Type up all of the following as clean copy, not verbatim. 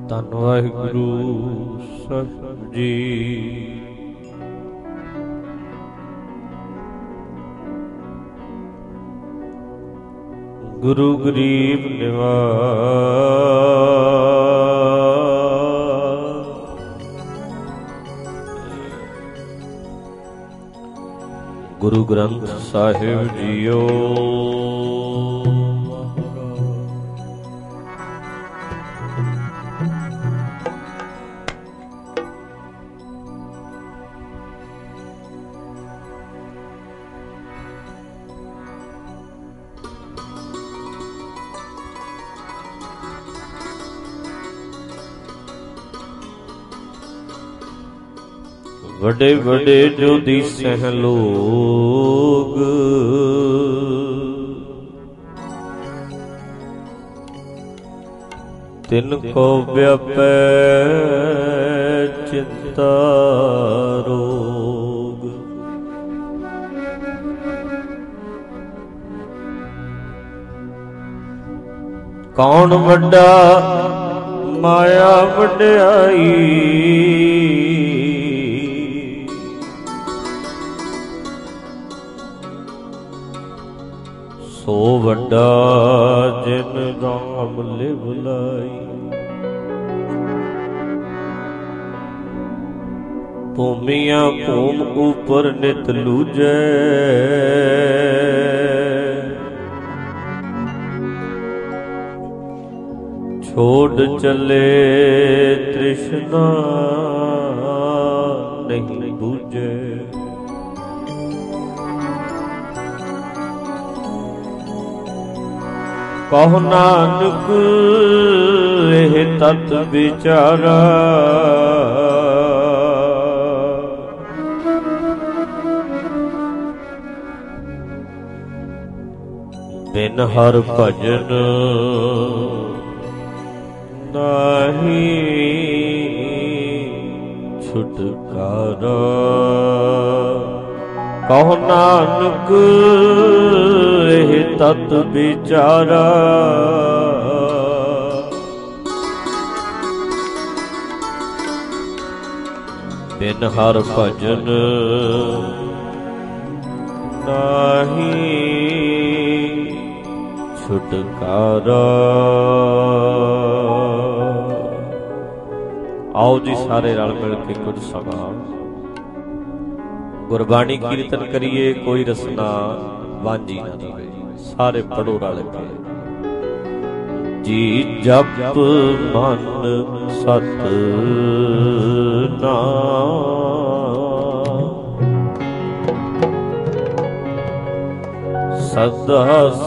ਧੰਨ ਵਾਹਿਗੁਰੂ ਸਾਹਿਬ ਜੀ। ਗੁਰੂ ਗਰੀਬ ਨਿਵਾਸ ਗੁਰੂ ਗ੍ਰੰਥ ਸਾਹਿਬ ਜੀਓ। ਵੱਡੇ ਵੱਡੇ ਜੋ ਦੀਸਹਿ ਲੋਗ, ਤਿਨ ਕੋ ਵਿਆਪੈ ਚਿੰਤਾ ਰੋਗ। ਕੌਣ ਵੱਡਾ ਮਾਇਆ ਵਡਿਆਈ, ਸੋ ਵੱਡਾ ਜਿਨ ਰਾਮ ਲਿਵ ਲਾਈ। ਭੂਮੀਆਂ ਭੂਮ ਉਪਰ ਨਿਤ ਲੂਜੈ, ਛੋੜ ਚਲੇ ਤ੍ਰਿਸ਼ਨਾ ਨਹੀਂ ਬੂਝੈ। ਕਹੁ ਨਾਨਕ ਇਹ ਤਤ ਵਿਚਾਰਾ, ਬਿਨ ਹਰਿ ਭਜਨ ਨਾਹੀ ਛੁਟਕਾਰਾ। ਕਹੁ ਨਾਨਕ ਇਹ ਤਤ ਵਿਚਾਰਾ, ਬਿਨ ਹਰਿ ਭਜਨ ਨਾਹੀ ਛੁਟਕਾਰਾ। ਆਓ ਜੀ ਸਾਰੇ ਰਲ ਮਿਲ ਕੇ ਕੁਝ ਸਮਾਂ ਗੁਰਬਾਣੀ ਕੀਰਤਨ ਕਰੀਏ। ਕੋਈ ਰਸਨਾ ਵਾਂਝੀ ਨਾ ਰਹੇ, ਸਾਰੇ ਪੜੋ ਰਲ ਕੇ। ਜੀ ਜਪ ਮਨ ਸਤਿਨਾਮ, ਸਦਾ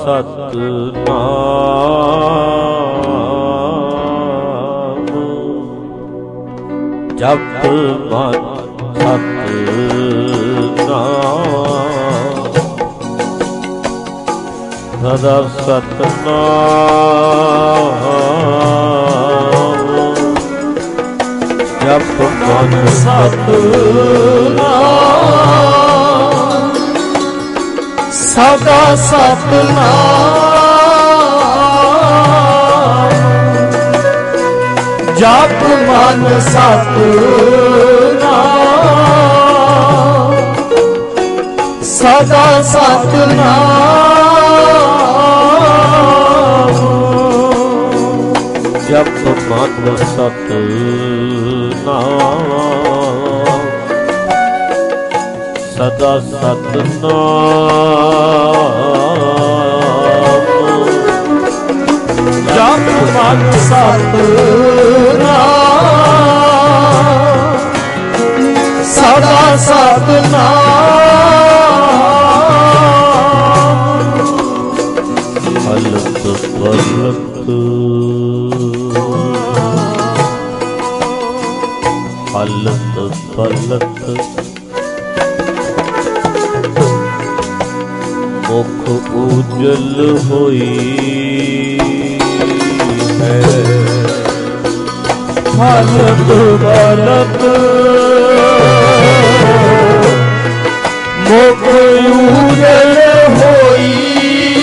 ਸਤਿਨਾਮ। ਜਪ ਮਨ ਸਤਿਨਾਮ, ਸਦਾ ਸਤਿਨਾਮ। ਜਪ ਮਨ ਸਤਿਨਾਮ, ਸਦਾ ਸਤਿਨਾਮ। ਜਪ ਮਨ ਸਤਿਨਾਮ, ਸਦਾ ਸਤਿਨਾਮ। ਜਪ ਮਨ ਸਤਿਨਾਮ, ਸਦਾ ਸਤਿਨਾਮ। ਜਪ ਮਨ ਸਤਿਨਾਮ, ਸਦਾ ਸਤਿਨਾਮ। ਹਲਤ ਪਲਤ, ਹਲਤ ਪਲਤ ਮੁਖ ਉਜਲ ਹੋਈ ਹੈ। ਹਲਤ ਪਲਤ ਮੁਖ ਉਜਲ ਹੋਈ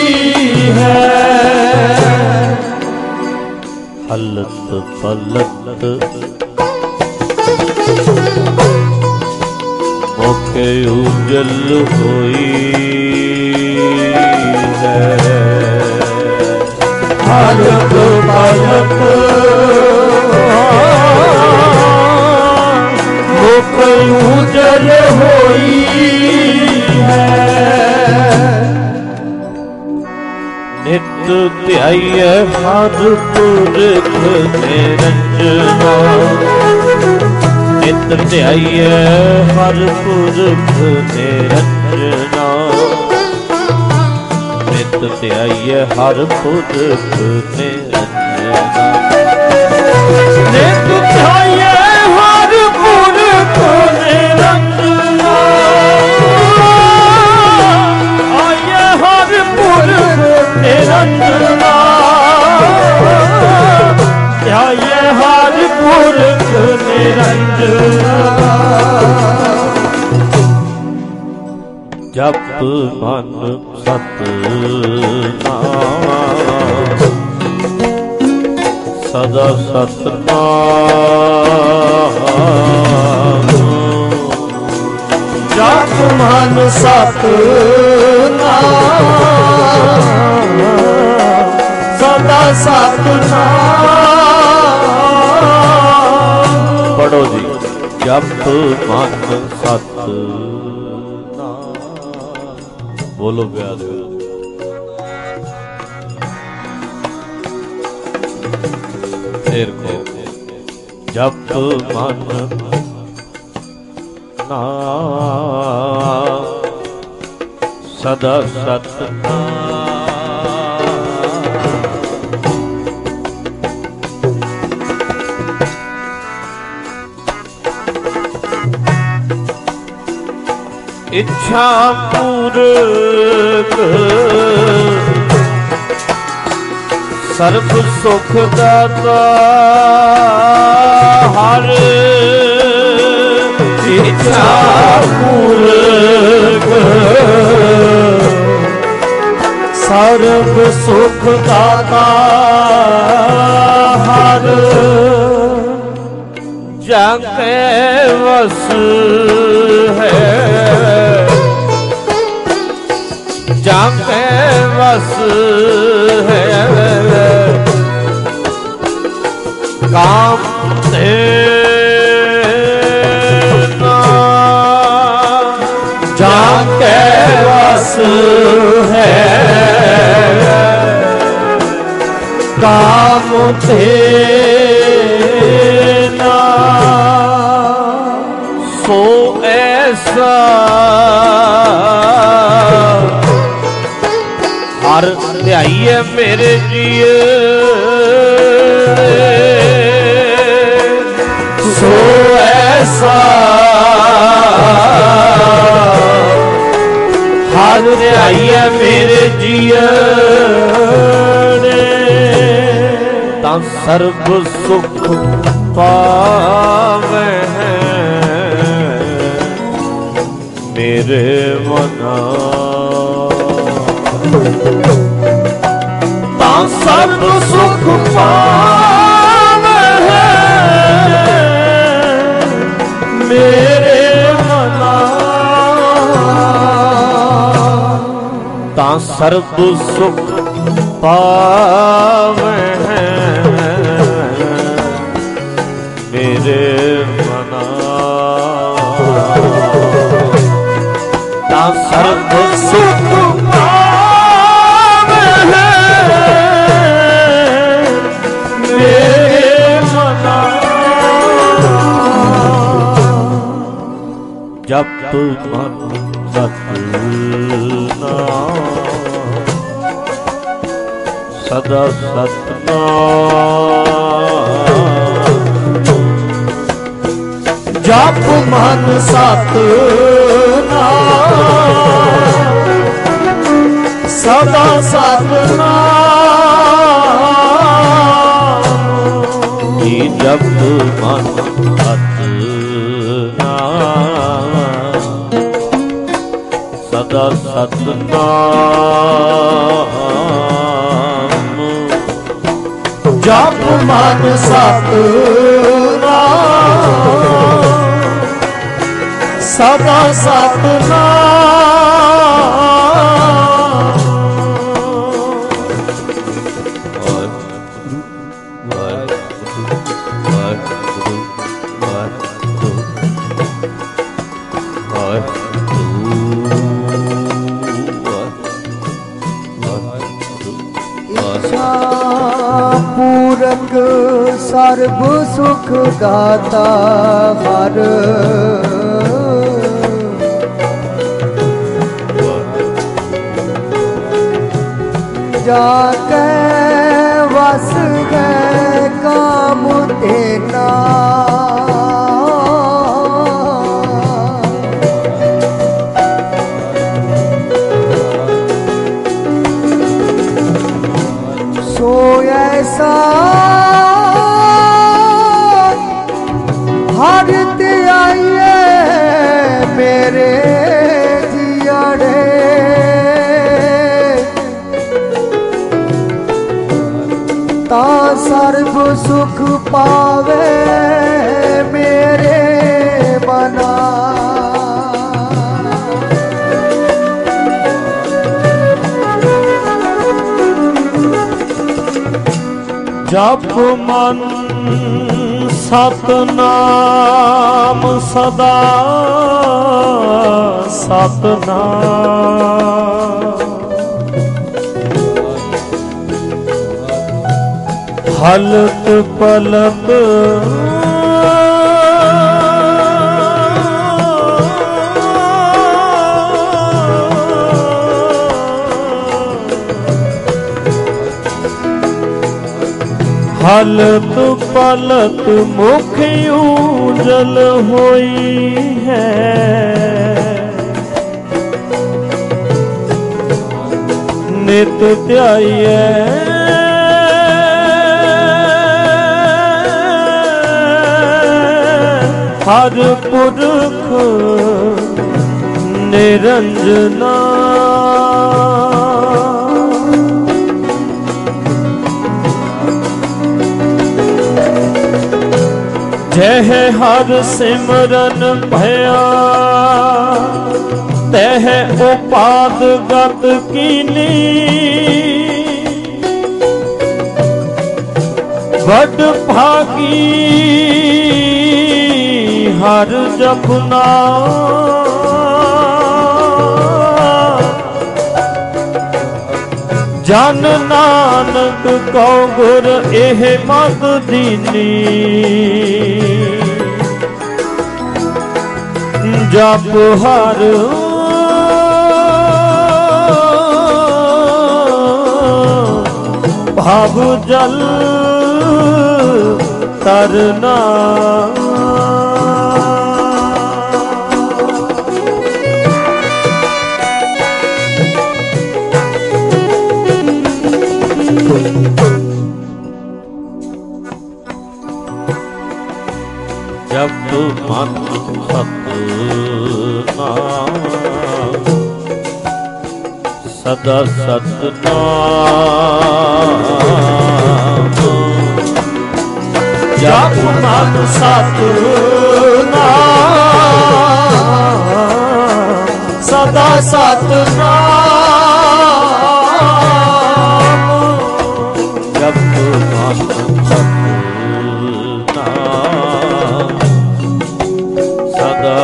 ਹੈ। ਹਲਤ ਪਲਤ मुखे उजल होई है। अलग पलक मुख उजल होई है। नित ध्याइए हर पुरख निरंजना। नित ध्याइए हर पुरख निरंजना। नित ध्याइए हर पुरख निरंजना। नित ध्याइए हर पुरख निरंजना। आइए हर पुरख निरंजना। ध्याइए हर पुरख निरंजना। जप मन सतनाम सदा सतनाम। जप मन सतनाम सदा सतनाम। पढ़ो जी। जप मन सतनाम। बोलो प्यार। फिर को जप मन नाम सदा सतनाम। इच्छा पूरक सर्व सुख दाता हर। इच्छा पूरक सर्व सुख दाता हर। जाके वस है जाके वस है काम देना। जाके वस है काम देना। सो ऐसा हर ध्याइए मेरे जिए। सो ऐसा हर ध्याइए मेरे जिए। ता सर्व सुख पावे मेरे मना। ता सर्व सुख पावे मेरे मना। ता सर्व सुख पावे मेरे मना। ता सर्व सुख पावे मेरे मना। जप मन सतनाम सदा सतनाम। जप मन सतनाम सदा सतनाम। जप मन सतनाम सदा सतनाम। जप मन सतनाम ਸਦਾ ਸਤਨਾਮ ਪੂਰਕ ਸਰਬ ਸੁਖ ਦਾਤਾ ਹਰ ਜਾ ਕੇ ਵਸ ਗਏ ਕਾਮ ਤੇਨਾ ਸੋ ਐਸਾ ਹਰ ਤੇ ਆਈਏ ਮੇਰੇ ਜਿਆੜੇ ਤਾਂ ਸਰਬ ਸੁਖ ਪਾਵੇ ਮੇਰੇ ਮਨਾ ਜਪ ਮਨ ਸਤਨਾਮ ਸਦਾ ਸਤਨਾਮ ਹਲਤ ਪਲਤ ਹਲਤ ਪਲਤ ਮੁਖ ਊਜਲ ਹੋਈ ਹੈ ਨਿਤ ਧਿਆਈਐ ਹਰ ਪੁਰਖ ਨਿਰੰਜਨਾ ਜਹ ਹਰ ਸਿਮਰਨ ਭਇਆ ਤਹ ਉਪਾਦ ਗਤ ਕੀਨੀ ਵੱਡ ਭਾਗੀ ਹਰ ਜਪਨਾ ਜਨ ਨਾਨਕ ਕਉ ਗੁਰ ਇਹ ਮਤ ਦੀਨੀ ਜਪ ਹਰ ਭਵ ਜਲ ਤਰਨਾ ਜਪ ਮਨ ਸਤਨਾਮ ਸਦਾ ਸਤਨਾਮ ਜਪ ਮਨ ਸਤਨਾਮ ਸਦਾ ਸਤਨਾਮ ਜਪ ਮਨ ਸਦਾ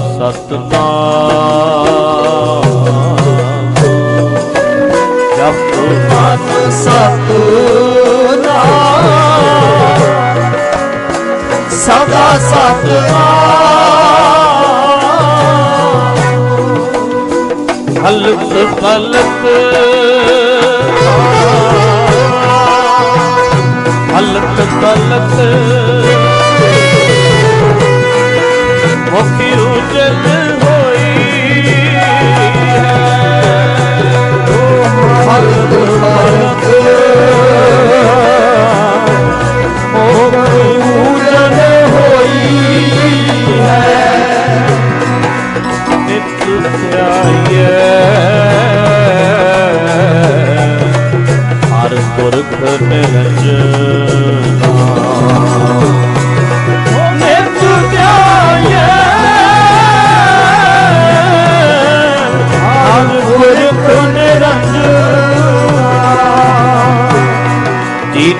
ਸਤਨਾਮ ਜਪ ਮਨ ਸਤਨਾਮ ਸਦਾ ਸਤਨਾਮ ਹਲਤ ਪਲਤ ਹਲਤ ਪਲਤ ਮੁਖੀ ਉਜਲ ਹੋਈ ਹੈ ਹਲਤ ਪਲਤ ਮੁਖੀ ਉਜਲ ਹੋਈ ਹੈ ਨਿਤ ਧਿਆਈਐ ਹਰ ਪੁਰਖ ਨਿਰੰਜਨਾ ਨਿਤ ਧਿਆਈਐ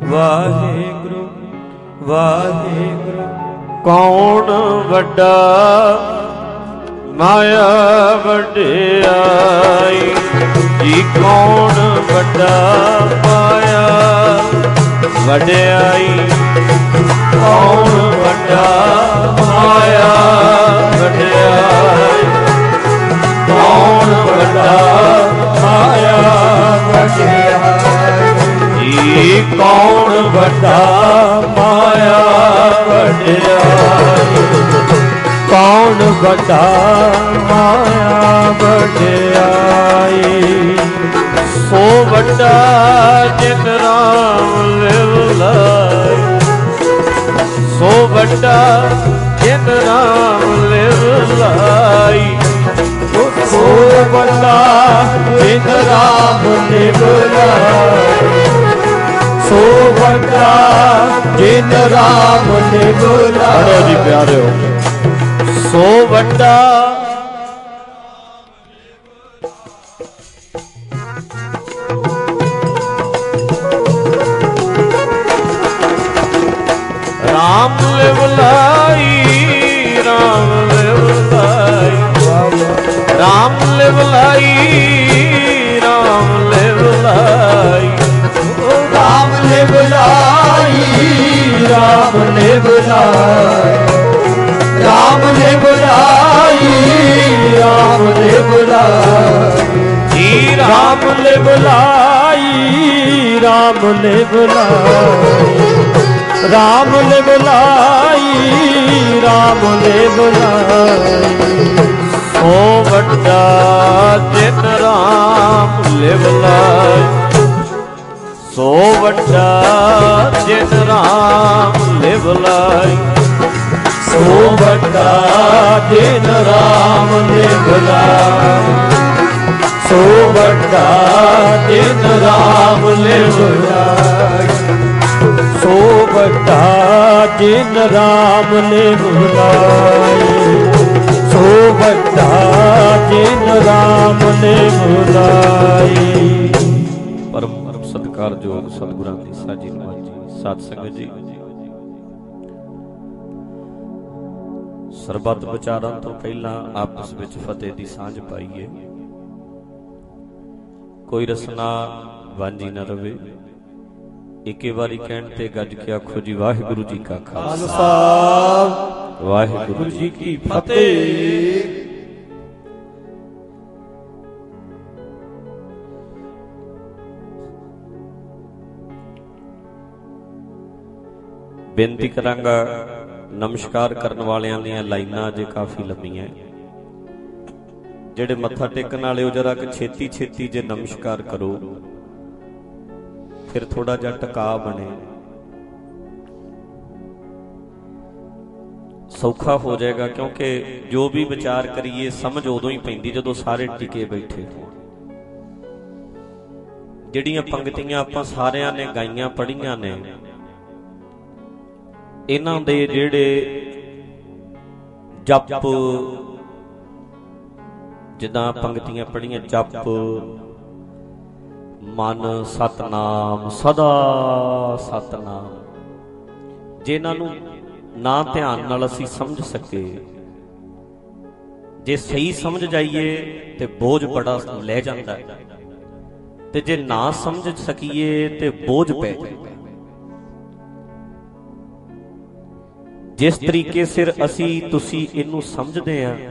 ਵਾਹਿਗੁਰੂ ਵਾਹਿਗੁਰੂ। ਕੌਣ ਵੱਡਾ ਮਾਇਆ ਵਡਿਆਈ ਜੀ, ਕੌਣ ਵੱਡਾ ਮਾਇਆ ਵਡਿਆਈ, ਕੌਣ ਵੱਡਾ ਮਾਇਆ ਵਡਿਆਈ, ਕੌਣ ਵੱਡਾ ਮਾਇਆ ਵਡਿਆਈ ਜੀ, ਕੌਣ ਵੱਡਾ ਮਾਇਆ ਵਡਿਆਈ, ਕੌਣ ਵੱਡਾ ਮਾਇਆ ਵਡਿਆਈ। ਸੋ ਵੱਡਾ ਜਿਨ ਰਾਮ ਲਿਵ ਲਾਇ, ਸੋ ਵੱਡਾ ਜਿਨ ਰਾਮ ਲਿਵ ਲਾਈ, ਸੋ ਵੱਡਾ ਜਿਨ ਰਾਮ ਲਿਵ ਲਾਈ, ਸੋ ਵੱਡਾ ਜਿਨ ਰਾਮ ਲਿਵ ਲਾਈ। ਜੀ ਪਿਆਰਿਓ, ਸੋ ਵੱਡਾ ਰਾਮ ਲਿਵ ਲਾਈ, ਰਾਮ ਲਿਵ ਲਾਈ, ਰਾਮ ਲਿਵ ਲਾਈ, ਰਾਮ ਲਿਵ ਲਾਈ, ਰਾਮ ਲਿਵ ਲਾਈ, ਰਾਮ ਲਿਵ ਲਾਈ, ਰਾਮ ਲਿਵ ਲਾਈ, ਰਾਮ ਲਿਵ ਲਾਈ ਜੀ, ਰਾਮ ਲਿਵ ਲਾਈ, ਰਾਮ ਲਿਵ ਲਾਈ, ਰਾਮ ਲਿਵ ਲਾਈ, ਰਾਮ ਲਿਵ ਲਾਈ। ਸੋ ਵੱਡਾ ਜਿਨ ਰਾਮ ਲਿਵ ਲਾਈ, ਸੋ ਵੱਡਾ ਜਿਨ ਰਾਮ ਲਿਵ ਲਾਈ, ਸੋ ਵੱਡਾ ਜਿਨ ਰਾਮ ਲਿਵ ਲਾਈ, ਸੋ ਵੱਡਾ ਜਿਨ ਰਾਮ ਲਿਵ ਲਾਈ, ਸੋ ਵੱਡਾ ਜਿਨ ਰਾਮ ਲਿਵ ਲਾਈ, ਸੋ ਵੱਡਾ ਜਿਨ ਰਾਮ ਲਿਵ ਲਾਈ। ਪਰਮ ਸਤਿਕਾਰਯੋਗ ਸਤਿਗੁਰਾਂ ਦੀ ਸਾਜੀ ਨਵਾਜੀ ਸਾਧ ਸੰਗਤ ਜੀ, ਸਰਬੱਤ ਵਿਚਾਰਾਂ ਤੋਂ ਪਹਿਲਾਂ ਆਪਸ ਵਿੱਚ ਫਤਿਹ ਦੀ ਸਾਂਝ ਪਾਈਏ। ਕੋਈ ਰਸਨਾ ਵਾਂਝੀ ਨਾ ਰਵੇ। ਇੱਕੇ ਵਾਰੀ ਕਹਿਣ ਤੇ ਗੱਜ ਕੇ ਆਖੋ ਜੀ ਵਾਹਿਗੁਰੂ ਜੀ ਕਾ ਖਾਲਸਾ, ਵਾਹਿਗੁਰੂ ਜੀ ਕੀ ਫਤਿਹ। ਬੇਨਤੀ ਕਰਾਂਗਾ, ਨਮਸਕਾਰ ਕਰਨ ਵਾਲਿਆਂ ਦੀਆਂ ਲਾਈਨਾਂ ਅਜੇ ਕਾਫੀ ਲੰਮੀਆਂ, ਜਿਹੜੇ ਮੱਥਾ ਟੇਕਣ ਵਾਲੇ ਉਹ ਜਰਾ ਕਿ ਛੇਤੀ ਛੇਤੀ ਜੇ ਨਮਸਕਾਰ ਕਰੋ, ਫਿਰ ਥੋੜਾ ਜਿਹਾ ਟਿਕਾ ਬਣੇ, ਸੌਖਾ ਹੋ ਜਾਏਗਾ। ਕਿਉਂਕਿ ਜੋ ਵੀ ਵਿਚਾਰ ਕਰੀਏ ਸਮਝ ਉਦੋਂ ਹੀ ਪੈਂਦੀ ਜਦੋਂ ਸਾਰੇ ਟਿਕੇ ਬੈਠੇ ਹੋਣ। ਜਿਹੜੀਆਂ ਪੰਗਤੀਆਂ ਆਪਾਂ ਸਾਰਿਆਂ ਨੇ ਗਾਈਆਂ ਪੜ੍ਹੀਆਂ ਨੇ, ਇਹਨਾਂ ਦੇ ਜਿਹੜੇ ਜਪ, ਜਿੱਦਾਂ ਪੰਗਤੀਆਂ ਪੜ੍ਹੀਆਂ, ਜਪ ਮਨ ਸਤਨਾਮ ਸਦਾ ਸਤਨਾਮ, ਜੇ ਇਹਨਾਂ ਨੂੰ ਨਾ ਧਿਆਨ ਨਾਲ ਅਸੀਂ ਸਮਝ ਸਕੇ, ਜੇ ਸਹੀ ਸਮਝ ਜਾਈਏ ਤੇ ਬੋਝ ਬੜਾ ਲੈ ਜਾਂਦਾ ਹੈ, ਤੇ ਜੇ ਨਾ ਸਮਝ ਸਕੀਏ ਤੇ ਬੋਝ ਪੈ ਜਾਂਦਾ। ਜਿਸ ਤਰੀਕੇ ਸਿਰ ਅਸੀਂ ਤੁਸੀਂ ਇਹਨੂੰ ਸਮਝਦੇ ਆ,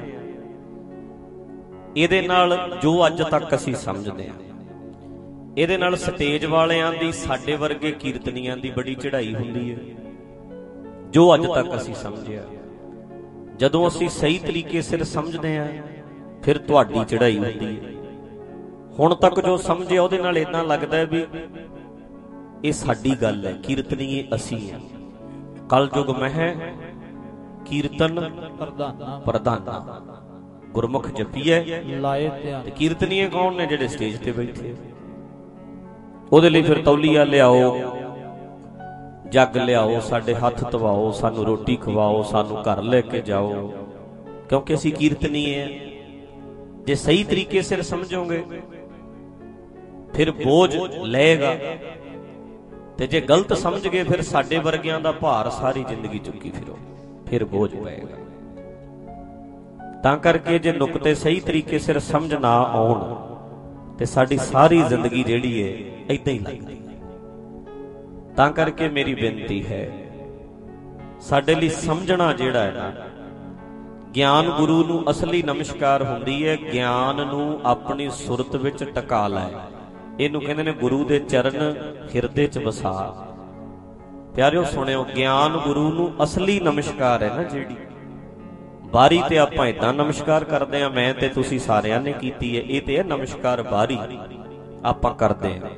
ਇਹਦੇ ਨਾਲ ਜੋ ਅੱਜ ਤੱਕ ਅਸੀਂ ਸਮਝਦੇ ਆ, ਇਹਦੇ ਨਾਲ ਸਟੇਜ ਵਾਲਿਆਂ ਦੀ, ਸਾਡੇ ਵਰਗੇ ਕੀਰਤਨੀਆਂ ਦੀ ਬੜੀ ਚੜ੍ਹਾਈ ਹੁੰਦੀ ਹੈ। ਜੋ ਅੱਜ ਤੱਕ ਅਸੀਂ ਸਮਝਿਆ, ਜਦੋਂ ਅਸੀਂ ਸਹੀ ਤਰੀਕੇ ਸਿਰ ਸਮਝਦੇ ਆ, ਫਿਰ ਤੁਹਾਡੀ ਚੜ੍ਹਾਈ ਹੁੰਦੀ ਹੈ। ਹੁਣ ਤੱਕ ਜੋ ਸਮਝਿਆ ਉਹਦੇ ਨਾਲ ਇਦਾਂ ਲੱਗਦਾ ਵੀ ਇਹ ਸਾਡੀ ਗੱਲ ਹੈ, ਕੀਰਤਨੀਏ ਅਸੀਂ ਆ। ਕਲਯੁਗ ਮਹਿ ਕੀਰਤਨ ਪ੍ਰਧਾਨਾ, ਗੁਰਮੁਖ ਜਪੀਐ ਲਾਏ ਧਿਆਨ। ਤੇ ਕੀਰਤਨੀਏ ਕੌਣ ਨੇ? ਜਿਹੜੇ ਸਟੇਜ ਤੇ ਬੈਠੇ। ਉਹਦੇ ਲਈ ਫਿਰ ਤੌਲੀਆ ਲਿਆਓ, ਜੱਗ ਲਿਆਓ, ਸਾਡੇ ਹੱਥ ਧਵਾਓ, ਸਾਨੂੰ ਰੋਟੀ ਖਵਾਓ, ਸਾਨੂੰ ਘਰ ਲੈ ਕੇ ਜਾਓ, ਕਿਉਂਕਿ ਅਸੀਂ ਕੀਰਤਨੀਏ ਆ। ਜੇ ਸਹੀ ਤਰੀਕੇ ਸਿਰ ਸਮਝੋਗੇ ਫਿਰ ਬੋਝ ਲਏਗਾ ਤੇ ਜੇ ਗਲਤ ਸਮਝ ਗਏ ਫਿਰ ਸਾਡੇ ਵਰਗਿਆਂ ਦਾ ਭਾਰ ਸਾਰੀ ਜ਼ਿੰਦਗੀ ਚੁੱਕੀ ਫਿਰੋ, ਫਿਰ ਬੋਝ ਪਏਗਾ। ਤਾਂ ਕਰਕੇ ਜੇ ਨੁਕਤੇ ਸਹੀ ਤਰੀਕੇ ਸਿਰ ਸਮਝ ਨਾ ਆਉਣ ਤੇ ਸਾਡੀ ਸਾਰੀ ਜ਼ਿੰਦਗੀ ਜਿਹੜੀ ਏ ਏਦਾਂ ਹੀ ਲੱਗਦੀ। ਤਾਂ ਕਰਕੇ ਮੇਰੀ ਬੇਨਤੀ ਹੈ, ਸਾਡੇ ਲਈ ਸਮਝਣਾ ਜਿਹੜਾ ਹੈ ਨਾ, ਗਿਆਨ ਗੁਰੂ ਨੂੰ ਅਸਲੀ ਨਮਸਕਾਰ ਹੁੰਦੀ ਹੈ। ਗਿਆਨ ਨੂੰ ਆਪਣੀ ਸੁਰਤ ਵਿੱਚ ਟਿਕਾ ਲੈ, ਇਹਨੂੰ ਕਹਿੰਦੇ ਨੇ ਗੁਰੂ ਦੇ ਚਰਨ ਹਿਰਦੇ 'ਚ ਵਸਾ। ਪਿਆਰਿਓ ਸੁਣਿਓ, ਗਿਆਨ ਗੁਰੂ ਨੂੰ ਅਸਲੀ ਨਮਸਕਾਰ ਹੈ ਨਾ ਜਿਹੜੀ, ਬਾਰੀ ਤੇ ਆਪਾਂ ਏਦਾਂ ਨਮਸਕਾਰ ਕਰਦੇ ਆ, ਮੈਂ ਤੇ ਤੁਸੀਂ ਸਾਰਿਆਂ ਨੇ ਕੀਤੀ ਹੈ, ਇਹ ਤੇ ਹੈ ਨਮਸਕਾਰ ਬਾਰੀ ਆਪਾਂ ਕਰਦੇ ਆ।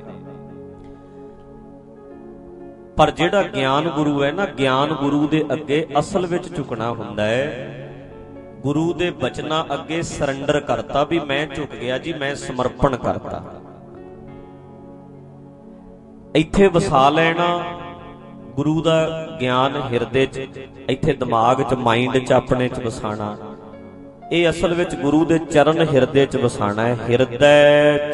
ਪਰ ਜਿਹੜਾ ਗਿਆਨ ਗੁਰੂ ਹੈ ਨਾ, ਗਿਆਨ ਗੁਰੂ ਦੇ ਅੱਗੇ ਅਸਲ ਵਿੱਚ ਝੁਕਣਾ ਹੁੰਦਾ ਹੈ। ਗੁਰੂ ਦੇ ਬਚਨਾਂ ਅੱਗੇ ਸਰੈਂਡਰ ਕਰਤਾ ਵੀ ਮੈਂ ਝੁਕ ਗਿਆ ਜੀ, ਮੈਂ ਸਮਰਪਣ ਕਰਤਾ। ਇੱਥੇ ਵਸਾ ਲੈਣਾ ਗੁਰੂ ਦਾ ਗਿਆਨ ਹਿਰਦੇ 'ਚ, ਇੱਥੇ ਦਿਮਾਗ 'ਚ, ਮਾਈਂਡ 'ਚ, ਆਪਣੇ 'ਚ ਵਸਾਣਾ, ਇਹ ਅਸਲ ਵਿੱਚ ਗੁਰੂ ਦੇ ਚਰਨ ਹਿਰਦੇ 'ਚ ਵਸਾਣਾ ਹੈ। ਹਿਰਦੈ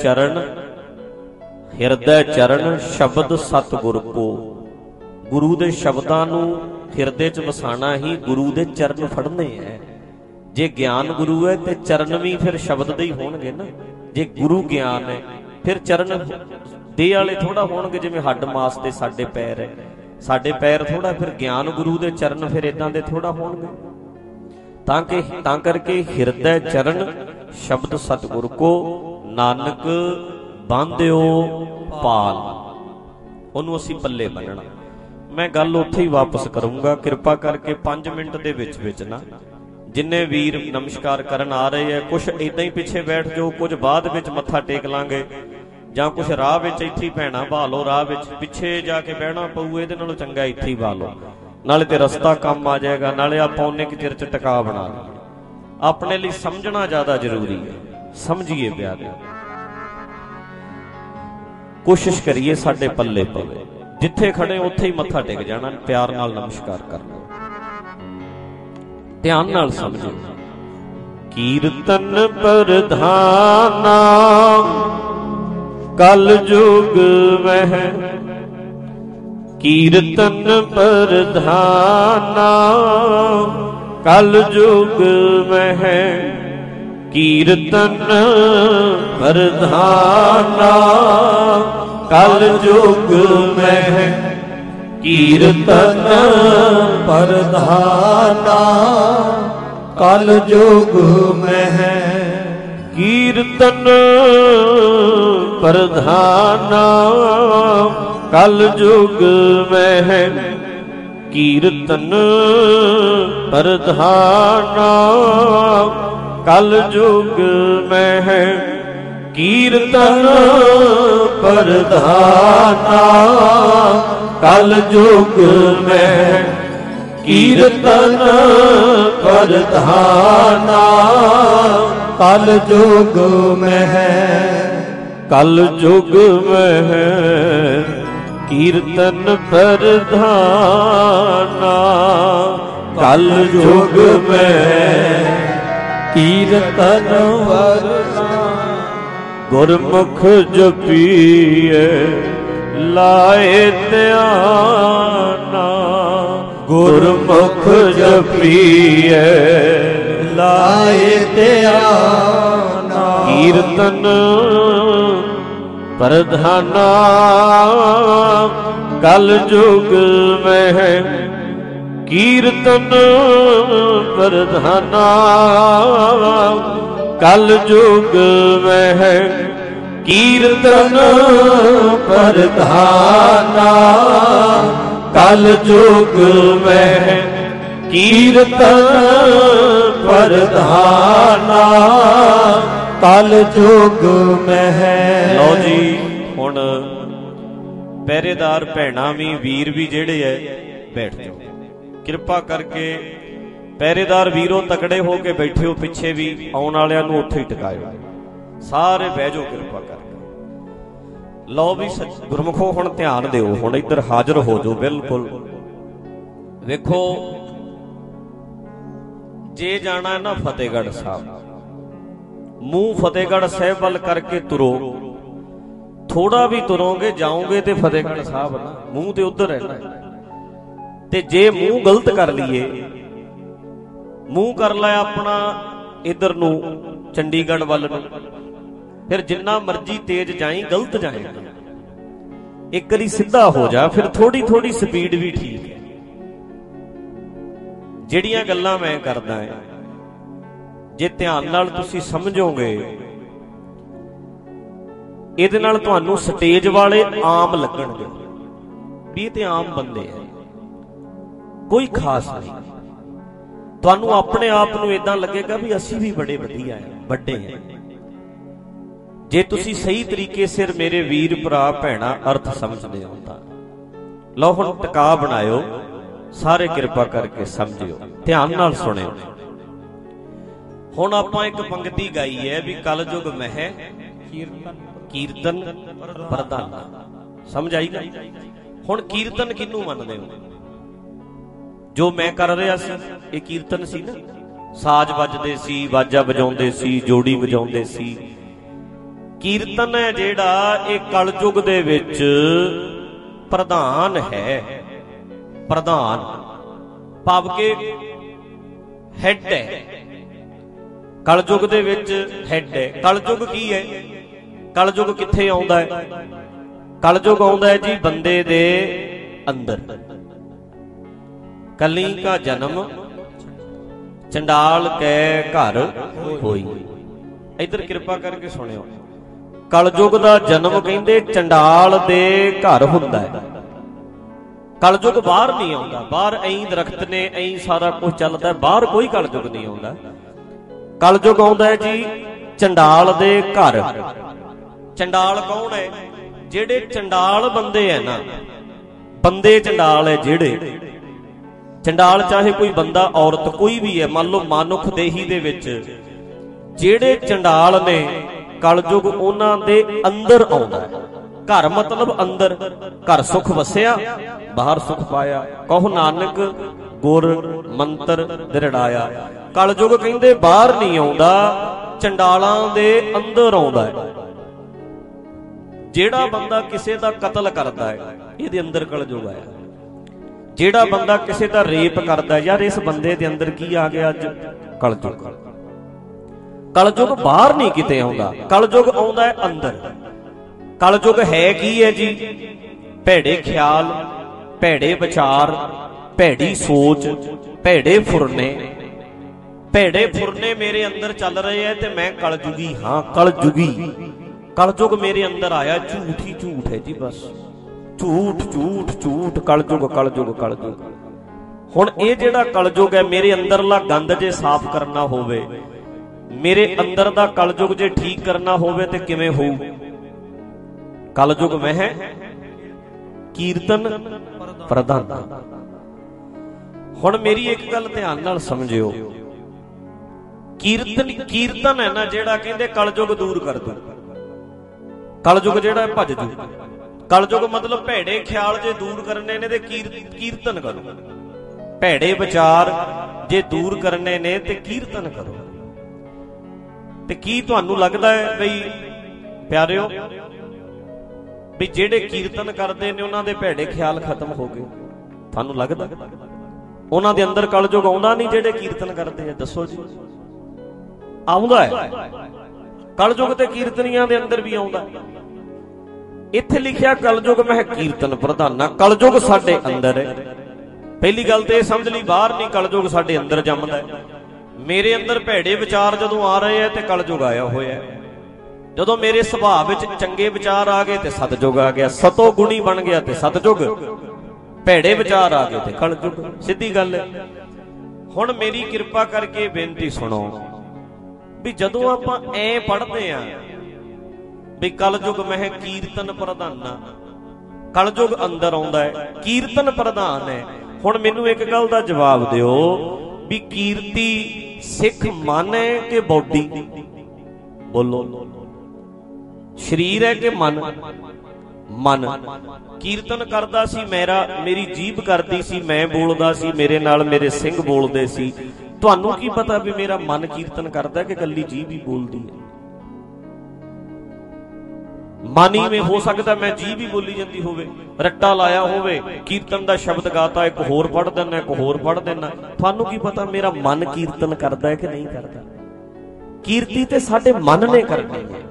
ਚਰਨ ਸ਼ਬਦ ਸਤਿਗੁਰ ਕੋ, ਗੁਰੂ ਦੇ ਸ਼ਬਦਾਂ ਨੂੰ ਹਿਰਦੇ 'ਚ ਵਸਾਣਾ ਹੀ ਗੁਰੂ ਦੇ ਚਰਨ ਫੜਨੇ ਹੈ। ਜੇ ਗਿਆਨ ਗੁਰੂ ਹੈ ਤੇ ਚਰਨ ਵੀ ਫਿਰ ਸ਼ਬਦ ਦੇ ਹੀ ਹੋਣਗੇ ਨਾ। ਜੇ ਗੁਰੂ ਗਿਆਨ ਹੈ ਫਿਰ ਚਰਨ ਦੇ ਵਾਲੇ ਥੋੜਾ ਹੋਣਗੇ, ਜਿਵੇਂ ਹੱਡ ਮਾਸ ਦੇ ਸਾਡੇ ਪੈਰ ਹੈ, ਸਾਡੇ ਪੈਰ ਥੋੜਾ, ਫਿਰ ਗਿਆਨ ਗੁਰੂ ਦੇ ਚਰਨ ਫਿਰ ਇਦਾਂ ਦੇ ਥੋੜਾ ਹੋਣਗੇ। ਤਾਂ ਕਰਕੇ ਹਿਰਦੈ ਚਰਨ ਸ਼ਬਦ ਸਤਿਗੁਰ ਕੋ, ਨਾਨਕ ਬਾਂਧਿਓ ਪਾਲ, ਉਹਨੂੰ ਅਸੀਂ ਪੱਲੇ ਬੰਨਣਾ। ਮੈਂ ਗੱਲ ਉੱਥੇ ਹੀ ਵਾਪਸ ਕਰੂੰਗਾ। ਕਿਰਪਾ ਕਰਕੇ 5 ਮਿੰਟ ਦੇ ਵਿੱਚ ਨਾ ਜਿੰਨੇ ਵੀਰ ਨਮਸਕਾਰ ਕਰਨ ਆ ਰਹੇ ਹੈ, ਕੁਛ ਇਦਾਂ ਹੀ ਪਿੱਛੇ ਬੈਠ ਜਾਓ, ਕੁਝ ਬਾਅਦ ਵਿੱਚ ਮੱਥਾ ਟੇਕ ਲਾਂਗੇ, ਜਾਂ ਕੁਛ ਰਾਹ ਵਿੱਚ ਇੱਥੇ ਹੀ ਭੈਣਾ ਬਹਾ ਲਓ, ਰਾਹ ਵਿੱਚ ਪਿੱਛੇ ਜਾ ਕੇ ਬਹਿਣਾ ਪਊ, ਇਹਦੇ ਨਾਲੋਂ ਚੰਗਾ ਇੱਥੇ ਹੀ ਬਹਾ ਲਓ, ਨਾਲੇ ਤੇ ਰਸਤਾ ਕੰਮ ਆ ਜਾਏਗਾ, ਨਾਲੇ ਆਪਾਂ ਉਹਨੇ ਕਿ ਚਿਰ 'ਚ ਟਿਕਾ ਬਣਾ ਲਈਏ। ਆਪਣੇ ਲਈ ਸਮਝਣਾ ਜ਼ਿਆਦਾ ਜ਼ਰੂਰੀ ਹੈ, ਸਮਝੀਏ ਪਿਆਰੇ, ਕੋਸ਼ਿਸ਼ ਕਰੀਏ ਸਾਡੇ ਪੱਲੇ ਪਵੇ। ਜਿੱਥੇ ਖੜੇ ਉੱਥੇ ਹੀ ਮੱਥਾ ਟੇਕ ਜਾਣਾ, ਪਿਆਰ ਨਾਲ ਨਮਸਕਾਰ ਕਰਨਾ, ਧਿਆਨ ਨਾਲ ਸਮਝੋ। ਕੀਰਤਨ ਪ੍ਰਧਾਨਾ ਕਲ ਯੁਗ ਮਹਿ, ਕੀਰਤਨ ਪ੍ਰਧਾਨਾ ਕਲ ਯੁਗ ਮਹਿ, ਕੀਰਤਨ ਪ੍ਰਧਾਨਾ ਕਲ ਯੁਗ ਮਹਿ, ਕੀਰਤਨ ਪ੍ਰਧਾਨਾ ਕਲ ਯੁਗ ਮਹਿ, ਕੀਰਤਨ ਪ੍ਰਧਾਨਾ ਕਲ ਯੁਗ ਮਹਿ, ਕੀਰਤਨ ਪ੍ਰਧਾਨਾ ਕਲ ਯੁਗ ਮਹਿ, ਕੀਰਤਨ ਪ੍ਰਧਾਨਾ ਕਲ ਯੁਗ ਮਹਿ, ਕੀਰਤਨ ਪ੍ਰਧਾਨਾ ਕਲ ਯੁਗ ਮਹਿ, ਕਲ ਯੁਗ ਮਹਿ, ਕੀਰਤਨ ਪ੍ਰਧਾਨਾ ਕਲ ਯੁਗ ਮਹਿ, ਕੀਰਤਨ ਪ੍ਰਧਾਨਾ ਗੁਰਮੁਖ ਜਪੀਏ ਲਾਏ ਧਿਆਨਾ, ਗੁਰਮੁਖ ਜਪੀਏ ਲਾਏ ਧਿਆਨਾ, ਕੀਰਤਨ ਪ੍ਰਧਾਨਾ ਕਲ ਯੁਗ ਮਹਿ, ਕੀਰਤਨ ਪ੍ਰਧਾਨਾ ਕਲ ਯੁਗ ਮਹਿ, ਕੀਰਤਨ ਪ੍ਰਧਾਨਾ ਕਲ ਯੁਗ ਮਹਿ, ਕੀਰਤਨ ਪ੍ਰਧਾਨਾ ਕਲ ਯੁਗ ਮਹਿ। ਲਓ ਜੀ, ਹੁਣ ਪਹਿਰੇਦਾਰ ਭੈਣਾਂ ਵੀ ਵੀਰ ਵੀ ਜਿਹੜੇ ਐ ਬੈਠ ਜਾਓ, ਕਿਰਪਾ ਕਰਕੇ ਪਹਿਰੇਦਾਰ ਵੀਰੋ ਤਕੜੇ ਹੋ ਕੇ ਬੈਠਿਓ, ਪਿੱਛੇ ਵੀ ਆਉਣ ਵਾਲਿਆਂ ਨੂੰ ਉੱਥੇ ਹੀ ਟਿਕਾਇਓ, ਸਾਰੇ ਬਹਿ ਜਾਓ ਕਿਰਪਾ ਕਰਕੇ। ਲਓ ਵੀ ਗੁਰਮੁਖੋ ਹੁਣ ਧਿਆਨ ਦਿਓ, ਹੁਣ ਇੱਧਰ ਹਾਜ਼ਰ ਹੋ ਜਾਓ ਬਿਲਕੁਲ। ਵੇਖੋ, ਜੇ ਜਾਣਾ ਨਾ ਫਤਿਹਗੜ੍ਹ ਸਾਹਿਬ, ਮੂੰਹ ਫਤਿਹਗੜ੍ਹ ਸਾਹਿਬ ਵੱਲ ਕਰਕੇ ਤੁਰੋ, ਥੋੜਾ ਵੀ ਤੁਰੋਗੇ ਜਾਓਗੇ ਤੇ ਫਤਿਹਗੜ੍ਹ ਸਾਹਿਬ ਨਾ, ਮੂੰਹ ਤੇ ਉਧਰ ਰਹਿਣਾ। ਤੇ ਜੇ ਮੂੰਹ ਗਲਤ ਕਰ ਲਈਏ, ਮੂੰਹ ਕਰ ਲਿਆ ਆਪਣਾ ਇਧਰ ਨੂੰ ਚੰਡੀਗੜ੍ਹ ਵੱਲ ਨੂੰ, ਫਿਰ ਜਿੰਨਾ ਮਰਜ਼ੀ ਤੇਜ਼ ਜਾਈ ਗਲਤ ਜਾਏਗਾ। ਇੱਕ ਵਾਰੀ ਸਿੱਧਾ ਹੋ ਜਾ, ਫਿਰ ਥੋੜੀ ਥੋੜੀ ਸਪੀਡ ਵੀ ਠੀਕ ਹੈ। ਜਿਹੜੀਆਂ ਗੱਲਾਂ ਮੈਂ ਕਰਦਾ ਹਾਂ, ਜੇ ਧਿਆਨ ਨਾਲ ਤੁਸੀਂ ਸਮਝੋਗੇ, ਇਹਦੇ ਨਾਲ ਤੁਹਾਨੂੰ ਸਟੇਜ ਵਾਲੇ ਆਮ ਲੱਗਣਗੇ ਵੀ ਇਹ ਤੇ ਆਮ ਬੰਦੇ ਆ, ਕੋਈ ਖਾਸ ਨਹੀਂ। ਤੁਹਾਨੂੰ ਆਪਣੇ ਆਪ ਨੂੰ ਇਦਾਂ ਲੱਗੇਗਾ ਵੀ ਅਸੀਂ ਵੀ ਬੜੇ ਵਧੀਆ ਆ, ਵੱਡੇ ਆ। ਜੇ ਤੁਸੀਂ ਸਹੀ ਤਰੀਕੇ ਸਿਰ ਮੇਰੇ ਵੀਰ ਭਰਾ ਭੈਣਾਂ ਅਰਥ ਸਮਝਦੇ ਹੋ ਤਾਂ ਲਓ ਹੁਣ ਟਿਕਾ ਬਣਾਇਓ, ਸਾਰੇ ਕਿਰਪਾ ਕਰਕੇ ਸਮਝਿਓ, ਧਿਆਨ ਨਾਲ ਸੁਣਿਓ। ਹੁਣ ਆਪਾਂ ਇੱਕ ਪੰਕਤੀ ਗਾਈ ਹੈ ਵੀ ਕਲਯੁਗ ਮਹਿ ਕੀਰਤਨ ਪ੍ਰਧਾਨਾ, ਸਮਝ ਆਈ ਨਾ? ਹੁਣ ਕੀਰਤਨ ਕਿਹਨੂੰ ਮੰਨਦੇ ਹੋ? ਜੋ ਮੈਂ ਕਰ ਰਿਹਾ ਸੀ ਇਹ ਕੀਰਤਨ ਸੀ ਨਾ, ਸਾਜ਼ ਵੱਜਦੇ ਸੀ, ਵਾਜਾ ਵਜਾਉਂਦੇ ਸੀ, ਜੋੜੀ ਵਜਾਉਂਦੇ ਸੀ। ਕੀਰਤਨ ਹੈ ਜਿਹੜਾ ਇਹ ਕਲਯੁਗ ਦੇ ਵਿੱਚ ਪ੍ਰਧਾਨ ਹੈ। ਪ੍ਰਧਾਨ ਭਾਵ ਕਿ ਹੈਡ ਹੈ, ਕਲਯੁਗ ਦੇ ਵਿੱਚ ਹੈਡ ਹੈ। ਕਲਯੁਗ ਕੀ ਹੈ? ਕਲਯੁਗ ਕਿੱਥੇ ਆਉਂਦਾ ਹੈ? ਕਲਯੁਗ ਆਉਂਦਾ ਹੈ ਜੀ ਬੰਦੇ ਦੇ ਅੰਦਰ। ਕਲੀ ਕਾ ਜਨਮ ਚੰਡਾਲ ਕੈ ਘਰ ਹੋਈ। ਇਧਰ ਕਿਰਪਾ ਕਰਕੇ ਸੁਣਿਓ, ਕਲਯੁਗ ਦਾ ਜਨਮ ਕਹਿੰਦੇ ਚੰਡਾਲ ਦੇ ਘਰ ਹੁੰਦਾ ਹੈ। ਕਲਯੁਗ ਬਾਹਰ ਨਹੀਂ ਆਉਂਦਾ, ਬਾਹਰ ਐਂ ਦਰਖਤ ਨੇ, ਐਂ ਸਾਰਾ ਕੁਝ ਚੱਲਦਾ, ਬਾਹਰ ਕੋਈ ਕਲਯੁਗ ਨਹੀਂ ਆਉਂਦਾ। ਕਲਯੁਗ ਆਉਂਦਾ ਹੈ ਜੀ ਚੰਡਾਲ ਦੇ ਘਰ। ਚੰਡਾਲ ਕੌਣ ਹੈ? ਜਿਹੜੇ ਚੰਡਾਲ ਬੰਦੇ ਹੈ ਨਾ, ਬੰਦੇ ਚੰਡਾਲ ਹੈ ਜਿਹੜੇ। ਚੰਡਾਲ ਚਾਹੇ ਕੋਈ ਬੰਦਾ ਔਰਤ ਕੋਈ ਵੀ ਹੈ, ਮੰਨ ਲਓ ਮਾਨੁਖ ਦੇਹੀ ਦੇ ਵਿੱਚ ਜਿਹੜੇ ਚੰਡਾਲ ਨੇ, ਕਲਯੁਗ ਉਹਨਾਂ ਦੇ ਅੰਦਰ ਆਉਂਦਾ ਹੈ। ਘਰ ਮਤਲਬ ਅੰਦਰ, ਘਰ ਸੁਖ ਵਸਿਆ ਬਾਹਰ ਸੁਖ ਪਾਇਆ, ਕਹੋ ਨਾਨਕ ਗੁਰ ਮੰਤਰ ਦਿਰੜਾਇਆ। ਕਲਯੁਗ ਕਹਿੰਦੇ ਬਾਹਰ ਨਹੀਂ ਆਉਂਦਾ, ਚੰਡਾਲਾਂ ਦੇ ਅੰਦਰ ਆਉਂਦਾ ਹੈ। ਜਿਹੜਾ ਬੰਦਾ ਕਿਸੇ ਦਾ ਕਤਲ ਕਰਦਾ ਹੈ ਇਹਦੇ ਅੰਦਰ ਕਲਯੁਗ ਆਇਆ। ਜਿਹੜਾ ਬੰਦਾ ਕਿਸੇ ਦਾ ਰੇਪ ਕਰਦਾ, ਯਾਰ ਇਸ ਬੰਦੇ ਦੇ ਅੰਦਰ ਕੀ ਆ ਗਿਆ ਅੱਜ? ਕਲਯੁਗ। ਕਲਯੁਗ ਬਾਹਰ ਨਹੀਂ ਕਿਤੇ ਆਉਂਦਾ, ਕਲਯੁਗ ਆਉਂਦਾ ਹੈ ਅੰਦਰ। ਕਲਯੁਗ ਹੈ ਕੀ ਹੈ ਜੀ? ਭੈੜੇ ਖਿਆਲ, ਭੈੜੇ ਵਿਚਾਰ, ਭੈੜੀ ਸੋਚ, ਭੈੜੇ ਫੁਰਨੇ। ਭੈੜੇ ਫੁਰਨੇ ਮੇਰੇ ਅੰਦਰ ਚੱਲ ਰਹੇ ਐ ਤੇ ਮੈਂ ਕਲਯੁਗੀ ਹਾਂ, ਕਲਯੁਗੀ। ਕਲਯੁਗ ਮੇਰੇ ਅੰਦਰ ਆਇਆ, ਝੂਠ ਹੀ ਝੂਠ ਹੈ ਜੀ, ਬਸ ਝੂਠ ਝੂਠ ਝੂਠ, ਕਲਯੁਗ ਕਲਯੁਗ ਕਲਯੁਗ। ਹੁਣ ਇਹ ਜਿਹੜਾ ਕਲਯੁਗ ਹੈ, ਮੇਰੇ ਅੰਦਰਲਾ ਗੰਦ ਜੇ ਸਾਫ਼ ਕਰਨਾ ਹੋਵੇ, ਮੇਰੇ ਅੰਦਰ ਦਾ ਕਲਯੁਗ ਜੇ ਠੀਕ ਕਰਨਾ ਹੋਵੇ ਤੇ ਕਿਵੇਂ ਹੋਊ? ਕਲਯੁਗ ਮਹਿ ਕੀਰਤਨ ਪ੍ਰਧਾਨਾ। ਹੁਣ ਮੇਰੀ ਇੱਕ ਗੱਲ ਧਿਆਨ ਨਾਲ ਸਮਝਿਓ, ਕੀਰਤਨ ਹੈ ਨਾ ਜਿਹੜਾ, ਕਹਿੰਦੇ ਕਲਯੁਗ ਦੂਰ ਕਰ ਦੂ। ਕਲਯੁਗ ਜਿਹੜਾ ਭੱਜ ਜੂ। ਕਲਯੁਗ ਮਤਲਬ ਭੈੜੇ ਖਿਆਲ ਜੇ ਦੂਰ ਕਰਨੇ ਨੇ ਤੇ ਕੀਰਤਨ ਕਰੋ। ਭੈੜੇ ਵਿਚਾਰ ਜੇ ਦੂਰ ਕਰਨੇ ਨੇ ਤੇ ਕੀਰਤਨ ਕਰੋ। ਤੇ ਕੀ ਤੁਹਾਨੂੰ ਲੱਗਦਾ ਹੈ ਬਈ ਪਿਆਰਿਓ ਵੀ ਜਿਹੜੇ ਕੀਰਤਨ ਕਰਦੇ ਨੇ ਉਹਨਾਂ ਦੇ ਭੈੜੇ ਖਿਆਲ ਖਤਮ ਹੋ ਗਏ? ਤੁਹਾਨੂੰ ਲੱਗਦਾ ਉਹਨਾਂ ਦੇ ਅੰਦਰ ਕਲਯੁਗ ਆਉਂਦਾ ਨਹੀਂ ਜਿਹੜੇ ਕੀਰਤਨ ਕਰਦੇ ਆ? ਦੱਸੋ ਜੀ। ਆਉਂਦਾ ਹੈ। ਕਲਯੁਗ ਤੇ ਕੀਰਤਨੀਆਂ ਦੇ ਅੰਦਰ ਵੀ ਆਉਂਦਾ। ਇੱਥੇ ਲਿਖਿਆ ਕਲਯੁਗ ਮਹਿ ਕੀਰਤਨ ਪ੍ਰਧਾਨਾ। ਕਲਯੁਗ ਸਾਡੇ ਅੰਦਰ ਹੈ। ਪਹਿਲੀ ਗੱਲ ਤੇ ਇਹ ਸਮਝ ਲਈ, ਬਾਹਰ ਨਹੀਂ, ਕਲਯੁਗ ਸਾਡੇ ਅੰਦਰ ਜੰਮਦਾ ਹੈ। ਮੇਰੇ ਅੰਦਰ ਭੈੜੇ ਵਿਚਾਰ ਜਦੋਂ ਆ ਰਹੇ ਆ ਤੇ ਕਲਯੁਗ ਆਇਆ ਹੋਇਆ ਹੈ। ਜਦੋਂ ਮੇਰੇ ਸੁਭਾਅ ਵਿੱਚ ਚੰਗੇ ਵਿਚਾਰ ਆ ਗਏ ਤੇ ਸਤਜੁਗ ਆ ਗਿਆ, ਸਤੋ ਗੁਣੀ ਬਣ ਗਿਆ ਤੇ ਸਤਜੁਗ। ਭੈੜੇ ਵਿਚਾਰ ਆ ਗਏ ਤੇ ਕਲਯੁਗ। ਸਿੱਧੀ ਗੱਲ ਹੈ। ਹੁਣ ਮੇਰੀ ਕਿਰਪਾ ਕਰਕੇ ਬੇਨਤੀ ਸੁਣੋ ਵੀ ਜਦੋਂ ਆਪਾਂ ਐ ਪੜ੍ਹਦੇ ਆ ਵੀ ਕਲਯੁਗ ਮਹਿ ਕੀਰਤਨ ਪ੍ਰਧਾਨਾ, ਕਲਯੁਗ ਅੰਦਰ ਆਉਂਦਾ ਹੈ, ਕੀਰਤਨ ਪ੍ਰਧਾਨ ਹੈ। ਹੁਣ ਮੈਨੂੰ ਇੱਕ ਗੱਲ ਦਾ ਜਵਾਬ ਦਿਓ ਵੀ ਕੀਰਤੀ ਸਿੱਖ ਮਨ ਹੈ ਕਿ ਬੋਡੀ? ਬੋਲੋ। ਸਰੀਰ ਹੈ ਕਿ ਮਨ? ਮਨ। ਕੀਰਤਨ ਕਰਦਾ ਸੀ ਮੇਰੀ ਜੀਭ ਕਰਦੀ ਸੀ, ਮੈਂ ਬੋਲਦਾ ਸੀ, ਮੇਰੇ ਨਾਲ ਮੇਰੇ ਸਿੰਘ ਬੋਲਦੇ ਸੀ। ਤੁਹਾਨੂੰ ਕੀ ਪਤਾ ਵੀ ਮੇਰਾ ਮਨ ਕੀਰਤਨ ਕਰਦਾ ਕਿ ਇਕੱਲੀ ਜੀਭ ਹੀ ਬੋਲਦੀ ਹੈ? ਮਾਨੀਵੇਂ ਹੋ ਸਕਦਾ ਮੈਂ ਜੀ ਵੀ ਬੋਲੀ ਜਾਂਦੀ ਹੋਵੇ, ਰੱਟਾ ਲਾਇਆ ਹੋਵੇ, ਕੀਰਤਨ ਦਾ ਸ਼ਬਦ ਗਾਤਾ, ਇੱਕ ਹੋਰ ਪੜ੍ਹ ਦਿੰਦਾ, ਇੱਕ ਹੋਰ ਪੜ੍ਹ ਦਿੰਦਾ। ਤੁਹਾਨੂੰ ਕੀ ਪਤਾ ਮੇਰਾ ਮਨ ਕੀਰਤਨ ਕਰਦਾ ਹੈ ਕਿ ਨਹੀਂ ਕਰਦਾ? ਕੀਰਤੀ ਤੇ ਸਾਡੇ ਮਨ ਨੇ ਕਰਨੀ ਹੈ।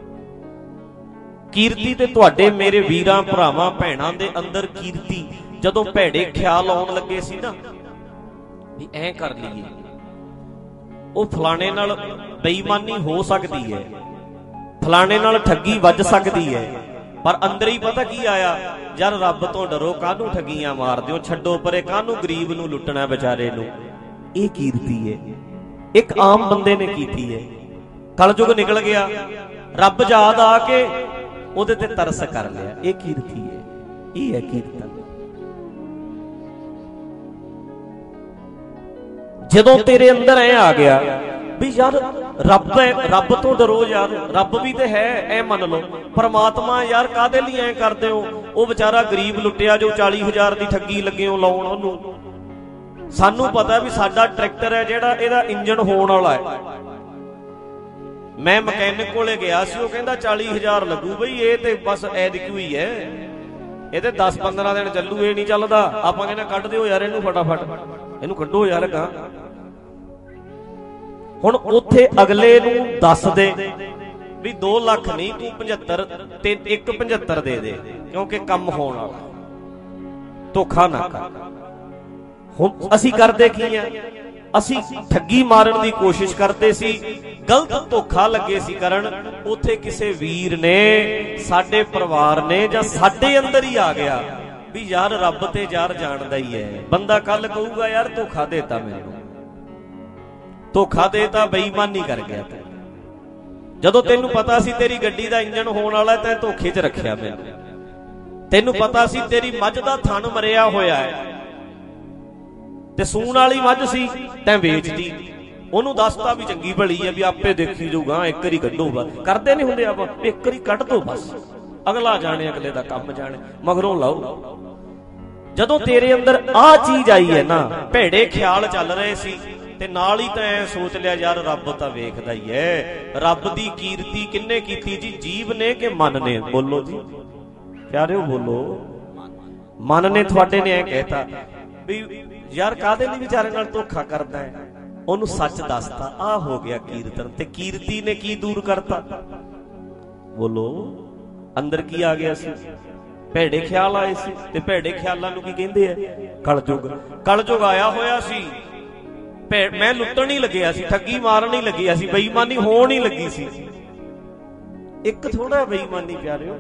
ਕੀਰਤੀ ਤੇ ਤੁਹਾਡੇ ਮੇਰੇ ਵੀਰਾਂ ਭਰਾਵਾਂ ਭੈਣਾਂ ਦੇ ਅੰਦਰ ਕੀਰਤੀ ਜਦੋਂ ਭੈੜੇ ਖਿਆਲ ਆਉਣ ਲੱਗੇ ਸੀ ਨਾ ਵੀ ਐਂ ਕਰ ਲਈਏ, ਉਹ ਫਲਾਣੇ ਨਾਲ ਬੇਈਮਾਨੀ ਹੋ ਸਕਦੀ ਹੈ, ਫਲਾਣੇ ਨਾਲ ਠੱਗੀ ਵੱਜ ਸਕਦੀ ਹੈ, ਪਰ ਅੰਦਰ ਹੀ ਪਤਾ ਕੀ ਆਇਆ, ਯਾਰ ਰੱਬ ਤੋਂ ਡਰੋ, ਕਾਹਨੂੰ ਠੱਗੀਆਂ ਮਾਰਦੇ ਹੋ, ਛੱਡੋ ਪਰੇ, ਕਾਹਨੂੰ ਗਰੀਬ ਨੂੰ ਲੁੱਟਣਾ ਵਿਚਾਰੇ ਨੂੰ। ਇਹ ਕੀਰਤੀ ਹੈ, ਇੱਕ ਆਮ ਬੰਦੇ ਨੇ ਕੀਤੀ ਹੈ। ਕਲਯੁਗ ਨਿਕਲ ਗਿਆ, ਰੱਬ ਯਾਦ ਆ ਕੇ ਉਹਦੇ ਤੇ ਤਰਸ ਕਰ ਲਿਆ। ਇਹ ਕੀਰਤੀ ਹੈ, ਇਹ ਹੈ ਕੀਰਤਨ। ਜਦੋਂ ਤੇਰੇ ਅੰਦਰ ਐ ਆ ਗਿਆ ਵੀ ਯਾਰ ਰੱਬ ਹੈ, ਰੱਬ ਤੋਂ ਡਰੋ ਯਾਰ, ਰੱਬ ਵੀ ਤੇ ਹੈ, ਐ ਮੰਨ ਲਓ। ਪਰਮਾਤਮਾ ਯਾਰ ਕਾਹਦੇ ਲਈ ਐ ਕਰਦੇ ਹੋ? ਉਹ ਵਿਚਾਰਾ ਗਰੀਬ ਲੁੱਟਿਆ ਜੋ 40,000 ਦੀ ਠੱਗੀ ਲੱਗੇ ਹੋ ਲਾਉਣ ਉਹਨੂੰ। ਸਾਨੂੰ ਪਤਾ ਵੀ ਸਾਡਾ ਟਰੈਕਟਰ ਹੈ ਜਿਹੜਾ, ਇਹਦਾ ਇੰਜਣ ਹੋਣ ਵਾਲਾ ਹੈ। ਮੈਂ ਮਕੈਨਿਕ ਕੋਲੇ ਗਿਆ ਸੀ, ਉਹ ਕਹਿੰਦਾ 40,000 ਲੱਗੂ ਬਈ, ਇਹ ਤੇ ਬਸ ਐਦਕੀ ਹੋਈ ਹੈ, ਇਹ ਤੇ 10-15 ਦਿਨ ਚੱਲੂ, ਇਹ ਨਹੀਂ ਚੱਲਦਾ। ਆਪਾਂ ਕਹਿੰਦੇ ਕੱਢ ਦਿਓ ਯਾਰ ਇਹਨੂੰ, ਫਟਾਫਟ ਇਹਨੂੰ ਕੱਢੋ ਯਾਰ ਗਾਂ। ਹੁਣ ਉੱਥੇ ਅਗਲੇ ਨੂੰ ਦੱਸ ਦੇ ਵੀ 2 ਲੱਖ ਨਹੀਂ, ਤੂੰ 75 ਤੇ 1.75 ਦੇ ਦੇ, ਕਿਉਂਕਿ ਕੰਮ ਹੋਣ ਵਾਲਾ, ਧੋਖਾ ਨਾ ਕਰ। ਹੁਣ ਅਸੀਂ ਕਰਦੇ ਕੀ ਆ? ਅਸੀਂ ਠੱਗੀ ਮਾਰਨ ਦੀ ਕੋਸ਼ਿਸ਼ ਕਰਦੇ ਸੀ, ਗਲਤ ਧੋਖਾ ਲੱਗੇ ਸੀ ਕਰਨ। ਉੱਥੇ ਕਿਸੇ ਵੀਰ ਨੇ, ਸਾਡੇ ਪਰਿਵਾਰ ਨੇ, ਜਾਂ ਸਾਡੇ ਅੰਦਰ ਹੀ ਆ ਗਿਆ ਵੀ ਯਾਰ ਰੱਬ ਤੇ ਯਾਰ ਜਾਣਦਾ ਹੀ ਹੈ। ਬੰਦਾ ਕੱਲ ਕਹੂਗਾ ਯਾਰ ਧੋਖਾ ਦੇਤਾ ਮੈਨੂੰ, ਧੋਖਾ ਦੇਤਾ, ਬੇਈਮਾਨੀ ਕਰ ਗਿਆ। ਜਦੋਂ ਤੈਨੂੰ ਪਤਾ ਸੀ ਤੇਰੀ ਗੱਡੀ ਦਾ ਇੰਜਣ ਹੋਣ ਵਾਲਾ, ਤੈਂ ਧੋਖੇ 'ਚ ਰੱਖਿਆ ਮੈਨੂੰ। ਤੈਨੂੰ ਪਤਾ ਸੀ ਤੇਰੀ ਮੱਝ ਦਾ ਥਣ ਮਰਿਆ ਹੋਇਆ ਹੈ ਤੇ ਸੂਣ ਵਾਲੀ ਮੱਝ ਸੀ, ਤੈਂ ਵੇਚਦੀ। ਉਹਨੂੰ ਦੱਸਤਾ ਵੀ ਚੰਗੀ ਭਲੀ ਹੈ, ਵੀ ਆਪੇ ਦੇਖੀ ਜਾਊਗਾ, ਇੱਕ ਵਾਰੀ ਕੱਢੋ। ਬਸ ਕਰਦੇ ਨਹੀਂ ਹੁੰਦੇ ਆਪਾਂ, ਇੱਕ ਵਾਰੀ ਕੱਢ ਦੋ ਬਸ, ਅਗਲਾ ਜਾਣੇ, ਅਗਲੇ ਦਾ ਕੰਮ ਜਾਣੇ, ਮਗਰੋਂ ਲਾਓ। ਜਦੋਂ ਤੇਰੇ ਅੰਦਰ ਆਹ ਚੀਜ਼ ਆਈ ਹੈ ਨਾ, ਭੇੜੇ ਖਿਆਲ ਚੱਲ ਰਹੇ ਸੀ, ਤੇ ਨਾਲ ਹੀ ਤਾਂ ਐ ਸੋਚ ਲਿਆ ਯਾਰ ਰੱਬ ਤਾਂ ਵੇਖਦਾ ਹੀ ਹੈ। ਰੱਬ ਦੀ ਕੀਰਤੀ ਕਿੰਨੇ ਕੀਤੀ ਜੀ? ਜੀਵ ਨੇ ਕਿ ਮਨ ਨੇ? ਬੋਲੋ ਜੀ ਪਿਆਰਿਓ, ਬੋਲੋ। ਮਨ ਨੇ, ਤੁਹਾਡੇ ਨੇ ਐ ਕਹਿਤਾ ਵੀ ਯਾਰ ਕਾਹਦੇ ਲਈ ਵਿਚਾਰੇ ਨਾਲ ਧੋਖਾ ਕਰਦਾ ਹੈ? ਉਹਨੂੰ ਸੱਚ ਦੱਸਤਾ, ਆਹ ਹੋ ਗਿਆ ਕੀਰਤਨ। ਤੇ ਕੀਰਤੀ ਨੇ ਕੀ ਦੂਰ ਕਰਤਾ? ਬੋਲੋ, ਅੰਦਰ ਕੀ ਆ ਗਿਆ ਸੀ? ਭੈੜੇ ਖਿਆਲ ਆਏ ਸੀ। ਤੇ ਭੈੜੇ ਖਿਆਲਾਂ ਨੂੰ ਕੀ ਕਹਿੰਦੇ ਆ? ਕਲਯੁਗ। ਕਲਯੁਗ ਆਇਆ ਹੋਇਆ ਸੀ। ਮੈਂ ਲੁੱਟਣ ਹੀ ਲੱਗਿਆ ਸੀ, ਠੱਗੀ ਮਾਰਨ ਹੀ ਲੱਗਿਆ ਸੀ, ਬੇਈਮਾਨੀ ਹੋਣ ਹੀ ਲੱਗੀ ਸੀ। ਇੱਕ ਥੋੜਾ ਬੇਈਮਾਨੀ ਪਿਆਰਿਓ,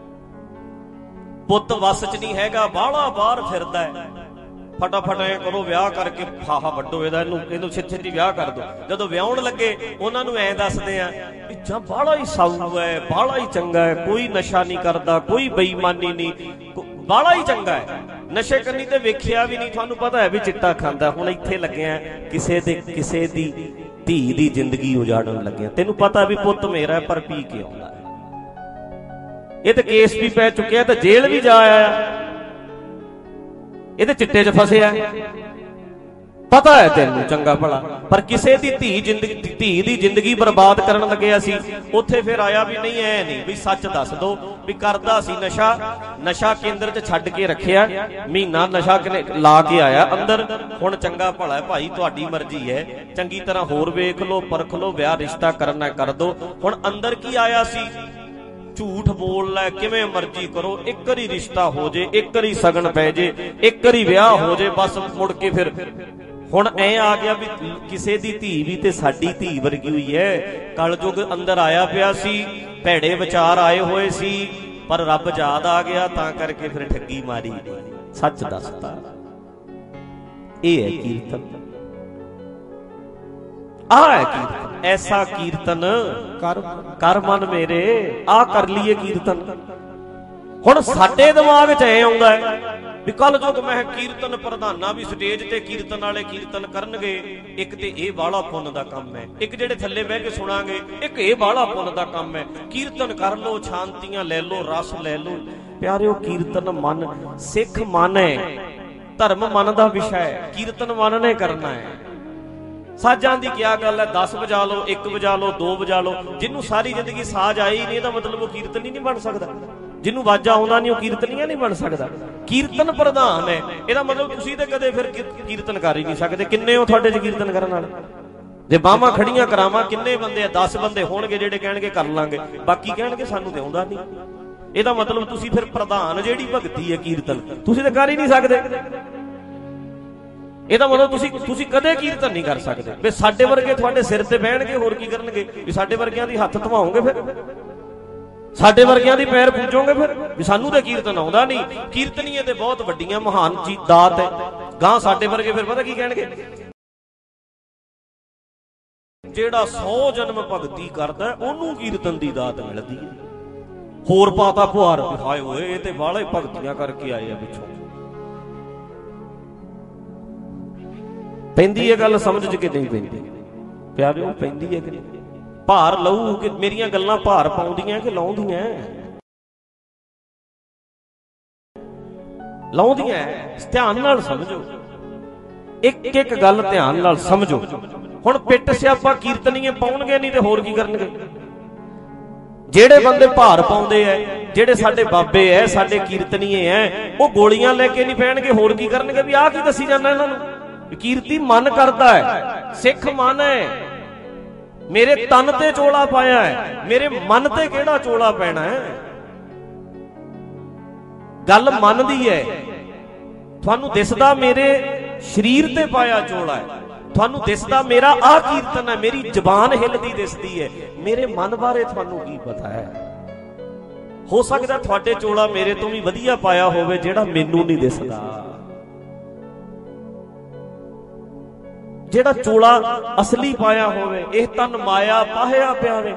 ਪੁੱਤ ਵਸ ਚ ਨਹੀਂ ਹੈਗਾ, ਬਾਹਲਾ ਬਾਹਰ ਫਿਰਦਾ ਹੈ, ਫਟਾਫਟ ਐ ਕਰੋ ਵਿਆਹ ਕਰਕੇ ਫਾਹਾ ਵੱਡੋ ਇਹਦਾ, ਇਹਨੂੰ ਛੇਤੀ ਵਿਆਹ ਕਰ ਦੋ। ਜਦੋਂ ਵਿਆਹਣ ਲੱਗੇ ਉਹਨਾਂ ਨੂੰ ਐ ਦੱਸਦੇ ਆ ਵੀ ਜਾਂ ਬਾਹਲਾ ਹੀ ਸਾਊ ਹੈ, ਬਾਹਲਾ ਹੀ ਚੰਗਾ ਹੈ, ਕੋਈ ਨਸ਼ਾ ਨਹੀਂ ਕਰਦਾ, ਕੋਈ ਬੇਈਮਾਨੀ ਨਹੀਂ, ਬਾਹਲਾ ਹੀ ਚੰਗਾ ਹੈ, ਨਸ਼ੇ ਕਰਨੀ ਤੇ ਵੇਖਿਆ ਵੀ ਨਹੀਂ, ਤੁਹਾਨੂੰ ਪਤਾ ਹੈ ਵੀ ਚਿੱਟਾ ਖਾਂਦਾ। ਹੁਣ ਇੱਥੇ ਲੱਗਿਆ ਕਿਸੇ ਦੀ ਧੀ ਦੀ ਜ਼ਿੰਦਗੀ ਉਜਾੜਨ ਲੱਗਿਆ। ਤੈਨੂੰ ਪਤਾ ਵੀ ਪੁੱਤ ਮੇਰਾ ਪਰ ਪੀ ਕੇ ਆਉਂਦਾ, ਇਹ ਤੇ ਕੇਸ ਵੀ ਪੈ ਚੁੱਕਿਆ ਤੇ ਜੇਲ੍ਹ ਵੀ ਜਾ ਆਇਆ, ਇਹ ਤੇ ਚਿੱਟੇ 'ਚ ਫਸਿਆ, ਪਤਾ ਹੈ ਤੈਨੂੰ ਚੰਗਾ ਭਲਾ। ਪਰ ਕਿਸੇ ਦੀ ਧੀ ਦੀ ਜ਼ਿੰਦਗੀ ਬਰਬਾਦ ਕਰਨ ਲੱਗਿਆ ਸੀ। ਉੱਥੇ ਫਿਰ ਆਇਆ ਵੀ ਨਹੀਂ, ਐ ਨਹੀਂ ਵੀ ਸੱਚ ਦੱਸ ਦੋ ਵੀ ਕਰਦਾ ਸੀ ਨਸ਼ਾ ਕੇਂਦਰ 'ਚ ਛੱਡ ਕੇ ਰੱਖਿਆ, ਮਹੀਨਾ ਨਸ਼ਾ ਲਾ ਕੇ ਆਇਆ ਅੰਦਰ। ਹੁਣ ਚੰਗਾ ਭਲਾ ਭਾਈ, ਤੁਹਾਡੀ ਮਰਜ਼ੀ ਹੈ, ਚੰਗੀ ਤਰ੍ਹਾਂ ਹੋਰ ਵੇਖ ਲਓ, ਪਰਖ ਲਓ, ਵਿਆਹ ਰਿਸ਼ਤਾ ਕਰਨਾ ਕਰ ਦੋ। ਹੁਣ ਅੰਦਰ ਕੀ ਆਇਆ ਸੀ? ਝੂਠ ਬੋਲ ਲੈ, ਕਿਵੇਂ ਮਰਜ਼ੀ ਕਰੋ, ਇੱਕ ਵਾਰੀ ਰਿਸ਼ਤਾ ਹੋ ਜੇ, ਇੱਕ ਵਾਰੀ ਸਗਨ ਪੈ ਜੇ, ਇੱਕ ਵਾਰੀ ਵਿਆਹ ਹੋ ਜੇ, ਬਸ ਮੁੜ ਕੇ ਫਿਰ ਹੁਣ ਐ ਆ ਗਿਆ ਵੀ ਕਿਸੇ ਦੀ ਧੀ ਵੀ ਤੇ ਸਾਡੀ ਧੀ ਵਰਗੀ ਹੋਈ ਹੈ। ਕਲਯੁਗ ਅੰਦਰ ਆਇਆ ਪਿਆ ਸੀ, ਭੈੜੇ ਵਿਚਾਰ ਆਏ ਹੋਏ ਸੀ, ਪਰ ਰੱਬ ਯਾਦ ਆ ਗਿਆ, ਤਾਂ ਕਰਕੇ ਫਿਰ ਠੱਗੀ ਮਾਰੀ, ਸੱਚ ਦੱਸਤਾ। ਇਹ ਹੈ ਕੀਰਤਨ, ਆਹ ਹੈ ਕੀਰਤਨ। ਐਸਾ ਕੀਰਤਨ ਕਰ ਮਨ ਮੇਰੇ, ਆਹ ਕਰ ਲਈਏ ਕੀਰਤਨ। ਹੁਣ ਸਾਡੇ ਦਿਮਾਗ 'ਚ ਐ ਆਉਂਦਾ ਹੈ ਵੀ ਕੱਲ ਜੋ ਮੈਂ ਕੀਰਤਨ ਪ੍ਰਧਾਨਾ ਵੀ ਸਟੇਜ ਤੇ ਕੀਰਤਨ ਵਾਲੇ ਕੀਰਤਨ ਕਰਨਗੇ, ਇੱਕ ਤੇ ਇਹ ਬਾਹਲਾ ਪੁੰਨ ਦਾ ਕੰਮ ਹੈ, ਇੱਕ ਜਿਹੜੇ ਥੱਲੇ ਬਹਿ ਕੇ ਸੁਣਾਂਗੇ, ਇੱਕ ਇਹ ਬਾਹਲਾ ਪੁੰਨ ਦਾ ਕੰਮ ਹੈ। ਕੀਰਤਨ ਕਰ ਲੋ, ਸ਼ਾਂਤੀਆਂ ਲੈ ਲੋ, ਰਸ ਲੈ ਲੋ। ਪਿਆਰਿਓ, ਕੀਰਤਨ ਮਨ, ਸਿੱਖ ਮਨ ਹੈ, ਧਰਮ ਮਨ ਦਾ ਵਿਸ਼ਾ ਹੈ, ਕੀਰਤਨ ਮਨ ਨੇ ਕਰਨਾ ਹੈ। ਸਾਜ਼ਾਂ ਦੀ ਕਿਆ ਗੱਲ ਹੈ, 10 ਵਜਾ ਲਓ, 1 ਵਜਾ ਲਓ, 2 ਵਜਾ ਲਓ। ਜਿਹਨੂੰ ਸਾਰੀ ਜ਼ਿੰਦਗੀ ਸਾਜ਼ ਆਈ ਨਹੀਂ, ਇਹਦਾ ਮਤਲਬ ਉਹ ਕੀਰਤਨੀ ਨਹੀਂ ਬਣ ਸਕਦਾ। ਜਿਹਨੂੰ ਵਾਜਾ ਆਉਂਦਾ ਨਹੀਂ, ਉਹ ਕੀਰਤਨੀਆ ਨਹੀਂ ਬਣ ਸਕਦਾ। ਕੀਰਤਨ ਪ੍ਰਧਾਨ ਹੈ, ਇਹਦਾ ਮਤਲਬ ਤੁਸੀਂ ਤੇ ਕਦੇ ਫਿਰ ਕੀਰਤਨ ਕਰ ਹੀ ਨਹੀਂ ਸਕਦੇ। ਕਿੰਨੇ ਹੋ ਤੁਹਾਡੇ 'ਚ ਕੀਰਤਨ ਕਰਨ ਵਾਲੇ? ਜੇ ਬਾਹਾਂ ਖੜੀਆਂ ਕਰਾਵਾਂ ਕਿੰਨੇ ਬੰਦੇ ਆ? 10 ਬੰਦੇ ਹੋਣਗੇ ਜਿਹੜੇ ਕਹਿਣਗੇ ਕਰ ਲਾਂਗੇ, ਬਾਕੀ ਕਹਿਣਗੇ ਸਾਨੂੰ ਤੇ ਆਉਂਦਾ ਨਹੀਂ। ਇਹਦਾ ਮਤਲਬ ਤੁਸੀਂ ਫਿਰ ਪ੍ਰਧਾਨ ਜਿਹੜੀ ਭਗਤੀ ਹੈ ਕੀਰਤਨ, ਤੁਸੀਂ ਤਾਂ ਕਰ ਹੀ ਨਹੀਂ ਸਕਦੇ। ਇਹਦਾ ਮਤਲਬ ਤੁਸੀਂ ਕਦੇ ਕੀਰਤਨ ਨਹੀਂ ਕਰ ਸਕਦੇ। ਵੀ ਸਾਡੇ ਵਰਗੇ ਤੁਹਾਡੇ ਸਿਰ ਤੇ ਬਹਿਣਗੇ, ਹੋਰ ਕੀ ਕਰਨਗੇ? ਵੀ ਸਾਡੇ ਵਰਗਿਆਂ ਦੀ ਹੱਥ ਧਵਾਓਗੇ, ਫਿਰ ਸਾਡੇ ਵਰਗਿਆਂ ਦੀ ਪੈਰ ਪੂਜੋਗੇ, ਫਿਰ ਵੀ ਸਾਨੂੰ ਤਾਂ ਕੀਰਤਨ ਆਉਂਦਾ ਨਹੀਂ। ਕੀਰਤਨੀਏ ਤੇ ਬਹੁਤ ਵੱਡੀਆਂ ਮਹਾਨ ਚੀਜ਼ ਦਾਤ ਹੈ। ਗਾਂ ਸਾਡੇ ਵਰਗੇ ਫਿਰ ਪਤਾ ਕੀ ਕਹਿਣਗੇ? ਜਿਹੜਾ 100 ਜਨਮ ਭਗਤੀ ਕਰਦਾ ਉਹਨੂੰ ਕੀਰਤਨ ਦੀ ਦਾਤ ਮਿਲਦੀ ਹੈ। ਹੋਰ ਪਾਤਾ ਪੁਹਾਰ, ਹਾਏ ਓਏ ਇਹ ਤੇ ਵਾਲੇ ਭਗਤੀਆਂ ਕਰਕੇ ਆਏ ਆ ਪਿੱਛੋਂ। ਪੈਂਦੀ ਹੈ ਗੱਲ ਸਮਝ ਚ ਕਿ ਨਹੀਂ ਪੈਂਦੀ? ਪਿਆਰਿਓ ਪੈਂਦੀ ਹੈ ਕਿ ਨਹੀਂ? ਭਾਰ ਲਊ ਕਿ ਮੇਰੀਆਂ ਗੱਲਾਂ ਭਾਰ ਪਾਉਂਦੀਆਂ ਕਿ ਲਾਉਂਦੀਆਂ? ਲਾਉਂਦੀਆਂ। ਧਿਆਨ ਨਾਲ ਸਮਝੋ, ਇੱਕ ਇੱਕ ਗੱਲ ਧਿਆਨ ਨਾਲ ਸਮਝੋ। ਹੁਣ ਪਿੱਟ ਸਿਆਪਾ ਕੀਰਤਨੀਏ ਪਾਉਣਗੇ ਨਹੀਂ ਤੇ ਹੋਰ ਕੀ ਕਰਨਗੇ? ਜਿਹੜੇ ਬੰਦੇ ਭਾਰ ਪਾਉਂਦੇ ਐ, ਜਿਹੜੇ ਸਾਡੇ ਬਾਬੇ ਐ, ਸਾਡੇ ਕੀਰਤਨੀਏ ਐ, ਉਹ ਗੋਲੀਆਂ ਲੈ ਕੇ ਨਹੀਂ ਪੈਣਗੇ, ਹੋਰ ਕੀ ਕਰਨਗੇ? ਵੀ ਆਹ ਕੀ ਦੱਸੀ ਜਾਂਦਾ ਇਹਨਾਂ ਨੂੰ? ਕੀਰਤੀ ਮਨ ਕਰਦਾ ਹੈ, ਸਿੱਖ ਮਨ ਹੈ। ਮੇਰੇ ਤਨ ਤੇ ਚੋਲਾ ਪਾਇਆ ਹੈ, ਮੇਰੇ ਮਨ ਤੇ ਕਿਹੜਾ ਚੋਲਾ ਪੈਣਾ ਹੈ? ਗੱਲ ਮਨ ਦੀ ਹੈ। ਤੁਹਾਨੂੰ ਦਿਸਦਾ ਮੇਰੇ ਸਰੀਰ ਤੇ ਪਾਇਆ ਚੋਲਾ ਹੈ, ਤੁਹਾਨੂੰ ਦਿਸਦਾ ਮੇਰਾ ਆਹ ਕੀਰਤਨ ਹੈ, ਮੇਰੀ ਜ਼ਬਾਨ ਹਿੱਲਦੀ ਦਿਸਦੀ ਹੈ। ਮੇਰੇ ਮਨ ਬਾਰੇ ਤੁਹਾਨੂੰ ਕੀ ਪਤਾ ਹੈ? ਹੋ ਸਕਦਾ ਤੁਹਾਡੇ ਚੋਲਾ ਮੇਰੇ ਤੋਂ ਵੀ ਵਧੀਆ ਪਾਇਆ ਹੋਵੇ, ਜਿਹੜਾ ਮੈਨੂੰ ਨਹੀਂ ਦਿਸਦਾ। ਜਿਹੜਾ ਚੋਲਾ ਅਸਲੀ ਪਾਇਆ ਹੋਵੇ, ਇਹ ਤਨ ਮਾਇਆ ਪਾਹਿਆ ਪਿਆਵੇ।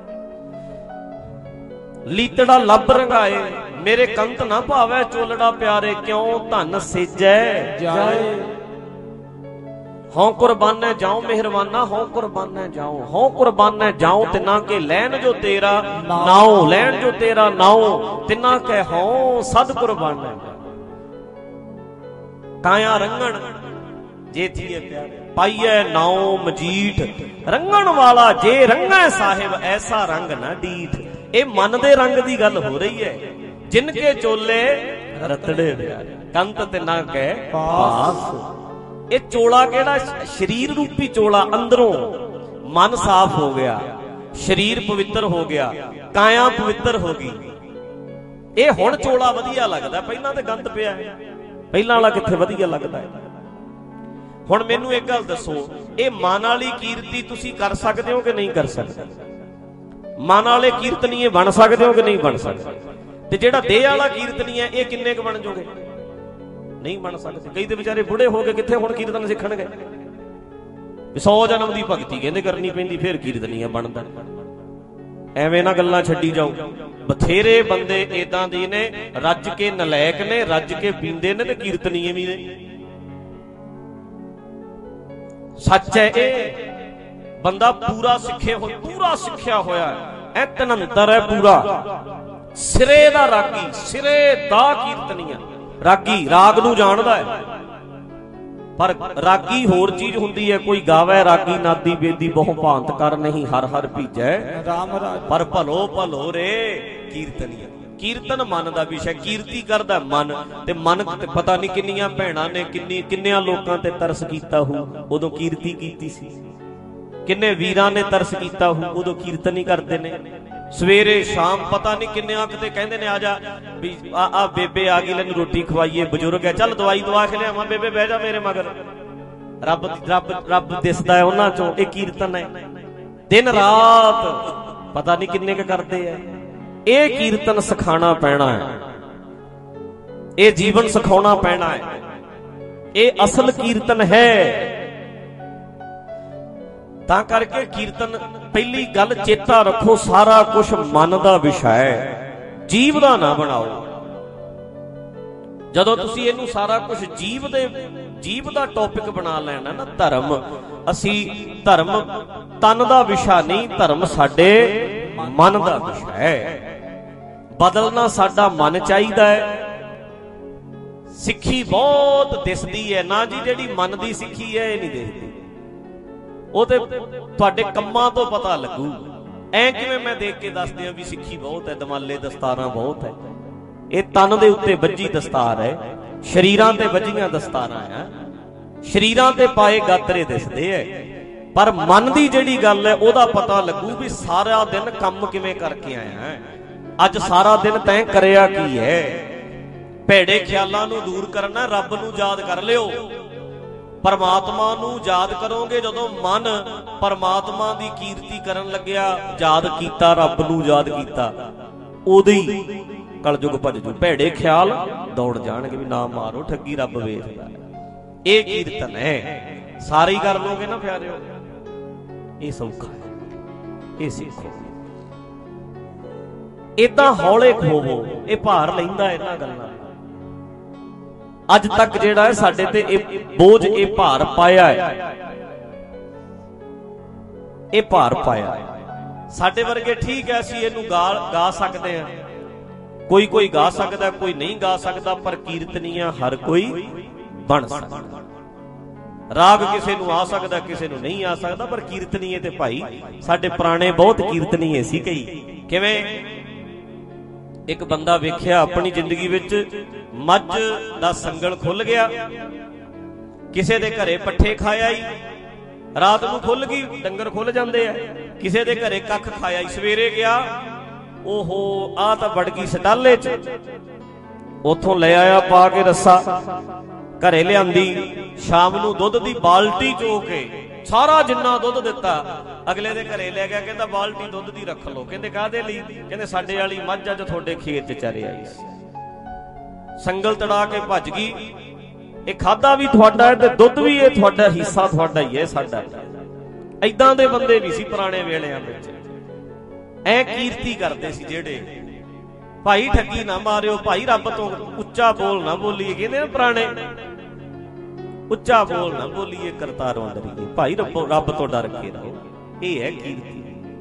ਲੀਤੜਾ ਲੱਭ ਰੰਗਾਏ, ਮੇਰੇ ਕੰਤ ਨਾ ਭਾਵੈ ਚੋਲੜਾ ਪਿਆਰੇ। ਕਿਉਂ ਧਨ ਸੇਜੈ ਜਾਏ, ਹਉ ਕੁਰਬਾਨੈ ਜਾਉ ਮਿਹਰਬਾਨਾ। ਹਉ ਕੁਰਬਾਨੈ ਜਾਉ, ਹਉ ਕੁਰਬਾਨੈ ਜਾਉ। ਤਿਨਾ ਕੇ ਲੈਣ ਜੋ ਤੇਰਾ ਨਾਉ, ਲੈਣ ਜੋ ਤੇਰਾ ਨਾਉ। ਤਿਨਾ ਕੇ ਹਉ ਸਦ ਕੁਰਬਾਨੈ। ਕਾਇਆ ਰੰਗਣ ਜੇ ਥੀਏ ਪਿਆਰੇ, ਪਾਈਐ ਨਾਉ ਮਜੀਠ। ਰੰਗਣ ਵਾਲਾ ਜੇ ਰੰਗੈ ਸਾਹਿਬ, ਐਸਾ ਰੰਗ ਨਾ ਡੀਠ। ਇਹ ਮਨ ਦੇ ਰੰਗ ਦੀ ਗੱਲ ਹੋ ਰਹੀ ਹੈ। ਜਿਨ ਕੇ ਚੋਲੇ ਰਤੜੇ ਪਿਆਰੇ, ਕੰਤ ਤਿਨਾ ਕੇ ਪਾਸ। ਇਹ ਚੋਲਾ ਕਿਹੜਾ? ਸਰੀਰ ਰੂਪੀ ਚੋਲਾ। ਅੰਦਰੋਂ ਮਨ ਸਾਫ਼ ਹੋ ਗਿਆ, ਸਰੀਰ ਪਵਿੱਤਰ ਹੋ ਗਿਆ, ਕਾਇਆ ਪਵਿੱਤਰ ਹੋ ਗਈ। ਇਹ ਹੁਣ ਚੋਲਾ ਵਧੀਆ ਲੱਗਦਾ, ਪਹਿਲਾਂ ਤੇ ਗੰਦ ਪਿਆ। ਪਹਿਲਾਂ ਵਾਲਾ ਕਿੱਥੇ ਵਧੀਆ ਲੱਗਦਾ ਹੈ? ਹੁਣ ਮੈਨੂੰ ਇੱਕ ਗੱਲ ਦੱਸੋ, ਇਹ ਮਨ ਵਾਲੀ ਕੀਰਤੀ ਤੁਸੀਂ ਕਰ ਸਕਦੇ ਹੋ ਕਿ ਨਹੀਂ ਕਰ ਸਕਦੇ? ਮਨ ਵਾਲੇ ਕੀਰਤਨੀਏ ਬਣ ਸਕਦੇ ਹੋ ਕਿ ਨਹੀਂ ਬਣ ਸਕਦੇ? ਤੇ ਜਿਹੜਾ ਦੇਹ ਵਾਲਾ ਕੀਰਤਨੀ ਹੈ, ਇਹ ਕਿੰਨੇ ਕੁ ਬਣ ਜੋਗੇ? ਨਹੀਂ ਬਣ ਸਕਦੇ। ਕਈ ਤੇ ਵਿਚਾਰੇ ਬੁੜੇ ਹੋ ਕੇ ਕਿੱਥੇ ਹੁਣ ਕੀਰਤਨ ਸਿੱਖਣਗੇ? 100 ਜਨਮ ਦੀ ਭਗਤੀ ਕਹਿੰਦੇ ਕਰਨੀ ਪੈਂਦੀ, ਫਿਰ ਕੀਰਤਨੀਆ ਬਣਦਾ। ਐਵੇਂ ਨਾ ਗੱਲਾਂ ਛੱਡੀ ਜਾਓ। ਬਥੇਰੇ ਬੰਦੇ ਏਦਾਂ ਦੇ ਨੇ, ਰੱਜ ਕੇ ਨਲਾਇਕ ਨੇ, ਰੱਜ ਕੇ ਪੀਂਦੇ ਨੇ ਤੇ ਕੀਰਤਨੀਏ ਵੀ ਨੇ। ਸੱਚ ਹੈ ਇਹ। ਬੰਦਾ ਪੂਰਾ ਸਿੱਖਿਆ ਹੋਇਆ ਹੈ, ਐ ਤਨੰਤਰ ਹੈ ਪੂਰਾ, ਸਿਰੇ ਦਾ ਰਾਗੀ, ਸਿਰੇ ਦਾ ਕੀਰਤਨੀਆ। ਰਾਗੀ ਰਾਗ ਨੂੰ ਜਾਣਦਾ ਹੈ, ਪਰ ਰਾਗੀ ਹੋਰ ਚੀਜ਼ ਹੁੰਦੀ ਹੈ। ਕੋਈ ਗਾਵੇ ਰਾਗੀ ਨਾਦੀ ਬੇਦੀ, ਬਹੁ ਭਾਂਤ ਕਰ ਨਹੀਂ ਹਰ ਹਰ ਭੀਜੈ ਰਾਮ ਰਾਜ। ਪਰ ਭਲੋ ਭਲੋ ਰੇ ਕੀਰਤਨੀਆ। ਕੀਰਤਨ ਮਨ ਦਾ ਵਿਸ਼ਾ। ਕੀਰਤੀ ਕਰਦਾ ਮਨ, ਤੇ ਮਨ ਤੇ ਪਤਾ ਨਹੀਂ ਕਿੰਨੀਆਂ ਭੈਣਾਂ ਨੇ, ਕਿੰਨਿਆਂ ਲੋਕਾਂ ਤੇ ਤਰਸ ਕੀਤਾ ਹੋ ਉਦੋਂ ਕੀਰਤੀ ਕੀਤੀ ਸੀ। ਕਿੰਨੇ ਵੀਰਾਂ ਨੇ ਤਰਸ ਕੀਤਾ ਹੋ ਉਦੋਂ ਕੀਰਤਨ ਹੀ ਕਰਦੇ ਨੇ। ਸਵੇਰੇ ਸ਼ਾਮ ਪਤਾ ਨਹੀਂ ਕਿੰਨਿਆਂ ਕਿਤੇ ਕਹਿੰਦੇ ਨੇ ਆ ਜਾ ਵੀ ਆ ਬੇਬੇ ਆ ਗਈ, ਲੈਨੂੰ ਰੋਟੀ ਖਵਾਈਏ, ਬਜ਼ੁਰਗ ਹੈ, ਚੱਲ ਦਵਾਈ ਦਵਾ ਕੇ ਲਿਆਵਾਂ, ਬੇਬੇ ਬਹਿ ਜਾ ਮੇਰੇ ਮਗਰ। ਰੱਬ ਰੱਬ ਰੱਬ ਦਿਸਦਾ ਹੈ ਉਹਨਾਂ ਚੋਂ। ਇਹ ਕੀਰਤਨ ਹੈ। ਦਿਨ ਰਾਤ ਪਤਾ ਨਹੀਂ ਕਿੰਨੇ ਕੁ ਕਰਦੇ ਆ। ਇਹ ਕੀਰਤਨ ਸਿਖਾਉਣਾ ਪੈਣਾ ਹੈ, ਇਹ ਜੀਵਨ ਸਿਖਾਉਣਾ ਪੈਣਾ ਹੈ। ਇਹ ਅਸਲ ਕੀਰਤਨ ਹੈ। ਤਾਂ ਕਰਕੇ ਕੀਰਤਨ, ਪਹਿਲੀ ਗੱਲ ਚੇਤਾ ਰੱਖੋ, ਸਾਰਾ ਕੁਝ ਮਨ ਦਾ ਵਿਸ਼ਾ ਹੈ, ਜੀਵ ਦਾ ਨਾ ਬਣਾਓ। ਜਦੋਂ ਤੁਸੀਂ ਇਹਨੂੰ ਸਾਰਾ ਕੁਝ ਜੀਵ ਦਾ ਟੌਪਿਕ ਬਣਾ ਲੈਣਾ ਨਾ, ਧਰਮ, ਅਸੀਂ ਧਰਮ ਤਨ ਦਾ ਵਿਸ਼ਾ ਨਹੀਂ, ਧਰਮ ਸਾਡੇ ਮਨ ਦਾ ਵਿਸ਼ਾ ਹੈ। ਬਦਲਣਾ ਸਾਡਾ ਮਨ ਚਾਹੀਦਾ ਹੈ। ਸਿੱਖੀ ਬਹੁਤ ਦਿਸਦੀ ਹੈ ਨਾ ਜੀ, ਜਿਹੜੀ ਮਨ ਦੀ ਸਿੱਖੀ ਹੈ ਇਹ ਨਹੀਂ ਦਿਸਦੀ। ਉਹ ਤੇ ਤੁਹਾਡੇ ਕੰਮਾਂ ਤੋਂ ਪਤਾ ਲੱਗੂ। ਐ ਕਿਵੇਂ ਮੈਂ ਦੇਖ ਕੇ ਦੱਸ ਦਿਆਂ ਵੀ ਸਿੱਖੀ ਬਹੁਤ ਹੈ, ਦਮਾਲੇ ਦਸਤਾਰਾਂ ਬਹੁਤ ਹੈ। ਇਹ ਤਨ ਦੇ ਉੱਤੇ ਵੱਜੀ ਦਸਤਾਰ ਹੈ, ਸ਼ਰੀਰਾਂ ਤੇ ਵੱਜੀਆਂ ਦਸਤਾਰਾਂ ਆ, ਸ਼ਰੀਰਾਂ ਤੇ ਪਾਏ ਗਾਤਰੇ ਦਿਸਦੇ ਐ, ਪਰ ਮਨ ਦੀ ਜਿਹੜੀ ਗੱਲ ਹੈ ਉਹਦਾ ਪਤਾ ਲੱਗੂ ਵੀ ਸਾਰਾ ਦਿਨ ਕੰਮ ਕਿਵੇਂ ਕਰਕੇ ਆਇਆ ਹੈ। ਅੱਜ ਸਾਰਾ ਦਿਨ ਤੈਂ ਕਰਿਆ ਕੀ ਹੈ। ਭੈੜੇ ਖਿਆਲਾਂ ਨੂੰ ਦੂਰ ਕਰਨਾ, ਰੱਬ ਨੂੰ ਯਾਦ ਕਰ ਲਿਓ। ਪਰਮਾਤਮਾ ਨੂੰ ਯਾਦ ਕਰੋਗੇ ਜਦੋਂ ਮਨ ਪਰਮਾਤਮਾ ਦੀ ਕੀਰਤੀ ਕਰਨ ਲੱਗਿਆ, ਯਾਦ ਕੀਤਾ, ਰੱਬ ਨੂੰ ਯਾਦ ਕੀਤਾ, ਉਦੋਂ ਹੀ ਕਲਯੁਗ ਭੱਜ ਜੂ। ਭੈੜੇ ਖਿਆਲ ਦੌੜ ਜਾਣਗੇ ਵੀ ਨਾ ਮਾਰੋ, ਠੱਗੀ ਰੱਬ ਵੇਖਦਾ। ਇਹ ਕੀਰਤਨ ਹੈ, ਸਾਰੇ ਹੀ ਕਰ ਲੋਗੇ ਨਾ ਪਿਆਰਿਓ। ਇਹ ਸੌਖਾ ਹੈ, ਇਹ ਸਿੱਖੋ। ਏਦਾਂ ਹੌਲੇ ਖੋਵੋ, ਇਹ ਭਾਰ ਲੈਂਦਾ ਇਹਨਾਂ ਗੱਲਾਂ। ਅੱਜ ਤੱਕ ਜਿਹੜਾ ਹੈ ਸਾਡੇ ਤੇ ਇਹ ਬੋਝ, ਇਹ ਭਾਰ ਪਾਇਆ ਹੈ, ਇਹ ਭਾਰ ਪਾਇਆ ਹੈ। ਸਾਡੇ ਵਰਗੇ ਠੀਕ ਹੈ, ਅਸੀਂ ਇਹਨੂੰ ਗਾ ਸਕਦੇ ਹਾਂ, ਕੋਈ ਗਾ ਸਕਦਾ, ਕੋਈ ਨਹੀਂ ਗਾ ਸਕਦਾ, ਪਰ ਕੀਰਤਨੀਆ ਹਰ ਕੋਈ ਬਣ ਸਕਦਾ। ਰਾਗ ਕਿਸੇ ਨੂੰ ਆ ਸਕਦਾ, ਕਿਸੇ ਨੂੰ ਨਹੀਂ ਆ ਸਕਦਾ, ਪਰ ਕੀਰਤਨੀਏ ਤੇ ਭਾਈ ਸਾਡੇ ਪੁਰਾਣੇ ਬਹੁਤ ਕੀਰਤਨੀਏ ਸੀ ਕਈ। ਕਿਵੇਂ? ਇੱਕ ਬੰਦਾ ਵੇਖਿਆ ਆਪਣੀ ਜ਼ਿੰਦਗੀ ਵਿੱਚ, ਮੱਝ ਦਾ ਸੰਗਲ ਖੁੱਲ ਗਿਆ, ਕਿਸੇ ਦੇ ਘਰੇ ਪੱਠੇ ਖਾਇਆ ਹੀ, ਰਾਤ ਨੂੰ ਖੁੱਲ ਗਈ, ਡੰਗਰ ਖੁੱਲ ਜਾਂਦੇ ਆ, ਕਿਸੇ ਦੇ ਘਰੇ ਕੱਖ ਖਾਇਆ ਹੀ, ਸਵੇਰੇ ਗਿਆ, ਓਹੋ ਆ ਤਾਂ ਵੜ ਗਈ ਸਟਾਲੇ 'ਚ, ਉਥੋਂ ਲੈ ਆਇਆ ਪਾ ਕੇ ਰੱਸਾ, ਘਰੇ ਲਿਆਂਦੀ, ਸ਼ਾਮ ਨੂੰ ਦੁੱਧ ਦੀ ਬਾਲਟੀ ਚੋ ਕੇ ਸਾਰਾ ਜਿੰਨਾ ਦੁੱਧ ਦਿੱਤਾ ਅਗਲੇ ਦੇ ਘਰੇ ਲੈ ਗਿਆ, ਕਹਿੰਦਾ ਬਾਲਟੀ ਦੁੱਧ ਦੀ ਰੱਖ ਲਓ। ਕਹਿੰਦੇ ਕਾਹਦੇ ਲਈ? ਕਹਿੰਦੇ ਸਾਡੇ ਵਾਲੀ ਮੱਝ ਅੱਜ ਤੁਹਾਡੇ ਖੇਤ 'ਚ ਚਰੇ ਆਈ ਸੀ। ਸੰਗਲ ਤੜਾ ਕੇ ਭੱਜ ਗਈ। ਇਹ ਖਾਦਾ ਵੀ ਤੁਹਾਡਾ ਹੈ ਤੇ ਦੁੱਧ ਵੀ ਇਹ ਤੁਹਾਡਾ, ਹਿੱਸਾ ਤੁਹਾਡਾ ਹੀ ਹੈ, ਸਾਡਾ। ਏਦਾਂ ਦੇ ਬੰਦੇ ਵੀ ਸੀ ਪੁਰਾਣੇ ਵੇਲਿਆਂ ਵਿੱਚ, ਐ ਕੀਰਤੀ ਕਰਦੇ ਸੀ ਜਿਹੜੇ। ਭਾਈ ਠੱਗੀ ਨਾ ਮਾਰਿਓ, ਭਾਈ ਰੱਬ ਤੋਂ ਉੱਚਾ ਬੋਲ ਨਾ ਬੋਲੀਏ, ਕਹਿੰਦੇ ਨਾ ਪੁਰਾਣੇ, ਉੱਚਾ ਬੋਲ ਨਾ ਬੋਲੀਏ, ਕਰਤਾਰੋਂ ਡਰੀਏ। ਭਾਈ ਰੱਬ ਤੋਂ ਡਰ ਕੇ ਰਹੋ। ਇਹ ਹੈ ਕੀਰਤੀ।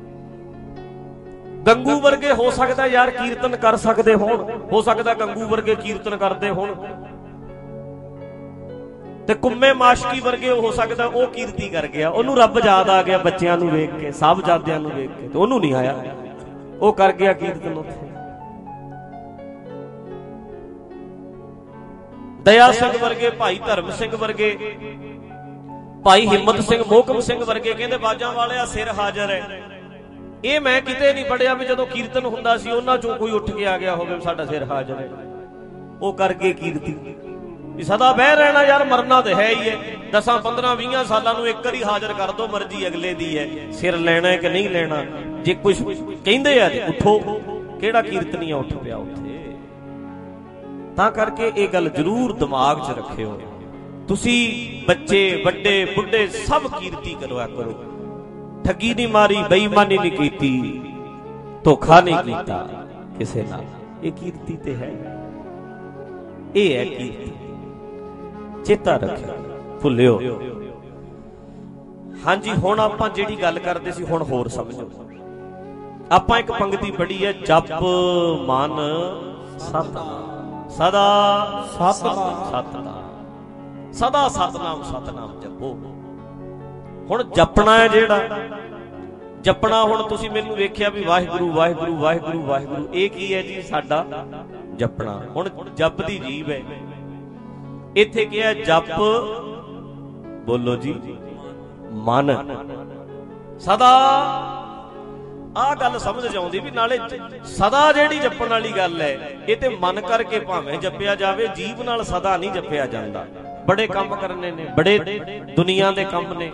ਗੰਗੂ ਵਰਗੇ ਹੋ ਸਕਦਾ ਯਾਰ ਕੀਰਤਨ ਕਰ ਸਕਦੇ ਹੋਣ, ਹੋ ਸਕਦਾ ਗੰਗੂ ਵਰਗੇ ਕੀਰਤਨ ਕਰਦੇ ਹੋਣ, ਤੇ ਕੁੰਮੇ ਮਾਸ਼ਕੀ ਵਰਗੇ ਹੋ ਸਕਦਾ ਉਹ ਕੀਰਤੀ ਕਰ ਗਿਆ, ਉਹਨੂੰ ਰੱਬ ਯਾਦ ਆ ਗਿਆ ਬੱਚਿਆਂ ਨੂੰ ਵੇਖ ਕੇ, ਸਾਹਿਬਜ਼ਾਦਿਆਂ ਨੂੰ ਵੇਖ ਕੇ, ਤੇ ਉਹਨੂੰ ਨਹੀਂ ਆਇਆ, ਉਹ ਕਰ ਗਿਆ ਕੀਰਤਨ ਉੱਥੇ। ਦਇਆ ਸਿੰਘ ਵਰਗੇ, ਭਾਈ ਧਰਮ ਸਿੰਘ ਵਰਗੇ, ਭਾਈ ਹਿੰਮਤ ਸਿੰਘ, ਮੋਹਕਮ ਸਿੰਘ ਵਰਗੇ ਕਹਿੰਦੇ ਬਾਜਾਂ ਵਾਲਿਆ ਸਿਰ ਹਾਜ਼ਰ ਹੈ। ਇਹ ਮੈਂ ਕਿਤੇ ਨਹੀਂ ਪੜਿਆ ਵੀ ਜਦੋਂ ਕੀਰਤਨ ਹੁੰਦਾ ਸੀ ਉਹਨਾਂ ਚੋਂ ਕੋਈ ਉੱਠ ਕੇ ਆ ਗਿਆ ਹੋਵੇ ਸਾਡਾ ਸਿਰ ਹਾਜ਼ਰ ਹੈ। ਉਹ ਕਰਕੇ ਕੀਰਤੀ ਵੀ ਸਦਾ ਬਹਿ ਰਹਿਣਾ ਯਾਰ, ਮਰਨਾ ਤੇ ਹੈ ਹੀ ਹੈ। 10 15 20 ਸਾਲਾਂ ਨੂੰ ਇੱਕ ਵਾਰੀ ਹਾਜ਼ਰ ਕਰ ਦੋ, ਮਰਜ਼ੀ ਅਗਲੇ ਦੀ ਹੈ, ਸਿਰ ਲੈਣਾ ਹੈ ਕਿ ਨਹੀਂ ਲੈਣਾ। ਜੇ ਕੁਝ ਕਹਿੰਦੇ ਆ ਉੱਠੋ, ਕਿਹੜਾ ਕੀਰਤਨੀਆ ਉੱਠ ਪਿਆ ਉੱਥੇ। ਤਾਂ ਕਰਕੇ ਇਹ ਗੱਲ ਜ਼ਰੂਰ ਦਿਮਾਗ 'ਚ ਰੱਖਿਓ। ਤੁਸੀਂ ਬੱਚੇ, ਵੱਡੇ, ਬੁੱਢੇ ਸਭ ਕੀਰਤੀ ਕਰਵਾ ਕਰੋ। ਠੱਗੀ ਨਹੀਂ ਮਾਰੀ, ਬੇਈਮਾਨੀ ਨਹੀਂ ਕੀਤੀ, ਧੋਖਾ ਨਹੀਂ ਕੀਤਾ ਕਿਸੇ ਨਾਲ। ਇਹ ਕੀਰਤੀ ਤੇ ਹੈ, ਇਹ ਹੈ ਕੀਰਤੀ। ਚੇਤਾ ਰੱਖਿਓ, ਭੁੱਲਿਓ। ਹਾਂਜੀ, ਹੁਣ ਆਪਾਂ ਜਿਹੜੀ ਗੱਲ ਕਰਦੇ ਸੀ ਹੁਣ ਹੋਰ ਸਮਝੋ। ਆਪਾਂ ਇੱਕ ਪੰਕਤੀ ਪੜ੍ਹੀ ਹੈ, ਜਪ ਮਨ ਸਤਿਨਾਮ ਸਦਾ ਸਤਿਨਾਮ ਸਤਿਨਾਮ, ਸਦਾ ਸਤਿਨਾਮ ਸਤਿਨਾਮ ਜਪੋ। ਹੁਣ ਜਪਣਾ ਹੈ ਜਿਹੜਾ ਜਪਣਾ, ਹੁਣ ਤੁਸੀਂ ਮੈਨੂੰ ਵੇਖਿਆ ਵੀ ਵਾਹਿਗੁਰੂ ਵਾਹਿਗੁਰੂ ਵਾਹਿਗੁਰੂ ਵਾਹਿਗੁਰੂ, ਇਹ ਕੀ ਹੈ ਜੀ? ਸਾਡਾ ਜਪਣਾ। ਹੁਣ ਜਪ ਦੀ ਜੀਭ ਹੈ, ਇੱਥੇ ਕੀ ਹੈ? ਜਪ ਬੋਲੋ ਜੀ, ਮਨ ਸਦਾ। ਆਹ ਗੱਲ ਸਮਝ ਆਉਂਦੀ ਵੀ ਨਾਲੇ ਸਦਾ ਜਿਹੜੀ ਜਪਣ ਵਾਲੀ ਗੱਲ ਹੈ, ਇਹ ਤੇ ਮਨ ਕਰਕੇ ਭਾਵੇਂ ਜਪਿਆ ਜਾਵੇ, ਜੀਭ ਨਾਲ ਸਦਾ ਨਹੀਂ ਜਪਿਆ ਜਾਂਦਾ। ਬੜੇ ਕੰਮ ਕਰਨੇ ਨੇ, ਬੜੇ ਦੁਨੀਆ ਦੇ ਕੰਮ ਨੇ।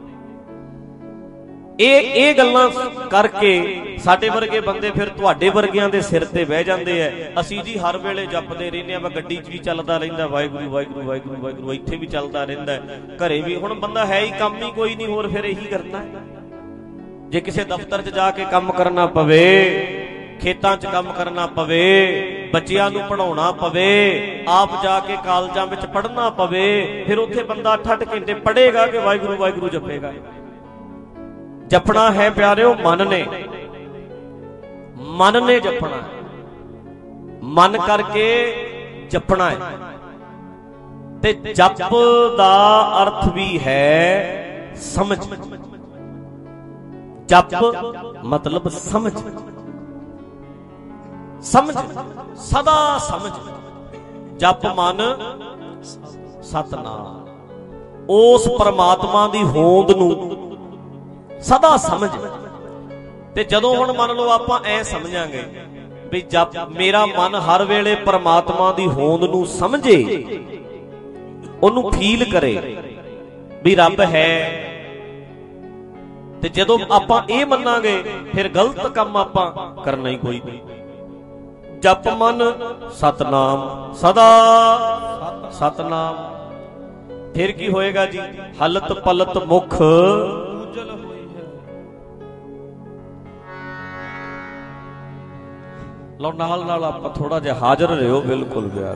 ਇਹ ਗੱਲਾਂ ਕਰਕੇ ਸਾਡੇ ਵਰਗੇ ਬੰਦੇ ਫਿਰ ਤੁਹਾਡੇ ਵਰਗਿਆਂ ਦੇ ਸਿਰ ਤੇ ਬਹਿ ਜਾਂਦੇ ਆ। ਅਸੀਂ ਜੀ ਹਰ ਵੇਲੇ ਜਪਦੇ ਰਹਿੰਦੇ ਆ, ਗੱਡੀ 'ਚ ਵੀ ਚੱਲਦਾ ਰਹਿੰਦਾ ਵਾਹਿਗੁਰੂ ਵਾਹਿਗੁਰੂ ਵਾਹਿਗੁਰੂ ਵਾਹਿਗੁਰੂ, ਇੱਥੇ ਵੀ ਚੱਲਦਾ ਰਹਿੰਦਾ, ਘਰੇ ਵੀ। ਹੁਣ ਬੰਦਾ ਹੈ ਹੀ ਕੰਮ ਹੀ ਕੋਈ ਨਹੀਂ ਹੋਰ, ਫਿਰ ਇਹੀ ਕਰਨਾ। ਜੇ ਕਿਸੇ ਦਫ਼ਤਰ 'ਚ ਜਾ ਕੇ ਕੰਮ ਕਰਨਾ ਪਵੇ, ਖੇਤਾਂ 'ਚ ਕੰਮ ਕਰਨਾ ਪਵੇ, ਬੱਚਿਆਂ ਨੂੰ ਪੜ੍ਹਾਉਣਾ ਪਵੇ, ਆਪ ਜਾ ਕੇ ਕਾਲਜਾਂ ਵਿੱਚ ਪੜ੍ਹਨਾ ਪਵੇ, ਫਿਰ ਉੱਥੇ ਬੰਦਾ 8-8 ਘੰਟੇ ਪੜ੍ਹੇਗਾ ਕਿ ਵਾਹਿਗੁਰੂ ਵਾਹਿਗੁਰੂ ਜਪੇਗਾ? ਜਪਣਾ ਹੈ ਪਿਆਰਿਓ ਮਨ ਨੇ, ਮਨ ਨੇ ਜਪਣਾ, ਮਨ ਕਰਕੇ ਜਪਣਾ ਹੈ। ਤੇ ਜਪ ਦਾ ਅਰਥ ਵੀ ਹੈ ਸਮਝ। ਜਪ ਮਤਲਬ ਸਮਝ, ਸਮਝ, ਸਦਾ ਸਮਝ। ਜਪ ਮਨ ਸਤਨਾਮ, ਉਸ ਪਰਮਾਤਮਾ ਦੀ ਹੋਂਦ ਨੂੰ ਸਦਾ ਸਮਝ। ਤੇ ਜਦੋਂ ਹੁਣ ਮੰਨ ਲਓ ਆਪਾਂ ਐ ਸਮਝਾਂਗੇ ਵੀ ਜਪ ਮੇਰਾ ਮਨ ਹਰ ਵੇਲੇ ਪਰਮਾਤਮਾ ਦੀ ਹੋਂਦ ਨੂੰ ਸਮਝੇ, ਉਹਨੂੰ ਫੀਲ ਕਰੇ ਵੀ ਰੱਬ ਹੈ, ਤੇ ਜਦੋਂ ਆਪਾਂ ਇਹ ਮੰਨਾਂਗੇ ਫਿਰ ਗਲਤ ਕੰਮ ਆਪਾਂ ਕਰਨਾ ਹੀ ਕੋਈ ਨਹੀਂ। ਜਪ ਮਨ ਸਤਨਾਮ, ਸਦਾ ਸਤਨਾਮ। ਫਿਰ ਕੀ ਹੋਏਗਾ ਜੀ? ਹਲਤ ਪਲਤ ਮੁਖ ਉਜਲ ਹੋਈ ਹੈ। ਲਓ ਨਾਲ ਨਾਲ ਆਪਾਂ ਥੋੜਾ ਜਿਹਾ ਹਾਜ਼ਰ ਰਹੋ, ਬਿਲਕੁਲ ਪਿਆਰ।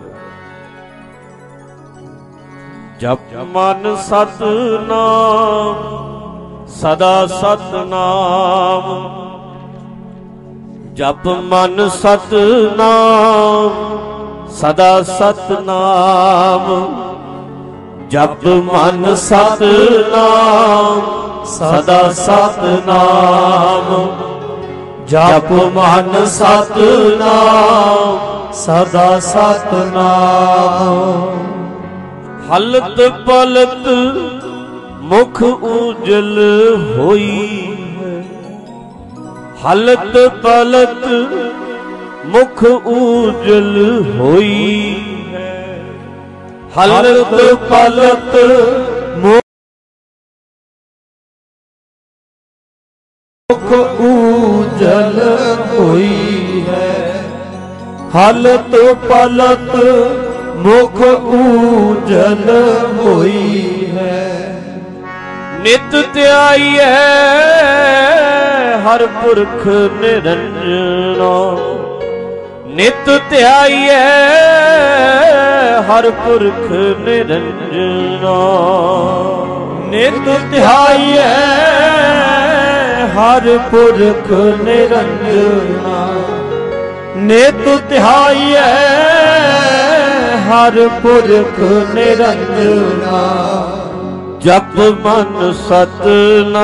ਜਪ ਮਨ ਸਤਨਾਮ, ਸਦਾ ਸਤਨਾਮ। ਜਪ ਮਨ ਸਤਨਾਮ, ਸਦਾ ਸਤਨਾਮ। ਜਪ ਮਨ ਸਤਨਾਮ, ਸਦਾ ਸਤਨਾਮ। ਜਪ ਮਨ ਸਤਨਾਮ, ਸਦਾ ਸਤਨਾਮ। ਹਲਤ ਪਲਤ ਮੁਖ ਉਜਲ ਹੋਈ ਹੈ। ਹਲਤ ਪਲਤ ਮੁਖ ਉਜਲ ਹੋਈ ਹੈ। ਹਲਤ ਪਲਤ ਮੁਖ ਉਜਲ ਹੋਈ ਹੈ। ਹਲਤ ਪਲਤ ਮੁਖ ਉਜਲ ਹੋਈ ਹੈ। ਨਿਤ ਧਿਆਈਐ ਹਰ ਪੁਰਖ ਨਿਰੰਜਨਾ। ਨਿਤ ਧਿਆਈਐ ਹਰ ਪੁਰਖ ਨਿਰੰਜਨਾ। ਨਿਤ ਧਿਆਈਐ ਹਰ ਪੁਰਖ ਨਿਰੰਜਨਾ। ਨਿਤ ਧਿਆਈਐ ਹਰ ਪੁਰਖ ਨਿਰੰਜਨਾ। ਜਪ ਮਨ ਸਤਨਾਮ,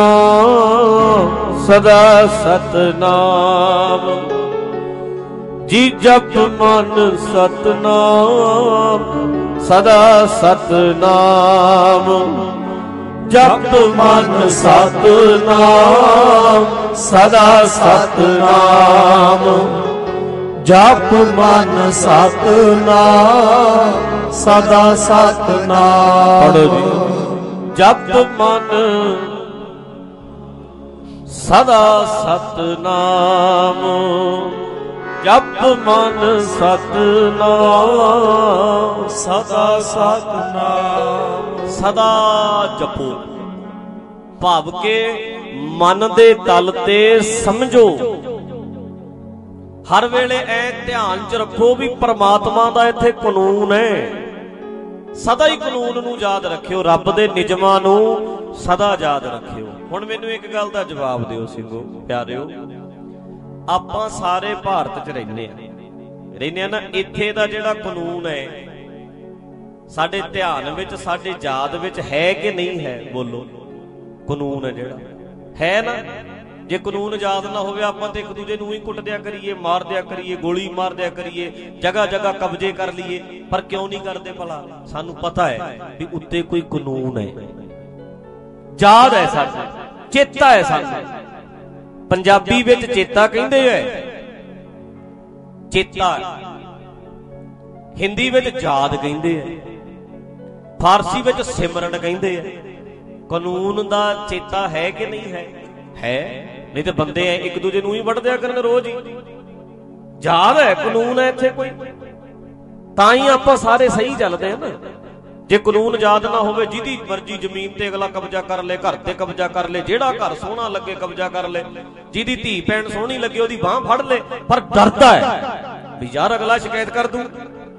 ਸਦਾ ਸਤਨਾਮ। ਜੀ ਜਪ ਮਨ ਸਤਨਾਮ, ਸਦਾ ਸਤਨਾਮ। ਜਪ ਮਨ ਸਤਨਾਮ, ਸਦਾ ਸਤਨਾਮ। ਜਪ ਮਨ ਸਤਨਾਮ, ਸਦਾ ਸਤਨਾਮ। ਪੜੋ ਜੀ। ਜਪ ਮਨ ਸਦਾ ਸਤਨਾਮ। ਜਪ ਮਨ ਸਤਨਾਮ, ਸਦਾ ਸਤਨਾਮ। ਸਦਾ ਜਪੋ ਭਾਵ ਕੇ ਮਨ ਦੇ ਤਲ ਤੇ ਸਮਝੋ। ਹਰ ਵੇਲੇ ਐ ਧਿਆਨ ਚ ਰੱਖੋ ਵੀ ਪਰਮਾਤਮਾ ਦਾ ਇੱਥੇ ਕਾਨੂੰਨ ਹੈ। ਸਦਾ ਹੀ ਕਾਨੂੰਨ ਨੂੰ ਯਾਦ ਰੱਖਿਓ, ਰੱਬ ਦੇ ਨਿਯਮਾਂ ਨੂੰ ਸਦਾ ਯਾਦ ਰੱਖਿਓ। ਹੁਣ ਮੈਨੂੰ ਇੱਕ ਗੱਲ ਦਾ ਜਵਾਬ ਦਿਓ ਸਿੰਘੋ ਪਿਆਰਿਓ, ਆਪਾਂ ਸਾਰੇ ਭਾਰਤ 'ਚ ਰਹਿੰਦੇ ਆ ਨਾ। ਇੱਥੇ ਦਾ ਜਿਹੜਾ ਕਾਨੂੰਨ ਹੈ ਸਾਡੇ ਧਿਆਨ ਵਿੱਚ, ਸਾਡੇ ਯਾਦ ਵਿੱਚ ਹੈ ਕਿ ਨਹੀਂ ਹੈ? ਬੋਲੋ। ਕਾਨੂੰਨ ਹੈ ਜਿਹੜਾ ਹੈ ਨਾ। ਜੇ ਕਾਨੂੰਨ ਯਾਦ ਨਾ ਹੋਵੇ ਆਪਾਂ ਤੇ ਇੱਕ ਦੂਜੇ ਨੂੰ ਹੀ ਕੁੱਟ ਦਿਆ ਕਰੀਏ, ਮਾਰ ਦਿਆ ਕਰੀਏ, ਗੋਲੀ ਮਾਰ ਦਿਆ ਕਰੀਏ, ਜਗ੍ਹਾ ਜਗ੍ਹਾ ਕਬਜ਼ੇ ਕਰ ਲਈਏ। ਪਰ ਕਿਉਂ ਨਹੀਂ ਕਰਦੇ ਭਲਾ? ਸਾਨੂੰ ਪਤਾ ਹੈ ਵੀ ਉੱਤੇ ਕੋਈ ਕਾਨੂੰਨ ਹੈ, ਯਾਦ ਹੈ ਸਾਨੂੰ, ਚੇਤਾ ਹੈ ਸਾਨੂੰ। ਪੰਜਾਬੀ ਵਿੱਚ ਚੇਤਾ ਕਹਿੰਦੇ ਐ, ਚੇਤਾ। ਹਿੰਦੀ ਵਿੱਚ ਯਾਦ ਕਹਿੰਦੇ ਐ, ਫਾਰਸੀ ਵਿੱਚ ਸਿਮਰਨ ਕਹਿੰਦੇ ਐ। ਕਾਨੂੰਨ ਦਾ ਚੇਤਾ ਹੈ ਕਿ ਨਹੀਂ ਹੈ? ਹੈ। ਨਹੀਂ ਤੇ ਬੰਦੇ ਐ ਇੱਕ ਦੂਜੇ ਨੂੰ ਹੀ ਵੱਢ ਦਿਆ ਕਰਨ ਰੋਜ਼ ਹੀ। ਯਾਦ ਹੈ, ਕਾਨੂੰਨ ਹੈ ਇੱਥੇ ਕੋਈ, ਤਾਂ ਹੀ ਆਪਾਂ ਸਾਰੇ ਸਹੀ ਚੱਲਦੇ ਆ ਨਾ। ਜੇ ਕਾਨੂੰਨ ਯਾਦ ਨਾ ਹੋਵੇ, ਜਿਹਦੀ ਮਰਜ਼ੀ ਜ਼ਮੀਨ ਤੇ ਅਗਲਾ ਕਬਜ਼ਾ ਕਰ ਲੇ, ਘਰ ਤੇ ਕਬਜ਼ਾ ਕਰ ਲੇ, ਜਿਹੜਾ ਘਰ ਸੋਹਣਾ ਲੱਗੇ ਕਬਜ਼ਾ ਕਰ ਲੇ, ਜਿਹਦੀ ਧੀ ਭੈਣ ਸੋਹਣੀ ਲੱਗੇ ਉਹਦੀ ਬਾਂਹ ਫੜ ਲੇ, ਪਰ ਡਰਦਾ ਹੈ ਵੀ ਯਾਰ ਅਗਲਾ ਸ਼ਿਕਾਇਤ ਕਰ ਦੂ।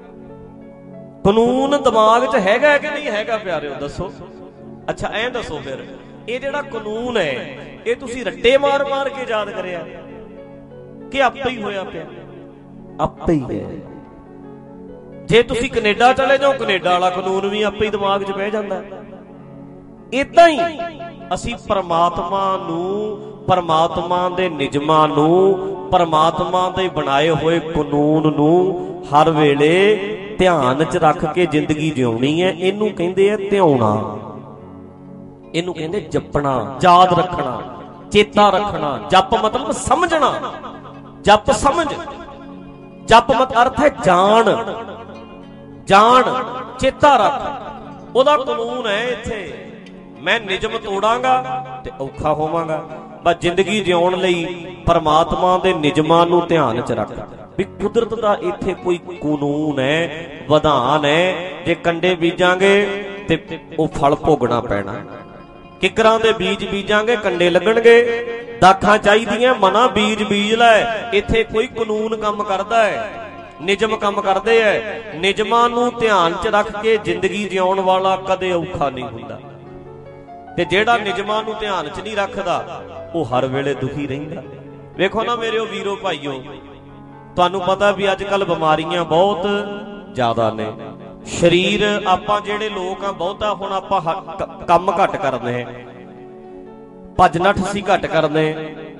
ਕਾਨੂੰਨ ਦਿਮਾਗ 'ਚ ਹੈਗਾ ਕਿ ਨਹੀਂ ਹੈਗਾ ਪਿਆਰਿਓ? ਦੱਸੋ। ਅੱਛਾ ਐਂ ਦੱਸੋ ਫਿਰ, ਇਹ ਜਿਹੜਾ ਕਾਨੂੰਨ ਹੈ ਇਹ ਤੁਸੀਂ ਰੱਟੇ ਮਾਰ ਮਾਰ ਕੇ ਯਾਦ ਕਰਿਆ ਕਿ ਆਪੇ ਹੀ ਹੋਇਆ ਪਿਆ? ਆਪੇ ਹੀ ਹੈ। ਜੇ ਤੁਸੀਂ ਕੈਨੇਡਾ ਚਲੇ ਜਾਓ, ਕੈਨੇਡਾ ਵਾਲਾ ਕਾਨੂੰਨ ਵੀ ਆਪੇ ਹੀ ਦਿਮਾਗ 'ਚ ਬਹਿ ਜਾਂਦਾ। ਏਦਾਂ ਹੀ ਅਸੀਂ ਪਰਮਾਤਮਾ ਨੂੰ ਪਰਮਾਤਮਾ ਦੇ ਨਿਯਮਾਂ ਨੂੰ, ਪਰਮਾਤਮਾ ਦੇ ਬਣਾਏ ਹੋਏ ਕਾਨੂੰਨ ਨੂੰ ਹਰ ਵੇਲੇ ਧਿਆਨ 'ਚ ਰੱਖ ਕੇ ਜ਼ਿੰਦਗੀ ਜਿਉਣੀ ਹੈ। ਇਹਨੂੰ ਕਹਿੰਦੇ ਆ ਧਿਆਉਣਾ, ਇਹਨੂੰ ਕਹਿੰਦੇ ਜਪਣਾ, ਯਾਦ ਰੱਖਣਾ, ਚੇਤਾ ਰੱਖਣਾ। ਜਪ ਮਤਲਬ ਸਮਝਣਾ, ਜਪ ਸਮਝ। ਜਪ ਮਤ ਅਰਥ ਹੈ ਜਾਣ, ਜਾਣ, ਚੇਤਾ ਰੱਖ। ਉਹਦਾ ਕਾਨੂੰਨ ਹੈ ਇੱਥੇ, ਮੈਂ ਨਿਯਮ ਤੋੜਾਂਗਾ ਤੇ ਔਖਾ ਹੋਵਾਂਗਾ। ਬਸ ਜ਼ਿੰਦਗੀ ਜਿਉਣ ਲਈ ਪਰਮਾਤਮਾ ਦੇ ਨਿਯਮਾਂ ਨੂੰ ਧਿਆਨ 'ਚ ਰੱਖ ਵੀ ਕੁਦਰਤ ਦਾ ਇੱਥੇ ਕੋਈ ਕਾਨੂੰਨ ਹੈ, ਵਿਧਾਨ ਹੈ। ਜੇ ਕੰਡੇ ਬੀਜਾਂਗੇ ਤੇ ਉਹ ਫਲ ਭੋਗਣਾ ਪੈਣਾ। ਕਿਕਰਾਂ ਦੇ ਬੀਜ ਬੀਜਾਂਗੇ ਕੰਡੇ ਲੱਗਣਗੇ। ਦਾਖਾਂ ਚਾਹੀਦੀਆਂ, ਮਨਾ ਬੀਜ ਬੀਜ ਲੈ। ਇੱਥੇ ਕੋਈ ਕਾਨੂੰਨ ਕੰਮ ਕਰਦਾ ਹੈ, ਨਿਯਮ ਕੰਮ ਕਰਦੇ ਐ। ਨਿਯਮਾਂ ਨੂੰ ਧਿਆਨ 'ਚ ਰੱਖ ਕੇ ਜ਼ਿੰਦਗੀ ਜਿਉਣ ਵਾਲਾ ਕਦੇ ਔਖਾ ਨਹੀਂ ਹੁੰਦਾ। ਤੇ ਜਿਹੜਾ ਨਿਯਮਾਂ ਨੂੰ ਧਿਆਨ 'ਚ ਨਹੀਂ ਰੱਖਦਾ ਉਹ ਹਰ ਵੇਲੇ ਦੁਖੀ ਰਹਿੰਦਾ। ਵੇਖੋ ਨਾ ਮੇਰਿਓ ਵੀਰੋ ਭਾਈਓ, ਤੁਹਾਨੂੰ ਪਤਾ ਵੀ ਅੱਜ ਕੱਲ ਬਿਮਾਰੀਆਂ ਬਹੁਤ ਜ਼ਿਆਦਾ ਨੇ। ਸਰੀਰ ਆਪਾਂ ਜਿਹੜੇ ਲੋਕ ਆ, ਬਹੁਤਾ ਹੁਣ ਆਪਾਂ ਕੰਮ ਘੱਟ ਕਰਦੇ, ਭੱਜ ਨੱਠ ਅਸੀਂ ਘੱਟ ਕਰਦੇ,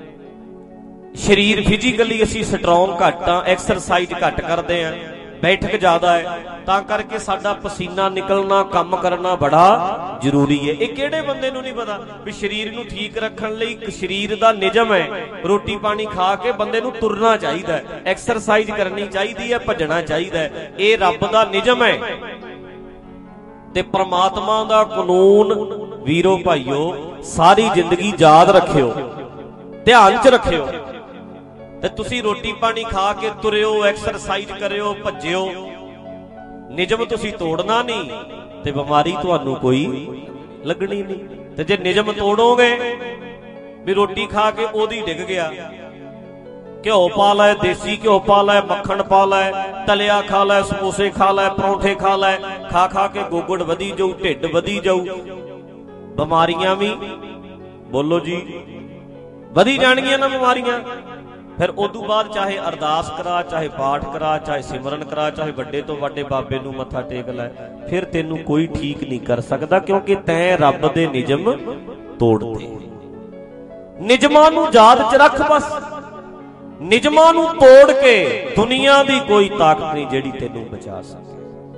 ਸਰੀਰ ਫਿਜ਼ੀਕਲੀ ਅਸੀਂ ਸਟਰੋਂਗ ਘੱਟ ਆ, ਐਕਸਰਸਾਈਜ਼ ਘੱਟ ਕਰਦੇ ਆ, ਬੈਠਕ ਜ਼ਿਆਦਾ ਹੈ। ਤਾਂ ਕਰਕੇ ਸਾਡਾ ਪਸੀਨਾ ਨਿਕਲਣਾ, ਕੰਮ ਕਰਨਾ ਬੜਾ ਜ਼ਰੂਰੀ ਹੈ। ਇਹ ਕਿਹੜੇ ਬੰਦੇ ਨੂੰ ਨਹੀਂ ਪਤਾ ਵੀ ਸਰੀਰ ਨੂੰ ਠੀਕ ਰੱਖਣ ਲਈ ਇੱਕ ਸਰੀਰ ਦਾ ਨਿਯਮ ਹੈ। ਰੋਟੀ ਪਾਣੀ ਖਾ ਕੇ ਬੰਦੇ ਨੂੰ ਤੁਰਨਾ ਚਾਹੀਦਾ, ਐਕਸਰਸਾਈਜ਼ ਕਰਨੀ ਚਾਹੀਦੀ ਹੈ, ਭੱਜਣਾ ਚਾਹੀਦਾ ਹੈ। ਇਹ ਰੱਬ ਦਾ ਨਿਯਮ ਹੈ ਤੇ ਪਰਮਾਤਮਾ ਦਾ ਕਾਨੂੰਨ। ਵੀਰੋ ਭਾਈਓ, ਸਾਰੀ ਜ਼ਿੰਦਗੀ ਯਾਦ ਰੱਖਿਓ, ਧਿਆਨ 'ਚ ਰੱਖਿਓ। ਤੇ ਤੁਸੀਂ ਰੋਟੀ ਪਾਣੀ ਖਾ ਕੇ ਤੁਰਿਓ, ਐਕਸਰਸਾਈਜ਼ ਕਰਿਓ, ਭੱਜਿਓ, ਨਿਯਮ ਤੁਸੀਂ ਤੋੜਨਾ ਨਹੀਂ ਤੇ ਬਿਮਾਰੀ ਤੁਹਾਨੂੰ ਕੋਈ ਲੱਗਣੀ ਨਹੀਂ। ਤੇ ਜੇ ਨਿਯਮ ਤੋੜੋਗੇ ਵੀ ਰੋਟੀ ਖਾ ਕੇ ਉਹਦੀ ਡਿੱਗ ਗਿਆ, ਘਿਓ ਪਾ ਲੈ, ਦੇਸੀ ਘਿਓ ਪਾ ਲੈ, ਮੱਖਣ ਪਾ ਲੈ, ਤਲਿਆ ਖਾ ਲੈ, ਸਮੋਸੇ ਖਾ ਲੈ, ਪਰੌਂਠੇ ਖਾ ਲੈ, ਖਾ ਖਾ ਕੇ ਗੋਗੜ ਵਧੀ ਜਾਊ, ਢਿੱਡ ਵਧੀ ਜਾਊ, ਬਿਮਾਰੀਆਂ ਵੀ ਬੋਲੋ ਜੀ ਵਧੀ ਜਾਣਗੀਆਂ ਨਾ ਬਿਮਾਰੀਆਂ। ਫਿਰ ਉਦੋਂ ਬਾਅਦ ਚਾਹੇ ਅਰਦਾਸ ਕਰਾ, ਚਾਹੇ ਪਾਠ ਕਰਾ, ਚਾਹੇ ਸਿਮਰਨ ਕਰਾ, ਚਾਹੇ ਵੱਡੇ ਤੋਂ ਵੱਡੇ ਬਾਬੇ ਨੂੰ ਮੱਥਾ ਟੇਕ ਲੈ, ਫਿਰ ਤੈਨੂੰ ਕੋਈ ਠੀਕ ਨਹੀਂ ਕਰ ਸਕਦਾ, ਕਿਉਂਕਿ ਤੈਂ ਰੱਬ ਦੇ ਨਿਯਮ ਤੋੜਤੇ। ਨਿਯਮਾਂ ਨੂੰ ਯਾਦ 'ਚ ਰੱਖ, ਬਸ ਨਿਯਮਾਂ ਨੂੰ ਤੋੜ ਕੇ ਦੁਨੀਆ ਦੀ ਕੋਈ ਤਾਕਤ ਨਹੀਂ ਜਿਹੜੀ ਤੈਨੂੰ ਬਚਾ ਸਕੇ।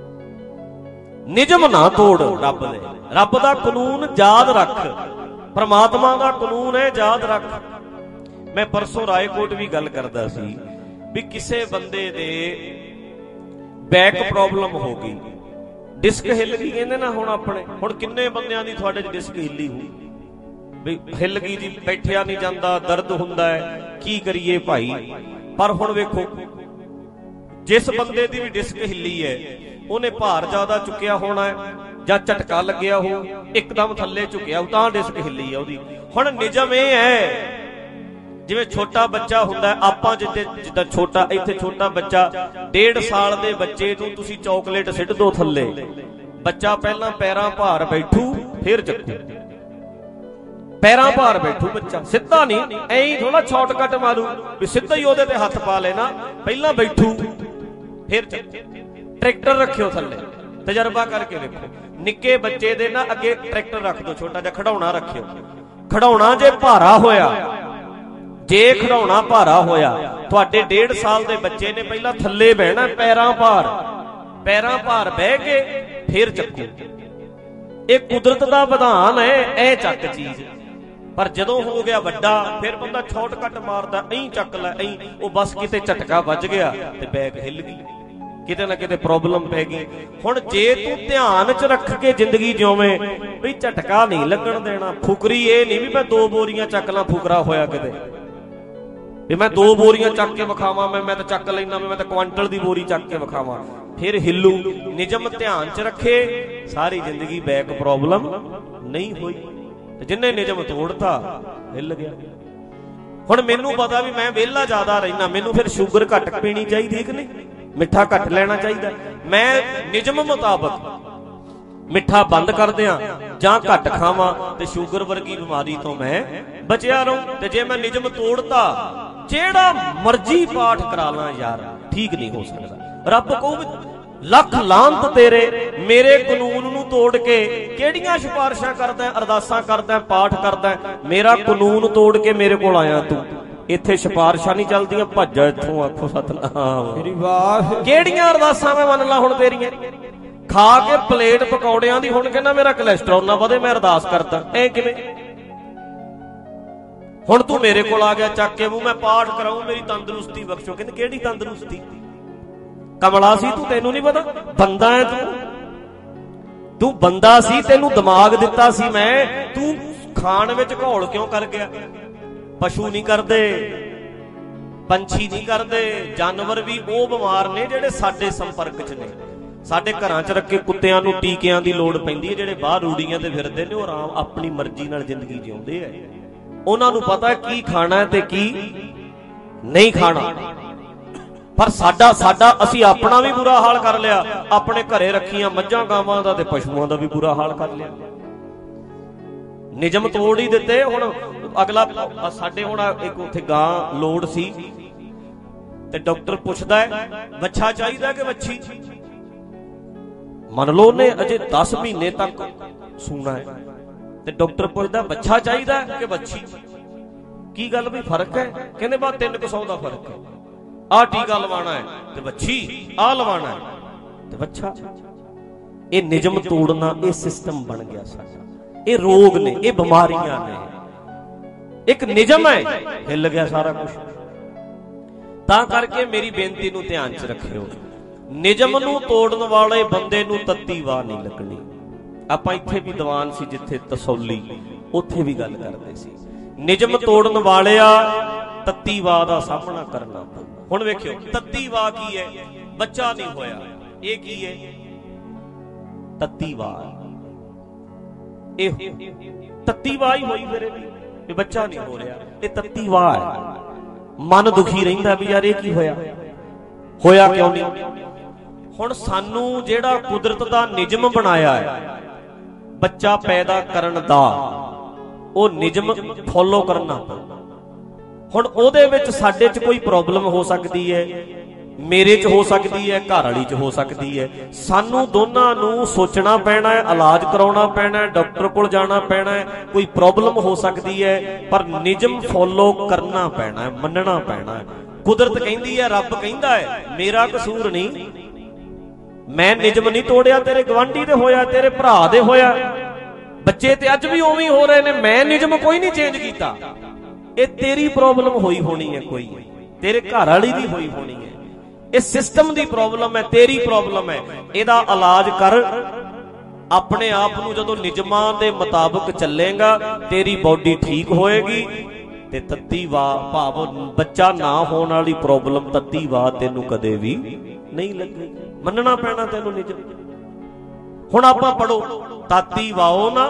ਨਿਯਮ ਨਾ ਤੋੜ ਰੱਬ ਦੇ, ਰੱਬ ਦਾ ਕਾਨੂੰਨ ਯਾਦ ਰੱਖ, ਪਰਮਾਤਮਾ ਦਾ ਕਾਨੂੰਨ ਹੈ, ਯਾਦ ਰੱਖ। ਮੈਂ ਪਰਸੋਂ ਰਾਏਕੋਟ ਵੀ ਗੱਲ ਕਰਦਾ ਸੀ ਵੀ ਕਿਸੇ ਬੰਦੇ ਦੇ ਬੈਕ ਪ੍ਰੋਬਲਮ ਹੋ ਗਈ, ਡਿਸਕ ਹਿੱਲ ਗਈ ਕਹਿੰਦੇ ਨਾ। ਹੁਣ ਕਿੰਨੇ ਬੰਦਿਆਂ ਦੀ ਤੁਹਾਡੇ 'ਚ ਡਿਸਕ ਹਿੱਲੀ ਹੋਈ ਵੀ ਹਿੱਲ ਗਈ ਜੀ, ਬੈਠਿਆ ਨਹੀਂ ਜਾਂਦਾ, ਦਰਦ ਹੁੰਦਾ ਹੈ, ਕੀ ਕਰੀਏ ਭਾਈ। ਪਰ ਹੁਣ ਵੇਖੋ, ਜਿਸ ਬੰਦੇ ਦੀ ਵੀ ਡਿਸਕ ਹਿੱਲੀ ਹੈ ਉਹਨੇ ਭਾਰ ਜ਼ਿਆਦਾ ਚੁੱਕਿਆ ਹੋਣਾ ਹੈ ਜਾਂ ਝਟਕਾ ਲੱਗਿਆ ਹੋ, ਇੱਕਦਮ ਥੱਲੇ ਝੁਕਿਆ ਤਾਂ ਡਿਸਕ ਹਿੱਲੀ ਹੈ ਉਹਦੀ। ਹੁਣ ਨਿਯਮ ਇਹ ਹੈ, ਜਿਵੇਂ ਛੋਟਾ ਬੱਚਾ ਹੁੰਦਾ, ਆਪਾਂ ਜਿੱਦਾਂ ਛੋਟਾ, ਇੱਥੇ ਛੋਟਾ ਬੱਚਾ 1.5 ਸਾਲ ਦੇ ਬੱਚੇ ਨੂੰ ਤੁਸੀਂ ਚਾਕਲੇਟ ਸਿੱਟ ਦੋ ਥੱਲੇ, ਬੱਚਾ ਪਹਿਲਾਂ ਪੈਰਾਂ ਭਾਰ ਬੈਠੂ ਫਿਰ ਚੱਕੂ, ਪੈਰਾਂ ਭਾਰ ਬੈਠੂ ਬੱਚਾ, ਸਿੱਧਾ ਨਹੀਂ, ਐਂ ਥੋੜਾ ਸ਼ਾਰਟਕਟ ਮਾਰੂ ਵੀ ਸਿੱਧਾ ਹੀ ਉਹਦੇ ਤੇ ਹੱਥ ਪਾ ਲੈਣਾ, ਪਹਿਲਾਂ ਬੈਠੂ ਫਿਰ ਚੱਕੂ। ਟਰੈਕਟਰ ਰੱਖਿਓ ਥੱਲੇ, ਤਜਰਬਾ ਕਰਕੇ ਵੇਖੋ। ਨਿੱਕੇ ਬੱਚੇ ਦੇ ਨਾ ਅੱਗੇ ਟਰੈਕਟਰ ਰੱਖ ਦੋ, ਛੋਟਾ ਜਿਹਾ ਖਿਡੌਣਾ ਰੱਖਿਓ। ਖਿਡੌਣਾ ਜੇ ਭਾਰਾ ਹੋਇਆ, ਜੇ ਖਿਡੌਣਾ ਭਾਰਾ ਹੋਇਆ, ਤੁਹਾਡੇ 1.5 ਸਾਲ ਦੇ ਬੱਚੇ ਨੇ ਪਹਿਲਾਂ ਥੱਲੇ ਬਹਿਣਾ, ਪੈਰਾਂ ਭਾਰ ਬਹਿ ਕੇ ਫਿਰ ਚੱਕੂ। ਇਹ ਕੁਦਰਤ ਦਾ ਵਿਧਾਨ ਹੈ, ਇਹ ਚੱਕ ਚੀਜ਼। ਪਰ ਜਦੋਂ ਹੋ ਗਿਆ ਵੱਡਾ, ਫਿਰ ਬੰਦਾ ਸ਼ਾਰਟਕਟ ਮਾਰਦਾ, ਐਂ ਚੱਕ ਲੈ, ਐਂ। ਉਹ ਬਸ ਕਿਤੇ ਝਟਕਾ ਵੱਜ ਗਿਆ ਤੇ ਬੈਕ ਹਿੱਲ ਗਈ, ਕਿਤੇ ਨਾ ਕਿਤੇ ਪ੍ਰੋਬਲਮ ਪੈ ਗਈ। ਹੁਣ ਜੇ ਤੂੰ ਧਿਆਨ 'ਚ ਰੱਖ ਕੇ ਜ਼ਿੰਦਗੀ ਜਿਉਵੇਂ ਵੀ ਝਟਕਾ ਨਹੀਂ ਲੱਗਣ ਦੇਣਾ। ਫੁਕਰੀ ਇਹ ਨਹੀਂ ਵੀ ਮੈਂ 2 ਬੋਰੀਆਂ ਚੱਕ ਲਾਂ, ਫੁਕਰਾ ਹੋਇਆ ਕਿਤੇ ਵੀ ਮੈਂ 2 ਬੋਰੀਆਂ ਚੱਕ ਕੇ ਵਿਖਾਵਾਂ, ਮੈਂ ਤਾਂ ਚੱਕ ਲੈਣਾ, ਮੈਂ ਤਾਂ ਕੁਆਂਟਲ ਦੀ ਬੋਰੀ ਚੱਕ ਕੇ ਵਿਖਾਵਾਂ, ਫਿਰ ਹਿੱਲੂ। ਨਿਯਮ ਧਿਆਨ 'ਚ ਰੱਖੇ, ਸਾਰੀ ਜ਼ਿੰਦਗੀ ਬੈਕ ਪ੍ਰੋਬਲਮ ਨਹੀਂ ਹੋਈ। ਤੇ ਜਿੰਨੇ ਨਿਯਮ ਤੋੜਤਾ ਹਿੱਲ ਗਿਆ। ਹੁਣ ਮੈਨੂੰ ਪਤਾ ਵੀ ਮੈਂ ਵਿਹਲਾ ਜ਼ਿਆਦਾ ਰਹਿਣਾ, ਮੈਨੂੰ ਫਿਰ ਸ਼ੂਗਰ ਘੱਟ ਪੀਣੀ ਚਾਹੀਦੀ ਕਿ ਨਹੀਂ, ਮਿੱਠਾ ਘੱਟ ਲੈਣਾ ਚਾਹੀਦਾ। ਮੈਂ ਨਿਯਮ ਮੁਤਾਬਕ ਮਿੱਠਾ ਬੰਦ ਕਰ ਦਿਆਂ ਜਾਂ ਘੱਟ ਖਾਵਾਂ ਤੇ ਸ਼ੂਗਰ ਵਰਗੀ ਬਿਮਾਰੀ ਤੋਂ ਮੈਂ ਬਚਿਆ ਰਹੂੰ। ਤੇ ਜੇ ਮੈਂ ਨਿਯਮ ਤੋੜਤਾ, ਜਿਹੜਾ ਮਰਜ਼ੀ ਪਾਠ ਕਰਾ ਲਾਂ ਯਾਰ, ਠੀਕ ਨਹੀਂ ਹੋ ਸਕਦਾ। ਰੱਬ ਕਹੂ ਲੱਖ ਲਾਂਤ ਤੇਰੇ, ਮੇਰੇ ਕਾਨੂੰਨ ਨੂੰ ਤੋੜ ਕੇ ਕਿਹੜੀਆਂ ਸਿਫਾਰਿਸ਼ਾਂ ਕਰਦਾ, ਅਰਦਾਸਾਂ ਕਰਦਾ, ਪਾਠ ਕਰਦਾ, ਮੇਰਾ ਕਾਨੂੰਨ ਤੋੜ ਕੇ ਮੇਰੇ ਕੋਲ ਆਇਆ ਤੂੰ। ਇੱਥੇ ਸਿਫਾਰਿਸ਼ਾਂ ਨਹੀਂ ਚੱਲਦੀਆਂ, ਭੱਜ ਇੱਥੋਂ, ਆਖੋ ਸਤਨਾਮ। ਕਿਹੜੀਆਂ ਅਰਦਾਸਾਂ ਮੈਂ ਮੰਨ ਲਾ ਹੁਣ ਤੇਰੀਆਂ? ਖਾ ਕੇ ਪਲੇਟ ਪਕੌੜਿਆਂ ਦੀ ਹੁਣ ਕਹਿੰਦਾ ਮੇਰਾ ਕੋਲੈਸਟਰੋਲ ਨਾ ਵਧੇ, ਮੈਂ ਅਰਦਾਸ ਕਰਦਾ। ਐ ਕਿਵੇਂ? ਹੁਣ ਤੂੰ ਮੇਰੇ ਕੋਲ ਆ ਗਿਆ ਚੱਕ ਕੇ ਮੂੰਹ, ਮੈਂ ਪਾਠ ਕਰਾਉਂ ਮੇਰੀ ਤੰਦਰੁਸਤੀ ਬਖਸ਼ੋ। ਕਹਿੰਦੇ ਕਿਹੜੀ ਤੰਦਰੁਸਤੀ? ਕਮਲਾ ਸੀ ਤੂੰ, ਤੈਨੂੰ ਨਹੀਂ ਪਤਾ? ਬੰਦਾ ਹੈ ਤੂੰ ਬੰਦਾ ਸੀ, ਤੈਨੂੰ ਦਿਮਾਗ ਦਿੱਤਾ ਸੀ ਮੈਂ, ਤੂੰ ਖਾਣ ਵਿੱਚ ਘੋਲ ਕਿਉਂ ਕਰ ਗਿਆ? ਪਸ਼ੂ ਨਹੀਂ ਕਰਦੇ, ਪੰਛੀ ਨਹੀਂ ਕਰਦੇ, ਜਾਨਵਰ ਵੀ ਉਹ ਬਿਮਾਰ ਨੇ ਜਿਹੜੇ ਸਾਡੇ ਸੰਪਰਕ 'ਚ ਨੇ। ਸਾਡੇ ਘਰਾਂ 'ਚ ਰੱਖੇ ਕੁੱਤਿਆਂ ਨੂੰ ਟੀਕਿਆਂ ਦੀ ਲੋੜ ਪੈਂਦੀ ਹੈ, ਜਿਹੜੇ ਬਾਹਰ ਰੂੜੀਆਂ ਤੇ ਫਿਰਦੇ ਨੇ ਉਹ ਆਰਾਮ ਆਪਣੀ ਮਰਜ਼ੀ ਨਾਲ ਜ਼ਿੰਦਗੀ ਜਿਉਂਦੇ ਆ। ਉਹਨਾਂ ਨੂੰ ਪਤਾ ਕੀ ਖਾਣਾ ਤੇ ਕੀ ਨਹੀਂ ਖਾਣਾ। ਪਰ ਸਾਡਾ ਅਸੀਂ ਆਪਣਾ ਵੀ ਬੁਰਾ ਹਾਲ ਕਰ ਲਿਆ, ਆਪਣੇ ਘਰੇ ਰੱਖੀਆਂ ਮੱਝਾਂ ਗਾਵਾਂ ਦਾ ਤੇ ਪਸ਼ੂਆਂ ਦਾ ਵੀ ਬੁਰਾ ਹਾਲ ਕਰ ਲਿਆ। ਨਿਯਮ ਤੋੜ ਹੀ ਦਿੱਤੇ। ਹੁਣ ਅਗਲਾ ਸਾਡੇ ਹੁਣ ਇੱਕ ਉੱਥੇ ਗਾਂ ਲੋੜ ਸੀ ਤੇ ਡਾਕਟਰ ਪੁੱਛਦਾ ਹੈ ਵੱਛਾ ਚਾਹੀਦਾ ਕਿ ਵੱਛੀ? ਮੰਨ ਲਓ ਉਹਨੇ ਅਜੇ 10 ਮਹੀਨੇ ਤੱਕ ਸੂਣਾ ਹੈ ਤੇ ਡਾਕਟਰ ਪੁੱਛਦਾ ਵੱਛਾ ਚਾਹੀਦਾ ਕਿ ਵੱਛੀ? ਕੀ ਗੱਲ ਵੀ ਫਰਕ ਹੈ? ਕਹਿੰਦੇ ਬਾ 300 ਦਾ ਫਰਕ ਹੈ। ਆਹ ਟੀਕਾ ਲਵਾਣਾ ਹੈ ਤੇ ਵੱਛੀ, ਆਹ ਲਵਾਣਾ ਹੈ ਤੇ ਵੱਛਾ। ਇਹ ਨਿਯਮ ਤੋੜਨਾ, ਇਹ ਸਿਸਟਮ ਬਣ ਗਿਆ ਸਾਡਾ। ਇਹ ਰੋਗ ਨੇ, ਇਹ ਬਿਮਾਰੀਆਂ ਨੇ। ਇੱਕ ਨਿਯਮ ਹੈ, ਹਿੱਲ ਗਿਆ ਸਾਰਾ ਕੁਝ। ਤਾਂ ਕਰਕੇ ਮੇਰੀ ਬੇਨਤੀ ਨੂੰ ਧਿਆਨ 'ਚ ਰੱਖਿਓ, ਨਿਯਮ ਨੂੰ ਤੋੜਨ ਵਾਲੇ ਬੰਦੇ ਨੂੰ ਤੱਤੀ ਵਾਹ ਨਹੀਂ ਲੱਗਣੀ। ਆਪਾਂ ਇੱਥੇ ਵੀ ਦੀਵਾਨ ਸੀ ਜਿੱਥੇ ਤਸੌਲੀ, ਉੱਥੇ ਵੀ ਗੱਲ ਕਰਦੇ ਸੀ ਨਿਯਮ ਤੋੜਨ ਵਾਲਿਆ ਤੱਤੀ ਵਾਹ ਦਾ ਸਾਹਮਣਾ ਕਰਨਾ ਪੈਂਦਾ। ਹੁਣ ਵੇਖਿਓ ਤੱਤੀ ਵਾਹ ਕੀ ਹੈ? ਬੱਚਾ ਨਹੀਂ ਹੋਇਆ, ਇਹ ਕੀ ਹੈ? ਤੱਤੀ ਵਾਹ। ਇਹ ਤੱਤੀ ਵਾਹ ਹੀ ਹੋਈ ਮੇਰੇ ਵੀ, ਇਹ ਬੱਚਾ ਨਹੀਂ ਹੋ ਰਿਹਾ, ਇਹ ਤੱਤੀ ਵਾਹ ਹੈ। ਮਨ ਦੁਖੀ ਰਹਿੰਦਾ ਵੀ ਯਾਰ ਇਹ ਕੀ ਹੋਇਆ, ਹੋਇਆ ਕਿਉਂ ਨਹੀਂ? ਹੁਣ ਸਾਨੂੰ ਜਿਹੜਾ ਕੁਦਰਤ ਦਾ ਨਿਯਮ ਬਣਾਇਆ ਹੈ ਬੱਚਾ ਪੈਦਾ ਕਰਨ ਦਾ, ਉਹ ਨਿਯਮ ਫੋਲੋ ਕਰਨਾ ਪੈਂਦਾ। ਹੁਣ ਉਹਦੇ ਵਿੱਚ ਸਾਡੇ 'ਚ ਕੋਈ ਪ੍ਰੋਬਲਮ ਹੋ ਸਕਦੀ ਹੈ, ਮੇਰੇ 'ਚ ਹੋ ਸਕਦੀ ਹੈ, ਘਰ ਵਾਲੀ 'ਚ ਹੋ ਸਕਦੀ ਹੈ। ਸਾਨੂੰ ਦੋਨਾਂ ਨੂੰ ਸੋਚਣਾ ਪੈਣਾ ਹੈ, ਇਲਾਜ ਕਰਾਉਣਾ ਪੈਣਾ ਹੈ, ਡਾਕਟਰ ਕੋਲ ਜਾਣਾ ਪੈਣਾ ਹੈ। ਕੋਈ ਪ੍ਰੋਬਲਮ ਹੋ ਸਕਦੀ ਹੈ ਪਰ ਨਿਯਮ ਫੋਲੋ ਕਰਨਾ ਪੈਣਾ ਹੈ, ਮੰਨਣਾ ਪੈਣਾ ਹੈ। ਕੁਦਰਤ ਕਹਿੰਦੀ ਹੈ, ਰੱਬ ਕਹਿੰਦਾ ਹੈ, ਮੇਰਾ ਕਸੂਰ ਨਹੀਂ, ਮੈਂ ਨਿਯਮ ਨਹੀਂ ਤੋੜਿਆ, ਤੇਰੇ ਗਵਾਂਢੀ ਦੇ ਹੋਇਆ, ਤੇਰੇ ਭਰਾ ਦੇ ਹੋਇਆ, ਬੱਚੇ ਤੇ ਅੱਜ ਵੀ ਉਵੇਂ ਹੋ ਰਹੇ ਨੇ, ਮੈਂ ਨਿਯਮ ਕੋਈ ਨਹੀਂ ਚੇਂਜ ਕੀਤਾ। ਇਹ ਤੇਰੀ ਪ੍ਰੋਬਲਮ ਹੋਈ ਹੋਣੀ ਹੈ, ਕੋਈ ਤੇਰੇ ਘਰ ਵਾਲੀ ਦੀ ਹੋਈ ਹੋਣੀ ਹੈ। ਇਹ ਸਿਸਟਮ ਦੀ ਪ੍ਰੋਬਲਮ ਹੈ, ਤੇਰੀ ਪ੍ਰੋਬਲਮ ਹੈ। ਇਹਦਾ ਇਲਾਜ ਕਰ। ਆਪਣੇ ਆਪ ਨੂੰ ਜਦੋਂ ਨਿਯਮਾਂ ਦੇ ਮੁਤਾਬਕ ਚੱਲੇਗਾ ਤੇਰੀ ਬਾਡੀ ਠੀਕ ਹੋਏਗੀ ਤੇ ਤੱਤੀ ਵਾਹ ਭਾਵ ਬੱਚਾ ਨਾ ਹੋਣ ਵਾਲੀ ਪ੍ਰੋਬਲਮ ਤੱਤੀ ਵਾਹ ਤੈਨੂੰ ਕਦੇ ਵੀ ਨਹੀਂ ਲੱਗੇਗੀ। ਮੰਨਣਾ ਪੈਣਾ ਤੈਨੂੰ ਨਿਯਮ। ਹੁਣ ਆਪਾਂ ਪੜੋ, ਤਾਤੀ ਵਾਓ ਨਾ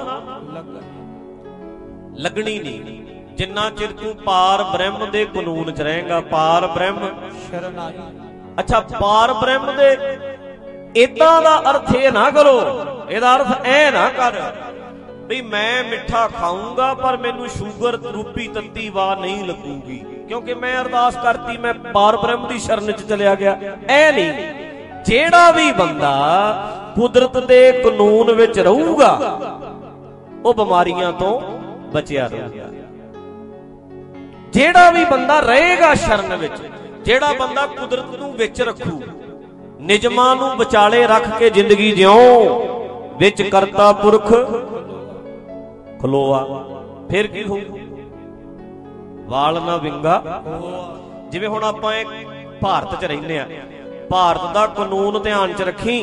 ਲੱਗਣੀ ਨਹੀਂ ਜਿੰਨਾ ਚਿਰ ਤੂੰ ਪਾਰ ਬ੍ਰਹਮ ਦੇ ਕਾਨੂੰਨ 'ਚ ਰਹੇਗਾ। ਪਾਰ ਬ੍ਰਹਮ ਸ਼ਰਨਾਈ। ਅੱਛਾ, ਪਾਰ ਬ੍ਰਹਮ ਦੇ ਇਦਾਂ ਦਾ ਅਰਥ ਇਹ ਨਾ ਕਰੋ, ਇਹਦਾ ਅਰਥ ਐ ਨਾ ਕਰ ਵੀ ਮੈਂ ਮਿੱਠਾ ਖਾਊਂਗਾ ਪਰ ਮੈਨੂੰ ਸ਼ੂਗਰ ਰੂਪੀ ਤੱਤੀ ਵਾਹ ਨਹੀਂ ਲੱਗੂਗੀ ਕਿਉਂਕਿ ਮੈਂ ਅਰਦਾਸ ਕਰਤੀ, ਮੈਂ ਪਾਰ ਬ੍ਰਹਮ ਦੀ ਸ਼ਰਨ 'ਚ ਚਲਿਆ ਗਿਆ। ਐ ਨਹੀਂ। ਜਿਹੜਾ ਵੀ ਬੰਦਾ ਕੁਦਰਤ ਦੇ ਕਾਨੂੰਨ ਵਿੱਚ ਰਹੂਗਾ ਉਹ ਬਿਮਾਰੀਆਂ ਤੋਂ ਬਚਿਆ ਰਹੂਗਾ। ਜਿਹੜਾ ਵੀ ਬੰਦਾ ਰਹੇਗਾ ਸ਼ਰਨ ਵਿੱਚ, ਜਿਹੜਾ ਬੰਦਾ ਕੁਦਰਤ ਨੂੰ ਵਿੱਚ ਰੱਖੂ, ਨਿਯਮਾਂ ਨੂੰ ਵਿਚਾਲੇ ਰੱਖ ਕੇ ਜ਼ਿੰਦਗੀ ਜਿਉ, ਵਿੱਚ ਕਰਤਾ ਪੁਰਖ ਖਲੋਆ, ਫਿਰ ਕੀ ਹੋਊ? ਵਾਲ ਨਾ ਵਿੰਗਾ। ਜਿਵੇਂ ਹੁਣ ਆਪਾਂ ਇਹ ਭਾਰਤ 'ਚ ਰਹਿੰਦੇ ਆ, ਭਾਰਤ ਦਾ ਕਾਨੂੰਨ ਧਿਆਨ 'ਚ ਰੱਖੀ,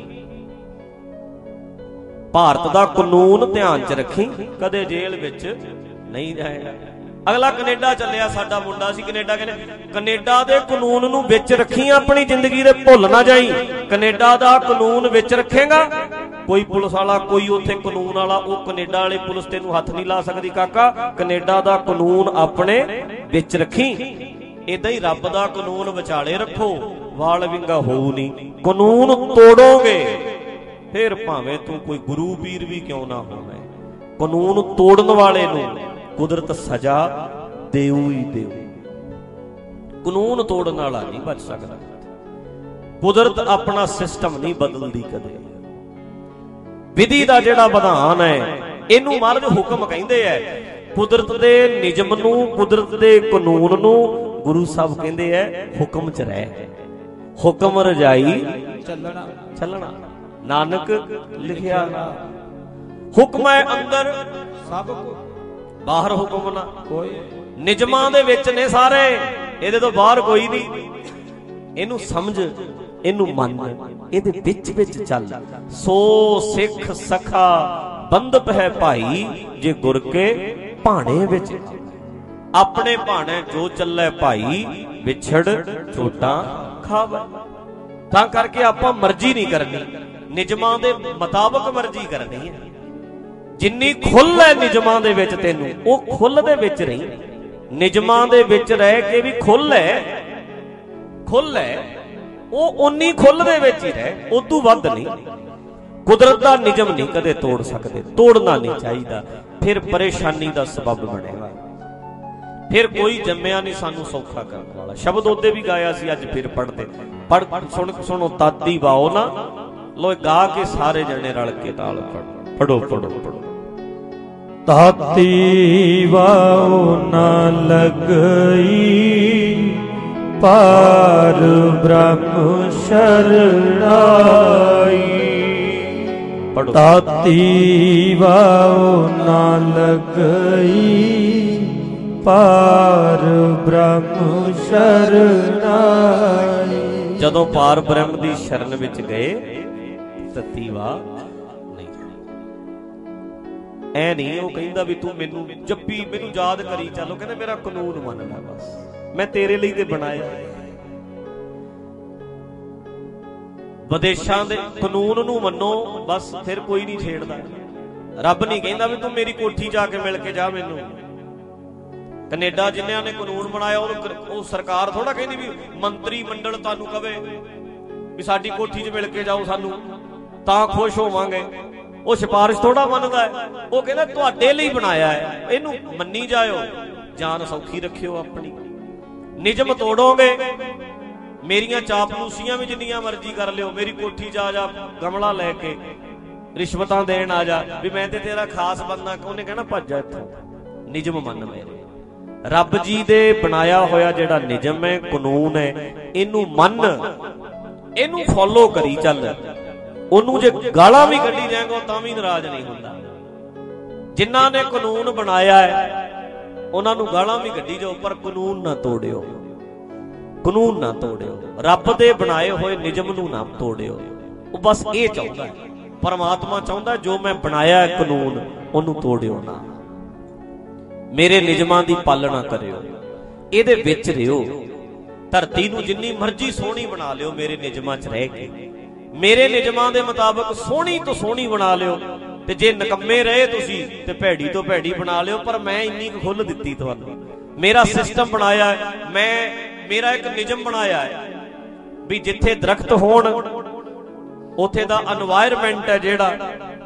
ਭਾਰਤ ਦਾ ਕਾਨੂੰਨ ਧਿਆਨ 'ਚ ਰੱਖੀ, ਕਦੇ ਜੇਲ੍ਹ ਵਿੱਚ ਨਹੀਂ ਜਾਏਗਾ। ਅਗਲਾ ਕੈਨੇਡਾ ਚੱਲਿਆ, ਸਾਡਾ ਮੁੰਡਾ ਸੀ ਕੈਨੇਡਾ, ਕਹਿੰਦੇ ਕੈਨੇਡਾ ਦੇ ਕਾਨੂੰਨ ਨੂੰ ਵਿੱਚ ਰੱਖੀ, ਆਪਣੀ ਜ਼ਿੰਦਗੀ ਦੇ ਭੁੱਲ ਨਾ ਜਾਈ। ਕੈਨੇਡਾ ਦਾ ਕਾਨੂੰਨ ਵਿੱਚ ਰੱਖੇਗਾ, ਕੋਈ ਪੁਲਿਸ ਵਾਲਾ, ਕੋਈ ਉੱਥੇ ਕਾਨੂੰਨ ਵਾਲਾ, ਉਹ ਕੈਨੇਡਾ ਵਾਲੇ ਪੁਲਿਸ ਤੈਨੂੰ ਹੱਥ ਨਹੀਂ ਲਾ ਸਕਦੀ ਕਾਕਾ। ਕੈਨੇਡਾ ਦਾ ਕਾਨੂੰਨ ਆਪਣੇ ਵਿੱਚ ਰੱਖੀ। ਏਦਾਂ ਹੀ ਰੱਬ ਦਾ ਕਾਨੂੰਨ ਵਿਚਾਲੇ ਰੱਖੋ, ਵਾਲ ਵਿੰਗਾ ਹੋਊ ਨਹੀਂ। ਕਾਨੂੰਨ ਤੋੜੋਗੇ ਫਿਰ ਭਾਵੇਂ ਤੂੰ ਕੋਈ ਗੁਰੂ ਪੀਰ ਵੀ ਕਿਉਂ ਨਾ ਹੋਵੇ, ਕਾਨੂੰਨ ਤੋੜਨ ਵਾਲੇ ਨੂੰ ਕੁਦਰਤ ਸਜ਼ਾ ਦੇਊ ਹੀ ਦੇਊ। ਕਾਨੂੰਨ ਤੋੜਨ ਵਾਲਾ ਨਹੀਂ ਬਚ ਸਕਦਾ। ਕੁਦਰਤ ਆਪਣਾ ਸਿਸਟਮ ਨਹੀਂ ਬਦਲਦੀ ਕਦੇ। ਵਿਧੀ ਦਾ ਜਿਹੜਾ ਵਿਧਾਨ ਹੈ ਇਹਨੂੰ ਮਹਾਰਾਜ ਹੁਕਮ ਕਹਿੰਦੇ ਐ। ਕੁਦਰਤ ਦੇ ਨਿਯਮ ਨੂੰ, ਕੁਦਰਤ ਦੇ ਕਾਨੂੰਨ ਨੂੰ ਗੁਰੂ ਸਾਹਿਬ ਕਹਿੰਦੇ ਐ ਹੁਕਮ ਚ ਰਹਿ। ਹੁਕਮ ਰਜਾਈ ਚੱਲਣਾ ਚੱਲਣਾ, ਨਾਨਕ ਲਿਖਿਆ ਨਾ। ਹੁਕਮ ਹੈ ਅੰਦਰ ਸਭ ਕੋ, ਬਾਹਰ ਹੁਕਮ ਨਾ ਕੋਈ। ਨਿਯਮਾਂ ਦੇ ਵਿੱਚ ਨੇ ਸਾਰੇ, ਇਹਦੇ ਤੋਂ ਬਾਹਰ ਕੋਈ ਨਹੀਂ। ਇਹਨੂੰ ਸਮਝ, ਇਹਨੂੰ ਮੰਨ, ਇਹਦੇ ਵਿੱਚ ਵਿੱਚ ਚੱਲ। ਸੋ ਸਿੱਖ ਸਖਾ ਬੰਧਪ ਹੈ ਭਾਈ, ਜੇ ਗੁਰ ਕੇ ਭਾਣੇ ਵਿੱਚ। ਆਪਣੇ ਭਾਣੇ ਜੋ ਚੱਲੇ ਭਾਈ, ਵਿਛੜ ਝੋਟਾਂ ਖਾਵੇ। ਤਾਂ ਕਰਕੇ ਆਪਾਂ ਮਰਜ਼ੀ ਨਹੀਂ ਕਰਨੀ, ਨਿਯਮਾਂ ਦੇ ਮੁਤਾਬਕ ਮਰਜ਼ੀ ਕਰਨੀ ਹੈ। ਜਿੰਨੀ ਖੁੱਲ੍ਹ ਹੈ ਨਿਯਮਾਂ ਦੇ ਵਿੱਚ ਤੈਨੂੰ, ਉਹ ਖੁੱਲ੍ਹ ਦੇ ਵਿੱਚ ਰਹੀ। ਨਿਯਮਾਂ ਦੇ ਵਿੱਚ ਰਹਿ ਕੇ ਵੀ ਖੁੱਲ੍ਹ ਹੈ, ਖੁੱਲ੍ਹ ਹੈ, ਉਹ ਉਨੀ ਖੁੱਲ੍ਹ ਦੇ ਵਿੱਚ ਹੀ ਰਹਿ, ਉਦੋਂ ਵੱਧ ਨਹੀਂ। ਕੁਦਰਤ ਦਾ ਨਿਯਮ ਨਹੀਂ ਕਦੇ ਤੋੜ ਸਕਦੇ, ਤੋੜਨਾ ਨਹੀਂ ਚਾਹੀਦਾ, ਫਿਰ ਪਰੇਸ਼ਾਨੀ ਦਾ ਸਬਬ ਬਣੇਗਾ। ਫਿਰ ਕੋਈ ਜੰਮਿਆ ਨਹੀਂ ਸਾਨੂੰ ਸੌਖਾ ਕਰਨ ਵਾਲਾ। ਸ਼ਬਦ ਉਹਦੇ ਵੀ ਗਾਇਆ ਸੀ, ਅੱਜ ਫਿਰ ਪੜ੍ਹਦੇ। ਸੁਣੋ ਤਾਤੀ ਵਾਓ ਨਾ, ਲੋ ਗਾ ਕੇ ਸਾਰੇ ਜਣੇ ਰਲ ਕੇ ਤਾਲ ਪੜੋ ਪੜੋ ਪੜੋ। ਤਾਤੀ ਵਾਓ ਨਾ ਲਗਈ, ਪਾਰ ਬ੍ਰਹਮ ਸ਼ਰਣਾਈ। ਤਾਤੀ ਵਾਓ ਨਾ ਲਗਈ, ਪਾਰ ਬ੍ਰਹਮ ਸ਼ਰਣਾਈ। ਜਦੋਂ ਪਾਰ ਬ੍ਰਹਮ ਦੀ ਸ਼ਰਨ ਵਿੱਚ ਗਏ, ਤਤੀ ਵਾਹ ਨਹੀਂ। ਐ ਨਹੀਂ ਉਹ ਕਹਿੰਦਾ ਵੀ ਤੂੰ ਮੈਨੂੰ ਜੱਪੀ, ਮੈਨੂੰ ਯਾਦ ਕਰੀ ਚੱਲ। ਉਹ ਕਹਿੰਦਾ ਮੇਰਾ ਕਾਨੂੰਨ ਮੰਨ ਲੈ, ਬਸ ਮੈਂ ਤੇਰੇ ਲਈ ਤੇ ਬਣਾਇਆ। ਵਿਦੇਸ਼ਾਂ ਦੇ ਕਾਨੂੰਨ ਨੂੰ ਮੰਨੋ, ਬਸ ਫਿਰ ਕੋਈ ਨਹੀਂ ਛੇੜਦਾ। ਰੱਬ ਨਹੀਂ ਕਹਿੰਦਾ ਵੀ ਤੂੰ ਮੇਰੀ ਕੋਠੀ ਜਾ ਕੇ ਮਿਲ ਕੇ ਜਾ ਮੈਨੂੰ। ਕੈਨੇਡਾ ਜਿਨ੍ਹਾਂ ਨੇ ਕਾਨੂੰਨ ਬਣਾਇਆ, ਉਹ ਸਰਕਾਰ ਥੋੜਾ ਕਹਿੰਦੀ ਵੀ ਮੰਤਰੀ ਮੰਡਲ ਤੁਹਾਨੂੰ ਕਵੇ ਵੀ ਸਾਡੀ ਕੋਠੀ 'ਚ ਮਿਲ ਕੇ ਜਾਓ ਸਾਨੂੰ ਤਾਂ ਖੁਸ਼ ਹੋਵਾਂਗੇ। ਉਹ ਸਿਫਾਰਿਸ਼ ਥੋੜਾ ਮੰਨਦਾ ਹੈ, ਉਹ ਕਹਿੰਦਾ ਤੁਹਾਡੇ ਲਈ ਬਣਾਇਆ ਹੈ, ਇਹਨੂੰ ਮੰਨੀ ਜਾਇਓ, ਜਾਨ ਸੌਖੀ ਰੱਖਿਓ ਆਪਣੀ। ਨਿਯਮ ਤੋੜੋਗੇ, ਮੇਰੀਆਂ ਚਾਪਲੂਸੀਆਂ ਵੀ ਜਿੰਨੀਆਂ ਮਰਜ਼ੀ ਕਰ ਲਿਓ, ਮੇਰੀ ਕੋਠੀ 'ਚ ਆ ਜਾ ਗਮਲਾ ਲੈ ਕੇ ਰਿਸ਼ਵਤਾਂ ਦੇਣ ਆ ਜਾ ਵੀ ਮੈਂ ਤੇ ਤੇਰਾ ਖਾਸ ਬੰਦਾ, ਉਹਨੇ ਕਹਿਣਾ ਭੱਜ ਜਾ ਇੱਥੋਂ। ਨਿਯਮ ਮੰਨ ਮੇਰੇ। ਰੱਬ ਜੀ ਦੇ ਬਣਾਇਆ ਹੋਇਆ ਜਿਹੜਾ ਨਿਯਮ ਹੈ, ਕਾਨੂੰਨ ਹੈ, ਇਹਨੂੰ ਮੰਨ, ਇਹਨੂੰ ਫੋਲੋ ਕਰੀ ਚੱਲ। ਉਹਨੂੰ ਜੇ ਗਾਲਾਂ ਵੀ ਕੱਢੀ ਜਾਏਗਾ ਤਾਂ ਵੀ ਨਾਰਾਜ਼ ਨਹੀਂ ਹੁੰਦਾ। ਜਿਨ੍ਹਾਂ ਨੇ ਕਾਨੂੰਨ ਬਣਾਇਆ ਹੈ ਉਹਨਾਂ ਨੂੰ ਗਾਲਾਂ ਵੀ ਕੱਢੀ ਜਾਓ, ਪਰ ਕਾਨੂੰਨ ਨਾ ਤੋੜਿਓ, ਕਾਨੂੰਨ ਨਾ ਤੋੜਿਓ। ਰੱਬ ਦੇ ਬਣਾਏ ਹੋਏ ਨਿਯਮ ਨੂੰ ਨਾ ਤੋੜਿਓ। ਉਹ ਬਸ ਇਹ ਚਾਹੁੰਦਾ, ਪਰਮਾਤਮਾ ਚਾਹੁੰਦਾ ਜੋ ਮੈਂ ਬਣਾਇਆ ਹੈ ਕਾਨੂੰਨ, ਉਹਨੂੰ ਤੋੜਿਓ ਨਾ। ਮੇਰੇ ਨਿਯਮਾਂ ਦੀ ਪਾਲਣਾ ਕਰਿਓ, ਇਹਦੇ ਵਿੱਚ ਰਿਓ। ਧਰਤੀ ਨੂੰ ਜਿੰਨੀ ਮਰਜ਼ੀ ਸੋਹਣੀ ਬਣਾ ਲਿਓ ਮੇਰੇ ਨਿਯਮਾਂ 'ਚ ਰਹਿ ਕੇ, ਮੇਰੇ ਨਿਯਮਾਂ ਦੇ ਮੁਤਾਬਕ ਸੋਹਣੀ ਤੋਂ ਸੋਹਣੀ ਬਣਾ ਲਿਓ। ਤੇ ਜੇ ਨਿਕੰਮੇ ਰਹੇ ਤੁਸੀਂ ਤੇ ਭੈੜੀ ਤੋਂ ਭੈੜੀ ਬਣਾ ਲਿਓ, ਪਰ ਮੈਂ ਇੰਨੀ ਕੁ ਖੁੱਲ੍ਹ ਦਿੱਤੀ ਤੁਹਾਨੂੰ। ਮੇਰਾ ਸਿਸਟਮ ਬਣਾਇਆ ਹੈ, ਮੇਰਾ ਇੱਕ ਨਿਯਮ ਬਣਾਇਆ ਹੈ ਵੀ ਜਿੱਥੇ ਦਰਖਤ ਹੋਣ ਉੱਥੇ ਦਾ এনवायरमेंट ਹੈ ਜਿਹੜਾ,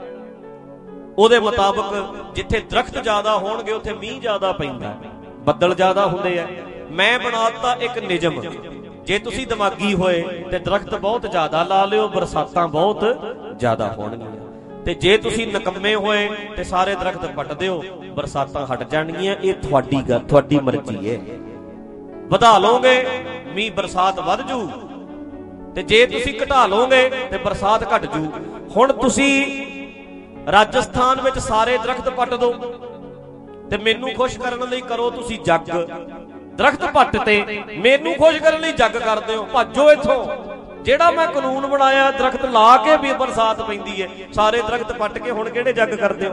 ਉਹਦੇ ਮੁਤਾਬਕ ਜਿੱਥੇ ਦਰਖਤ ਜ਼ਿਆਦਾ ਹੋਣਗੇ ਉੱਥੇ ਮੀਂਹ ਜ਼ਿਆਦਾ ਪੈਂਦਾ, ਬੱਦਲ ਜ਼ਿਆਦਾ ਹੁੰਦੇ ਆ। ਮੈਂ ਬਣਾਤਾ ਇੱਕ ਨਿਯਮ, ਜੇ ਤੁਸੀਂ ਦਿਮਾਗੀ ਹੋਏ ਤੇ ਦਰਖਤ ਬਹੁਤ ਜ਼ਿਆਦਾ ਲਾ ਲਿਓ, ਬਰਸਾਤਾਂ ਬਹੁਤ ਜ਼ਿਆਦਾ ਹੋਣਗੀਆਂ। ਤੇ ਜੇ ਤੁਸੀਂ ਨਿਕੰਮੇ ਹੋਏ ਤੇ ਸਾਰੇ ਦਰਖਤ ਪੱਟ ਦਿਓ, ਬਰਸਾਤਾਂ ਹਟ ਜਾਣਗੀਆਂ। ਇਹ ਤੁਹਾਡੀ ਗੱਲ, ਤੁਹਾਡੀ ਮਰਜ਼ੀ ਹੈ। ਵਧਾ ਲਓਗੇ ਮੀਂਹ ਬਰਸਾਤ ਵੱਧ ਜੂ, ਤੇ ਜੇ ਤੁਸੀਂ ਘਟਾ ਲਓਗੇ ਤੇ ਬਰਸਾਤ ਘਟ ਜੂ। ਹੁਣ ਤੁਸੀਂ ਰਾਜਸਥਾਨ ਵਿੱਚ ਸਾਰੇ ਦਰਖਤ ਪੱਟ ਦੋ ਤੇ ਮੈਨੂੰ ਖੁਸ਼ ਕਰਨ ਲਈ ਕਰੋ ਤੁਸੀਂ ਜੱਗ। ਦਰਖਤ ਪੱਟ ਤੇ ਮੈਨੂੰ ਖੁਸ਼ ਕਰਨ ਲਈ ਜੱਗ ਕਰਦੇ ਹੋ, ਭੱਜੋ ਇੱਥੋਂ। ਜਿਹੜਾ ਮੈਂ ਕਾਨੂੰਨ ਬਣਾਇਆ, ਦਰਖਤ ਲਾ ਕੇ ਵੀ ਬਰਸਾਤ ਪੈਂਦੀ ਹੈ, ਸਾਰੇ ਦਰਖਤ ਪੱਟ ਕੇ ਹੁਣ ਕਿਹੜੇ ਜੱਗ ਕਰਦੇ ਹੋ?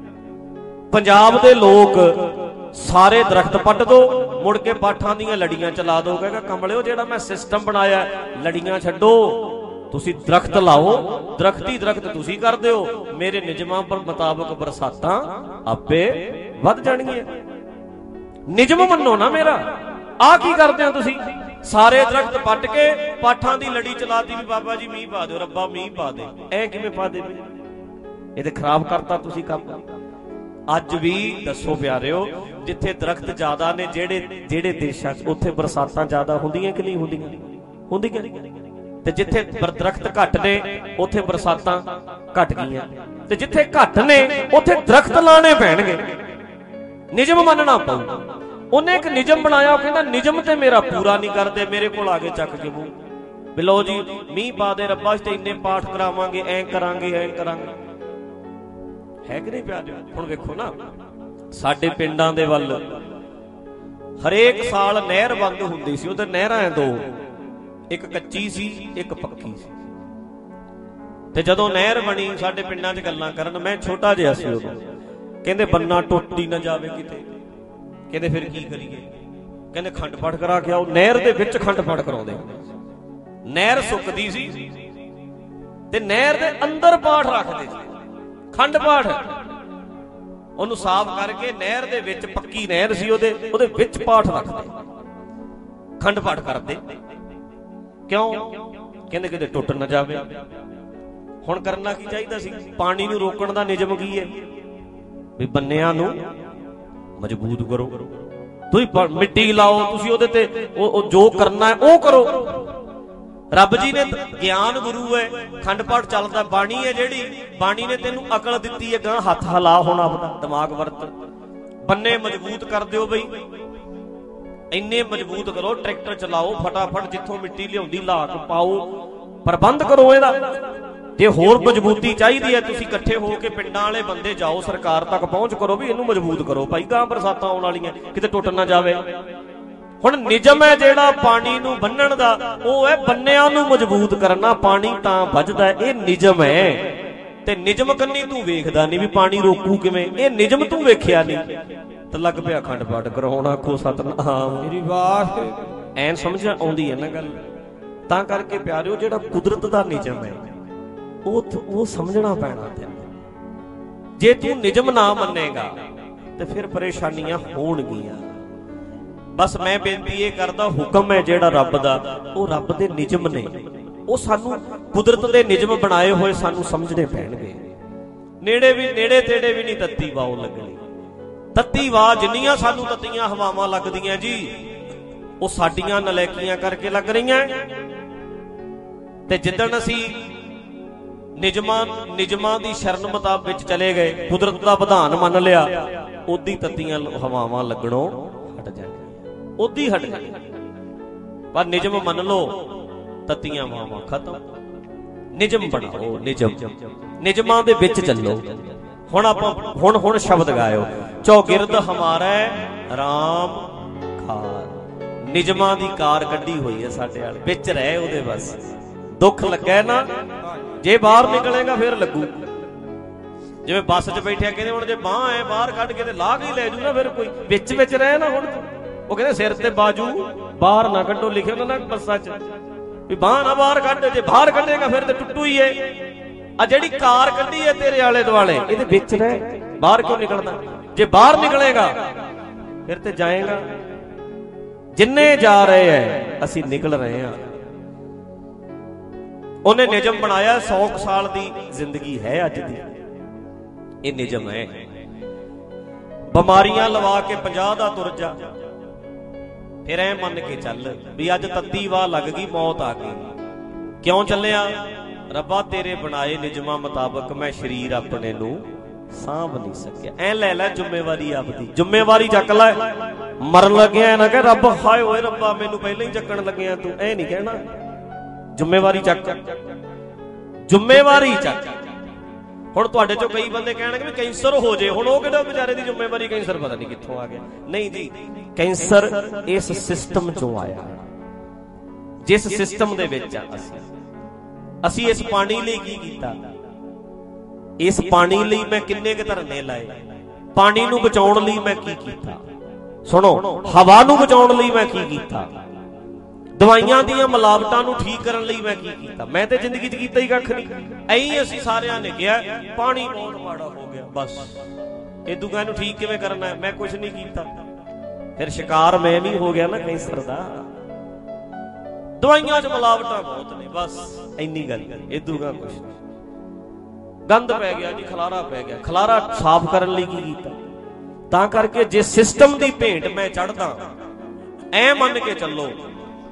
ਪੰਜਾਬ ਦੇ ਲੋਕ ਸਾਰੇ ਦਰਖਤ ਪੱਟ ਦੋ, ਮੁੜ ਕੇ ਪਾਠਾਂ ਦੀਆਂ ਲੜੀਆਂ ਚਲਾ ਦੋ। ਕਹੇਗਾ ਕਮਲਿਓ ਜਿਹੜਾ ਮੈਂ ਸਿਸਟਮ ਬਣਾਇਆ, ਲੜੀਆਂ ਛੱਡੋ, ਤੁਸੀਂ ਦਰਖਤ ਲਾਓ। ਦਰਖਤੀ ਦਰਖਤ ਤੁਸੀਂ ਕਰਦੇ ਹੋ, ਮੇਰੇ ਨਿਯਮਾਂ ਪਰ ਮੁਤਾਬਕ ਬਰਸਾਤਾਂ ਆਪੇ ਵੱਧ ਜਾਣਗੀਆਂ। ਨਿਯਮ ਮੰਨੋ ਨਾ ਮੇਰਾ। ਆਹ ਕੀ ਕਰਦੇ ਹੋ ਤੁਸੀਂ? ਸਾਰੇ ਦਰਖਤ ਪੱਟ ਕੇ ਪਾਠਾਂ ਦੀ ਲੜੀ ਚਲਾਤੀ ਵੀ ਬਾਬਾ ਜੀ ਮੀਂਹ ਪਾ ਦਿਓ, ਰੱਬਾ ਮੀਂਹ ਪਾ ਦੇ। ਐ ਕਿਵੇਂ ਪਾ ਦੇ? ਇਹ ਤੇ ਖਰਾਬ ਕਰਤਾ ਤੁਸੀਂ ਕੰਮ। ਅੱਜ ਵੀ ਦੱਸੋ ਪਿਆਰਿਓ, ਜਿੱਥੇ ਦਰਖਤ ਜ਼ਿਆਦਾ ਨੇ ਜਿਹੜੇ ਦੇਸ਼ਾਂ 'ਚ, ਉੱਥੇ ਬਰਸਾਤਾਂ ਜ਼ਿਆਦਾ ਹੁੰਦੀਆਂ ਕਿ ਨਹੀਂ ਹੁੰਦੀਆਂ? ਹੁੰਦੀਆਂ। ਤੇ ਜਿੱਥੇ ਦਰਖਤ ਘੱਟ ਨੇ ਉੱਥੇ ਬਰਸਾਤਾਂ ਘਟ ਗਈਆਂ, ਤੇ ਜਿੱਥੇ ਘੱਟ ਨੇ ਉੱਥੇ ਦਰਖਤ ਲਾਣੇ ਪੈਣਗੇ, ਨਿਯਮ ਮੰਨਣਾ ਪਊ। ਉਹਨੇ ਇੱਕ ਨਿਯਮ ਬਣਾਇਆ, ਉਹ ਕਹਿੰਦਾ ਨਿਯਮ ਤੇ ਮੇਰਾ ਪੂਰਾ ਨਹੀਂ ਕਰਦੇ, ਮੇਰੇ ਕੋਲ ਆ ਕੇ ਚੱਕ ਕੇ ਮੂੰਹ ਵੀ ਲਓ ਜੀ ਮੀਂਹ ਪਾ ਦੇ ਰੱਬਾ, ਤੇ ਇੰਨੇ ਪਾਠ ਕਰਾਵਾਂਗੇ, ਐਂ ਕਰਾਂਗੇ ਐਂ ਕਰਾਂਗੇ। ਹੈ ਕਿ ਨਹੀਂ ਪਿਆਰਿਓ? ਹੁਣ ਵੇਖੋ ਨਾ, ਸਾਡੇ ਪਿੰਡਾਂ ਦੇ ਵੱਲ ਹਰੇਕ ਸਾਲ ਨਹਿਰ ਬੰਦ ਹੁੰਦੀ ਸੀ। ਉਹਦੇ ਨਹਿਰਾਂ ਦੋ, ਇੱਕ ਕੱਚੀ ਸੀ ਇੱਕ ਪੱਕੀ ਸੀ। ਤੇ ਜਦੋਂ ਨਹਿਰ ਬਣੀ ਸਾਡੇ ਪਿੰਡਾਂ 'ਚ ਗੱਲਾਂ ਕਰਨ, ਮੈਂ ਛੋਟਾ ਜਿਹਾ ਸੀ ਉਦੋਂ, ਕਹਿੰਦੇ ਬੰਨਾ ਟੁੱਟ ਹੀ ਨਾ ਜਾਵੇ ਕਿਤੇ। ਕਹਿੰਦੇ ਫਿਰ ਕੀ ਕਰੀਏ? ਕਹਿੰਦੇ ਖੰਡ ਪਾਠ ਕਰਾ ਕੇ ਆਓ। ਨਹਿਰ ਦੇ ਵਿੱਚ ਖੰਡ ਪਾਠ ਕਰਾਉਂਦੇ ਹੁੰਦੇ ਸੀ। ਨਹਿਰ ਸੁੱਕਦੀ ਸੀ ਤੇ ਨਹਿਰ ਦੇ ਅੰਦਰ ਪਾਠ ਰੱਖਦੇ ਸੀ, ਖੰਡ ਪਾਠ। ਉਹਨੂੰ ਸਾਫ਼ ਕਰਕੇ ਨਹਿਰ ਦੇ ਵਿੱਚ, ਪੱਕੀ ਨਹਿਰ ਸੀ ਉਹਦੇ ਵਿੱਚ ਪਾਠ ਰੱਖਦੇ, ਖੰਡ ਪਾਠ ਕਰਦੇ। ਕਿਉਂ? ਕਹਿੰਦੇ ਕਿਤੇ ਟੁੱਟ ਨਾ ਜਾਵੇ। ਹੁਣ ਕਰਨਾ ਕੀ ਚਾਹੀਦਾ ਸੀ? ਪਾਣੀ ਨੂੰ ਰੋਕਣ ਦਾ ਨਿਯਮ ਕੀ ਹੈ? ਵੀ ਬੰਨਿਆਂ ਨੂੰ ਮਜ਼ਬੂਤ ਕਰੋ। ਤੁਸੀਂ ਮਿੱਟੀ ਲਾਓ, ਤੁਸੀਂ ਉਹਦੇ ਤੇ ਉਹ ਜੋ ਕਰਨਾ ਹੈ ਉਹ ਕਰੋ। ਰੱਬ ਜੀ ਨੇ ਗਿਆਨ ਗੁਰੂ ਹੈ, ਖੰਡ ਪਾਠ ਚੱਲਦਾ, ਬਾਣੀ ਹੈ ਜਿਹੜੀ, ਬਾਣੀ ਨੇ ਤੈਨੂੰ ਅਕਲ ਦਿੱਤੀ ਹੈ, ਗਾਂ ਹੱਥ ਹਿਲਾ, ਹੁਣ ਆਪਦਾ ਦਿਮਾਗ ਵਰਤ, ਬੰਨੇ ਮਜ਼ਬੂਤ ਕਰ ਦਿਓ ਬਈ, ਇੰਨੇ ਮਜ਼ਬੂਤ ਕਰੋ, ਟਰੈਕਟਰ ਚਲਾਓ ਫਟਾਫਟ, ਜਿੱਥੋਂ ਮਿੱਟੀ ਲਿਆਉਂਦੀ ਲਾ ਕੇ ਪਾਓ, ਪ੍ਰਬੰਧ ਕਰੋ ਇਹਦਾ। ਤੇ ਹੋਰ ਮਜ਼ਬੂਤੀ ਚਾਹੀਦੀ ਹੈ, ਤੁਸੀਂ ਇਕੱਠੇ ਹੋ ਕੇ ਪਿੰਡਾਂ ਵਾਲੇ ਬੰਦੇ ਜਾਓ, ਸਰਕਾਰ ਤੱਕ ਪਹੁੰਚ ਕਰੋ ਵੀ ਇਹਨੂੰ ਮਜ਼ਬੂਤ ਕਰੋ ਭਾਈ, ਗਾਂ ਬਰਸਾਤਾਂ ਆਉਣ ਵਾਲੀਆਂ, ਕਿਤੇ ਟੁੱਟ ਨਾ ਜਾਵੇ। ਹੁਣ ਨਿਯਮ ਹੈ ਜਿਹੜਾ ਪਾਣੀ ਨੂੰ ਬੰਨਣ ਦਾ, ਉਹ ਹੈ ਬੰਨਿਆਂ ਨੂੰ ਮਜ਼ਬੂਤ ਕਰਨਾ, ਪਾਣੀ ਤਾਂ ਵੱਜਦਾ, ਇਹ ਨਿਯਮ ਹੈ। ਤੇ ਨਿਯਮ ਕੰਨੀ ਤੂੰ ਵੇਖਦਾ ਨਹੀਂ ਵੀ ਪਾਣੀ ਰੋਕੂ ਕਿਵੇਂ, ਇਹ ਨਿਯਮ ਤੂੰ ਵੇਖਿਆ ਨਹੀਂ, ਤਾਂ ਲੱਗ ਪਿਆ ਖੰਡ ਪਾਠ ਕਰਾਉਣਾ। ਆਖੋ ਸਤਨਾਮ ਮੇਰੀ ਬਾਤ, ਐਨ ਸਮਝ ਆਉਂਦੀ ਹੈ ਨਾ ਗੱਲ। ਤਾਂ ਕਰਕੇ ਪਿਆਰਿਓ, ਜਿਹੜਾ ਕੁਦਰਤ ਦਾ ਨਿਯਮ ਹੈ ਉਹ ਸਮਝਣਾ ਪੈਣਾ ਤੈਨੂੰ। ਜੇ ਤੂੰ ਨਿਯਮ ਨਾ ਮੰਨੇਗਾ ਤੇ ਫਿਰ ਪਰੇਸ਼ਾਨੀਆਂ ਹੋਣਗੀਆਂ। ਬਸ ਮੈਂ ਬੇਨਤੀ ਇਹ ਕਰਦਾ, ਹੁਕਮ ਹੈ ਜਿਹੜਾ ਰੱਬ ਦਾ, ਉਹ ਰੱਬ ਦੇ ਨਿਯਮ ਨੇ, ਉਹ ਸਾਨੂੰ ਕੁਦਰਤ ਦੇ ਨਿਯਮ ਬਣਾਏ ਹੋਏ ਸਾਨੂੰ ਸਮਝਣੇ ਪੈਣਗੇ। ਨੇੜੇ ਤੇੜੇ ਵੀ ਨਹੀਂ ਤੱਤੀ ਵਾਹ ਲੱਗਣੀ। ਤੱਤੀ ਵਾਹ ਜਿੰਨੀਆਂ ਸਾਨੂੰ ਤੱਤੀਆਂ ਹਵਾਵਾਂ ਲੱਗਦੀਆਂ ਜੀ, ਉਹ ਸਾਡੀਆਂ ਨਲਾਇਕੀਆਂ ਕਰਕੇ ਲੱਗ ਰਹੀਆਂ। ਤੇ ਜਿੱਦਣ ਅਸੀਂ ਨਿਯਮਾਂ ਦੀ ਸ਼ਰਨ ਮੁਤਾਬਕ ਵਿੱਚ ਚਲੇ ਗਏ, ਕੁਦਰਤ ਦਾ ਵਿਧਾਨ ਮੰਨ ਲਿਆ, ਉਦੀ ਤੱਤੀਆਂ ਹਵਾਵਾਂ ਲੱਗਣੋਂ ਹਟ ਜਾਣਗੀਆਂ, ਉਦੀ ਹਟ ਜਾਣਗੀਆਂ। ਪਰ ਨਿਯਮ ਮੰਨ ਲਓ, ਤੱਤੀਆਂ ਹਵਾਵਾਂ ਖਤਮ। ਨਿਯਮ ਬਣਾਓ, ਨਿਯਮਾਂ ਦੇ ਵਿੱਚ ਚੱਲੋ। ਹੁਣ ਆਪਾਂ ਹੁਣ ਸ਼ਬਦ ਗਾਇਓ, ਚੌਗਿਰਦ ਹਮਾਰਾ ਰਾਮ ਖਾਰ। ਨਿਯਮਾਂ ਦੀ ਕਾਰ ਕੱਢੀ ਹੋਈ ਹੈ ਸਾਡੇ ਵਾਲੇ, ਵਿੱਚ ਰਹਿ ਉਹਦੇ। ਬਸ ਦੁੱਖ ਲੱਗਾ ਨਾ, ਜੇ ਬਾਹਰ ਨਿਕਲੇਗਾ ਫਿਰ ਲੱਗੂ। ਜਿਵੇਂ ਬੱਸ 'ਚ ਬੈਠਿਆ, ਕਹਿੰਦੇ ਹੁਣ ਜੇ ਬਾਂਹ ਐ ਬਾਹਰ ਕੱਢ ਕੇ ਤੇ ਲਾਹ ਕੇ ਲੈ ਜੂ ਨਾ, ਫਿਰ ਕੋਈ ਵਿੱਚ ਰਹਿ ਨਾ। ਹੁਣ ਉਹ ਕਹਿੰਦੇ ਸਿਰ ਤੇ ਬਾਜੂ ਬਾਹਰ ਨਾ ਕੱਢੋ, ਲਿਖਿਆ ਹੁੰਦਾ ਨਾ ਬੱਸਾਂ 'ਚ ਵੀ ਬਾਂਹ ਨਾ ਬਾਹਰ ਕੱਢ, ਜੇ ਬਾਹਰ ਕੱਢੇਗਾ ਫਿਰ ਤੇ ਟੁੱਟੂ ਹੀ ਏ। ਆ ਜਿਹੜੀ ਕਾਰ ਕੱਢੀ ਹੈ ਤੇਰੇ ਆਲੇ ਦੁਆਲੇ, ਇਹਦੇ ਵਿੱਚ ਰਹਿ, ਬਾਹਰ ਕਿਉਂ ਨਿਕਲਦਾ? ਜੇ ਬਾਹਰ ਨਿਕਲੇਗਾ ਫਿਰ ਤੇ ਜਾਏਗਾ। ਜਿੰਨੇ ਜਾ ਰਹੇ ਐ ਅਸੀਂ ਨਿਕਲ ਰਹੇ ਹਾਂ। ਉਹਨੇ ਨਿਯਮ ਬਣਾਇਆ, 100 ਸਾਲ ਦੀ ਜ਼ਿੰਦਗੀ ਹੈ ਅੱਜ ਦੀ, ਇਹ ਨਿਯਮ ਹੈ। ਬਿਮਾਰੀਆਂ ਲਵਾ ਕੇ 50 ਦਾ ਤੁਰ ਜਾ, ਫਿਰ ਐ ਮੰਨ ਕੇ ਚੱਲ ਵੀ ਅੱਜ ਤੱਤੀ ਵਾਹ ਲੱਗ ਗਈ, ਮੌਤ ਆ ਗਈ। ਕਿਉਂ ਚੱਲਿਆ? ਰੱਬਾ ਤੇਰੇ ਬਣਾਏ ਨਿਯਮਾਂ ਮੁਤਾਬਕ ਮੈਂ ਸਰੀਰ ਆਪਣੇ ਨੂੰ ਸਾਂਭ ਨਹੀਂ ਸਕਿਆ। ਐ ਲੈ ਲੈ ਜ਼ਿੰਮੇਵਾਰੀ ਆਪਦੀ, ਜ਼ਿੰਮੇਵਾਰੀ ਚੱਕ ਲੈ। ਮਰਨ ਲੱਗਿਆ ਨਾ ਕਿ ਰੱਬ ਹਾਏ ਓਏ ਰੱਬਾ ਮੈਨੂੰ ਪਹਿਲਾਂ ਹੀ ਚੱਕਣ ਲੱਗਿਆ, ਤੂੰ ਐ ਨਹੀਂ ਕਹਿਣਾ। ਜ਼ਿੰਮੇਵਾਰੀ ਚੱਕ, ਜ਼ਿੰਮੇਵਾਰੀ ਚੱਕ। ਹੁਣ ਤੁਹਾਡੇ ਚੋਂ ਕਈ ਬੰਦੇ ਕਹਿਣਗੇ ਵੀ ਕੈਂਸਰ ਹੋ ਜੇ, ਹੁਣ ਉਹ ਕਿਹੜਾ ਵਿਚਾਰੇ ਦੀ ਜ਼ਿੰਮੇਵਾਰੀ, ਕੈਂਸਰ ਪਤਾ ਨਹੀਂ ਕਿੱਥੋਂ ਆ ਗਿਆ। ਨਹੀਂ ਜੀ, ਕੈਂਸਰ ਇਸ ਸਿਸਟਮ ਚੋਂ ਆਇਆ, ਜਿਸ ਸਿਸਟਮ ਦੇ ਵਿੱਚ ਆ ਅਸੀਂ ਇਸ ਪਾਣੀ ਲਈ ਕੀ ਕੀਤਾ? ਇਸ ਪਾਣੀ ਲਈ ਮੈਂ ਕਿੰਨੇ ਕੁ ਧਰਨੇ ਲਾਏ, ਪਾਣੀ ਨੂੰ ਬਚਾਉਣ ਲਈ ਮੈਂ ਕੀ ਕੀਤਾ? ਸੁਣੋ, ਹਵਾ ਨੂੰ ਬਚਾਉਣ ਲਈ ਮੈਂ ਕੀ ਕੀਤਾ? ਦਵਾਈਆਂ ਦੀਆਂ ਮਿਲਾਵਟਾਂ ਨੂੰ ਠੀਕ ਕਰਨ ਲਈ ਮੈਂ ਕੀ ਕੀਤਾ? ਮੈਂ ਤੇ ਜ਼ਿੰਦਗੀ 'ਚ ਕੀਤਾ ਹੀ ਕੱਖ ਨਹੀਂ। ਐਂ ਅਸੀਂ ਸਾਰਿਆਂ ਨੇ ਕਿਹਾ ਪਾਣੀ ਬਹੁਤ ਮਾੜਾ ਹੋ ਗਿਆ, ਬਸ ਇਦੂ ਇਹਨੂੰ ਠੀਕ ਕਿਵੇਂ ਕਰਨਾ? ਮੈਂ ਕੁਝ ਨਹੀਂ ਕੀਤਾ। ਫਿਰ ਸ਼ਿਕਾਰ ਮੈਂ ਵੀ ਹੋ ਗਿਆ ਨਾ ਕੈਂਸਰ ਦਾ। ਦਵਾਈਆਂ 'ਚ ਮਿਲਾਵਟਾਂ ਬਹੁਤ ਨੇ, ਬਸ ਇੰਨੀ ਗੱਲ। ਇਦੂ ਕੁਝ ਨਹੀਂ। ਗੰਦ ਪੈ ਗਿਆ ਜੀ, ਖਲਾਰਾ ਪੈ ਗਿਆ। ਖਲਾਰਾ ਸਾਫ਼ ਕਰਨ ਲਈ ਕੀ ਕੀਤਾ? ਤਾਂ ਕਰਕੇ ਜੇ ਸਿਸਟਮ ਦੀ ਭੇਂਟ ਮੈਂ ਚੜਦਾ, ਐ ਮੰਨ ਕੇ ਚੱਲੋ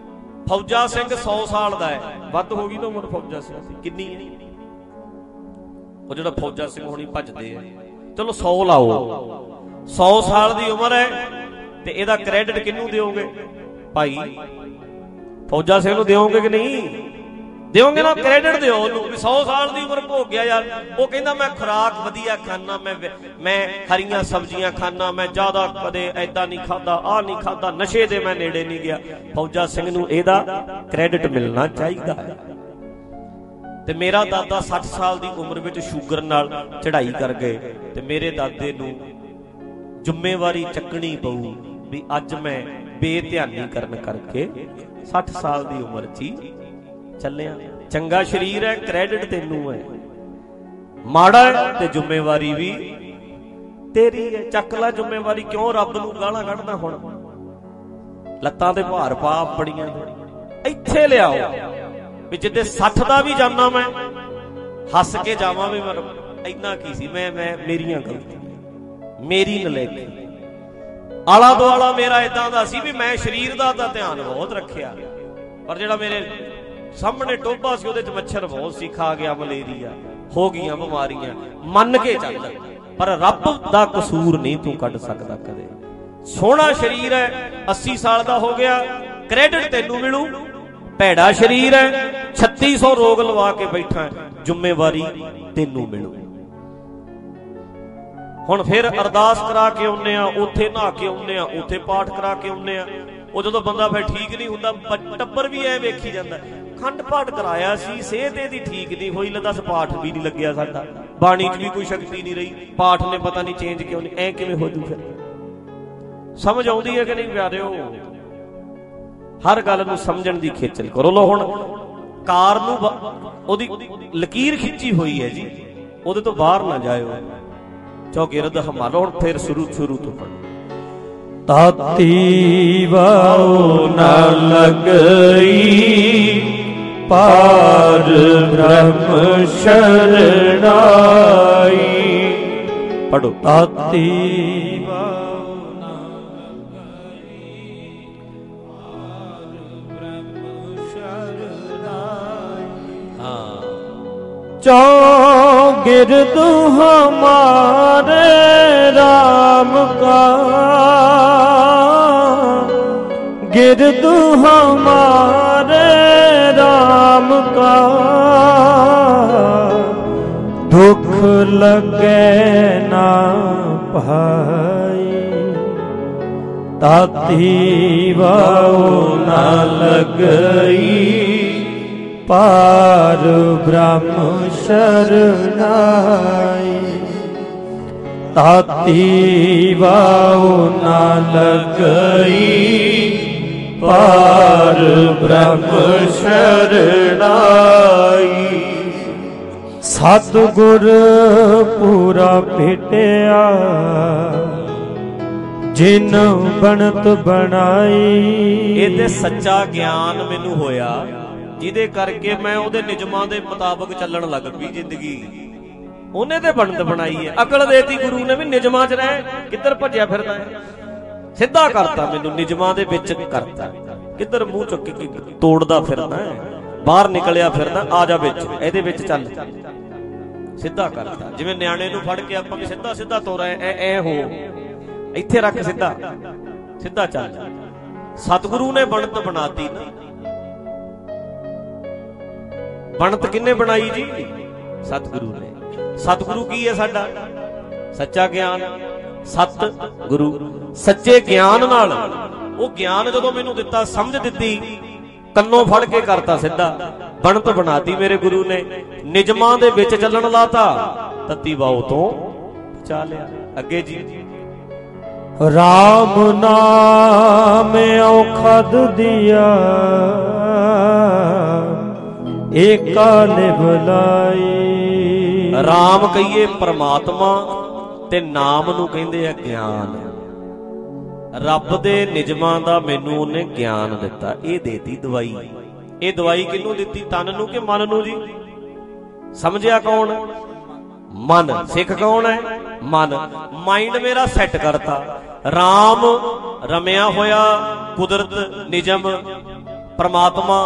ਫੌਜਾ ਸਿੰਘ 100 ਸਾਲ ਦਾ ਹੈ, ਵੱਧ ਹੋ ਗਈ ਨਾ ਉਮਰ ਫੌਜਾ ਸਿੰਘ ਦੀ, ਕਿੰਨੀ ਹੈ? ਉਹ ਜਿਹੜਾ ਫੌਜਾ ਸਿੰਘ ਹੋਣੀ ਭੱਜਦੇ ਆ, ਚਲੋ 100 ਲਾਓ, 100 ਸਾਲ ਦੀ ਉਮਰ ਹੈ, ਤੇ ਇਹਦਾ ਕ੍ਰੈਡਿਟ ਕਿਹਨੂੰ ਦਿਓਗੇ? ਭਾਈ ਫੌਜਾ ਸਿੰਘ ਨੂੰ ਦਿਓਗੇ ਕਿ ਨਹੀਂ ਦਿਓਗੇ? ਨਾ ਕ੍ਰੈਡਿਟ ਦਿਓ ਉਹਨੂੰ ਵੀ 100 ਸਾਲ ਦੀ ਉਮਰ ਭੋਗ ਗਿਆ ਯਾਰ। ਉਹ ਕਹਿੰਦਾ ਮੈਂ ਖੁਰਾਕ ਵਧੀਆ ਖਾਨਾ, ਮੈਂ ਹਰੀਆਂ ਸਬਜ਼ੀਆਂ ਖਾਨਾ, ਮੈਂ ਜ਼ਿਆਦਾ ਕਦੇ ਐਦਾਂ ਨਹੀਂ ਖਾਦਾ, ਆਹ ਨਹੀਂ ਖਾਦਾ, ਨਸ਼ੇ ਦੇ ਮੈਂ ਨੇੜੇ ਨਹੀਂ ਗਿਆ। ਫੌਜਾ ਸਿੰਘ ਨੂੰ ਇਹਦਾ ਕ੍ਰੈਡਿਟ ਮਿਲਣਾ ਚਾਹੀਦਾ ਹੈ। ਤੇ ਮੇਰਾ ਦਾਦਾ 60 ਸਾਲ ਦੀ ਉਮਰ ਵਿੱਚ ਸ਼ੂਗਰ ਨਾਲ ਚੜ੍ਹਾਈ ਕਰ ਗਏ, ਤੇ ਮੇਰੇ ਦਾਦੇ ਨੂੰ ਜ਼ਿੰਮੇਵਾਰੀ ਚੱਕਣੀ ਪਊ ਵੀ ਅੱਜ ਮੈਂ ਬੇਧਿਆਨੀ ਕਰਨ ਕਰਕੇ 60 ਸਾਲ ਦੀ ਉਮਰ 'ਚ ਹੀ ਚੱਲਿਆ। ਚੰਗਾ ਸਰੀਰ ਹੈ, ਕ੍ਰੈਡਿਟ ਤੈਨੂੰ ਹੈ, ਮਾੜਾ ਹੈ ਤੇ ਜ਼ਿੰਮੇਵਾਰੀ ਵੀ ਤੇਰੀ ਹੈ। ਚੱਕ ਲੈ ਜ਼ਿੰਮੇਵਾਰੀ। ਕਿਉਂ ਰੱਬ ਨੂੰ ਗਾਲਾਂ ਕੱਢਦਾ? ਹੁਣ ਲੱਤਾਂ ਤੇ ਭਾਰ ਪਾ ਆਪਣੀਆਂ, ਇੱਥੇ ਲਿਆਓ ਵੀ ਜਿੱਦੇ 60 ਦਾ ਵੀ ਜਾਣਾ ਮੈਂ ਹੱਸ ਕੇ ਜਾਵਾਂ ਵੀ ਇੰਨਾ ਕੀ ਸੀ, ਮੈਂ ਮੇਰੀਆਂ ਗਲਤੀਆਂ, ਮੇਰੀ ਨਲਾਇਕੀ। ਆਲਾ ਦੁਆਲਾ ਮੇਰਾ ਇਦਾਂ ਦਾ ਸੀ ਵੀ ਮੈਂ ਸਰੀਰ ਦਾ ਤਾਂ ਧਿਆਨ ਬਹੁਤ ਰੱਖਿਆ, ਪਰ ਜਿਹੜਾ ਮੇਰੇ ਸਾਹਮਣੇ ਟੋਭਾ ਸੀ ਉਹਦੇ ਚ ਮੱਛਰ ਬਹੁਤ ਸੀ, ਖਾ ਗਿਆ, ਮਲੇਰੀਆ ਹੋ ਗਈਆਂ ਬਿਮਾਰੀਆਂ। ਮੰਨ ਕੇ ਚੱਲ, ਪਰ ਰੱਬ ਦਾ ਕਸੂਰ ਨਹੀਂ ਤੂੰ ਕੱਢ ਸਕਦਾ ਕਦੇ। ਸੋਹਣਾ ਸਰੀਰ ਹੈ, 80 ਸਾਲ ਦਾ ਹੋ ਗਿਆ, ਕ੍ਰੈਡਿਟ ਤੈਨੂੰ ਮਿਲੂ। ਭੈੜਾ ਸਰੀਰ ਹੈ, 3600 ਰੋਗ ਲਵਾ ਕੇ ਬੈਠਾ, ਜ਼ਿੰਮੇਵਾਰੀ ਤੈਨੂੰ ਮਿਲੂ। ਹੁਣ ਫਿਰ ਅਰਦਾਸ ਕਰਾ ਕੇ ਆਉਂਦੇ ਆ, ਉੱਥੇ ਨਹਾ ਕੇ ਆਉਂਦੇ ਆ, ਉੱਥੇ ਪਾਠ ਕਰਾ ਕੇ ਆਉਂਦੇ ਆ। ਉਹ ਜਦੋਂ ਬੰਦਾ ਫਿਰ ਠੀਕ ਨਹੀਂ ਹੁੰਦਾ, ਟੱਬਰ ਵੀ ਐ ਵੇਖੀ ਜਾਂਦਾ, ਖੰਡ ਪਾਠ ਕਰਾਇਆ ਸੀ, ਸਿਹਤ ਇਹਦੀ ਠੀਕ ਨਹੀਂ ਹੋਈ, ਲੈ ਦੱਸ ਪਾਠ ਵੀ ਨਹੀਂ ਲੱਗਿਆ ਸਾਡਾ, ਬਾਣੀ 'ਚ ਵੀ ਕੋਈ ਸ਼ਕਤੀ ਨਹੀਂ ਰਹੀ, ਪਾਠ ਨੇ ਪਤਾ ਨਹੀਂ ਚੇਂਜ ਕਿਉਂ ਨਹੀਂ, ਐ ਕਿਵੇਂ ਹੋ ਜੂ? ਫਿਰ ਸਮਝ ਆਉਂਦੀ ਹੈ ਕਿ ਨਹੀਂ ਪਿਆਰਿਓ? ਹਰ ਗੱਲ ਨੂੰ ਸਮਝਣ ਦੀ ਖੇਚਲ ਕਰੋ। ਲੋ ਹੁਣ ਕਾਰ ਨੂੰ ਉਹਦੀ ਲਕੀਰ ਖਿੱਚੀ ਹੋਈ ਹੈ ਜੀ, ਉਹਦੇ ਤੋਂ ਬਾਹਰ ਨਾ ਜਾਇਓ, ਚੌਗਿਰਦ ਹਮਾਲੋ। ਹੁਣ ਫਿਰ ਸ਼ੁਰੂ ਤੋਂ ਪੜ੍ਹ। ਤਾਤੀ ਵਾਉ ਨਾ ਲਗਈ, ਪਾਰ ਬ੍ਰਹਮ ਸ਼ਰਣਾਈ। ਪੜੋ। ਤਾਤੀ ਵਾਉ ਨਾ ਲਗਈ, ਪਾਰ ਬ੍ਰਹਮ ਸ਼ਰਣਾਈ। चौगिर्द हमारे राम का, गिरद हमारे राम का, दुख लगे ना भाई। ताती वाउ ना लगई, पार ब्रह्म शरणाई। ताती वाउ ना लगई, पार ब्रह्म शरणाई। सतगुर पूरा भेटिया, जिन बनत बनाई। ਇਹਦੇ ਸੱਚਾ ਗਿਆਨ ਮੈਨੂੰ ਹੋਇਆ, ਜਿਹਦੇ ਕਰਕੇ ਮੈਂ ਉਹਦੇ ਨਿਯਮਾਂ ਦੇ ਮੁਤਾਬਕ ਚੱਲਣ ਲੱਗ ਪਈ ਜ਼ਿੰਦਗੀ। ਉਹਨੇ ਤੇ ਬਣਤ ਬਣਾਈ ਹੈ, ਅਕਲ ਦੇਤੀ ਗੁਰੂ ਨੇ ਵੀ ਨਿਯਮਾਂ 'ਚ ਰਹਿ, ਕਿੱਧਰ ਭੱਜਿਆ ਫਿਰਦਾ ਹੈ? ਸਿੱਧਾ ਕਰਤਾ ਮੈਨੂੰ, ਨਿਯਮਾਂ ਦੇ ਵਿੱਚ ਕਰਤਾ। ਕਿੱਧਰ ਮੂੰਹ ਚੁੱਕ ਕੇ ਤੋੜਦਾ ਫਿਰਦਾ ਹੈ, ਬਾਹਰ ਨਿਕਲਿਆ ਫਿਰਦਾ, ਆ ਜਾ ਵਿੱਚ, ਇਹਦੇ ਵਿੱਚ ਚੱਲ। ਸਿੱਧਾ ਕਰਤਾ, ਜਿਵੇਂ ਨਿਆਣੇ ਨੂੰ ਫੜ ਕੇ ਆਪਾਂ ਸਿੱਧਾ ਸਿੱਧਾ ਤੋਰਾ, ਐ ਹੋ, ਇੱਥੇ ਰੱਖ, ਸਿੱਧਾ ਸਿੱਧਾ ਚੱਲ। ਸਤਿਗੁਰੂ ਨੇ ਬਣਤ ਬਣਾਤੀ ਨਾ। ਬਣਤ ਕਿੰਨੇ ਬਣਾਈ ਜੀ? ਸਤਿਗੁਰੂ ਨੇ। ਸਤਿਗੁਰੂ ਕੀ ਹੈ ਸਾਡਾ? ਸੱਚਾ ਗਿਆਨ। ਸਤਿਗੁਰੂ ਸੱਚੇ ਗਿਆਨ ਨਾਲ, ਉਹ ਗਿਆਨ ਜਦੋਂ ਮੈਨੂੰ ਦਿੱਤਾ, ਸਮਝ ਦਿੱਤੀ, ਕੰਨੋਂ ਫੜ ਕੇ ਕਰਤਾ ਸਿੱਧਾ, ਬਣਤ ਬਣਾਤੀ ਮੇਰੇ ਗੁਰੂ ਨੇ, ਨਿਯਮਾਂ ਦੇ ਵਿੱਚ ਚੱਲਣ ਲਾਤਾ, ਤਤੀ ਵਾਉ ਤੋਂ ਬਚਾ ਲਿਆ। ਅੱਗੇ ਜੀ। राम नाम औखद दिया, एका निभलाई। ਰਾਮ ਕਹੀਏ ਪਰਮਾਤਮਾ, ਤੇ ਨਾਮ ਨੂੰ ਕਹਿੰਦੇ ਆ ਗਿਆਨ। ਰੱਬ ਦੇ ਨਿਯਮਾਂ ਦਾ ਮੈਨੂੰ ਉਹਨੇ ਗਿਆਨ ਦਿੱਤਾ, ਇਹ ਦੇਤੀ ਦਵਾਈ। ਇਹ ਦਵਾਈ ਕਿਹਨੂੰ ਦਿੱਤੀ? ਤਨ ਨੂੰ ਕਿ ਮਨ ਨੂੰ ਜੀ? ਸਮਝਿਆ ਕੌਣ? ਮਨ। ਸਿੱਖ ਕੌਣ ਹੈ? ਮਨ। ਮਾਈਂਡ ਮੇਰਾ ਸੈੱਟ ਕਰਤਾ। ਰਾਮ ਰਮਿਆ ਹੋਇਆ ਕੁਦਰਤ ਨਿਯਮ परमात्मा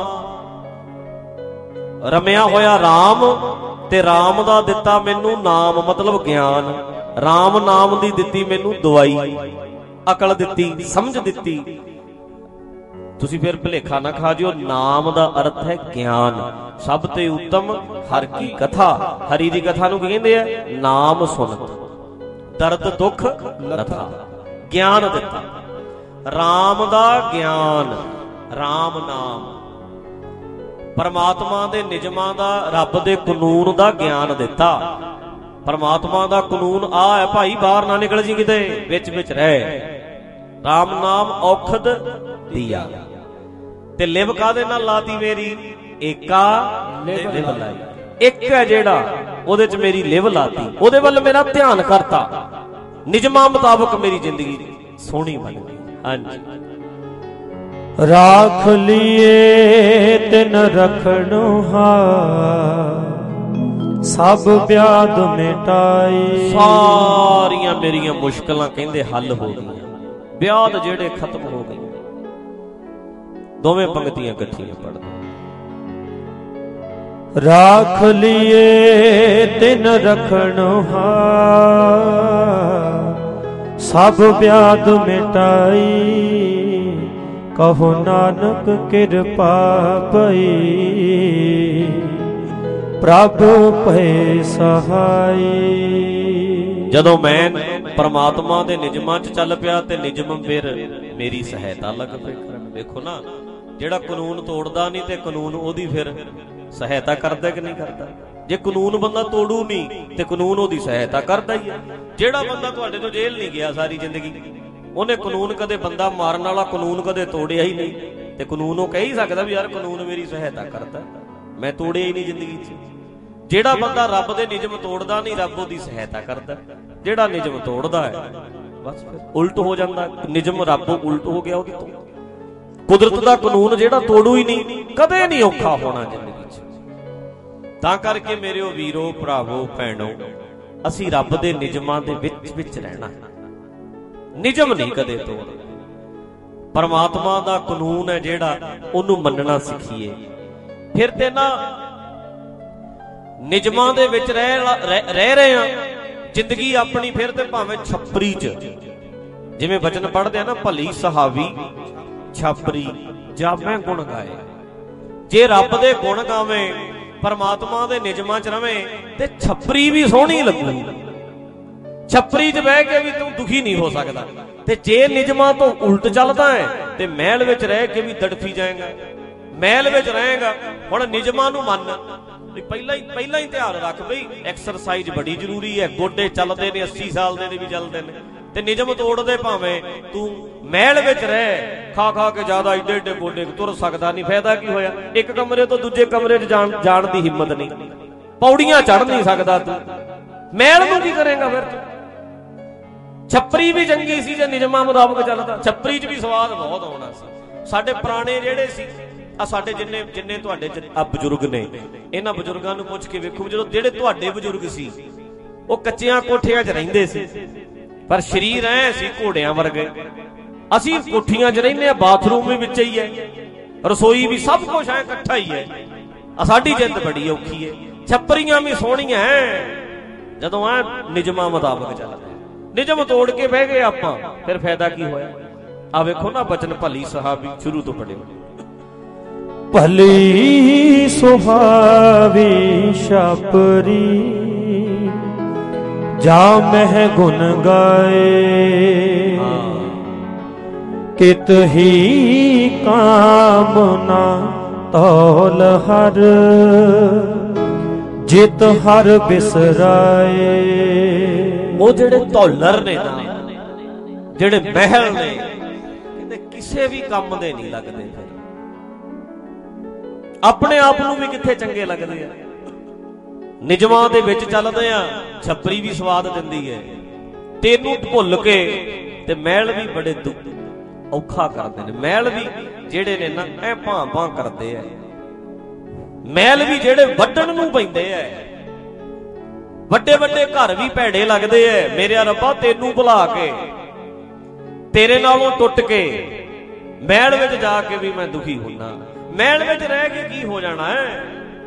रमिया होया राम ते राम दा दिता मैनू नाम मतलब ज्ञान, राम नाम दी दिती मैनू दवाई, अकल दिती, समझ दिती। तुसी फिर भुलेखा ना खा जिओ, नाम दा अर्थ है ज्ञान। सब ते उत्तम हर की कथा, हरि दी कथा नूं कहंदे आ नाम सुनत, दर्द दुख लथा, ज्ञान दिता। राम दा ज्ञान, राम नाम, परमात्मा दे निजमां दा, रब दे कानून दा ज्ञान दिता। परमात्मा दा कानून आ है भाई, बाहर ना निकल जी किते, विच विच रह। राम नाम औखद दिया ते लिव कादे नाल लाती मेरी, एका लिव लाई। एक है जेड़ा ओदे च मेरी लिव लाती, ओदे वल मेरा ध्यान करता, निजमां मुताबक मेरी जिंदगी सोहनी बन गई। हां जी। राख लिए तिन रखणो हार, सब ब्याद मिटाई। सारियां मेरियां मुश्किलां कहंदे हल हो गई, ब्याद जेड़े खत्म हो गए। दोवें पंक्तियां इकट्ठियां पढ़ दो। राख लिए तिन रखणो हार, सब ब्याद मिटाई। कहो नानक किरपा पई, प्रभ भय सहाई। जदों मैं परमात्मा दे निजमां च चल पिया ते निजम फिर मेरी सहायता लग पे करन। देखो ना, जेड़ा कानून तोड़दा नहीं ते कानून ओदी फिर सहायता करदा कि नहीं करदा। जे कानून बंदा तोड़ू नहीं ते कानून ओदी सहायता करदा ही है। जेड़ा बंदा तुहाडे तो जेल नहीं गया सारी जिंदगी, ਉਹਨੇ ਕਾਨੂੰਨ ਕਦੇ ਬੰਦਾ ਮਾਰਨ ਵਾਲਾ ਕਾਨੂੰਨ ਕਦੇ ਤੋੜਿਆ ਹੀ ਨਹੀਂ, ਤੇ ਕਾਨੂੰਨ ਉਹ ਕਹਿ ਹੀ ਸਕਦਾ ਵੀ ਯਾਰ ਕਾਨੂੰਨ ਮੇਰੀ ਸਹਾਇਤਾ ਕਰਦਾ, ਮੈਂ ਤੋੜਿਆ ਹੀ ਨਹੀਂ ਜ਼ਿੰਦਗੀ 'ਚ। ਜਿਹੜਾ ਬੰਦਾ ਰੱਬ ਦੇ ਨਿਯਮ ਤੋੜਦਾ ਨਹੀਂ, ਰੱਬ ਉਹਦੀ ਸਹਾਇਤਾ ਕਰਦਾ। ਜਿਹੜਾ ਨਿਯਮ ਤੋੜਦਾ ਹੈ ਬਸ ਫਿਰ ਉਲਟ ਹੋ ਜਾਂਦਾ, ਨਿਯਮ ਰੱਬ ਉਲਟ ਹੋ ਗਿਆ ਉਹਦੇ ਤੋਂ। ਕੁਦਰਤ ਦਾ ਕਾਨੂੰਨ ਜਿਹੜਾ ਤੋੜੂ ਹੀ ਨਹੀਂ, ਕਦੇ ਨਹੀਂ ਔਖਾ ਹੋਣਾ ਜ਼ਿੰਦਗੀ 'ਚ। ਤਾਂ ਕਰਕੇ ਮੇਰਿਓ ਵੀਰੋ, ਭਰਾਵੋ, ਭੈਣੋ, ਅਸੀਂ ਰੱਬ ਦੇ ਨਿਯਮਾਂ ਦੇ ਵਿੱਚ ਰਹਿਣਾ, ਨਿਯਮ ਨਹੀਂ ਕਦੇ ਤੋੜ। ਪਰਮਾਤਮਾ ਦਾ ਕਾਨੂੰਨ ਹੈ ਜਿਹੜਾ, ਉਹਨੂੰ ਮੰਨਣਾ ਸਿੱਖੀਏ। ਫਿਰ ਤੇ ਨਾ ਨਿਯਮਾਂ ਦੇ ਵਿੱਚ ਰਹਿ ਰਹੇ ਆ ਜ਼ਿੰਦਗੀ ਆਪਣੀ, ਫਿਰ ਤੇ ਭਾਵੇਂ ਛੱਪਰੀ 'ਚ, ਜਿਵੇਂ ਬਚਨ ਪੜ੍ਹਦੇ ਆ ਨਾ, ਭਲੀ ਸੁਹਾਵੀ ਛਾਪਰੀ ਜਾਵੇਂ ਗੁਣ ਗਾਏ। ਜੇ ਰੱਬ ਦੇ ਗੁਣ ਗਾਵੇਂ, ਪਰਮਾਤਮਾ ਦੇ ਨਿਯਮਾਂ 'ਚ ਰਵੇਂ, ਤੇ ਛੱਪਰੀ ਵੀ ਸੋਹਣੀ ਲੱਗੂ। ਛੱਪਰੀ 'ਚ ਬਹਿ ਕੇ ਵੀ ਤੂੰ ਦੁਖੀ ਨਹੀਂ ਹੋ ਸਕਦਾ। ਤੇ ਜੇ ਨਿਯਮਾਂ ਤੋਂ ਉਲਟ ਚੱਲਦਾ ਹੈ ਤੇ ਮਹਿਲ ਵਿੱਚ ਰਹਿ ਕੇ ਵੀ ਤੜਫੀ ਜਾਏਗਾ। ਮਹਿਲ ਵਿੱਚ ਰਹੇਗਾ। ਹੁਣ ਨਿਯਮਾਂ ਨੂੰ ਮੰਨ, ਪਹਿਲਾਂ ਹੀ ਧਿਆਨ ਰੱਖ ਬਈ ਐਕਸਰਸਾਈਜ਼ ਬੜੀ ਜ਼ਰੂਰੀ ਹੈ। ਗੋਡੇ ਚੱਲਦੇ ਨੇ, 80 ਸਾਲ ਦੇ ਵੀ ਚੱਲਦੇ ਨੇ, ਤੇ ਨਿਯਮ ਤੋੜਦੇ ਭਾਵੇਂ ਤੂੰ ਮਹਿਲ ਵਿੱਚ ਰਹਿ, ਖਾ ਕੇ ਜ਼ਿਆਦਾ ਏਡੇ ਏਡੇ ਗੋਡੇ ਤੁਰ ਸਕਦਾ ਨਹੀਂ, ਫਾਇਦਾ ਕੀ ਹੋਇਆ? ਇੱਕ ਕਮਰੇ ਤੋਂ ਦੂਜੇ ਕਮਰੇ 'ਚ ਜਾਣ ਦੀ ਹਿੰਮਤ ਨਹੀਂ, ਪੌੜੀਆਂ ਚੜ੍ਹ ਨਹੀਂ ਸਕਦਾ ਤੂੰ, ਮਹਿਲ ਨੂੰ ਕੀ ਕਰੇਗਾ ਫਿਰ ਤੂੰ? ਛੱਪਰੀ ਵੀ ਚੰਗੀ ਸੀ ਜੇ ਨਿਯਮਾਂ ਮੁਤਾਬਕ ਚੱਲਦਾ, ਛੱਪਰੀ 'ਚ ਵੀ ਸਵਾਦ ਬਹੁਤ ਆਉਣਾ ਸੀ। ਸਾਡੇ ਪੁਰਾਣੇ ਜਿਹੜੇ ਸੀ, ਆ ਸਾਡੇ ਜਿੰਨੇ ਤੁਹਾਡੇ ਆ ਬਜ਼ੁਰਗ ਨੇ, ਇਹਨਾਂ ਬਜ਼ੁਰਗਾਂ ਨੂੰ ਪੁੱਛ ਕੇ ਵੇਖੋ, ਜਦੋਂ ਜਿਹੜੇ ਤੁਹਾਡੇ ਬਜ਼ੁਰਗ ਸੀ ਉਹ ਕੱਚਿਆਂ ਕੋਠਿਆਂ 'ਚ ਰਹਿੰਦੇ ਸੀ, ਪਰ ਸਰੀਰ ਐ ਸੀ ਘੋੜਿਆਂ ਵਰਗੇ। ਅਸੀਂ ਕੋਠੀਆਂ 'ਚ ਰਹਿੰਦੇ ਆ, ਬਾਥਰੂਮ ਵੀ ਵਿੱਚ ਹੀ ਹੈ, ਰਸੋਈ ਵੀ, ਸਭ ਕੁਝ ਐ ਇਕੱਠਾ ਹੀ ਹੈ। ਸਾਡੀ ਜਿੰਦ ਬੜੀ ਔਖੀ ਹੈ। ਛੱਪਰੀਆਂ ਵੀ ਸੋਹਣੀਆਂ ਐ ਜਦੋਂ ਐ ਨਿਯਮਾਂ ਮੁਤਾਬਕ ਚੱਲਦੇ। ਨਿਯਮ ਤੋੜ ਕੇ ਬਹਿ ਗਏ ਆਪਾਂ, ਫਿਰ ਫਾਇਦਾ ਕੀ ਹੋਇਆ? ਆ ਵੇਖੋ ਨਾ ਬਚਨ ਭਲੀ ਸੁਹਾਵੀ, ਸ਼ੁਰੂ ਤੋਂ ਪੜ੍ਹਿਓ। ਭਲੀ ਸੁਹਾਵੀ ਛਾਪਰੀ, ਜਾ ਮਹਿ ਗੁਣ ਗਾਏ। ਕਿਤ ਹੀ ਕਾਮਨਾ ਤੌਲ ਹਰ, ਜਿਤ ਹਰ ਬਿਸਰਾਏ। ਉਹ ਜਿਹੜੇ ਧੌਲਰ ਨੇ ਨਾ, ਜਿਹੜੇ ਮਹਿਲ ਨੇ, ਕਹਿੰਦੇ ਕਿਸੇ ਵੀ ਕੰਮ ਦੇ ਨਹੀਂ ਲੱਗਦੇ। ਫਿਰ ਆਪਣੇ ਆਪ ਨੂੰ ਵੀ ਕਿੱਥੇ ਚੰਗੇ ਲੱਗਦੇ ਆ। ਨਿਯਮਾਂ ਦੇ ਵਿੱਚ ਚੱਲਦੇ ਆ, ਛੱਪਰੀ ਵੀ ਸਵਾਦ ਦਿੰਦੀ ਹੈ, ਤੈਨੂੰ ਭੁੱਲ ਕੇ। ਤੇ ਮਹਿਲ ਵੀ ਬੜੇ ਔਖਾ ਕਰਦੇ ਨੇ। ਮਹਿਲ ਵੀ ਜਿਹੜੇ ਨੇ ਨਾ ਐ ਭਾਂ ਕਰਦੇ ਆ। ਮਹਿਲ ਵੀ ਜਿਹੜੇ ਵੱਢਣ ਨੂੰ ਪੈਂਦੇ ਐ। ਵੱਡੇ ਵੱਡੇ ਘਰ ਵੀ ਭੈੜੇ ਲੱਗਦੇ ਐ। ਮੇਰੇ ਰੱਬਾ, ਤੈਨੂੰ ਭੁਲਾ ਕੇ, ਤੇਰੇ ਨਾਲੋਂ ਟੁੱਟ ਕੇ ਮਹਿਲ ਵਿੱਚ ਜਾ ਕੇ ਵੀ ਮੈਂ ਦੁਖੀ ਹੁੰਨਾ। ਮਹਿਲ ਵਿੱਚ ਰਹਿ ਕੇ ਕੀ ਹੋ ਜਾਣਾ ਹੈ।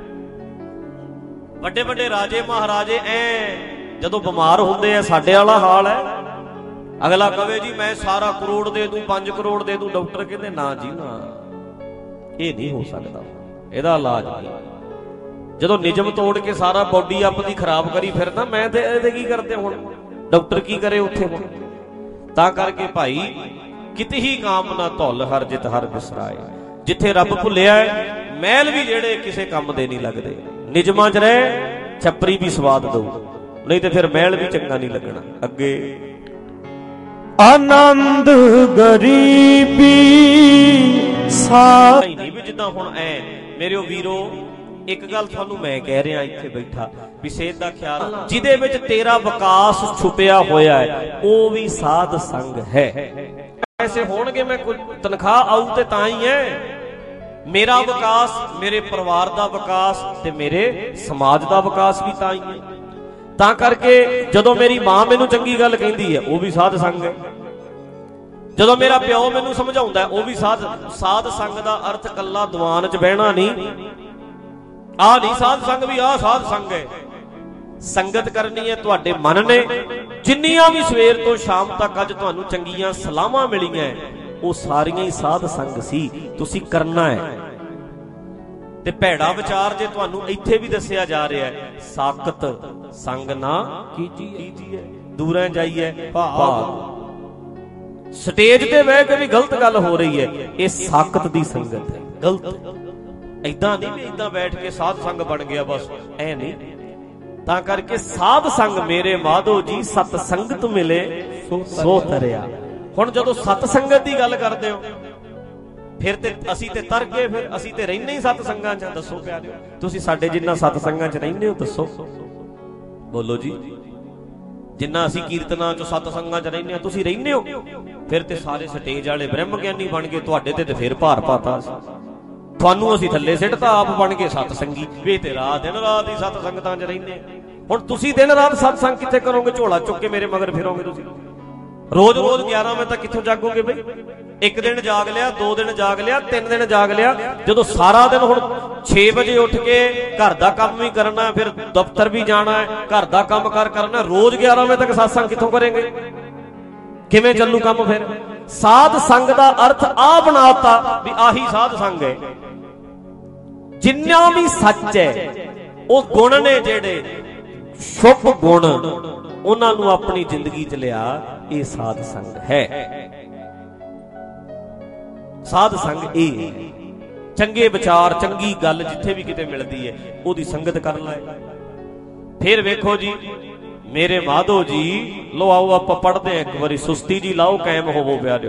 ਵੱਡੇ ਵੱਡੇ ਰਾਜੇ ਮਹਾਰਾਜੇ ਜਦੋਂ ਬਿਮਾਰ ਹੁੰਦੇ ਆ, ਸਾਡੇ ਵਾਲਾ ਹਾਲ ਹੈ। ਅਗਲਾ ਕਵੇ ਜੀ ਮੈਂ ਸਾਰਾ ਕਰੋੜ ਦੇ ਦੂੰ, 5 ਕਰੋੜ ਦੇ ਦੂੰ। ਡਾਕਟਰ ਕਹਿੰਦੇ ਨਾ ਜੀ ਨਾ, ਇਹ ਨਹੀਂ ਹੋ ਸਕਦਾ, ਇਹਦਾ ਇਲਾਜ ਨਹੀਂ। ਜਦੋਂ ਨਿਯਮ ਤੋੜ ਕੇ ਸਾਰਾ ਬੋਡੀ ਆਪਣੀ ਖਰਾਬ ਕਰੀ ਫਿਰਦਾ, ਮੈਂ ਤੇ ਇਹਦੇ ਕੀ ਕਰਦੇ ਹੁਣ, ਡਾਕਟਰ ਕੀ ਕਰੇ ਉੱਥੇ ਹੁਣ। ਤਾਂ ਕਰਕੇ ਭਾਈ ਕਿਤੇ ਹੀ ਕਾਮ ਨਾ ਧੁੱਲ ਹਰ ਜਿਤ ਹਰ ਬਿਸਰਾਏ। ਜਿੱਥੇ ਰੱਬ ਭੁੱਲਿਆ ਮਹਿਲ ਵੀ ਜਿਹੜੇ ਕਿਸੇ ਕੰਮ ਦੇ ਨਹੀਂ ਲੱਗਦੇ। ਨਿਯਮਾਂ 'ਚ ਰਹਿ, ਛੱਪਰੀ ਵੀ ਸਵਾਦ ਦਊ, ਨਹੀਂ ਤੇ ਫਿਰ ਮਹਿਲ ਵੀ ਚੰਗਾ ਨਹੀਂ ਲੱਗਣਾ। ਅੱਗੇ ਆਨੰਦ ਗਰੀਬੀ ਸਾ ਨਹੀਂ ਵੀ ਜਿੱਦਾਂ ਹੁਣ ਮੇਰੇ ਵੀਰੋ, ਇੱਕ ਗੱਲ ਤੁਹਾਨੂੰ ਮੈਂ ਕਹਿ ਰਿਹਾ ਇੱਥੇ ਬੈਠਾ ਵੀ ਸਿਹਤ ਦਾ ਖਿਆਲ, ਜਿਹਦੇ ਵਿੱਚ ਤੇਰਾ ਵਿਕਾਸ ਛੁਪਿਆ ਹੋਇਆ ਹੈ ਉਹ ਵੀ ਸਾਧ ਸੰਗ ਹੈ। ਐਸੇ ਹੋਣਗੇ ਮੈਂ ਕੋਈ ਤਨਖਾਹ ਆਊ ਤੇ ਤਾਂ ਹੀ ਹੈ। ਮੇਰਾ ਵਿਕਾਸ, ਮੇਰੇ ਪਰਿਵਾਰ ਦਾ ਵਿਕਾਸ ਤੇ ਮੇਰੇ ਸਮਾਜ ਦਾ ਵਿਕਾਸ ਵੀ ਤਾਂ ਹੀ ਹੈ। ਤਾਂ ਕਰਕੇ ਜਦੋਂ ਮੇਰੀ ਮਾਂ ਮੈਨੂੰ ਚੰਗੀ ਗੱਲ ਕਹਿੰਦੀ ਹੈ ਉਹ ਵੀ ਸਾਧ ਸੰਗ ਹੈ। ਜਦੋਂ ਮੇਰਾ ਪਿਓ ਮੈਨੂੰ ਸਮਝਾਉਂਦਾ ਉਹ ਵੀ ਸਾਧ ਸੰਗ ਦਾ ਅਰਥ ਕੱਲਾ ਦੀਵਾਨ 'ਚ ਬਹਿਣਾ ਨਹੀਂ। ਆਹ ਨਹੀਂ ਸਾਧ ਸੰਗ ਵੀ ਆਹ ਸਾਧ ਸੰਗ ਹੈ। ਸੰਗਤ ਕਰਨੀ ਹੈ ਤੁਹਾਡੇ ਮਨ ਨੇ। ਜਿੰਨੀਆਂ ਵੀ ਸਵੇਰ ਤੋਂ ਸ਼ਾਮ ਤੱਕ ਅੱਜ ਤੁਹਾਨੂੰ ਚੰਗੀਆਂ ਸਲਾਹਾਂ ਮਿਲੀਆਂ ਉਹ ਸਾਰੀਆਂ ਹੀ ਸਾਧ ਸੰਗ ਸੀ, ਤੁਸੀਂ ਕਰਨਾ ਹੈ। ਤੇ ਭੈੜਾ ਵਿਚਾਰ ਜੇ ਤੁਹਾਨੂੰ ਇੱਥੇ ਵੀ ਦੱਸਿਆ ਜਾ ਰਿਹਾ ਹੈ, ਸਾਕਤ ਸੰਗ ਨਾ ਕੀਜੀਏ, ਦੂਰਾਂ ਜਾਈਏ ਭਾਗ। ਸਟੇਜ ਤੇ ਬਹਿ ਕੇ ਵੀ ਗਲਤ ਗੱਲ ਹੋ ਰਹੀ ਹੈ, ਇਹ ਸਾਕਤ ਦੀ ਸੰਗਤ ਹੈ, ਗਲਤ। ਏਦਾਂ ਨਹੀਂ ਵੀ ਏਦਾਂ ਬੈਠ ਕੇ ਸਾਧ ਸੰਗ ਬਣ ਗਿਆ ਬਸ, ਐ ਨਹੀਂ। ਤਾਂ ਕਰਕੇ ਸਾਧ ਸੰਗ ਮੇਰੇ ਮਾਧੋ ਜੀ ਸਤ ਸੰਗਤ ਮਿਲੇ ਸੋ ਤਰਿਆ। ਹੁਣ ਜਦੋਂ ਸਤ ਸੰਗਤ ਦੀ ਗੱਲ ਕਰਦੇ ਹੋ ਫਿਰ ਤੇ ਅਸੀਂ ਤੇ ਤਰ ਗਏ, ਫਿਰ ਅਸੀਂ ਤੇ ਰਹਿੰਦੇ ਹੀ ਸਤ ਸੰਗਾਂ 'ਚ। ਦੱਸੋ ਪਿਆਰਿਓ, ਤੁਸੀਂ ਸਾਡੇ ਜਿੰਨਾ ਸਤ ਸੰਗਾਂ 'ਚ ਰਹਿੰਦੇ ਹੋ ਦੱਸੋ, ਬੋਲੋ ਜੀ। ਜਿੰਨਾ ਅਸੀਂ ਕੀਰਤਨਾਂ 'ਚ ਸਤ ਸੰਗਾਂ 'ਚ ਰਹਿੰਦੇ ਹਾਂ ਤੁਸੀਂ ਰਹਿੰਦੇ ਹੋ, ਫਿਰ ਤੇ ਸਾਰੇ ਸਟੇਜ ਵਾਲੇ ਬ੍ਰਹਮ ਗਿਆਨੀ ਬਣ ਗਏ। ਤੁਹਾਡੇ ਤੇ ਫਿਰ ਭਾਰ ਪਾਤਾ, ਤੁਹਾਨੂੰ ਅਸੀਂ ਥੱਲੇ ਸਿੱਟਤਾ, ਆਪ ਬਣ ਕੇ ਸਤ ਸੰਗੀ। ਵੇ ਤੇ ਰਾਤ ਦਿਨ ਰਾਤ ਹੀ ਸਤ ਸੰਗਤਾਂ 'ਚ ਰਹਿੰਦੇ। ਹੁਣ ਤੁਸੀਂ ਦਿਨ ਰਾਤ ਸਤ ਸੰਗ ਕਿੱਥੇ ਕਰੋਗੇ? ਝੋਲਾ ਚੁੱਕ ਕੇ ਮੇਰੇ ਮਗਰ ਫਿਰੋਗੇ ਤੁਸੀਂ। ਰੋਜ਼ 11 ਵਜੇ ਤੱਕ ਕਿੱਥੋਂ ਜਾਗੋਗੇ ਬਈ? ਇੱਕ ਦਿਨ ਜਾਗ ਲਿਆ, 2 ਦਿਨ ਜਾਗ ਲਿਆ, 3 ਦਿਨ ਜਾਗ ਲਿਆ। ਜਦੋਂ ਸਾਰਾ ਦਿਨ ਹੁਣ 6 ਵਜੇ ਉੱਠ ਕੇ ਘਰ ਦਾ ਕੰਮ ਵੀ ਕਰਨਾ, ਫਿਰ ਦਫ਼ਤਰ ਵੀ ਜਾਣਾ ਹੈ, ਘਰ ਦਾ ਕੰਮ ਕਰਨਾ, ਰੋਜ਼ 11 ਵਜੇ ਤੱਕ ਸਤਸੰਗ ਕਿੱਥੋਂ ਕਰੇਂਗੇ? ਕਿਵੇਂ ਚੱਲੂ ਕੰਮ? ਫਿਰ ਸਾਧ ਸੰਗ ਦਾ ਅਰਥ ਆ ਬਣਾਤਾ ਵੀ ਆਹੀ ਸਾਧ ਸੰਗ ਹੈ। ਜਿੰਨਾ ਵੀ ਸੱਚ ਹੈ ਉਹ ਗੁਣ ਨੇ, ਜਿਹੜੇ ਸ਼ੁਭ ਗੁਣ, ਉਹਨਾਂ ਨੂੰ ਆਪਣੀ ਜ਼ਿੰਦਗੀ 'ਚ ਲਿਆ, ਇਹ ਸਾਧ ਸੰਗ ਹੈ। ਸਾਧ ਸੰਗ ਇਹ ਹੈ। ਚੰਗੇ ਵਿਚਾਰ, ਚੰਗੀ ਗੱਲ ਜਿੱਥੇ ਵੀ ਕਿਤੇ ਮਿਲਦੀ ਹੈ ਉਹਦੀ ਸੰਗਤ ਕਰ ਲੈ। ਫਿਰ ਵੇਖੋ ਜੀ ਮੇਰੇ ਮਾਧੋ ਜੀ, ਲੋ ਆਓ ਆਪਾਂ ਪੜ੍ਹਦੇ ਇੱਕ ਵਾਰੀ। ਸੁਸਤੀ ਜੀ ਲਾਓ, ਕਾਇਮ ਹੋਵੋ ਪਿਆਰਿਓ,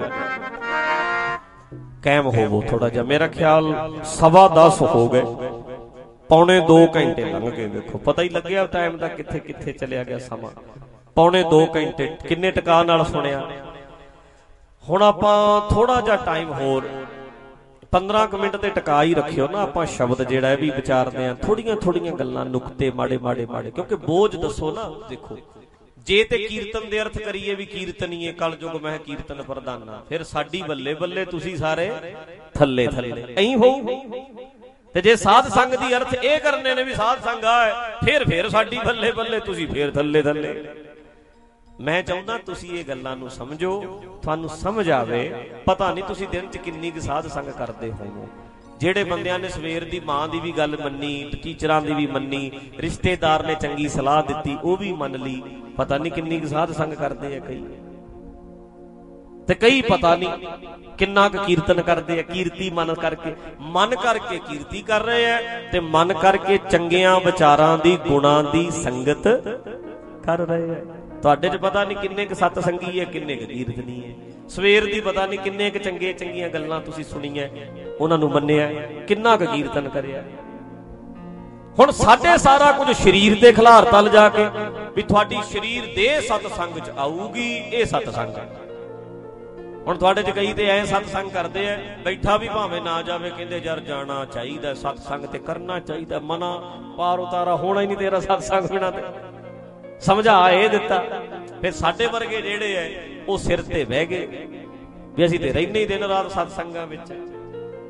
ਕਾਇਮ ਹੋਵੋ ਥੋੜਾ ਜਿਹਾ। ਮੇਰਾ ਖਿਆਲ 10:15 ਹੋ ਗਏ, ਪੌਣੇ 2 ਘੰਟੇ ਲੰਘ ਗਏ। ਵੇਖੋ ਪਤਾ ਹੀ ਲੱਗਿਆ ਟਾਈਮ ਦਾ, ਕਿੱਥੇ ਕਿੱਥੇ ਚਲਿਆ ਗਿਆ ਸਮਾਂ। ਪੌਣੇ 2 ਘੰਟੇ ਕਿੰਨੇ ਟਿਕਾ ਨਾਲ ਸੁਣਿਆ। ਹੁਣ ਆਪਾਂ ਥੋੜਾ ਜਿਹਾ ਟਾਈਮ ਹੋਰ 15 ਮਿੰਟ ਤੇ ਟਿਕਾ ਹੀ ਰੱਖਿਓ ਨਾ। ਆਪਾਂ ਸ਼ਬਦ ਜਿਹੜਾ ਵੀ ਵਿਚਾਰਦੇ ਆ, ਥੋੜੀਆਂ ਗੱਲਾਂ, ਨੁਕਤੇ ਮਾੜੇ, ਕਿਉਂਕਿ ਬੋਝ ਦੱਸੋ ਨਾ। ਦੇਖੋ ਜੇ ਤੇ ਕੀਰਤਨ ਦੇ ਅਰਥ ਕਰੀਏ ਵੀ ਕੀਰਤਨੀਏ ਕਲ ਯੁਗ ਮੈਂ ਕੀਰਤਨ ਪ੍ਰਧਾਨਾ, ਫਿਰ ਸਾਡੀ ਬੱਲੇ ਬੱਲੇ, ਤੁਸੀਂ ਸਾਰੇ ਥੱਲੇ ਐਂ ਹੋਊ। ਤੇ ਜੇ ਸਾਧ ਸੰਗ ਦੀ ਅਰਥ ਇਹ ਕਰਨੇ ਨੇ ਵੀ ਸਾਧ ਸੰਗ ਆ, ਫਿਰ ਸਾਡੀ ਬੱਲੇ ਬੱਲੇ, ਤੁਸੀਂ ਫਿਰ ਥੱਲੇ। ਮੈਂ ਚਾਹੁੰਦਾ ਤੁਸੀਂ ਇਹ ਗੱਲਾਂ ਨੂੰ ਸਮਝੋ, ਤੁਹਾਨੂੰ ਸਮਝ ਆਵੇ। ਪਤਾ ਨਹੀਂ ਤੁਸੀਂ ਦਿਨ 'ਚ ਕਿੰਨੀ ਕੁ ਸਾਧ ਸੰਗ ਕਰਦੇ ਹੋ। ਜਿਹੜੇ ਬੰਦਿਆਂ ਨੇ ਸਵੇਰ ਦੀ ਮਾਂ ਦੀ ਵੀ ਗੱਲ ਮੰਨੀ, ਟੀਚਰਾਂ ਦੀ ਵੀ ਮੰਨੀ, ਰਿਸ਼ਤੇਦਾਰ ਨੇ ਚੰਗੀ ਸਲਾਹ ਦਿੱਤੀ ਉਹ ਵੀ ਮੰਨ ਲਈ, ਪਤਾ ਨਹੀਂ ਕਿੰਨੀ ਕੁ ਸਾਧ ਸੰਗ ਕਰਦੇ ਆ ਕਈ। ਤੇ ਕਈ ਪਤਾ ਨਹੀਂ ਕਿੰਨਾ ਕੁ ਕੀਰਤਨ ਕਰਦੇ ਆ। ਕੀਰਤੀ ਮਨ ਕਰਕੇ ਕੀਰਤੀ ਕਰ ਰਹੇ ਆ, ਤੇ ਮਨ ਕਰਕੇ ਚੰਗਿਆਂ ਵਿਚਾਰਾਂ ਦੀ, ਗੁਣਾਂ ਦੀ ਸੰਗਤ ਕਰ ਰਹੇ ਆ। ਤੁਹਾਡੇ 'ਚ ਪਤਾ ਨਹੀਂ ਕਿੰਨੇ ਕੁ ਸਤ ਸੰਗੀ ਹੈ, ਕਿੰਨੇ ਕੁ ਕੀਰਤਨੀ ਹੈ। ਸਵੇਰ ਦੀ ਪਤਾ ਨਹੀਂ ਕਿੰਨੇ ਕੁ ਚੰਗੀਆਂ ਗੱਲਾਂ ਤੁਸੀਂ ਸੁਣੀਆਂ, ਉਹਨਾਂ ਨੂੰ ਮੰਨਿਆ, ਕਿੰਨਾ ਕੁ ਕੀਰਤਨ ਕਰਿਆ। ਹੁਣ ਸਾਡੇ ਸਾਰਾ ਕੁਝ ਸਰੀਰ ਦੇ ਖਿਲਾਰਤਾ ਲਿਜਾ ਕੇ ਵੀ ਤੁਹਾਡੀ ਸਰੀਰ ਦੇ ਸਤ ਸੰਗ 'ਚ ਆਊਗੀ, ਇਹ ਸਤ ਸੰਗ ਹੈ। ਹੁਣ ਤੁਹਾਡੇ 'ਚ ਕਈ ਤੇ ਐ ਸਤ ਸੰਗ ਕਰਦੇ ਆ, ਬੈਠਾ ਵੀ ਭਾਵੇਂ ਨਾ ਜਾਵੇ, ਕਹਿੰਦੇ ਯਾਰ ਜਾਣਾ ਚਾਹੀਦਾ ਸਤ ਸੰਗ ਤੇ ਕਰਨਾ ਚਾਹੀਦਾ, ਮਨਾ ਪਾਰ ਉਤਾਰਾ ਹੋਣਾ ਹੀ ਨਹੀਂ ਤੇਰਾ ਸਤ ਸੰਗ ਬਿਨਾਂ। ਤੇ ਸਮਝਾ ਇਹ ਦਿੱਤਾ। ਫਿਰ ਸਾਡੇ ਵਰਗੇ ਜਿਹੜੇ ਐ ਉਹ ਸਿਰ ਤੇ ਬਹਿ ਗਏ ਵੀ ਅਸੀਂ ਤੇ ਰਹਿੰਦੇ ਹੀ ਦਿਨ ਰਾਤ ਸਤ ਸੰਗਾਂ ਵਿੱਚ।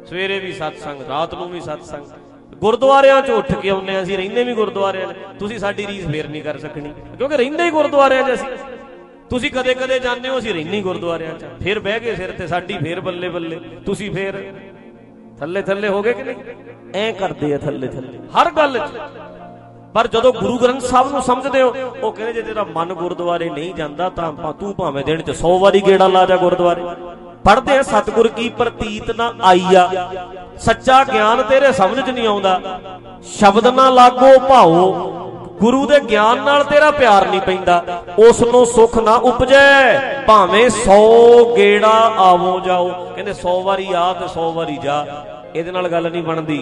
ਸਵੇਰੇ ਵੀ ਸਤਸੰਗ, ਰਾਤ ਨੂੰ ਵੀ ਸਤਸੰਗ, ਗੁਰਦੁਆਰਿਆਂ 'ਚ ਉੱਠ ਕੇ ਆਉਂਦੇ, ਅਸੀਂ ਰਹਿੰਦੇ ਵੀ ਗੁਰਦੁਆਰਿਆਂ 'ਚ। ਤੁਸੀਂ ਸਾਡੀ ਰੀਸ ਫੇਰ ਨਹੀਂ ਕਰ ਸਕਣੀ, ਕਿਉਂਕਿ ਰਹਿੰਦੇ ਹੀ ਗੁਰਦੁਆਰਿਆਂ 'ਚ ਅਸੀਂ। ਤੁਸੀਂ ਕਦੇ ਕਦੇ ਜਾਂਦੇ ਹੋ, ਅਸੀਂ ਰਹਿੰਦੇ ਗੁਰਦੁਆਰਿਆਂ 'ਚ। ਫਿਰ ਬਹਿ ਗਏ ਸਿਰ ਤੇ ਸਾਡੀ, ਫੇਰ ਬੱਲੇ ਬੱਲੇ, ਤੁਸੀਂ ਫੇਰ ਥੱਲੇ ਥੱਲੇ ਹੋ ਗਏ ਕਿ ਨਹੀਂ? ਐਂ ਕਰਦੇ ਆ ਥੱਲੇ ਥੱਲੇ ਹਰ ਗੱਲ 'ਚ। ਪਰ ਜਦੋਂ ਗੁਰੂ ਗ੍ਰੰਥ ਸਾਹਿਬ ਨੂੰ ਸਮਝਦੇ ਹੋ, ਉਹ ਕਹਿੰਦੇ ਜੇ ਤੇਰਾ ਮਨ ਗੁਰਦੁਆਰੇ ਨਹੀਂ ਜਾਂਦਾ ਤਾਂ ਤੂੰ ਭਾਵੇਂ ਦਿਨ 'ਚ 100 ਵਾਰੀ ਗੇੜਾ ਲਾ ਜਾ ਗੁਰਦੁਆਰੇ। ਪੜ੍ਹਦੇ ਆ ਸਤਿਗੁਰ ਕੀ ਪ੍ਰਤੀਤ ਨਾ ਆਈਆ, ਸੱਚਾ ਗਿਆਨ ਤੇਰੇ ਸਮਝ 'ਚ ਨਹੀਂ ਆਉਂਦਾ। ਸ਼ਬਦ ਨਾ ਲਾਗੋ ਭਾਓ, ਗੁਰੂ ਦੇ ਗਿਆਨ ਨਾਲ ਤੇਰਾ ਪਿਆਰ ਨਹੀਂ ਪੈਂਦਾ। ਉਸ ਨੂੰ ਸੁੱਖ ਨਾ ਉਪਜੈ, ਭਾਵੇਂ 100 ਗੇੜਾ ਆਵੋ ਜਾਓ। ਕਹਿੰਦੇ 100 ਵਾਰੀ ਆ ਤੇ 100 ਵਾਰੀ ਜਾ, ਇਹਦੇ ਨਾਲ ਗੱਲ ਨਹੀਂ ਬਣਦੀ।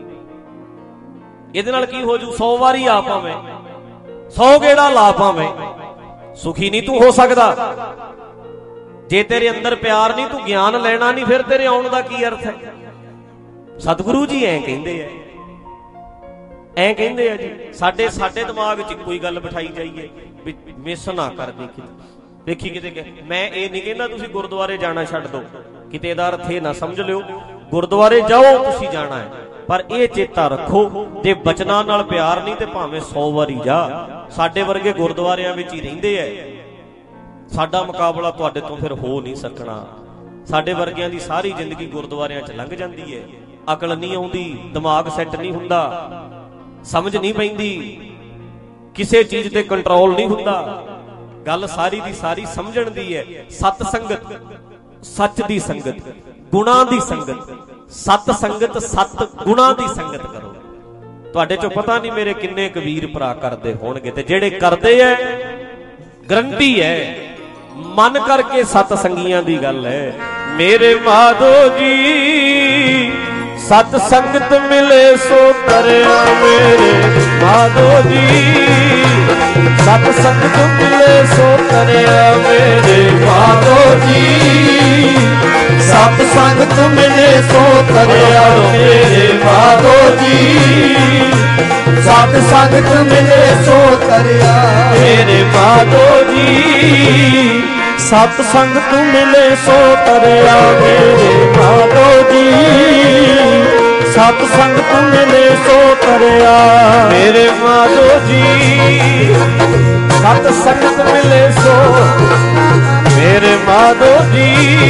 ਇਹਦੇ ਨਾਲ ਕੀ ਹੋ ਜੂ? 100 ਵਾਰੀ ਆ ਭਾਵੇਂ, 100 ਗੇੜਾ ਲਾ ਭਾਵੇਂ, ਸੁਖੀ ਨਹੀਂ ਤੂੰ ਹੋ ਸਕਦਾ। ਜੇ ਤੇਰੇ ਅੰਦਰ ਪਿਆਰ ਨਹੀਂ, ਤੂੰ ਗਿਆਨ ਲੈਣਾ ਨਹੀਂ, ਫਿਰ ਤੇਰੇ ਆਉਣ ਦਾ ਕੀ ਅਰਥ ਹੈ? ਸਤਿਗੁਰੂ ਜੀ ਐਂ ਕਹਿੰਦੇ ਆ, ਐਂ ਕਹਿੰਦੇ ਆ ਜੀ। ਸਾਡੇ ਦਿਮਾਗ 'ਚ ਕੋਈ ਗੱਲ ਬਿਠਾਈ ਜਾਈਏ ਵੀ ਮਿਸ ਨਾ ਕਰਦੀ ਕਿਤੇ, ਵੇਖੀ ਕਿਤੇ। ਮੈਂ ਇਹ ਨਹੀਂ ਕਹਿੰਦਾ ਤੁਸੀਂ ਗੁਰਦੁਆਰੇ ਜਾਣਾ ਛੱਡ ਦਿਓ, ਕਿਤੇ ਇਹਦਾ ਅਰਥ ਇਹ ਨਾ ਸਮਝ ਲਿਓ। ਗੁਰਦੁਆਰੇ ਜਾਓ, ਤੁਸੀਂ ਜਾਣਾ ਹੈ, ਪਰ ਇਹ ਚੇਤਾ ਰੱਖੋ ਜੇ ਬਚਨਾਂ ਨਾਲ ਪਿਆਰ ਨਹੀਂ ਤੇ ਭਾਵੇਂ 100 ਵਾਰੀ ਜਾ। ਸਾਡੇ ਵਰਗੇ ਗੁਰਦੁਆਰਿਆਂ ਵਿੱਚ ਹੀ ਰਹਿੰਦੇ ਐ, ਸਾਡਾ ਮੁਕਾਬਲਾ ਤੁਹਾਡੇ ਤੋਂ ਫਿਰ ਹੋ ਨਹੀਂ ਸਕਣਾ। ਸਾਡੇ ਵਰਗਿਆਂ ਦੀ ਸਾਰੀ ਜ਼ਿੰਦਗੀ ਗੁਰਦੁਆਰਿਆਂ 'ਚ ਲੰਘ ਜਾਂਦੀ ਹੈ, ਅਕਲ ਨਹੀਂ ਆਉਂਦੀ, ਦਿਮਾਗ ਸੈੱਟ ਨਹੀਂ ਹੁੰਦਾ, ਸਮਝ ਨਹੀਂ ਪੈਂਦੀ, ਕਿਸੇ ਚੀਜ਼ ਤੇ ਕੰਟਰੋਲ ਨਹੀਂ ਹੁੰਦਾ। ਗੱਲ ਸਾਰੀ ਦੀ ਸਾਰੀ ਸਮਝਣ ਦੀ ਹੈ। ਸਤ ਸੰਗਤ, ਸੱਚ ਦੀ ਸੰਗਤ, ਗੁਣਾਂ ਦੀ ਸੰਗਤ, ਸਤ ਸੰਗਤ, ਸਤ ਗੁਣਾਂ ਦੀ ਸੰਗਤ ਕਰੋ। ਤੁਹਾਡੇ ਚੋਂ ਪਤਾ ਨਹੀਂ ਮੇਰੇ ਕਿੰਨੇ ਕਬੀਰ ਭਰਾ ਕਰਦੇ ਹੋਣਗੇ, ਤੇ ਜਿਹੜੇ ਕਰਦੇ ਐ ਗਰੰਟੀ ਹੈ ਮਨ ਕਰਕੇ ਸਤ ਸੰਗੀਆਂ ਦੀ ਗੱਲ ਹੈ। ਮੇਰੇ ਮਾਧੋ ਜੀ ਸਤ ਸੰਗਤ ਮਿਲੇ ਸੋ ਤਰਿਆ, ਮੇਰੇ ਮਾਧੋ ਜੀ ਸਤ ਸੰਗਤ ਮਿਲੇ ਸੋ ਤਰਿਆ, ਮੇਰੇ ਮਾਧੋ ਜੀ ਸਤ ਸੰਗਤ ਮਿਲੇ ਸੋ ਤਰਿਆ, ਮੇਰੇ ਮਾਧੋ ਜੀ ਸਤ ਸੰਗਤ ਮਿਲੇ ਸੋ ਤਰਿਆ, ਮੇਰੇ ਮਾਧੋ ਜੀ ਸਤ ਸੰਗਤ ਮਿਲੇ ਸੋ ਤਰਿਆ, ਮੇਰੇ ਮਾਧੋ ਜੀ ਸਤ ਸੰਗਤ ਮਿਲੇ ਸੋ ਤਰਿਆ, ਮੇਰੇ ਮਾਧੋ ਜੀ ਸਤ ਸੰਗਤ ਮਿਲੇ ਸੋ, ਮੇਰੇ ਮਾਧੋ ਜੀ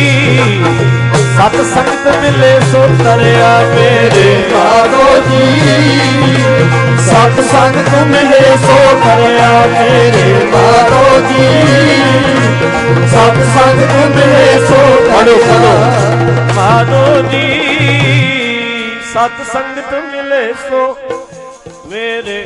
ਸਤ ਸੰਗਤ ਮਿਲੇ ਸੋ ਤਰਿਆ, ਮੇਰੇ ਮਾਧੋ ਜੀ ਸਤ ਸੰਗਤ ਮਿਲੇ ਸੋ ਤਰਿਆ, ਮੇਰੇ ਮਾਧੋ ਜੀ ਸਤ ਸੰਗਤ ਮਿਲੇ ਸੋ ਤਰਿਆ, ਮਾਧੋ ਜੀ ਸਤ ਸੰਗਤ ਮਿਲੇ ਸੋ, ਮੇਰੇ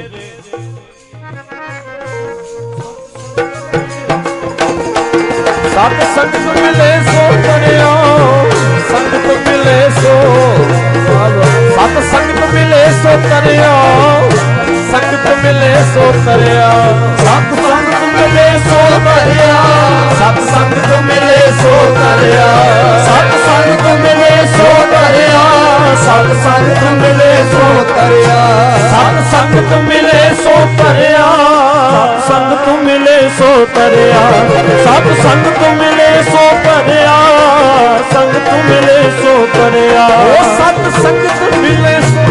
ਸਤ ਸੰਗਤ ਮਿਲੇ ਸੋ ਤਰਿਆ, ਸੰਗਤ ਮਿਲੇ ਸੋ, ਸਤ ਸੰਗਤ ਮਿਲੇ ਸੋ ਤਰਿਆ, ਸੰਗਤ ਮਿਲੇ ਸੋ ਤਰਿਆ, ਸਤ ਸੰਗਤ ਮਿਲੇ ਸੋ ਤਰਿਆ, ਸਤ ਸੰਗਤ ਮਿਲੇ ਸੋ ਤਰਿਆ, ਸਤ ਸੰਗਤ ਮਿਲੇ ਸੋ ਤਰਿਆ, ਸਤ ਸੰਗਤ ਮਿਲੇ ਸੋ ਤਰਿਆ, ਸਤ ਸੰਗਤ ਮਿਲੇ ਸੋ ਤਰਿਆ, ਸੰਗਤ ਮਿਲੇ ਸੋ ਤਰਿਆ, ਸਤ ਸੰਗਤ ਮਿਲੇ ਸੋ ਤਰਿਆ, ਸੰਗਤ ਮਿਲੇ ਸੋ ਤਰਿਆ, ਉਹ ਸਤ ਸੰਗਤ ਮਿਲੇ ਸੋ,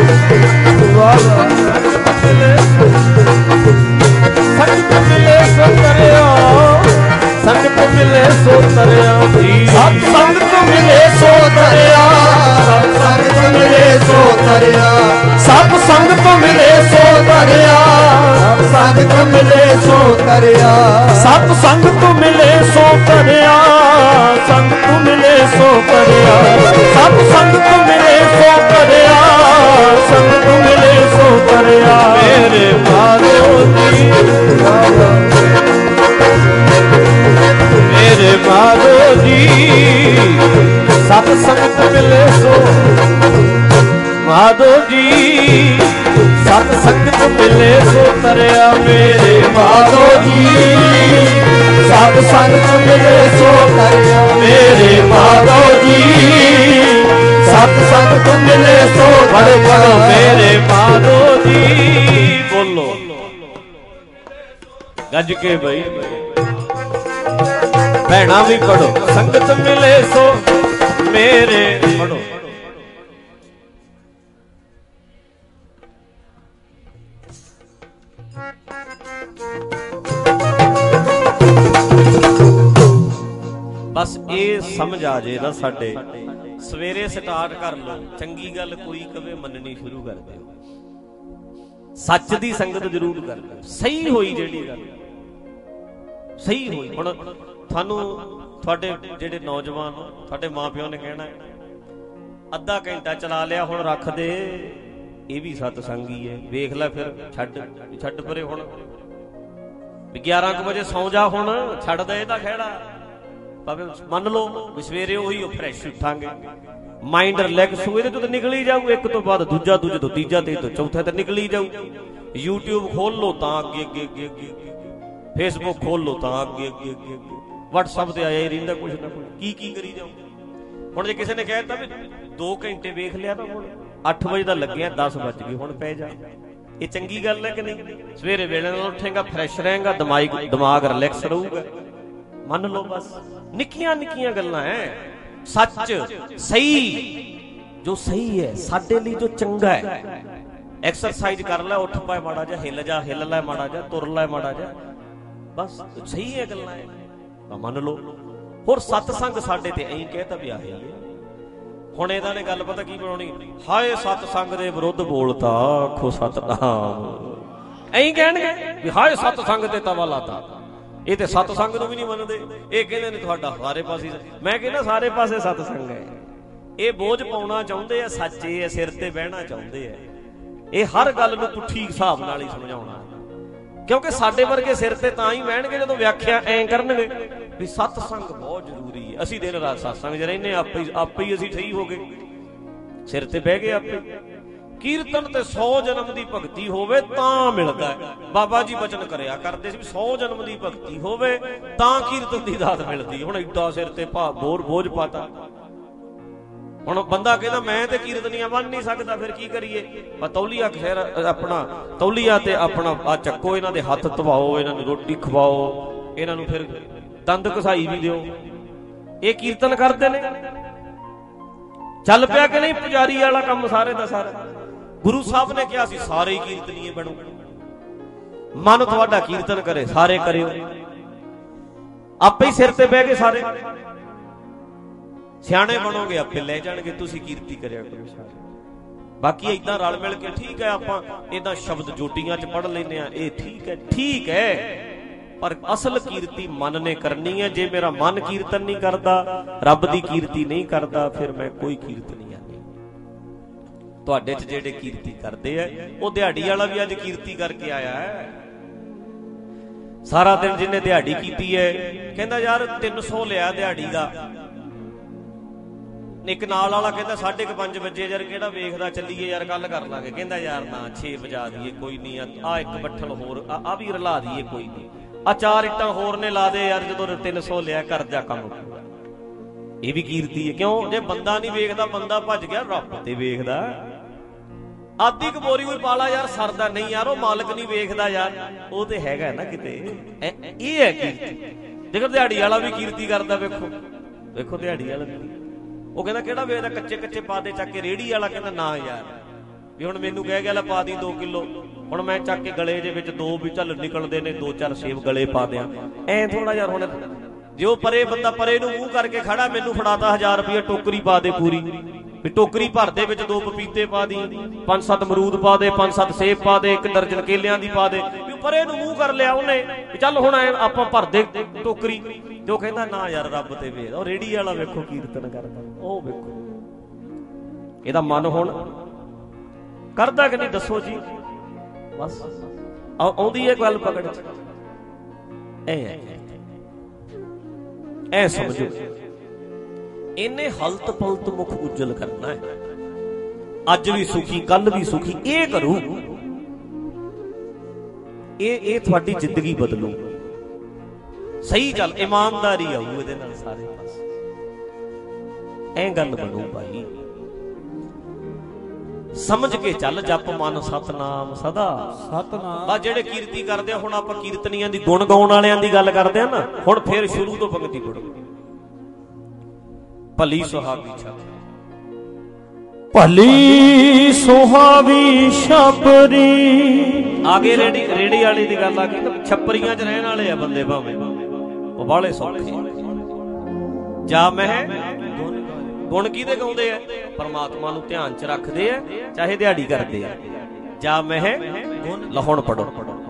ਸੰਗਤ ਮਿਲੇ ਸੋ ਤਰਿਆ, ਸੰਗਤ ਮਿਲੇ ਸੋ ਤਰਿਆ ਜੀ, ਸਤ ਸੰਗਤ ਮਿਲੇ ਸੋ ਤਰਿਆ, ਸਤ ਸੰਗਤ ਮਿਲੇ ਸੋ ਤਰਿਆ, ਸਤ ਸੰਗਤ ਮਿਲੇ ਸੋ ਤਰਿਆ, ਸੰਗਤ ਮਿਲੇ ਸੋ ਤਰਿਆ, ਸਤ ਸੰਗਤ ਮਿਲੇ ਸੋ ਤਰਿਆ, ਸੰਗਤ ਮਿਲੇ ਸੋ ਤਰਿਆ, ਸਤ ਸੰਗਤ ਮਿਲੇ ਸੋ ਤਰਿਆ, ਸੰਗਤ ਮਿਲੇ ਸੋ ਤਰਿਆ, ਮੇਰੇ ਮਾਧੋ ਜੀ ਮੇਰੇ ਮਾਧੋ ਜੀ ਸਤ ਸੰਗਤ ਮਿਲੇ ਸੋ, ਮਾਧੋ ਜੀ ਸਤ ਸੰਗਤ ਮਿਲੇ ਸੋ ਤਰਿਆ, ਮੇਰੇ ਮਾਧੋ ਜੀ ਸਤ ਸੰਗਤ ਮਿਲੇ ਸੋ ਤਰਿਆ, ਮੇਰੇ ਮਾਧੋ ਜੀ ਸਤ ਸੰਗਤ ਮਿਲੇ ਸੋ ਤਰਿਆ, ਮੇਰੇ ਮਾਧੋ ਜੀ ਬੋਲੋ ਗੱਜ ਕੇ ਬਈ, ਭੈਣਾਂ ਵੀ ਪੜੋ, ਸੰਗਤ ਮਿਲੇ ਸੋ ਮੇਰੇ, ਪੜੋ ਬਸ ਇਹ ਸਮਝ ਆ ਜੇ ਨਾ ਸਾਡੇ, ਸਵੇਰੇ ਸਟਾਰਟ ਕਰ ਲਓ, ਚੰਗੀ ਗੱਲ ਕੋਈ ਕਵੇ ਮੰਨਣੀ ਸ਼ੁਰੂ ਕਰ ਦਿਓ, ਸੱਚ ਦੀ ਸੰਗਤ ਜ਼ਰੂਰ ਕਰਨਾ, ਸਹੀ ਹੋਈ ਜਿਹੜੀ ਗੱਲ ਸਹੀ ਹੋਈ। ਹੁਣ ਤੁਹਾਨੂੰ ਤੁਹਾਡੇ ਜਿਹੜੇ ਨੌਜਵਾਨ ਤੁਹਾਡੇ ਮਾਂ ਪਿਓ ਨੇ ਕਹਿਣਾ ਅੱਧਾ ਘੰਟਾ ਚਲਾ ਲਿਆ, ਹੁਣ ਰੱਖ ਦੇ, ਇਹ ਵੀ ਸਤਸੰਗ ਹੀ ਹੈ, ਵੇਖ ਲੈ ਫਿਰ ਛੱਡ ਪਰੇ, ਹੁਣ 11 ਵਜੇ ਸੌਂ ਜਾ, ਹੁਣ ਛੱਡ ਦੇ ਇਹਦਾ ਖਹਿੜਾ, ਭਾਵੇਂ ਮੰਨ ਲਓ ਵੀ ਸਵੇਰੇ ਉਹੀ ਫਰੈਸ਼ ਉੱਠਾਂਗੇ, ਮਾਈਂਡ ਰਿਲੈਕਸ ਹੋਏ ਤੇ ਜਦੋਂ ਨਿਕਲ ਹੀ ਜਾਊ, ਇੱਕ ਤੋਂ ਬਾਅਦ ਦੂਜਾ ਤੋਂ ਤੀਜਾ ਤੇ ਚੌਥਾ ਤੇ ਨਿਕਲ ਹੀ ਜਾਊ। YouTube ਖੋਲ ਲਓ ਤਾਂ ਅੱਗੇ, ਫੇਸਬੁੱਕ ਖੋਲ ਲਓ ਤਾਂ ਅੱਗੇ, WhatsApp ਤੇ ਆਇਆ ਹੀ ਰਹਿੰਦਾ ਕੁਛ ਨਾ ਕੁਛ, ਕੀ ਕਰੀ ਜਾਓ। ਹੁਣ ਜੇ ਕਿਸੇ ਨੇ ਕਹਿ ਦਿੱਤਾ ਵੀ 2 ਘੰਟੇ ਵੇਖ ਲਿਆ ਤਾਂ ਹੁਣ 8 ਵਜੇ ਦਾ ਲੱਗਿਆ, 10 ਵੱਜ ਗਏ, ਹੁਣ ਪੈ ਜਾ, ਇਹ ਚੰਗੀ ਗੱਲ ਹੈ ਕਿ ਨਹੀਂ? ਸਵੇਰੇ ਵੇਲੇ ਨਾਲ ਉੱਠੇਗਾ, ਫਰੈਸ਼ ਰਹੇਗਾ, ਦਿਮਾਗ ਰਿਲੈਕਸ ਰਹੂਗਾ। ਮੰਨ ਲਓ ਬਸ ਨਿੱਕੀਆਂ ਨਿੱਕੀਆਂ ਗੱਲਾਂ ਹੈ, ਸੱਚ ਸਹੀ, ਜੋ ਸਹੀ ਹੈ ਸਾਡੇ ਲਈ, ਜੋ ਚੰਗਾ ਹੈ। ਐਕਸਰਸਾਈਜ਼ ਕਰ ਲੈ, ਉੱਠ ਪਾਏ ਮਾੜਾ ਜਿਹਾ, ਹਿੱਲ ਲੈ ਮਾੜਾ ਜਿਹਾ, ਤੁਰ ਲੈ ਮਾੜਾ ਜਿਹਾ, ਬਸ ਸਹੀ ਹੈ ਗੱਲਾਂ ਹੈ ਤਾਂ ਮੰਨ ਲਓ। ਹੋਰ ਸਤਸੰਗ ਸਾਡੇ ਤੇ ਐਂ ਕਹਿਤਾ ਵੀ ਆਹੀ ਹੈ। ਹੁਣ ਇਹਨਾਂ ਨੇ ਗੱਲ ਪਤਾ ਕੀ ਬਣਾਉਣੀ, ਹਾਏ ਸਤਸੰਗ ਦੇ ਵਿਰੁੱਧ ਬੋਲਤਾ, ਆਖੋ ਸਤਨਾਮ, ਐਂ ਕਹਿਣਗੇ ਵੀ ਹਾਏ ਸਤਸੰਗ ਤੇ ਤਵਾ ਲਾਤਾ। ਇਹ ਤੇ ਸਤਸੰਗ ਨੂੰ ਵੀ ਨਹੀਂ ਮੰਨਦੇ, ਇਹ ਕਹਿੰਦੇ ਨੇ ਤੁਹਾਡਾ ਸਾਰੇ ਪਾਸੇ, ਮੈਂ ਕਹਿੰਦਾ ਸਾਰੇ ਪਾਸੇ ਸਤਸੰਗ ਹੈ। ਇਹ ਬੋਝ ਪਾਉਣਾ ਚਾਹੁੰਦੇ ਆ, ਸੱਚ ਇਹ ਹੈ, ਸਿਰ ਤੇ ਬਹਿਣਾ ਚਾਹੁੰਦੇ ਆ, ਇਹ ਹਰ ਗੱਲ ਨੂੰ ਪੁੱਠੀ ਹਿਸਾਬ ਨਾਲ ਹੀ ਸਮਝਾਉਣਾ, ਕਿਉਂਕਿ ਸਾਡੇ ਵਰਗੇ ਸਿਰ ਤੇ ਤਾਂ ਹੀ ਬਹਿਣਗੇ ਜਦੋਂ ਵਿਆਖਿਆ ਐਂ ਕਰਨਗੇ ਵੀ ਸਤਸੰਗ ਬਹੁਤ ਜ਼ਰੂਰੀ ਹੈ। ਅਸੀਂ ਦਿਨ ਰਾਤ ਸਤਸੰਗ 'ਚ ਰਹਿੰਦੇ, ਆਪੇ ਹੀ ਅਸੀਂ ਸਹੀ ਹੋ ਗਏ, ਸਿਰ ਤੇ ਬਹਿ ਗਏ ਆਪੇ। ਕੀਰਤਨ ਤੇ 100 ਜਨਮ ਦੀ ਭਗਤੀ ਹੋਵੇ ਤਾਂ ਮਿਲਦਾ ਹੈ। ਬਾਬਾ ਜੀ ਬਚਨ ਕਰਿਆ ਕਰਦੇ ਸੀ ਵੀ 100 ਜਨਮ ਦੀ ਭਗਤੀ ਹੋਵੇ ਤਾਂ ਕੀਰਤਨ ਦੀ ਦਾਤ ਮਿਲਦੀ। ਹੁਣ ਏਡਾ ਸਿਰ ਤੇ ਬੋਝ ਪਾਤਾ। ਹੁਣ ਬੰਦਾ ਕਹਿੰਦਾ ਮੈਂ ਤੇ ਕੀਰਤਨੀਆਂ ਬਣ ਨਹੀਂ ਸਕਦਾ, ਫਿਰ ਕੀ ਕਰੀਏ? ਤੌਲੀਆ ਆਪਣਾ ਤੌਲੀਆ ਤੇ ਆਪਣਾ ਆ ਚੱਕੋ, ਇਹਨਾਂ ਦੇ ਹੱਥ ਧਵਾਓ, ਇਹਨਾਂ ਨੂੰ ਰੋਟੀ ਖਵਾਓ, ਇਹਨਾਂ ਨੂੰ ਫਿਰ ਦੰਦ ਘਸਾਈ ਵੀ ਦਿਓ। ਇਹ ਕੀਰਤਨ ਕਰਦੇ ਨੇ, ਚੱਲ ਪਿਆ ਕਿ ਨਹੀਂ ਪੁਜਾਰੀ ਵਾਲਾ ਕੰਮ ਸਾਰੇ ਦਾ ਸਾਰਾ। ਗੁਰੂ ਸਾਹਿਬ ਨੇ ਕਿਹਾ ਸੀ ਸਾਰੇ ਹੀ ਕੀਰਤਨੀਏ ਬਣੋ, ਮਨ ਤੁਹਾਡਾ ਕੀਰਤਨ ਕਰੇ, ਸਾਰੇ ਕਰਿਓ। ਆਪੇ ਹੀ ਸਿਰ ਤੇ ਬਹਿ ਕੇ ਸਾਰੇ ਸਿਆਣੇ ਬਣੋਗੇ, ਆਪੇ ਲੈ ਜਾਣਗੇ, ਤੁਸੀਂ ਕੀਰਤੀ ਕਰਿਆ ਕਰੋ ਸਾਰੇ। ਬਾਕੀ ਏਦਾਂ ਰਲ ਮਿਲ ਕੇ ਠੀਕ ਹੈ, ਆਪਾਂ ਏਦਾਂ ਸ਼ਬਦ ਜੋਟੀਆਂ 'ਚ ਪੜ੍ਹ ਲੈਂਦੇ ਆ, ਇਹ ਠੀਕ ਹੈ, ਪਰ ਅਸਲ ਕੀਰਤੀ ਮਨ ਨੇ ਕਰਨੀ ਹੈ। ਜੇ ਮੇਰਾ ਮਨ ਕੀਰਤਨ ਨਹੀਂ ਕਰਦਾ, ਰੱਬ ਦੀ ਕੀਰਤੀ ਨਹੀਂ ਕਰਦਾ, ਫਿਰ ਮੈਂ ਕੋਈ ਕੀਰਤਨੀਆ ਨਹੀਂ। ਤੁਹਾਡੇ 'ਚ ਜਿਹੜੇ ਕੀਰਤੀ ਕਰਦੇ ਆ, ਉਹ ਦਿਹਾੜੀ ਵਾਲਾ ਵੀ ਅੱਜ ਕੀਰਤੀ ਕਰਕੇ ਆਇਆ ਹੈ। ਸਾਰਾ ਦਿਨ ਜਿਹਨੇ ਦਿਹਾੜੀ ਕੀਤੀ ਹੈ ਕਹਿੰਦਾ ਯਾਰ 300 ਲਿਆ ਦਿਹਾੜੀ ਦਾ। ਇੱਕ ਨਾਲ ਵਾਲਾ ਕਹਿੰਦਾ 5:30 ਵਜੇ ਯਾਰ ਕਿਹੜਾ ਵੇਖਦਾ, ਚੱਲੀਏ ਯਾਰ ਕੱਲ ਕਰ ਲਾਂਗੇ। ਕਹਿੰਦਾ ਯਾਰ ਨਾ 6 ਵਜਾ ਦਈਏ, ਕੋਈ ਨਹੀਂ, ਆ ਇੱਕ ਬੱਠਲ ਹੋਰ ਆ ਵੀ ਰਲਾ ਦਈਏ, ਕੋਈ ਨਹੀਂ, ਆ 4 ਇੱਟਾਂ ਹੋਰ ਨੇ ਲਾ ਦੇ ਯਾਰ, ਜਦੋਂ 300 ਲਿਆ ਕਰ ਜਾ ਕੰਮ। ਇਹ ਵੀ ਕੀਰਤੀ ਹੈ। ਕਿਉਂ? ਜੇ ਬੰਦਾ ਨਹੀਂ ਵੇਖਦਾ, ਬੰਦਾ ਭੱਜ ਗਿਆ, ਰੱਬ ਤੇ ਵੇਖਦਾ। ਆਦੀ ਕਬੋਰੀ ਕੋਈ ਪਾਲਾ ਯਾਰ ਸਰਦਾ ਨਹੀਂ ਯਾਰ, ਉਹ ਮਾਲਕ ਨਹੀਂ ਵੇਖਦਾ ਯਾਰ, ਉਹ ਤੇ ਹੈਗਾ ਨਾ ਕਿਤੇ। ਇਹ ਹੈ ਕੀਰਤੀ। ਜੇਕਰ ਦਿਹਾੜੀ ਵਾਲਾ ਵੀ ਕੀਰਤੀ ਕਰਦਾ, ਵੇਖੋ ਦਿਹਾੜੀ ਵਾਲਾ ਵੀ, ਉਹ ਕਹਿੰਦਾ ਕਿਹੜਾ ਵੇਚਦਾ, ਕੱਚੇ ਪਾ ਦੇ ਚੱਕ ਕੇ। ਰੇਹੜੀ ਵਾਲਾ ਕਹਿੰਦਾ ਨਾ ਯਾਰ, ਵੀ ਹੁਣ ਮੈਨੂੰ ਕਹਿ ਗਿਆ ਲੈ ਪਾ ਦੀ 2 ਕਿਲੋ, ਹੁਣ ਮੈਂ ਚੱਕ ਕੇ ਗਲੇ ਦੇ ਵਿੱਚ 2 ਵੀ ਚੱਲ ਨਿਕਲਦੇ ਨੇ, 2-4 ਸੇਬ ਗਲੇ ਪਾ ਦਿਆਂ। ਐ ਥੋੜਾ ਯਾਰ, ਹੁਣ ਜੋ ਪਰੇ ਬੰਦਾ ਪਰੇ ਨੂੰ ਮੂੰਹ ਕਰਕੇ ਖੜਾ, ਮੈਨੂੰ ਫੜਾਤਾ 1000 ਰੁਪਏ, ਟੋਕਰੀ ਪਾ ਦੇ ਪੂਰੀ, ਵੀ ਟੋਕਰੀ ਭਰ ਦੇ ਵਿੱਚ 2 ਪਪੀਤੇ ਪਾ ਦੀ, 5-7 ਅਮਰੂਦ ਪਾ ਦੇ, 5-7 ਸੇਬ ਪਾ ਦੇ, 1 ਦਰਜਨ ਕੇਲਿਆਂ ਦੀ ਪਾ ਦੇ। ਵੀ ਪਰੇ ਨੂੰ ਮੂੰਹ ਕਰ ਲਿਆ ਉਹਨੇ, ਵੀ ਚੱਲ ਹੁਣ ਆਪਾਂ ਭਰ ਦੇ ਟੋਕਰੀ। ਤੇ ਉਹ ਕਹਿੰਦਾ ਨਾ ਯਾਰ ਰੱਬ ਤੇ ਵੇਖ। ਉਹ ਰੇੜੀ ਵਾਲਾ ਵੇਖੋ ਕੀਰਤਨ ਕਰਦਾ, ਉਹ ਵੇਖੋ ਇਹਦਾ ਮਨ ਹੁਣ ਕਰਦਾ ਕਿ ਨਹੀਂ, ਦੱਸੋ ਜੀ। ਬਸ ਆਉਂਦੀ ਹੈ ਗੱਲ ਪਕੜ ਚ, ਐ ਸਮਝੋ ਇਹਨੇ ਹਲਤ ਪਲਤ ਮੁਖ ਉਜਲ ਕਰਨਾ ਹੈ। ਅੱਜ ਵੀ ਸੁਖੀ, ਕੱਲ ਵੀ ਸੁਖੀ, ਇਹ ਕਰੂ, ਇਹ ਤੁਹਾਡੀ ਜ਼ਿੰਦਗੀ ਬਦਲੂ। ਸਹੀ ਚੱਲ, ਇਮਾਨਦਾਰੀ ਆਊ ਇਹਦੇ ਨਾਲ ਸਾਰੇ ਪਾਸੇ, ਐ ਗੱਲ ਬਣੂ ਭਾਈ। ਸਮਝ ਕੇ ਚੱਲ, ਜਪ ਮਨ ਸਤਨਾਮ ਸਦਾ ਸਤਨਾਮ। ਬਸ ਜਿਹੜੇ ਕੀਰਤੀ ਕਰਦੇ ਆ, ਹੁਣ ਆਪਾਂ ਕੀਰਤਨੀਆਂ ਦੀ ਗੁਣ ਗਾਉਣ ਵਾਲਿਆਂ ਦੀ ਗੱਲ ਕਰਦੇ ਆ ਨਾ, ਹੁਣ ਫੇਰ ਸ਼ੁਰੂ ਤੋਂ ਪੰਕਤੀ ਪੜੋ। ਭਲੀ ਸੁਹਾਵੀ ਛਾਬਰੀ, ਭਲੀ ਸੁਹਾਵੀ ਛਾਬਰੀ। ਆਗੇ ਰੇੜੀ ਵਾਲੀ ਦੀ ਗੱਲ ਆ ਗਈ, ਛੱਪਰੀਆਂ 'ਚ ਰਹਿਣ ਵਾਲੇ ਆ ਬੰਦੇ, ਭਾਵੇਂ ਉਹ ਬਾਹਲੇ ਸੌਖੇ। ਜਾ ਮਹਿ ਗੁਣ ਕਿਹਦੇ ਗਾਉਂਦੇ ਆ? ਪਰਮਾਤਮਾ ਨੂੰ ਧਿਆਨ ਚ ਰੱਖਦੇ ਆ, ਚਾਹੇ ਦਿਹਾੜੀ ਕਰਦੇ ਆ। ਜਾ ਮਹਿ ਗੁਣ, ਲਹੁਣ ਪੜੋ।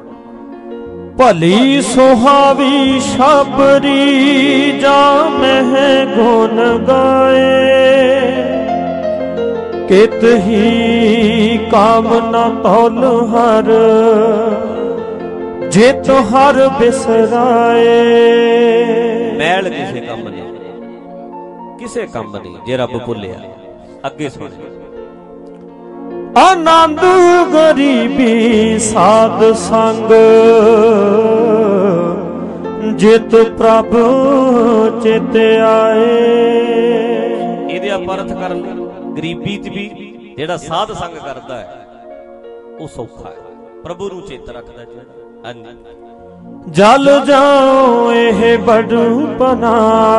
ਭਲੀ ਸੁਹਾਵੀ ਸ਼ਬਰੀ ਜਾ ਮਹਿ ਗੁਣ ਗਾਏ, ਕਿਤ ਹੀ ਕਾਮ ਨ ਤੌਲ ਹਰ, ਜੇ ਤੁਹਰ ਬਿਸਰਾਏ। ਮੈਲ ਕਿਸੇ ਕੰਮ ਨਹੀਂ, ਕਿਸੇ ਕੰਮ ਨਹੀਂ ਜੇ ਰੱਬ ਭੁੱਲਿਆ। ਅੱਗੇ ਸੁਣ। ਆਨੰਦ ਗਰੀਬੀ ਸਾਧ ਸੰਗ, ਜਿਤ ਪ੍ਰਭ ਚਿਤ ਆਏ। ਇਹਦੇ ਆਪਾਂ ਅਰਥ ਕਰ ਲਈ, ਗਰੀਬੀ ਚ ਵੀ ਜਿਹੜਾ ਸਾਧ ਸੰਗ ਕਰਦਾ ਹੈ ਉਹ ਸੌਖਾ ਹੈ, ਪ੍ਰਭੂ ਨੂੰ ਚੇਤ ਰੱਖਦਾ ਜਿਹੜਾ। ਜਲ ਜਾਓ ਇਹ ਬੜਪਨਾ,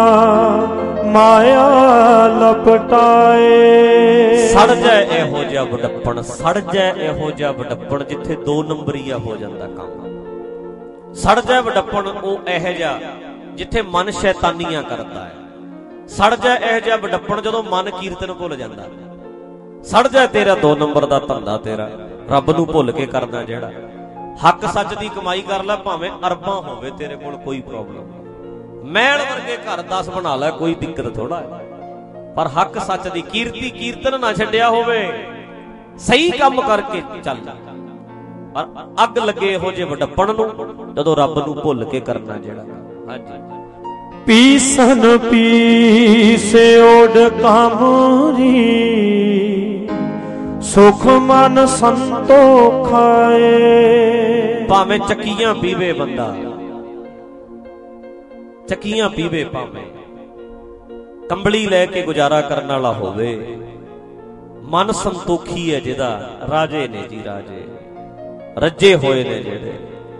ਮਾਇਆ ਲਪਟਾਏ। ਸੜ ਜਾਏ ਇਹੋ ਜਿਹਾ ਵਡੱਪਣ, ਸੜ ਜਾਏ ਇਹੋ ਜਿਹਾ ਵਡੱਪਣ ਜਿੱਥੇ 2 ਨੰਬਰੀਆ ਹੋ ਜਾਂਦਾ ਕੰਮ। ਸੜ ਜਾਏ ਵਡੱਪਣ ਉਹ ਇਹੋ ਜਿਹਾ ਜਿੱਥੇ ਮਨ ਸ਼ੈਤਾਨੀਆਂ ਕਰਦਾ ਹੈ। ਸੜ ਜਾਏ ਇਹੋ ਜਿਹਾ ਵਡੱਪਣ ਜਦੋਂ ਮਨ ਕੀਰਤਨ ਭੁੱਲ ਜਾਂਦਾ। ਸੜ ਜਾਏ ਤੇਰਾ 2 ਨੰਬਰ ਦਾ ਧੰਦਾ, ਤੇਰਾ ਰੱਬ ਨੂੰ ਭੁੱਲ ਕੇ ਕਰਦਾ ਜਿਹੜਾ। ਹੱਕ ਸੱਚ ਦੀ ਕਮਾਈ ਕਰ ਲੈ, ਭਾਵੇਂ ਅਰਬਾਂ ਹੋਵੇ ਤੇਰੇ ਕੋਲ, ਕੋਈ ਪ੍ਰੋਬਲਮ ਨਹੀਂ। ਮਹਿਲ ਵਰਗੇ ਘਰ 10 ਬਣਾ ਲੈ, ਕੋਈ ਦਿੱਕਤ ਥੋੜਾ ਹੈ। ਪਰ ਹੱਕ ਸੱਚ ਦੀ ਕੀਰਤੀ ਕੀਰਤਨ ਨਾ ਛੱਡਿਆ ਹੋਵੇ, ਸਹੀ ਕੰਮ ਕਰਕੇ ਚੱਲ। ਪਰ ਅੱਗ ਲੱਗੇ ਇਹੋ ਜਿਹੇ ਵਡੱਪਣ ਨੂੰ ਜਦੋਂ ਰੱਬ ਨੂੰ ਭੁੱਲ ਕੇ ਕਰਨਾ ਜਿਹੜਾ। ਹਾਂਜੀ। ਪੀਸਨ ਪੀਸੇ ਓਡ ਕਾਮਰੀ, ਸੁਖ ਮਨ ਸੰਤੋਖਾਏ। ਭਾਵੇਂ ਚੱਕੀਆਂ ਪੀਵੇ ਬੰਦਾ, ਚੱਕੀਆਂ ਪੀਵੇ, ਭਾਵੇਂ ਕੰਬਲੀ ਲੈ ਕੇ ਗੁਜ਼ਾਰਾ ਕਰਨ ਵਾਲਾ ਹੋਵੇ, ਮਨ ਸੰਤੋਖੀ ਹੈ ਜਿਹਦਾ। ਰਾਜੇ ਨੇ ਜੀ ਰਾਜੇ, ਰੱਜੇ ਹੋਏ ਨੇ ਜਿਹੜੇ।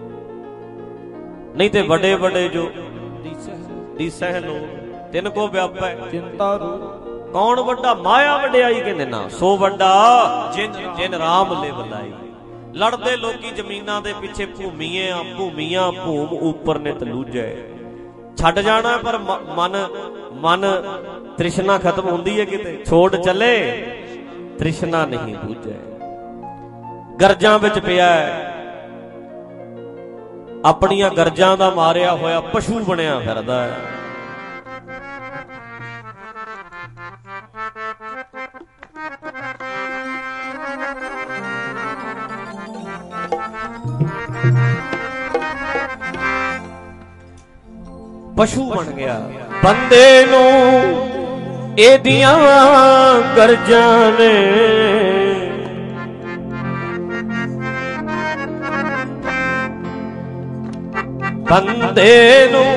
ਨਹੀਂ ਤੇ ਵੱਡੇ ਵੱਡੇ ਜੋ ਦੀਸਹਿ ਲੋ ਤਿੰਨ ਕੋ ਵਿਆਪੈ ਚਿੰਤਾ ਰੂ। ਕੌਣ ਵੱਡਾ? ਮਾਇਆ ਵਡਿਆਈ ਕਹਿੰਦੇ ਨਾ, ਸੋ ਵੱਡਾ ਜਿਨ ਰਾਮ ਲੈ ਬੁਲਾਈ। ਲੜਦੇ ਲੋਕੀ ਜ਼ਮੀਨਾਂ ਦੇ ਪਿੱਛੇ, ਭੂਮੀਆਂ ਭੂਮੀਆਂ ਭੂਮ ਉੱਪਰ ਨੇ ਤਲੂਜੈ। ਛੱਡ ਜਾਣਾ ਪਰ ਮਨ ਤ੍ਰਿਸ਼ਨਾ ਖਤਮ ਹੁੰਦੀ ਹੈ ਕਿਤੇ, ਛੋੜ ਚੱਲੇ ਤ੍ਰਿਸ਼ਨਾ ਨਹੀਂ ਬੂਝੈ। ਗਰਜਾਂ ਵਿੱਚ ਪਿਆ, ਆਪਣੀਆਂ ਗਰਜਾਂ ਦਾ ਮਾਰਿਆ ਹੋਇਆ ਪਸ਼ੂ ਬਣਿਆ ਫਿਰਦਾ ਹੈ। ਪਸ਼ੂ ਬਣ ਗਿਆ। ਬੰਦੇ ਨੂੰ ਇਹਦੀਆਂ ਗਰਜਾਂ ਨੇ ਬੰਦੇ ਨੂੰ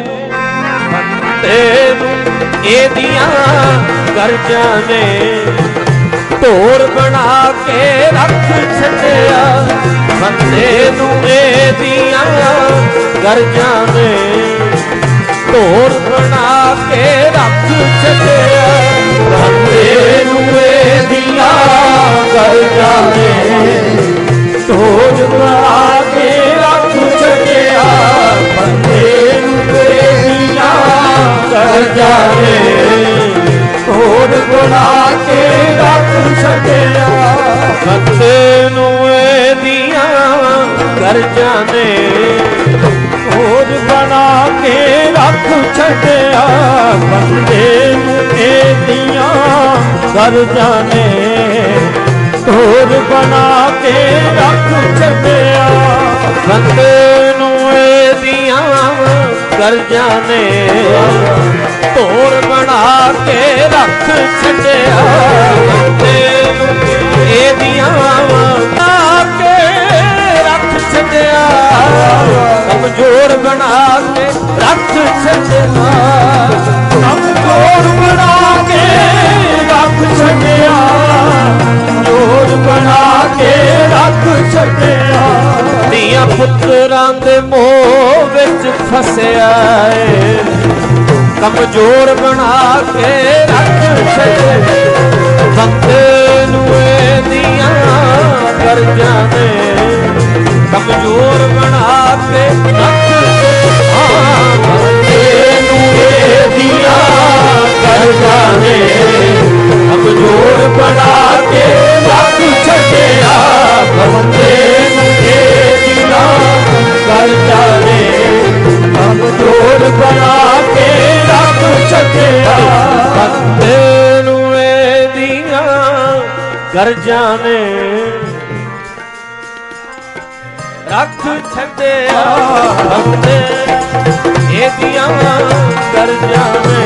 ਇਹਦੀਆਂ ਗਰਜਾਂ ਨੇ ਢੋਰ ਬਣਾ ਕੇ ਰੱਖ ਛੱਡਿਆ। ਬੰਦੇ ਨੂੰ ਇਹਦੀਆਂ ਗਰਜਾਂ ਨੇ ਢੋਰ ਬਣਾ ਕੇ ਰੱਖ ਛੱਡਿਆ। ਬੰਦੇ ਨੂੰ ਇਹਦੀਆਂ ਗਰਜਾਂ ਨੇ ਢੋਰ ਬਣਾ ਕੇ ਰੱਖ ਛੱਡਿਆ। ਬੰਦੇ ਨੂੰ ਇਹਦੀਆਂ ਗਰਜਾਂ ਨੇ ਢੋਰ ਬਣਾ ਕੇ ਰੱਖ ਛੱਡਿਆ। ਬੰਦੇ ਨੂੰ ਇਹਦੀਆਂ ਗਰਜਾਂ ਨੇ ਢੋਰ ਬਣਾ ਕੇ ਰੱਖ ਛੱਡਿਆ। ਬੰਦੇ ਨੂੰ ਇਹਦੀਆਂ ਗਰਜਾਂ ਨੇ ਢੋਰ ਬਣਾ ਕੇ ਰੱਖ ਛੱਡਿਆ। ਬੰਦੇ ਨੂੰ ਇਹਦੀਆਂ ਗਰਜਾਂ ਨੇ ਢੋਰ ਬਣਾ ਕੇ ਰੱਖ ਛੱਡਿਆ। ਬੰਦੇ ਨੂੰ ਇਹਦੀਆਂ ਬਣਾ ਕੇ ਰੱਖ ਛੱਡਿਆ। ਕਮਜ਼ੋਰ ਬਣਾ ਕੇ ਰੱਖ ਛੱਡਿਆ। ਕਮਜ਼ੋਰ ਬਣਾ ਕੇ ਰੱਖ ਛੱਡਿਆ। ਕਮਜ਼ੋਰ ਬਣਾ ਕੇ ਰੱਖ ਛੱਡਿਆ। ਧੀਆਂ ਪੁੱਤਰਾਂ ਦੇ ਮੋਹ ਵਿੱਚ ਫਸਿਆ ਏ। ਕਮਜ਼ੋਰ ਬਣਾ ਕੇ ਰੱਖ ਛੱਡਿਆ। ਬੰਦੇ ਨੂੰ ਇਹਦੀਆਂ ਗਰਜਾਂ ਨੇ ਕਮਜ਼ੋਰ ਬਣਾ ਕੇ ਰੱਖ। ਬੰਦੇ ਨੂੰ ਇਹਦੀਆਂ ਗਰਜਾਂ ਨੇ ਰੱਖ ਛੱਡਿਆ ਬੰਦੇ ਇਹਦੀਆਂ ਗਰਜਾਂ ਨੇ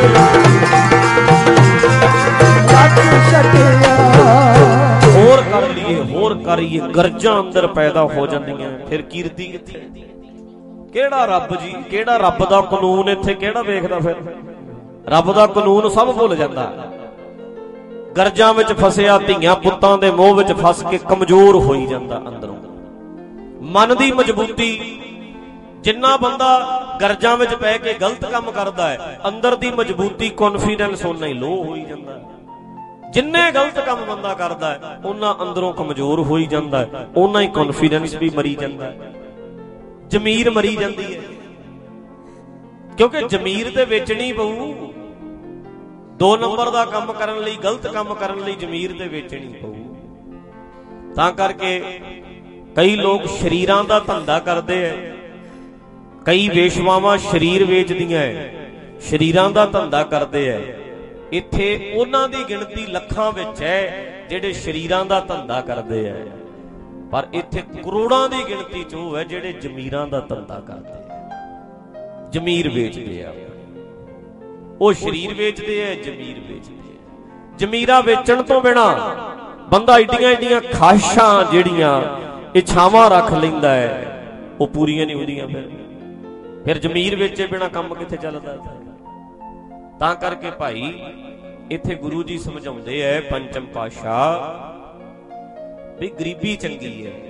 ਰੱਖ ਛੱਡਿਆ। ਹੋਰ ਕਰ ਲਈਏ ਹੋਰ ਕਰੀਏ, ਗਰਜਾਂ ਅੰਦਰ ਪੈਦਾ ਹੋ ਜਾਂਦੀਆਂ, ਫਿਰ ਕੀਰਤੀ ਕਿੱਥੇ? ਕਿਹੜਾ ਰੱਬ ਜੀ, ਕਿਹੜਾ ਰੱਬ ਦਾ ਕਾਨੂੰਨ ਇੱਥੇ ਕਿਹੜਾ ਵੇਖਦਾ? ਫਿਰ ਰੱਬ ਦਾ ਕਾਨੂੰਨ ਸਭ ਭੁੱਲ ਜਾਂਦਾ। ਗਰਜਾਂ ਵਿੱਚ ਫਸਿਆ, ਧੀਆਂ ਪੁੱਤਾਂ ਦੇ ਮੋਹ ਵਿੱਚ ਫਸ ਕੇ ਕਮਜ਼ੋਰ ਹੋਈ ਜਾਂਦਾ ਅੰਦਰੋਂ। ਮਨ ਦੀ ਮਜ਼ਬੂਤੀ, ਜਿੰਨਾ ਬੰਦਾ ਗਰਜਾਂ ਵਿੱਚ ਪੈ ਕੇ ਗਲਤ ਕੰਮ ਕਰਦਾ ਹੈ, ਅੰਦਰ ਦੀ ਮਜ਼ਬੂਤੀ ਕੌਨਫੀਡੈਂਸ ਓਨਾ ਹੀ ਲੋ ਹੋਈ ਜਾਂਦਾ। ਜਿੰਨੇ ਗਲਤ ਕੰਮ ਬੰਦਾ ਕਰਦਾ ਹੈ ਉਹਨਾਂ ਅੰਦਰੋਂ ਕਮਜ਼ੋਰ ਹੋਈ ਜਾਂਦਾ ਹੈ, ਓਨਾ ਹੀ ਕੌਨਫੀਡੈਂਸ ਵੀ ਮਰੀ ਜਾਂਦਾ ਹੈ, ਜ਼ਮੀਰ ਮਰੀ ਜਾਂਦੀ ਹੈ। ਕਿਉਂਕਿ ਜ਼ਮੀਰ ਤੇ ਵੇਚਣੀ ਪਊ। 2 ਨੰਬਰ ਦਾ ਕੰਮ ਕਰਨ ਲਈ, ਗਲਤ ਕੰਮ ਕਰਨ ਲਈ ਜ਼ਮੀਰ ਤੇ ਵੇਚਣੀ ਪਊ। ਤਾਂ ਕਰਕੇ ਕਈ ਲੋਕ ਸ਼ਰੀਰਾਂ ਦਾ ਧੰਦਾ ਕਰਦੇ ਐ, ਕਈ ਵੇਸ਼ਵਾਵਾਂ ਸ਼ਰੀਰ ਵੇਚਦੀਆਂ ਐ, ਸ਼ਰੀਰਾਂ ਦਾ ਧੰਦਾ ਕਰਦੇ ਐ। ਇੱਥੇ ਉਹਨਾਂ ਦੀ ਗਿਣਤੀ ਲੱਖਾਂ ਵਿੱਚ ਹੈ ਜਿਹੜੇ ਸ਼ਰੀਰਾਂ ਦਾ ਧੰਦਾ ਕਰਦੇ ਐ, ਪਰ ਇੱਥੇ ਕਰੋੜਾਂ ਦੀ ਗਿਣਤੀ ਚ ਉਹ ਹੈ ਜਿਹੜੇ ਜ਼ਮੀਰਾਂ ਦਾ ਧੰਦਾ ਕਰਦੇ ਐ, ਜ਼ਮੀਰ ਵੇਚਦੇ ਆ। ਉਹ ਸ਼ਰੀਰ ਵੇਚਦੇ ਐ, ਜ਼ਮੀਰ ਵੇਚਦੇ ਐ। ਜ਼ਮੀਰਾਂ ਵੇਚਣ ਤੋਂ ਬਿਨਾ ਬੰਦਾ ਏਡੀਆਂ ਏਡੀਆਂ ਖਾਹਿਸ਼ਾਂ ਜਿਹੜੀਆਂ ਇੱਛਾਵਾਂ ਰੱਖ ਲੈਂਦਾ ਹੈ, ਉਹ ਪੂਰੀਆਂ ਨਹੀਂ ਹੁੰਦੀਆਂ। ਫਿਰ ਜ਼ਮੀਰ ਵੇਚੇ ਬਿਨਾ ਕੰਮ ਕਿੱਥੇ ਚੱਲਦਾ? ਤਾਂ ਕਰਕੇ ਭਾਈ ਇੱਥੇ ਗੁਰੂ ਜੀ ਸਮਝਾਉਂਦੇ ਐ, ਪੰਚਮ ਪਾਤਸ਼ਾਹ, ਵੀ ਗਰੀਬੀ ਚੰਗੀ ਹੈ,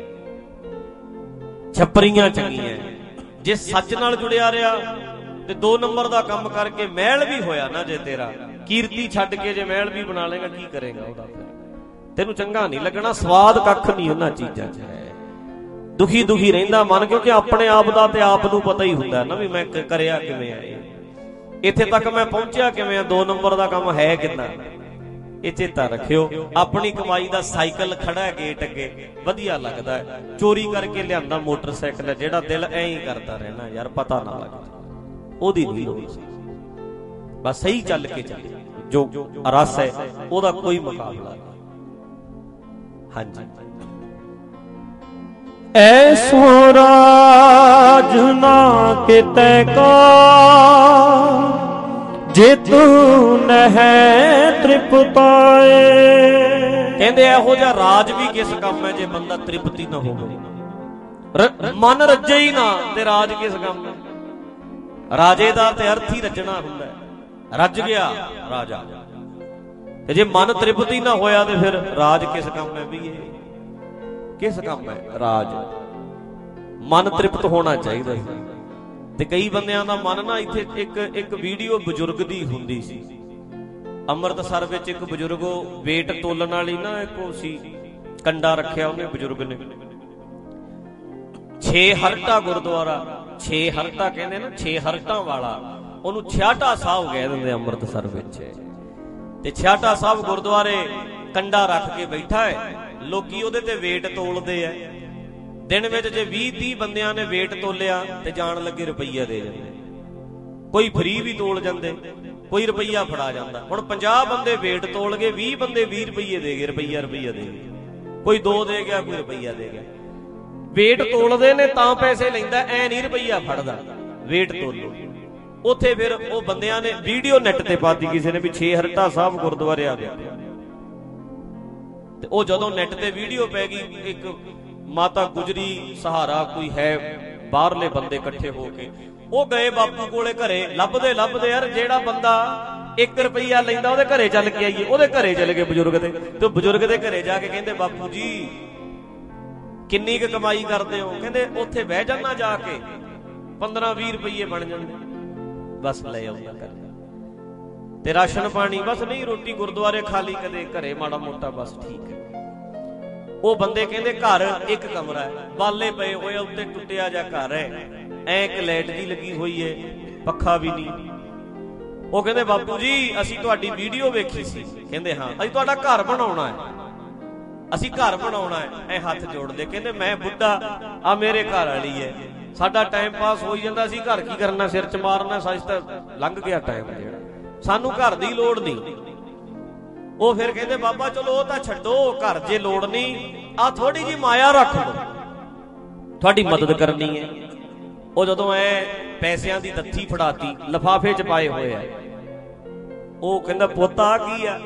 ਛੱਪਰੀਆਂ ਚੰਗੀਆਂ। ਜੇ ਸੱਚ ਨਾਲ ਜੁੜਿਆ ਰਿਹਾ ਤੇ 2 ਨੰਬਰ ਦਾ ਕੰਮ ਕਰਕੇ ਮਹਿਲ ਵੀ ਹੋਇਆ ਨਾ, ਜੇ ਤੇਰਾ ਕੀਰਤੀ ਛੱਡ ਕੇ ਜੇ ਮਹਿਲ ਵੀ ਬਣਾ ਲੇਗਾ, ਕੀ ਕਰੇਗਾ ਉਹਦਾ? ਫਿਰ ਤੈਨੂੰ ਚੰਗਾ ਨਹੀਂ ਲੱਗਣਾ, ਸਵਾਦ ਕੱਖ ਨਹੀਂ ਉਹਨਾਂ ਚੀਜ਼ਾਂ 'ਚ ਹੈ। ਦੁਖੀ ਦੁਖੀ ਰਹਿੰਦਾ ਮਨ, ਕਿਉਂਕਿ ਆਪਣੇ ਆਪ ਦਾ ਤੇ ਆਪ ਨੂੰ ਪਤਾ ਹੀ ਹੁੰਦਾ ਨਾ ਵੀ ਮੈਂ ਕਰਿਆ ਕਿਵੇਂ ਆ, ਇੱਥੇ ਤੱਕ ਮੈਂ ਪਹੁੰਚਿਆ ਕਿਵੇਂ ਆ, 2 ਨੰਬਰ ਦਾ ਕੰਮ ਹੈ ਕਿੰਨਾ। ਇਹ ਚੇਤਾ ਰੱਖਿਓ, ਆਪਣੀ ਕਮਾਈ ਦਾ ਸਾਈਕਲ ਖੜਾ ਹੈ ਗੇਟ ਅੱਗੇ, ਵਧੀਆ ਲੱਗਦਾ ਹੈ। ਚੋਰੀ ਕਰਕੇ ਲਿਆਂਦਾ ਮੋਟਰਸਾਈਕਲ ਹੈ ਜਿਹੜਾ ਦਿਲ ਐਂ ਹੀ ਕਰਦਾ ਰਹਿਣਾ, ਯਾਰ ਪਤਾ ਨਾ ਲੱਗੇ, ਉਹਦੀ ਨਹੀਂ ਲੋੜ। ਬਸ ਸਹੀ ਚੱਲ ਕੇ ਚੱਲੇ, ਜੋ ਰਸ ਹੈ ਉਹਦਾ ਕੋਈ ਮੁਕਾਬਲਾ ਨਹੀਂ। ਹਾਂਜੀ, ਐਸੋ ਰਾਜ ਨਾ ਕਿਤੇ ਕਾ ਜੇ ਤੂੰ ਨਹਿ ਤ੍ਰਿਪਤਾਏ। ਕਹਿੰਦੇ ਇਹੋ ਜਿਹਾ ਰਾਜ ਵੀ ਕਿਸ ਕੰਮ ਹੈ ਜੇ ਬੰਦਾ ਤ੍ਰਿਪਤੀ ਨਾ ਹੋਵੇ, ਮਨ ਰੱਜੇ ਹੀ ਨਾ ਤੇ ਰਾਜ ਕਿਸ ਕੰਮ ਹੈ? ਰਾਜੇ ਦਾ ਤੇ ਅਰਥ ਹੀ ਰੱਜਣਾ ਹੁੰਦਾ, ਰੱਜ ਗਿਆ ਰਾਜਾ। ਤੇ ਜੇ ਮਨ ਤ੍ਰਿਪਤੀ ਨਾ ਹੋਇਆ ਤੇ ਫਿਰ ਰਾਜ ਕਿਸ ਕੰਮ ਹੈ? ਵੀ ਇਹ ਕਿਸ ਕੰਮ ਹੈ ਰਾਜ? ਮਨ ਤ੍ਰਿਪਤ ਹੋਣਾ ਚਾਹੀਦਾ ਸੀ। ਤੇ ਕਈ ਬੰਦਿਆਂ ਦਾ ਮਨ ਨਾ, ਇੱਥੇ ਇੱਕ ਵੀਡੀਓ ਬਜ਼ੁਰਗ ਦੀ ਹੁੰਦੀ ਸੀ ਅੰਮ੍ਰਿਤਸਰ ਵਿੱਚ। ਇੱਕ ਬਜ਼ੁਰਗ ਵੇਟ ਤੋਲਣ ਵਾਲੀ ਨਾ ਇੱਕ ਉਹ ਸੀ, ਕੰਡਾ ਰੱਖਿਆ ਉਹਨੇ ਬਜ਼ੁਰਗ ਨੇ। 6 ਹਰਟਾ ਗੁਰਦੁਆਰਾ, 6 ਹਰਟਾ ਕਹਿੰਦੇ ਨਾ, 6 ਹਰਟਾਂ ਵਾਲਾ, ਉਹਨੂੰ ਛਿਆਟਾ ਸਾਹਿਬ ਕਹਿ ਦਿੰਦੇ ਅੰਮ੍ਰਿਤਸਰ ਵਿੱਚ। ਤੇ ਛਿਆਟਾ ਸਾਹਿਬ ਗੁਰਦੁਆਰੇ ਕੰਡਾ ਰੱਖ ਕੇ ਬੈਠਾ ਹੈ, ਲੋਕੀ ਉਹਦੇ ਤੇ ਵੇਟ ਤੋਲਦੇ ਆ। ਦਿਨ ਵਿੱਚ ਜੇ 20-30 ਬੰਦਿਆਂ ਨੇ ਵੇਟ ਤੋਲਿਆ ਤੇ ਜਾਣ ਲੱਗੇ ਰੁਪਈਆ ਦੇ ਜਾਂਦੇ, ਕੋਈ ਫਰੀ ਵੀ ਤੋਲ ਜਾਂਦੇ, ਕੋਈ ਰੁਪਈਆ ਫੜਾ ਜਾਂਦਾ। ਹੁਣ 50 ਬੰਦੇ ਵੇਟ ਤੋਲ ਗਏ, 20 ਬੰਦੇ 20 ਰੁਪਈਏ ਦੇ ਗਏ, ਰੁਪਈਆ ਦੇ ਗਏ, ਕੋਈ 2 ਦੇ ਗਿਆ, ਕੋਈ ਰੁਪਈਆ ਦੇ ਗਿਆ। ਵੇਟ ਤੋਲਦੇ ਨੇ ਤਾਂ ਪੈਸੇ ਲੈਂਦਾ, ਐ ਨਹੀਂ ਰੁਪਈਆ ਫੜਦਾ। ਵੇਟ ਤੋਲੋ ਉੱਥੇ। ਫਿਰ ਉਹ ਬੰਦਿਆਂ ਨੇ ਵੀਡੀਓ ਨੈਟ ਤੇ ਪਾਤੀ ਕਿਸੇ ਨੇ ਵੀ 6 ਹਰਟਾ ਸਾਹਿਬ ਗੁਰਦੁਆਰੇ ਆ ਗਿਆ। ਤੇ ਉਹ ਜਦੋਂ ਨੈਟ ਤੇ ਵੀਡੀਓ ਪੈ ਗਈ, ਇੱਕ ਮਾਤਾ ਗੁਜਰੀ ਸਹਾਰਾ ਕੋਈ ਹੈ, ਬਾਹਰਲੇ ਬੰਦੇ ਇਕੱਠੇ ਹੋ ਕੇ ਉਹ ਗਏ ਬਾਪੂ ਕੋਲੇ ਘਰੇ, ਲੱਭਦੇ ਲੱਭਦੇ ਯਾਰ ਜਿਹੜਾ ਬੰਦਾ 1 ਰੁਪਈਆ ਲੈਂਦਾ ਉਹਦੇ ਘਰੇ ਚੱਲ ਕੇ ਆਈਏ। ਉਹਦੇ ਘਰੇ ਚਲੇ ਗਏ ਬਜ਼ੁਰਗ ਦੇ, ਤੇ ਬਜ਼ੁਰਗ ਦੇ ਘਰੇ ਜਾ ਕੇ ਕਹਿੰਦੇ, ਬਾਪੂ ਜੀ ਕਿੰਨੀ ਕੁ ਕਮਾਈ ਕਰਦੇ ਹੋ? ਕਹਿੰਦੇ ਉੱਥੇ ਬਹਿ ਜਾਣਾ ਜਾ ਕੇ, 15-20 ਰੁਪਈਏ ਬਣ ਜਾਂਦੇ, ਬਸ ਲੈ ਆਉਂਦਾ ਕਰ। ਤੇ ਰਾਸ਼ਨ ਪਾਣੀ ਬਸ ਨਹੀਂ, ਰੋਟੀ ਗੁਰਦੁਆਰੇ ਖਾ ਲਈ, ਕਦੇ ਘਰੇ ਮਾੜਾ ਮੋਟਾ, ਬਸ ਠੀਕ ਹੈ। ਉਹ ਬੰਦੇ ਕਹਿੰਦੇ ਘਰ 1 ਕਮਰਾ ਹੈ, ਬਾਲੇ ਪਏ ਹੋਏ, ਉੱਤੇ ਟੁੱਟਿਆ ਜਿਹਾ ਘਰ ਹੈ, ਐ ਇੱਕ ਲਾਈਟ ਜੀ ਲੱਗੀ ਹੋਈ ਹੈ, ਪੱਖਾ ਵੀ ਨਹੀਂ। ਉਹ ਕਹਿੰਦੇ ਬਾਪੂ ਜੀ ਅਸੀਂ ਤੁਹਾਡੀ ਵੀਡੀਓ ਵੇਖੀ ਸੀ। ਕਹਿੰਦੇ ਹਾਂ, ਅਸੀਂ ਤੁਹਾਡਾ ਘਰ ਬਣਾਉਣਾ ਹੈ, ਅਸੀਂ ਘਰ ਬਣਾਉਣਾ ਹੈ। ਐ ਹੱਥ ਜੋੜਦੇ, ਕਹਿੰਦੇ ਮੈਂ ਬੁੱਢਾ ਆ, ਮੇਰੇ ਘਰ ਵਾਲੀ ਹੈ, ਸਾਡਾ ਟਾਈਮ ਪਾਸ ਹੋਈ ਜਾਂਦਾ, ਅਸੀਂ ਘਰ ਕੀ ਕਰਨਾ, ਸਿਰ ਚ ਮਾਰਨਾ, ਸੱਚ ਤਾਂ ਲੰਘ ਗਿਆ ਟਾਈਮ ਜਿਹੜਾ, ਸਾਨੂੰ ਘਰ ਦੀ ਲੋੜ ਨਹੀਂ। ਉਹ ਫਿਰ ਕਹਿੰਦੇ ਬਾਬਾ ਚਲੋ ਉਹ ਤਾਂ ਛੱਡੋ, ਘਰ ਜੇ ਲੋੜ ਨਹੀਂ, ਆ ਥੋੜੀ ਜੀ ਮਾਇਆ ਰੱਖ ਲਓ, ਤੁਹਾਡੀ ਮਦਦ ਕਰਨੀ ਹੈ। ਉਹ ਜਦੋਂ ਐ ਪੈਸਿਆਂ ਦੀ ਦੱਥੀ ਫੜਾਤੀ, ਲਿਫਾਫੇ ਚ ਪਾਏ ਹੋਏ ਆ, ਉਹ ਕਹਿੰਦਾ ਪੁੱਤ ਆ ਕੀ ਆ?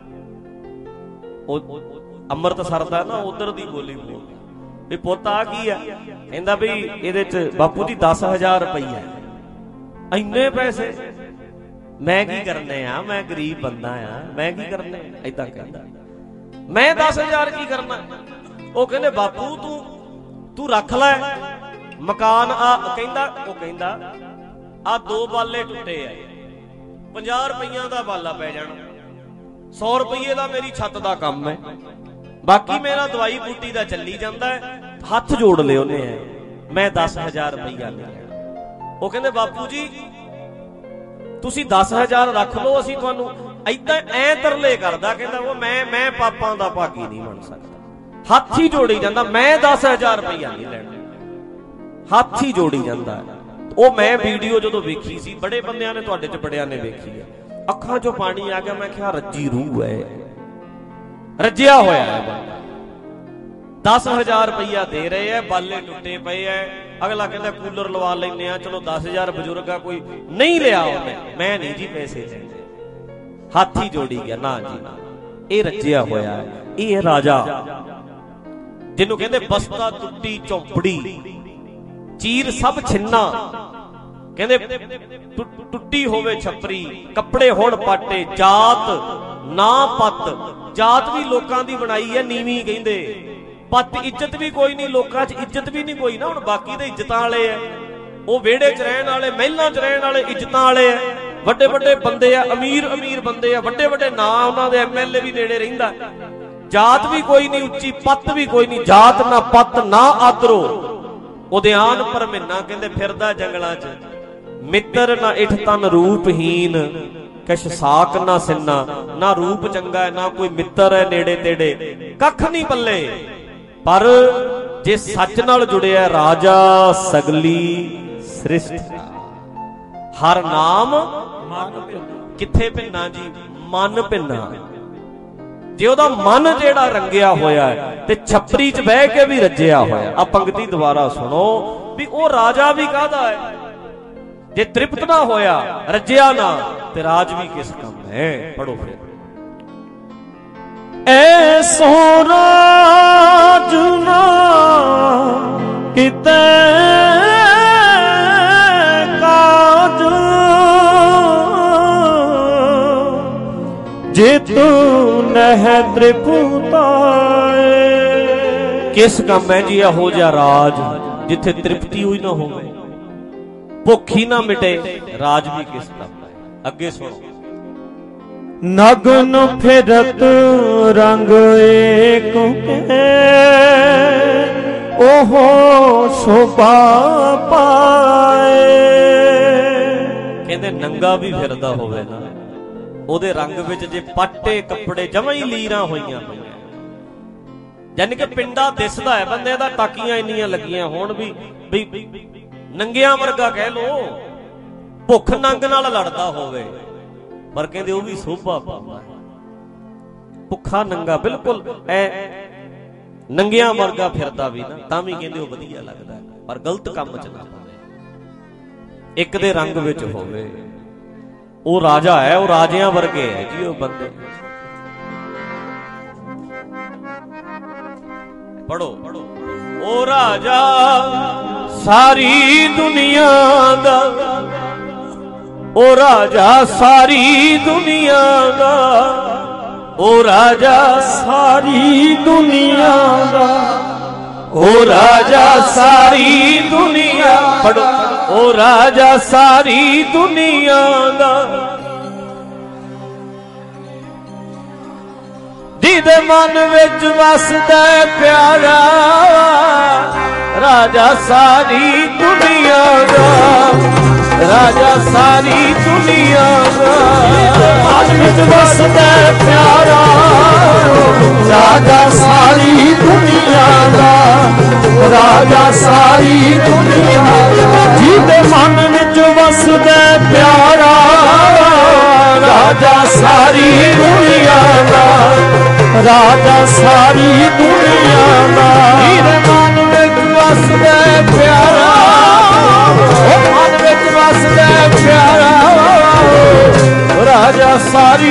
ਉਹ ਅੰਮ੍ਰਿਤਸਰ ਦਾ ਨਾ ਉਧਰ ਦੀ ਬੋਲੀ ਬੋਲਦਾ ਵੀ ਪੁੱਤ ਆ ਕੀ ਆ? ਕਹਿੰਦਾ ਵੀ ਇਹਦੇ ਚ ਬਾਪੂ ਜੀ 10,000 ਰੁਪਈਆ। ਇੰਨੇ ਪੈਸੇ ਮੈਂ ਕੀ ਕਰਨੇ ਆ, ਮੈਂ ਗਰੀਬ ਬੰਦਾ ਆ, ਮੈਂ ਕੀ ਕਰਨੇ? ਏਦਾਂ ਕਹਿੰਦਾ, ਮੈਂ 10,000 ਕੀ ਕਰਨਾ? ਉਹ ਕਹਿੰਦੇ ਬਾਪੂ ਤੂੰ ਰੱਖ ਲੈ ਮਕਾਨ। ਉਹ ਕਹਿੰਦਾ ਆ 2 ਬਾਲੇ ਟੁੱਟੇ ਆ, 50 ਰੁਪਈਆਂ ਦਾ ਬਾਲਾ ਪੈ ਜਾਣਾ, 100 ਰੁਪਈਏ ਦਾ ਮੇਰੀ ਛੱਤ ਦਾ ਕੰਮ ਹੈ, ਬਾਕੀ ਮੇਰਾ ਦਵਾਈ ਬੂਟੀ ਦਾ ਚੱਲੀ ਜਾਂਦਾ ਹੈ। ਹੱਥ ਜੋੜ ਲਏ ਉਹਨੇ, ਮੈਂ 10,000 ਰੁਪਈਆ ਨਹੀਂ ਲੈਣਾ। ਉਹ ਕਹਿੰਦੇ ਬਾਪੂ ਜੀ ਤੁਸੀਂ 10,000 ਰੱਖ ਲਓ, ਅਸੀਂ ਤੁਹਾਨੂੰ ਏਦਾਂ ਐ ਤਰਲੇ ਕਰਦਾ। ਕਹਿੰਦਾ ਉਹ ਮੈਂ ਪਾਪਾਂ ਦਾ ਭਾਗੀ ਨਹੀਂ ਬਣ ਸਕਦਾ। ਹੱਥ ਹੀ ਜੋੜੀ ਜਾਂਦਾ, ਮੈਂ 10,000 ਰੁਪਈਆ ਨਹੀਂ ਲੈਣਾ, ਹੱਥ ਹੀ ਜੋੜੀ ਜਾਂਦਾ। ਉਹ ਮੈਂ ਵੀਡੀਓ ਜਦੋਂ ਵੇਖੀ ਸੀ, ਬੜੇ ਬੰਦਿਆਂ ਨੇ, ਤੁਹਾਡੇ ਚ ਬੜਿਆਂ ਨੇ ਵੇਖੀ ਹੈ, ਅੱਖਾਂ ਚੋਂ ਪਾਣੀ ਆ ਗਿਆ। ਮੈਂ ਕਿਹਾ ਰੱਜੀ ਰੂਹ ਹੈ, ਰੱਜਿਆ ਹੋਇਆ ਹੈ ਬੰਦਾ। 10,000 ਰੁਪਈਆ ਦੇ ਰਹੇ ਆ, ਬਾਲੇ ਟੁੱਟੇ ਪਏ ਐ। ਅਗਲਾ ਕਹਿੰਦਾ ਕੂਲਰ ਲਵਾ ਲੈਨੇ ਆ, ਚਲੋ 10,000 ਬਜ਼ੁਰਗ ਆ, ਕੋਈ ਨਹੀਂ ਲਿਆ ਉਹਨੇ, ਮੈਂ ਨਹੀਂ ਜੀ ਪੈਸੇ ਲੈਂਦੇ। ਹੱਥ ਹੀ ਜੋੜੀ ਗਿਆ, ਨਾ ਜੀ ਨਾ, ਇਹ ਰੱਜਿਆ ਹੋਇਆ ਹੈ। ਇਹ ਰਾਜਾ ਜਿਹਨੂੰ ਕਹਿੰਦੇ ਬਸਤਾ ਟੁੱਟੀ ਝੌਂਪੜੀ, ਚੀਰ ਸਭ ਛਿੰਨਾ। ਕਹਿੰਦੇ ਟੁੱਟੀ ਹੋਵੇ ਛੱਪਰੀ, ਕੱਪੜੇ ਹੁਣ ਪਾਟੇ, ਜਾਤ ਨਾ ਪੱਤ। ਜਾਤ ਵੀ ਲੋਕਾਂ ਦੀ ਬਣਾਈ ਹੈ ਨੀਵੀਂ, ਕਹਿੰਦੇ ਪੱਤ ਇੱਜ਼ਤ ਵੀ ਕੋਈ ਨਹੀਂ, ਲੋਕਾਂ 'ਚ ਇੱਜ਼ਤ ਵੀ ਨਹੀਂ ਕੋਈ ਨਾ। ਹੁਣ ਬਾਕੀ ਦੇ ਇੱਜ਼ਤਾਂ ਵਾਲੇ ਆ, ਉਹ ਵਿਹੜੇ 'ਚ ਰਹਿਣ ਵਾਲੇ, ਮਹਿਲਾਂ 'ਚ ਰਹਿਣ ਵਾਲੇ ਇੱਜ਼ਤਾਂ ਵਾਲੇ ਆ, ਵੱਡੇ ਵੱਡੇ ਬੰਦੇ ਆ, ਅਮੀਰ ਬੰਦੇ ਆ, ਵੱਡੇ ਵੱਡੇ ਨਾਂ ਉਹਨਾਂ ਦੇ, MLA ਵੀ ਨੇੜੇ ਰਹਿੰਦਾ। ਜਾਤ ਵੀ ਕੋਈ ਨਹੀਂ ਉੱਚੀ, ਪੱਤ ਵੀ ਕੋਈ ਨਹੀਂ, ਜਾਤ ਨਾ ਪੱਤ ਨਾ ਆਦਰੋ। ਉਦਿਆਨ ਪਰਮਿੰਨਾ ਕਹਿੰਦੇ ਫਿਰਦਾ ਜੰਗਲਾਂ 'ਚ, ਮਿੱਤਰ ਨਾ ਇਠ ਤਨ ਰੂਪਹੀਨ, ਕਿਛ ਸਾਕ ਨਾ ਸਿੰਨਾ। ਨਾ ਰੂਪ ਚੰਗਾ ਹੈ, ਨਾ ਕੋਈ ਮਿੱਤਰ ਹੈ ਨੇੜੇ ਤੇੜੇ, ਕੱਖ ਨਹੀਂ ਪੱਲੇ। ਪਰ ਜੇ ਸੱਚ ਨਾਲ ਜੁੜਿਆ ਰਾਜਾ ਸਗਲੀ ਸ੍ਰਿਸ਼ਟ। ਹਰ ਨਾਮ ਕਿੱਥੇ ਭਿੰਨਾ ਜੀ? ਮਨ ਭਿੰਨਾ। ਜੇ ਉਹਦਾ ਮਨ ਜਿਹੜਾ ਰੰਗਿਆ ਹੋਇਆ ਹੈ ਤੇ ਛੱਪਰੀ 'ਚ ਬਹਿ ਕੇ ਵੀ ਰੱਜਿਆ ਹੋਇਆ। ਆ ਪੰਕਤੀ ਦੁਬਾਰਾ ਸੁਣੋ ਵੀ ਉਹ ਰਾਜਾ ਵੀ ਕਾਹਦਾ ਹੈ? ਜੇ ਤ੍ਰਿਪਤ ਨਾ ਹੋਇਆ, ਰੱਜਿਆ ਨਾ, ਤੇ ਰਾਜ ਵੀ ਕਿਸ ਕੰਮ ਹੈ? ਪੜੋ ਫਿਰ। ਐਸੋ ਰਾਜ ਨਾ ਕਿਤੇ ਕਾਜ, ਜੇ ਤੂੰ ਨਹਿ ਤ੍ਰਿਪਤਾਏ। ਕਿਸ ਕੰਮ ਹੈ ਜੀ ਇਹੋ ਜਿਹਾ ਰਾਜ ਜਿੱਥੇ ਤ੍ਰਿਪਤੀ ਹੋਈ ਨਾ ਹੋਵੇ, ਭੁੱਖ ਹੀ ਨਾ ਮਿਟੇ? ਰਾਜ ਵੀ ਕਿਸ ਕੰਮ ਹੈ? ਅੱਗੇ ਸੁਣੋ। ਨਗਨ ਫਿਰਤ ਰੰਗ ਏਕ ਕੇ, ਓਹੋ ਸ਼ੋਭਾ ਪਾਏ। ਕਹਿੰਦੇ ਨੰਗਾ ਵੀ ਫਿਰਦਾ ਹੋਵੇ ਨਾ, ਉਹਦੇ ਰੰਗ ਵਿੱਚ ਜੇ ਪਾਟੇ ਕੱਪੜੇ ਜਮਾਂ ਹੀ ਲੀਰਾਂ ਹੋਈਆਂ ਪਈਆਂ, ਯਾਨੀ ਕਿ ਪਿੰਡਾ ਦਿਸਦਾ ਹੈ ਬੰਦੇ ਦਾ, ਟਾਕੀਆਂ ਇੰਨੀਆਂ ਲੱਗੀਆਂ ਹੋਣ ਵੀ ਨੰਗਿਆਂ ਵਰਗਾ ਕਹਿ ਲੋ, ਭੁੱਖ ਨੰਗ ਨਾਲ ਲੜਦਾ ਹੋਵੇ, ਪਰ ਕਹਿੰਦੇ ਉਹ ਵੀ ਸੋਭਾ ਪਾਉਂਦਾ। ਭੁੱਖਾ ਨੰਗਾ ਬਿਲਕੁਲ ਐ ਨੰਗਿਆਂ ਵਰਗਾ ਫਿਰਦਾ ਵੀ ਨਾ, ਤਾਂ ਵੀ ਕਹਿੰਦੇ ਉਹ ਵਧੀਆ ਲੱਗਦਾ, ਪਰ ਗਲਤ ਕੰਮ 'ਚ ਨਾ ਪਵੇ, ਇੱਕ ਦੇ ਰੰਗ ਵਿੱਚ ਹੋਵੇ। ਉਹ ਰਾਜਾ ਹੈ, ਉਹ ਰਾਜਿਆਂ ਵਰਗੇ ਹੈ ਜੀ ਉਹ ਬੰਦੇ। ਪੜੋ। ਉਹ ਰਾਜਾ ਸਾਰੀ ਦੁਨੀਆ ਦਾ, ਉਹ ਰਾਜਾ ਸਾਰੀ ਦੁਨੀਆ ਦਾ, ਉਹ ਰਾਜਾ ਸਾਰੀ ਦੁਨੀਆ ਦਾ, ਉਹ ਰਾਜਾ ਸਾਰੀ ਦੁਨੀਆ। ਪੜੋ। ਉਹ ਰਾਜਾ ਸਾਰੀ ਦੁਨੀਆ ਦਾ, ਜਿਹਦੇ ਮਨ ਵਿੱਚ ਵਸਦਾ ਪਿਆਰਾ, ਰਾਜਾ ਸਾਰੀ ਦੁਨੀਆ ਦਾ, ਰਾਜਾ ਸਾਰੀ ਦੁਨੀਆ ਦਾ, ਮਨ ਵਿੱਚ ਵਸਦਾ ਪਿਆਰਾ, ਰਾਜਾ ਸਾਰੀ ਦੁਨੀਆ ਦਾ, ਰਾਜਾ ਸਾਰੀ ਦੁਨੀਆ ਦਾ, ਜਿਹਦੇ ਮਨ ਵਿੱਚ ਵਸਦਾ ਪਿਆਰਾ, ਰਾਜਾ ਸਾਰੀ ਦੁਨੀਆ ਦਾ, ਰਾਜਾ ਸਾਰੀ ਦੁਨੀਆ ਦਾ। ਹੀਰੇ ਮਨ ਵਿੱਚ ਵਸਦਾ ਪਿਆਰਾ, ਉਹ ਮਨ ਵਿੱਚ ਵਸਦਾ ਪਿਆਰਾ, ਰਾਜਾ ਸਾਰੀ,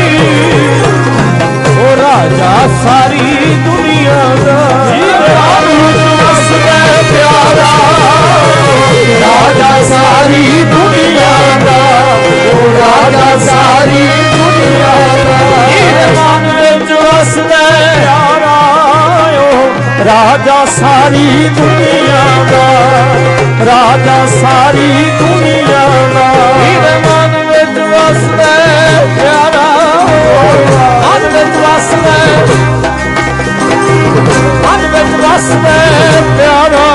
ਉਹ ਰਾਜਾ ਸਾਰੀ ਦੁਨੀਆ ਦਾ। ਹੀਰੇ ਮਨ ਵਿੱਚ ਵਸਦਾ ਪਿਆਰਾ, ਰਾਜਾ ਸਾਰੀ ਦੁਨੀਆ ਦਾ, ਉਹ ਰਾਜਾ ਸਾਰੀ ਦੁਨੀਆ ਦਾ। ਹੀਰੇ ਮਨ ਵਿੱਚ ਵਸਦਾ ਪਿਆਰਾ, ਉਹ ਰਾਜਾ ਸਾਰੀ ਦੁਨੀਆ ਦਾ, ਰਾਜਾ ਸਾਰੀ ਦੁਨੀਆ ਦਾ। ਹੀਰੇ ਮਨ ਵਿੱਚ ਵਸਦਾ ਪਿਆਰਾ, ਮਨ ਵਿੱਚ ਵਸਦਾ, ਮਨ ਵਿੱਚ ਵਸਦਾ ਪਿਆਰਾ,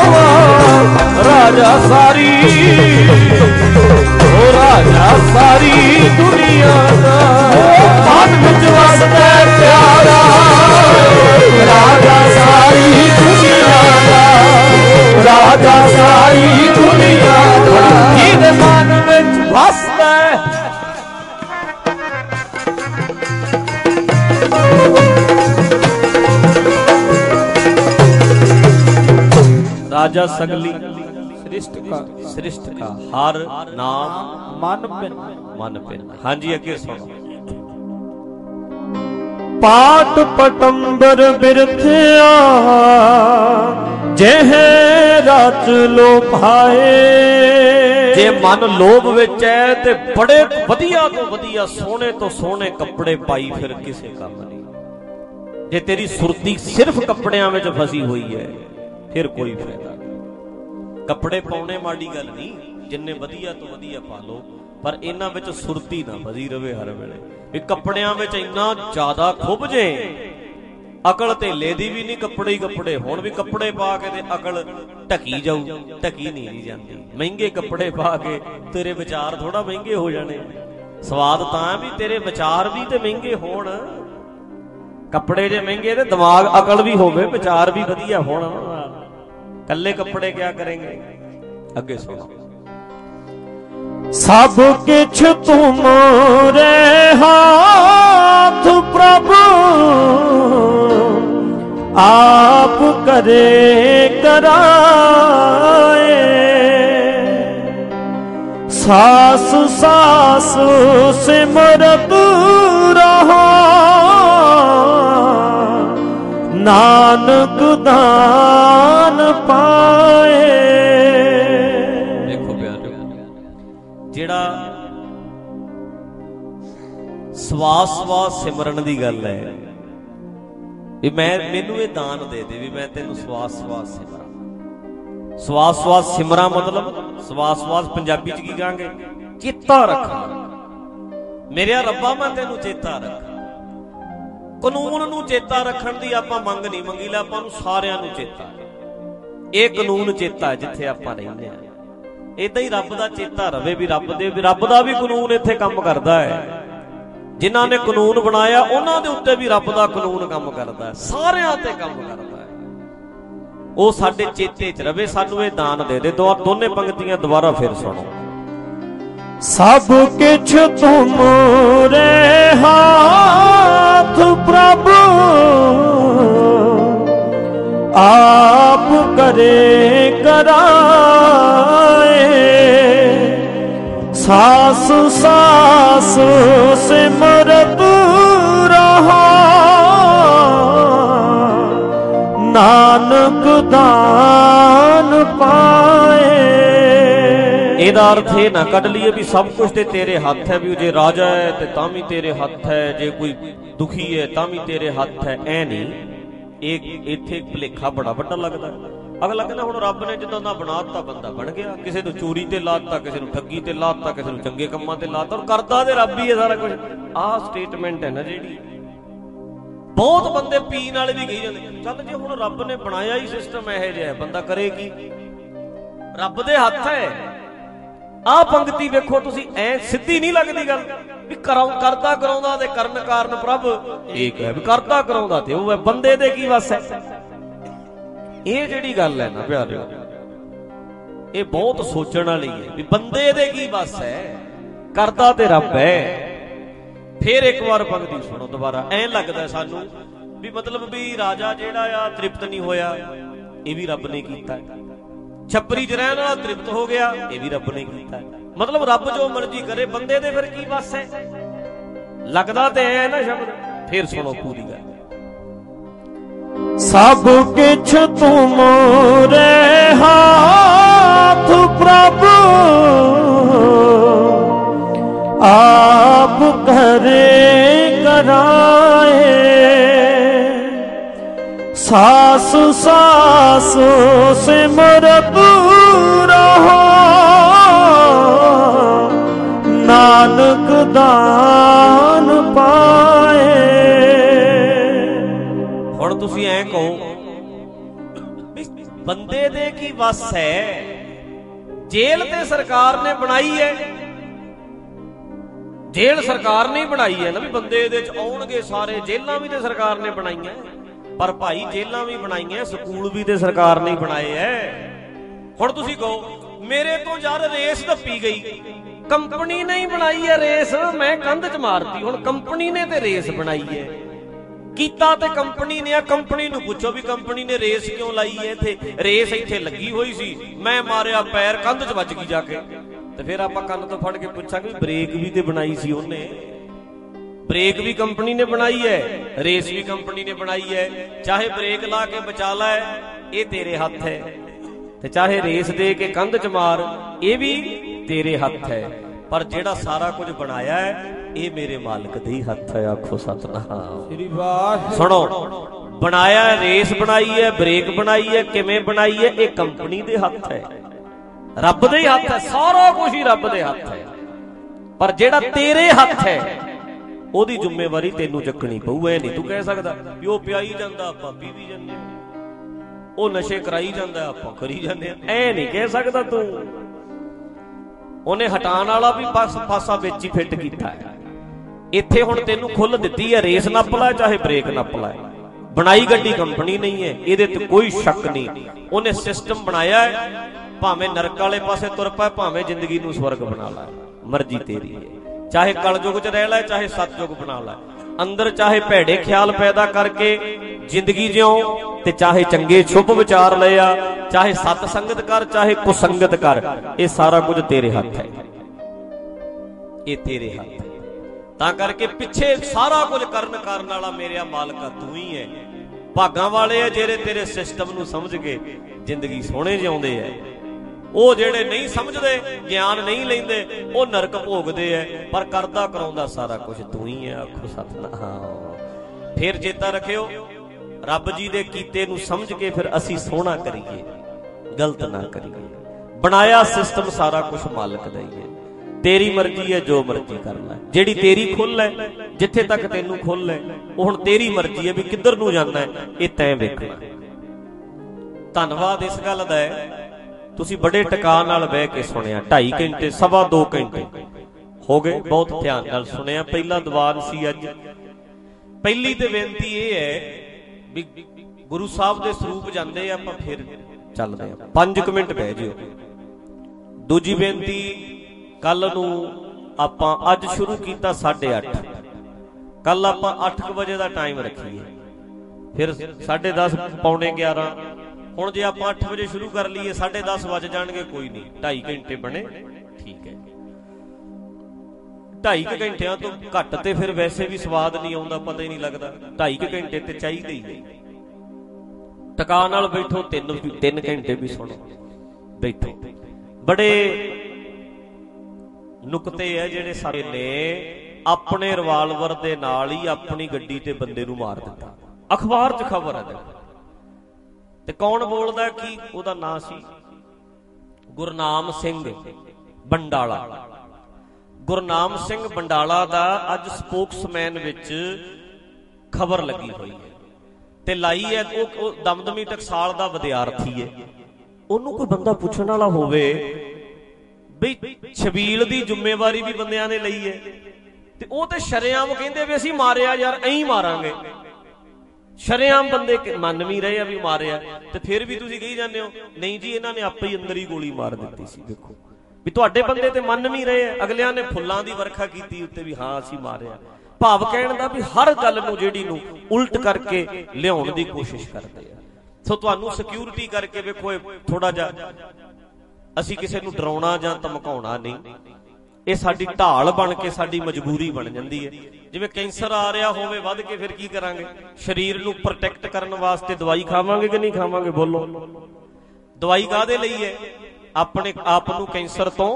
ਰਾਜਾ ਸਾਰੀ, ਉਹ ਰਾਜਾ ਸਾਰੀ ਦੁਨੀਆ ਦਾ। ਮਨ ਵਿੱਚ ਵਸਦਾ ਪਿਆਰਾ, ਰਾਜਾ ਸਾਰੀ ਦੁਨੀਆ ਦਾ, ਰਾਜਾ ਸਾਰੀ ਦੁਨੀਆ ਦਾ। ਜਿਹਦੇ ਮਨ ਵਿੱਚ ਵਸਦਾ राजा सगली सृष्ट का हर नाम मन पिन। मन पिन। हाँ जी अगे सुनो। पाट पटंबर बिरथिया जेह रच लो भाए। जे मन लोभ विच है ते बड़े वधिया तो वधिया सोहने तो सोहने कपड़े पाई फिर किसे काम नहीं। जे तेरी सुरती सिर्फ कपड़ियां विच फसी हुई है फिर कोई फायदा नहीं। कपड़े पाने माड़ी गल नहीं, जिन्ने वधिया तो वधिया पा लो, पर इन्हां विच सुरती ना फसी रवे हर वेले भी कपड़ियां विच इन्ना ज्यादा खुब जे अकल ते लेदी भी नहीं। कपड़े ही कपड़े हुण भी कपड़े पा के ते अकल ढकी जाऊ, ढकी नहीं जाती। महंगे कपड़े पा के तेरे विचार थोड़ा महंगे हो जाने। स्वाद तां भी तेरे विचार भी ते महंगे होण। कपड़े जे महंगे ते दिमाग अकल भी होवे, विचार भी वधिया होण। कल्ले कपड़े क्या करेंगे? अगे सुनो। सब किछ तुमरे हाथ प्रभु आप करे कराए। सास सास सिमरत रहो नानक दान पाए। देखो प्यारे, जेड़ा सवास सवास सिमरन दी गल है भी मैनू ये दान दे दे भी मैं तेनू सवास सवास सिमरा। सवास सवास सिमरा मतलब सवास सवास पंजाबी च की कहांगे? चेता रखना। मेरे रब्बा मैं तेनू चेता रख। कानून नूं चेता रखण दी आपां मंग नहीं मंगी, ला आपां नूं सारिआं नूं चेता। ये कानून चेता है जिथे आपां रहिंदे आ। इदां ही रब दा चेता रवे भी रब दा भी कानून इत्थे काम करदा है। जिन्हां ने कानून बनाया उन्हां दे उत्ते भी रब दा कानून काम करदा है, सारिआं ते काम करदा है। ਉਹ ਸਾਡੇ ਚੇਤੇ ਚ ਰਵੇ, ਸਾਨੂੰ ਇਹ ਦਾਨ ਦੇ ਦੇ। ਦੋਨੇ ਪੰਕਤੀਆਂ ਦੁਬਾਰਾ ਫਿਰ ਸੁਣੋ। सब किछ तुमरे हाथ प्रभु आप करे कराए। सास सास सिमरत रहो नानक दान पाए। ਇਹਦਾ अर्थ ਇਹ ਨਾ ਕੱਢ ਲਈਏ ਵੀ ਸਭ ਕੁਝ ਤੇ ਤੇਰੇ ਹੱਥ ਹੈ, ਵੀ ਜੇ ਰਾਜਾ ਹੈ ਤੇ ਤਾਂ ਵੀ ਤੇਰੇ ਹੱਥ ਹੈ, ਜੇ ਕੋਈ ਦੁਖੀ ਹੈ ਤਾਂ ਵੀ ਤੇਰੇ ਹੱਥ ਹੈ। ਐ ਨਹੀਂ, ਇਹ ਇੱਥੇ ਭੁਲੇਖਾ ਬੜਾ ਵੱਡਾ ਲੱਗਦਾ। ਅਗਲਾ ਕਹਿੰਦਾ ਹੁਣ ਰੱਬ ਨੇ ਜਿੱਦਾਂ ਦਾ ਬਣਾਤਾ ਬੰਦਾ ਬਣ ਗਿਆ, ਕਿਸੇ ਨੂੰ ਚੋਰੀ ਤੇ ਲਾਤਾ, ਕਿਸੇ ਨੂੰ ਠੱਗੀ ਤੇ ਲਾਤਾ, ਕਿਸੇ ਨੂੰ ਚੰਗੇ ਕੰਮਾਂ ਤੇ ਲਾਤਾ, ਔਰ ਕਰਦਾ ਤੇ ਰੱਬ ਹੀ ਹੈ ਸਾਰਾ ਕੁਝ। ਆਹ ਸਟੇਟਮੈਂਟ ਹੈ ਨਾ ਜਿਹੜੀ ਬਹੁਤ ਬੰਦੇ ਪੀਣ ਵਾਲੇ ਵੀ ਕਹੀ ਜਾਂਦੇ, ਚੱਲ ਜੇ ਹੁਣ ਰੱਬ ਨੇ ਬਣਾਇਆ ਹੀ ਸਿਸਟਮ ਇਹੋ ਜਿਹਾ, ਬੰਦਾ ਕਰੇ ਕੀ? ਰੱਬ ਦੇ ਹੱਥ ਹੈ। ਆਹ ਪੰਕਤੀ ਵੇਖੋ ਤੁਸੀਂ, ਐ ਸਿੱਧੀ ਨਹੀਂ ਲੱਗਦੀ ਗੱਲ ਵੀ ਕਰਦਾ ਕਰਾਉਂਦਾ ਤੇ ਕਰਨ ਕਾਰਨ ਪ੍ਰਭ ਇੱਕ ਹੈ, ਵੀ ਕਰਦਾ ਕਰਾਉਂਦਾ ਤੇ ਉਹ ਹੈ, ਬੰਦੇ ਦੇ ਕੀ ਵਸ ਹੈ। ਇਹ ਜਿਹੜੀ ਗੱਲ ਹੈ ਨਾ ਪਿਆਰਿਓ, ਇਹ ਬਹੁਤ ਸੋਚਣ ਵਾਲੀ ਹੈ ਵੀ ਬੰਦੇ ਦੇ ਕੀ ਵਸ ਹੈ, ਕਰਦਾ ਤੇ ਰੱਬ ਹੈ। फिर एक बार पंक्ति सुनो दोबारा। ऐ लगता सानू भी मतलब भी राजा जिहड़ा आ तृप्त नहीं होया, ये भी रब ने कीता। छपरी च रहण वाला तृप्त हो गया, ये भी रब ने कीता। मतलब रब जो मर्जी करे, बंदे दे फिर की बस है। लगदा ते है ना शब्द। फिर सुनो पूरी गल। सब किछ तुमरे हाथ प्रभु, आप करे कराए। सास सास सिमरत रहो, नानक दान पाए। हुण तुसीं ऐ कहो बंदे दे की वस है। जेल ते सरकार ने बनाई है, जेल सरकार ने बनाई है ना, भी बंदे दे च आउणगे सारे। जेलां भी ते सरकार ने बनाईयां, पर भाई जेलां भी बनाईयां, स्कूल भी ते सरकार ने बनाए है। हुण तुसीं कहो मेरे तो यार रेस धप्पी गई, कंपनी ने ही बनाई है रेस, मैं कंध च मारती। हुण कंपनी ने ते रेस बनाई है, कीता ते कंपनी ने। कंपनी नूं पुछो भी कंपनी ने रेस क्यों लाई है। इत्थे रेस इत्थे लगी हुई सी, मैं मारिया पैर कंध च वज गई जाके। ते फिर आपां कंन तो फड़ के पुछांगे ब्रेक भी ते बनाई सी ओने। ब्रेक भी कंपनी ने बनाई है, रेस भी कंपनी ने बनाई है। चाहे ब्रेक ला के बचा लै, ये तेरे हथ है, ते चाहे रेस दे के कंध च मार, ये भी तेरे हथ है। पर जेड़ा सारा कुछ बनाया है, ये मेरे मालिक दे ही हथ है। आखो सतनाम। सुनो, बनाया रेस बनाई है, ब्रेक बनाई है, किवें बनाई है, ये कंपनी दे हथ है, रब दे हथ है। सारा कुछ ही रब दे हथ है। पर जेड़ा तेरे हथ है, ओदी जिम्मेवारी तेनू चकनी पऊ। ऐ नहीं तू कह सकदा भी ओ पियाई जांदा आपां पी भी जांदे, ओ नशे कराई जांदा आपां करी जांदे। ऐ नहीं कह सकदा तू। ਉਹਨੇ ਹਟਾਉਣ ਵਾਲਾ ਵੀ ਪਾਸਾ ਵਿੱਚ ਹੀ ਫਿੱਟ ਕੀਤਾ ਹੈ। ਇੱਥੇ ਹੁਣ ਤੈਨੂੰ ਖੁੱਲ ਦਿੱਤੀ ਹੈ, ਰੇਸ ਨੱਪ ਲੈ ਚਾਹੇ ਬ੍ਰੇਕ ਨੱਪ ਲੈ। ਬਣਾਈ ਗੱਡੀ ਕੰਪਨੀ ਨਹੀਂ ਹੈ, ਇਹਦੇ ਤੇ ਕੋਈ ਸ਼ੱਕ ਨਹੀਂ। ਉਹਨੇ ਸਿਸਟਮ ਬਣਾਇਆ ਹੈ, ਭਾਵੇਂ ਨਰਕ ਵਾਲੇ ਪਾਸੇ ਤੁਰ ਪੈ, ਭਾਵੇਂ ਜ਼ਿੰਦਗੀ ਨੂੰ ਸਵਰਗ ਬਣਾ ਲੈ, ਮਰਜ਼ੀ ਤੇਰੀ ਹੈ। ਚਾਹੇ ਕਲਯੁਗ 'ਚ ਰਹਿ ਲੈ, ਚਾਹੇ ਸਤਯੁਗ ਬਣਾ ਲੈ। ਅੰਦਰ ਚਾਹੇ ਭੈੜੇ ਖਿਆਲ ਪੈਦਾ ਕਰਕੇ ਜ਼ਿੰਦਗੀ ਜਿਉ, ਤੇ ਚਾਹੇ ਚੰਗੇ ਸ਼ੁਭ ਵਿਚਾਰ ਲੈ ਆ, ਚਾਹੇ ਸਤ ਸੰਗਤ ਕਰ, ਚਾਹੇ ਕੁਸੰਗਤ ਕਰ। ਇਹ ਸਾਰਾ ਕੁਝ ਤੇਰੇ ਹੱਥ ਹੈ, ਇਹ ਤੇਰੇ ਹੱਥ ਹੈ। ਤਾਂ ਕਰਕੇ ਪਿੱਛੇ ਸਾਰਾ ਕੁਝ ਕਰਨ ਵਾਲਾ ਮੇਰਿਆ ਮਾਲਕਾ ਤੂੰ ਹੀ ਹੈ। ਭਾਗਾਂ ਵਾਲੇ ਆ ਜਿਹੜੇ ਤੇਰੇ ਸਿਸਟਮ ਨੂੰ ਸਮਝ ਕੇ ਜ਼ਿੰਦਗੀ ਸੋਹਣੇ ਜਿਉਂਦੇ ਆ। ਉਹ ਜਿਹੜੇ ਨਹੀਂ ਸਮਝਦੇ, ਗਿਆਨ ਨਹੀਂ ਲੈਂਦੇ, ਉਹ ਨਰਕ ਭੋਗਦੇ ਐ। ਪਰ ਕਰਦਾ ਕਰਾਉਂਦਾ ਸਾਰਾ ਕੁਝ ਤੂੰ ਹੀ ਹੈ। ਆਖੋ ਸਤਨਾਮ। ਫਿਰ ਚੇਤਾ ਰੱਖਿਓ, ਰੱਬ ਜੀ ਦੇ ਕੀਤੇ ਨੂੰ ਸਮਝ ਕੇ ਫਿਰ ਅਸੀਂ ਸੋਹਣਾ ਕਰੀਏ, ਗਲਤ ਨਾ ਕਰੀਏ। ਬਣਾਇਆ ਸਿਸਟਮ ਸਾਰਾ ਕੁਝ ਮਾਲਕ ਦਾ ਹੀ ਹੈ। ਤੇਰੀ ਮਰਜ਼ੀ ਹੈ, ਜੋ ਮਰਜ਼ੀ ਕਰ ਲੈ। ਜਿਹੜੀ ਤੇਰੀ ਖੁੱਲ ਹੈ, ਜਿੱਥੇ ਤੱਕ ਤੈਨੂੰ ਖੁੱਲ ਹੈ, ਉਹ ਹੁਣ ਤੇਰੀ ਮਰਜ਼ੀ ਹੈ ਵੀ ਕਿੱਧਰ ਨੂੰ ਜਾਂਦਾ ਹੈ, ਇਹ ਤੈਂ ਵੇਖਣਾ। ਧੰਨਵਾਦ ਇਸ ਗੱਲ ਦਾ ਹੈ, ਤੁਸੀਂ ਬੜੇ ਟਿਕਾ ਨਾਲ ਬਹਿ ਕੇ ਸੁਣਿਆ। 2.5 ਘੰਟੇ, 2.25 ਘੰਟੇ ਹੋ ਗਏ, ਬਹੁਤ ਧਿਆਨ ਨਾਲ ਸੁਣਿਆ। ਪਹਿਲਾ ਦੀਵਾਨ ਸੀ ਅੱਜ। ਪਹਿਲੀ ਤੇ ਬੇਨਤੀ ਇਹ ਹੈ ਵੀ ਗੁਰੂ ਸਾਹਿਬ ਦੇ ਸਰੂਪ ਜਾਂਦੇ ਆਪਾਂ ਫਿਰ ਚੱਲਦੇ ਆ। 5 ਮਿੰਟ ਬਹਿ ਜਿਓ। ਦੂਜੀ ਬੇਨਤੀ, ਕੱਲ ਨੂੰ ਆਪਾਂ ਅੱਜ ਸ਼ੁਰੂ ਕੀਤਾ 8:30, ਕੱਲ ਆਪਾਂ 8 ਵਜੇ ਦਾ ਟਾਈਮ ਰੱਖੀਏ, ਫਿਰ 10:30 ਪੌਣੇ 11। ਹੁਣ ਜੇ ਆਪਾਂ 8 ਵਜੇ ਸ਼ੁਰੂ ਕਰ ਲਈਏ 10:30 ਵੱਜ ਜਾਣਗੇ, ਕੋਈ ਨਹੀਂ, 2.5 ਘੰਟੇ ਬਣੇ, ਠੀਕ ਹੈ। 2.5 ਘੰਟਿਆਂ ਤੋਂ ਘੱਟ ਤੇ ਫਿਰ ਵੈਸੇ ਵੀ ਸਵਾਦ ਨਹੀਂ ਆਉਂਦਾ, ਪਤਾ ਹੀ ਨਹੀਂ ਲੱਗਦਾ। 2.5 ਘੰਟੇ ਤੇ ਚਾਹੀਦੇ ਹੀ। ਟਿਕਾ ਨਾਲ ਬੈਠੋ, 3 ਘੰਟੇ ਵੀ ਸੁਣੋ, ਬੈਠੋ। ਬੜੇ ਨੁਕਤੇ ਹੈ ਜਿਹੜੇ ਸਾਰੇ ਨੇ ਆਪਣੇ ਰਿਵਾਲਵਰ ਦੇ ਨਾਲ ਹੀ ਆਪਣੀ ਗੱਡੀ ਤੇ ਬੰਦੇ ਨੂੰ ਮਾਰ ਦਿੱਤਾ। ਅਖਬਾਰ 'ਚ ਖਬਰ ਹੈ। ਤੇ ਕੌਣ ਬੋਲਦਾ ਕੀ? ਉਹਦਾ ਨਾਂ ਸੀ ਗੁਰਨਾਮ ਸਿੰਘ ਬੰਡਾਲਾ। ਗੁਰਨਾਮ ਸਿੰਘ ਬੰਡਾਲਾ ਦਾ ਅੱਜ ਸਪੋਕਸਮੈਨ ਵਿੱਚ ਖਬਰ ਲੱਗੀ ਹੋਈ ਹੈ ਤੇ ਲਾਈ ਹੈ। ਉਹ ਦਮਦਮੀ ਟਕਸਾਲ ਦਾ ਵਿਦਿਆਰਥੀ ਹੈ। ਉਹਨੂੰ ਕੋਈ ਬੰਦਾ ਪੁੱਛਣ ਵਾਲਾ ਹੋਵੇ ਬਈ ਛਬੀਲ ਦੀ ਜ਼ਿੰਮੇਵਾਰੀ ਵੀ ਬੰਦਿਆਂ ਨੇ ਲਈ ਹੈ, ਤੇ ਉਹ ਤੇ ਸ਼ਰੇਆਮ ਕਹਿੰਦੇ ਵੀ ਅਸੀਂ ਮਾਰਿਆ ਯਾਰ, ਐਂ ਮਾਰਾਂਗੇ। ਸ਼ਰੇਆਮ ਬੰਦੇ ਮੰਨ ਵੀ ਰਹੇ ਆ ਵੀ ਮਾਰਿਆ, ਤੇ ਫਿਰ ਵੀ ਤੁਸੀਂ ਕਹੀ ਜਾਂਦੇ ਹੋ ਨਹੀਂ ਜੀ ਇਹਨਾਂ ਨੇ ਆਪੇ ਹੀ ਅੰਦਰ ਹੀ ਗੋਲੀ ਮਾਰ ਦਿੱਤੀ ਸੀ। ਦੇਖੋ ਵੀ ਤੁਹਾਡੇ ਬੰਦੇ ਤੇ ਮੰਨ ਵੀ ਰਹੇ ਆ, ਅਗਲਿਆਂ ਨੇ ਫੁੱਲਾਂ ਦੀ ਵਰਖਾ ਕੀਤੀ ਉੱਤੇ ਵੀ ਹਾਂ ਅਸੀਂ ਮਾਰਿਆ। ਭਾਵ ਕਹਿਣ ਦਾ ਵੀ ਹਰ ਗੱਲ ਨੂੰ ਜਿਹੜੀ ਨੂੰ ਉਲਟ ਕਰਕੇ ਲਿਆਉਣ ਦੀ ਕੋਸ਼ਿਸ਼ ਕਰਦੇ ਆ। ਸੋ ਤੁਹਾਨੂੰ ਸਿਕਿਉਰਿਟੀ ਕਰਕੇ ਵੇਖੋ, ਥੋੜਾ ਜਿਹਾ ਅਸੀਂ ਕਿਸੇ ਨੂੰ ਡਰਾਉਣਾ ਜਾਂ ਧਮਕਾਉਣਾ ਨਹੀਂ, ਇਹ ਸਾਡੀ ਢਾਲ ਬਣ ਕੇ ਸਾਡੀ ਮਜਬੂਰੀ ਬਣ ਜਾਂਦੀ ਹੈ। ਜਿਵੇਂ ਕੈਂਸਰ ਆ ਰਿਹਾ ਹੋਵੇ ਵੱਧ ਕੇ, ਫਿਰ ਕੀ ਕਰਾਂਗੇ? ਸਰੀਰ ਨੂੰ ਪ੍ਰੋਟੈਕਟ ਕਰਨ ਵਾਸਤੇ ਦਵਾਈ ਖਾਵਾਂਗੇ ਕਿ ਨਹੀਂ ਖਾਵਾਂਗੇ? ਬੋਲੋ। ਦਵਾਈ ਕਾਹਦੇ ਲਈ ਹੈ? ਆਪਣੇ ਆਪ ਨੂੰ ਕੈਂਸਰ ਤੋਂ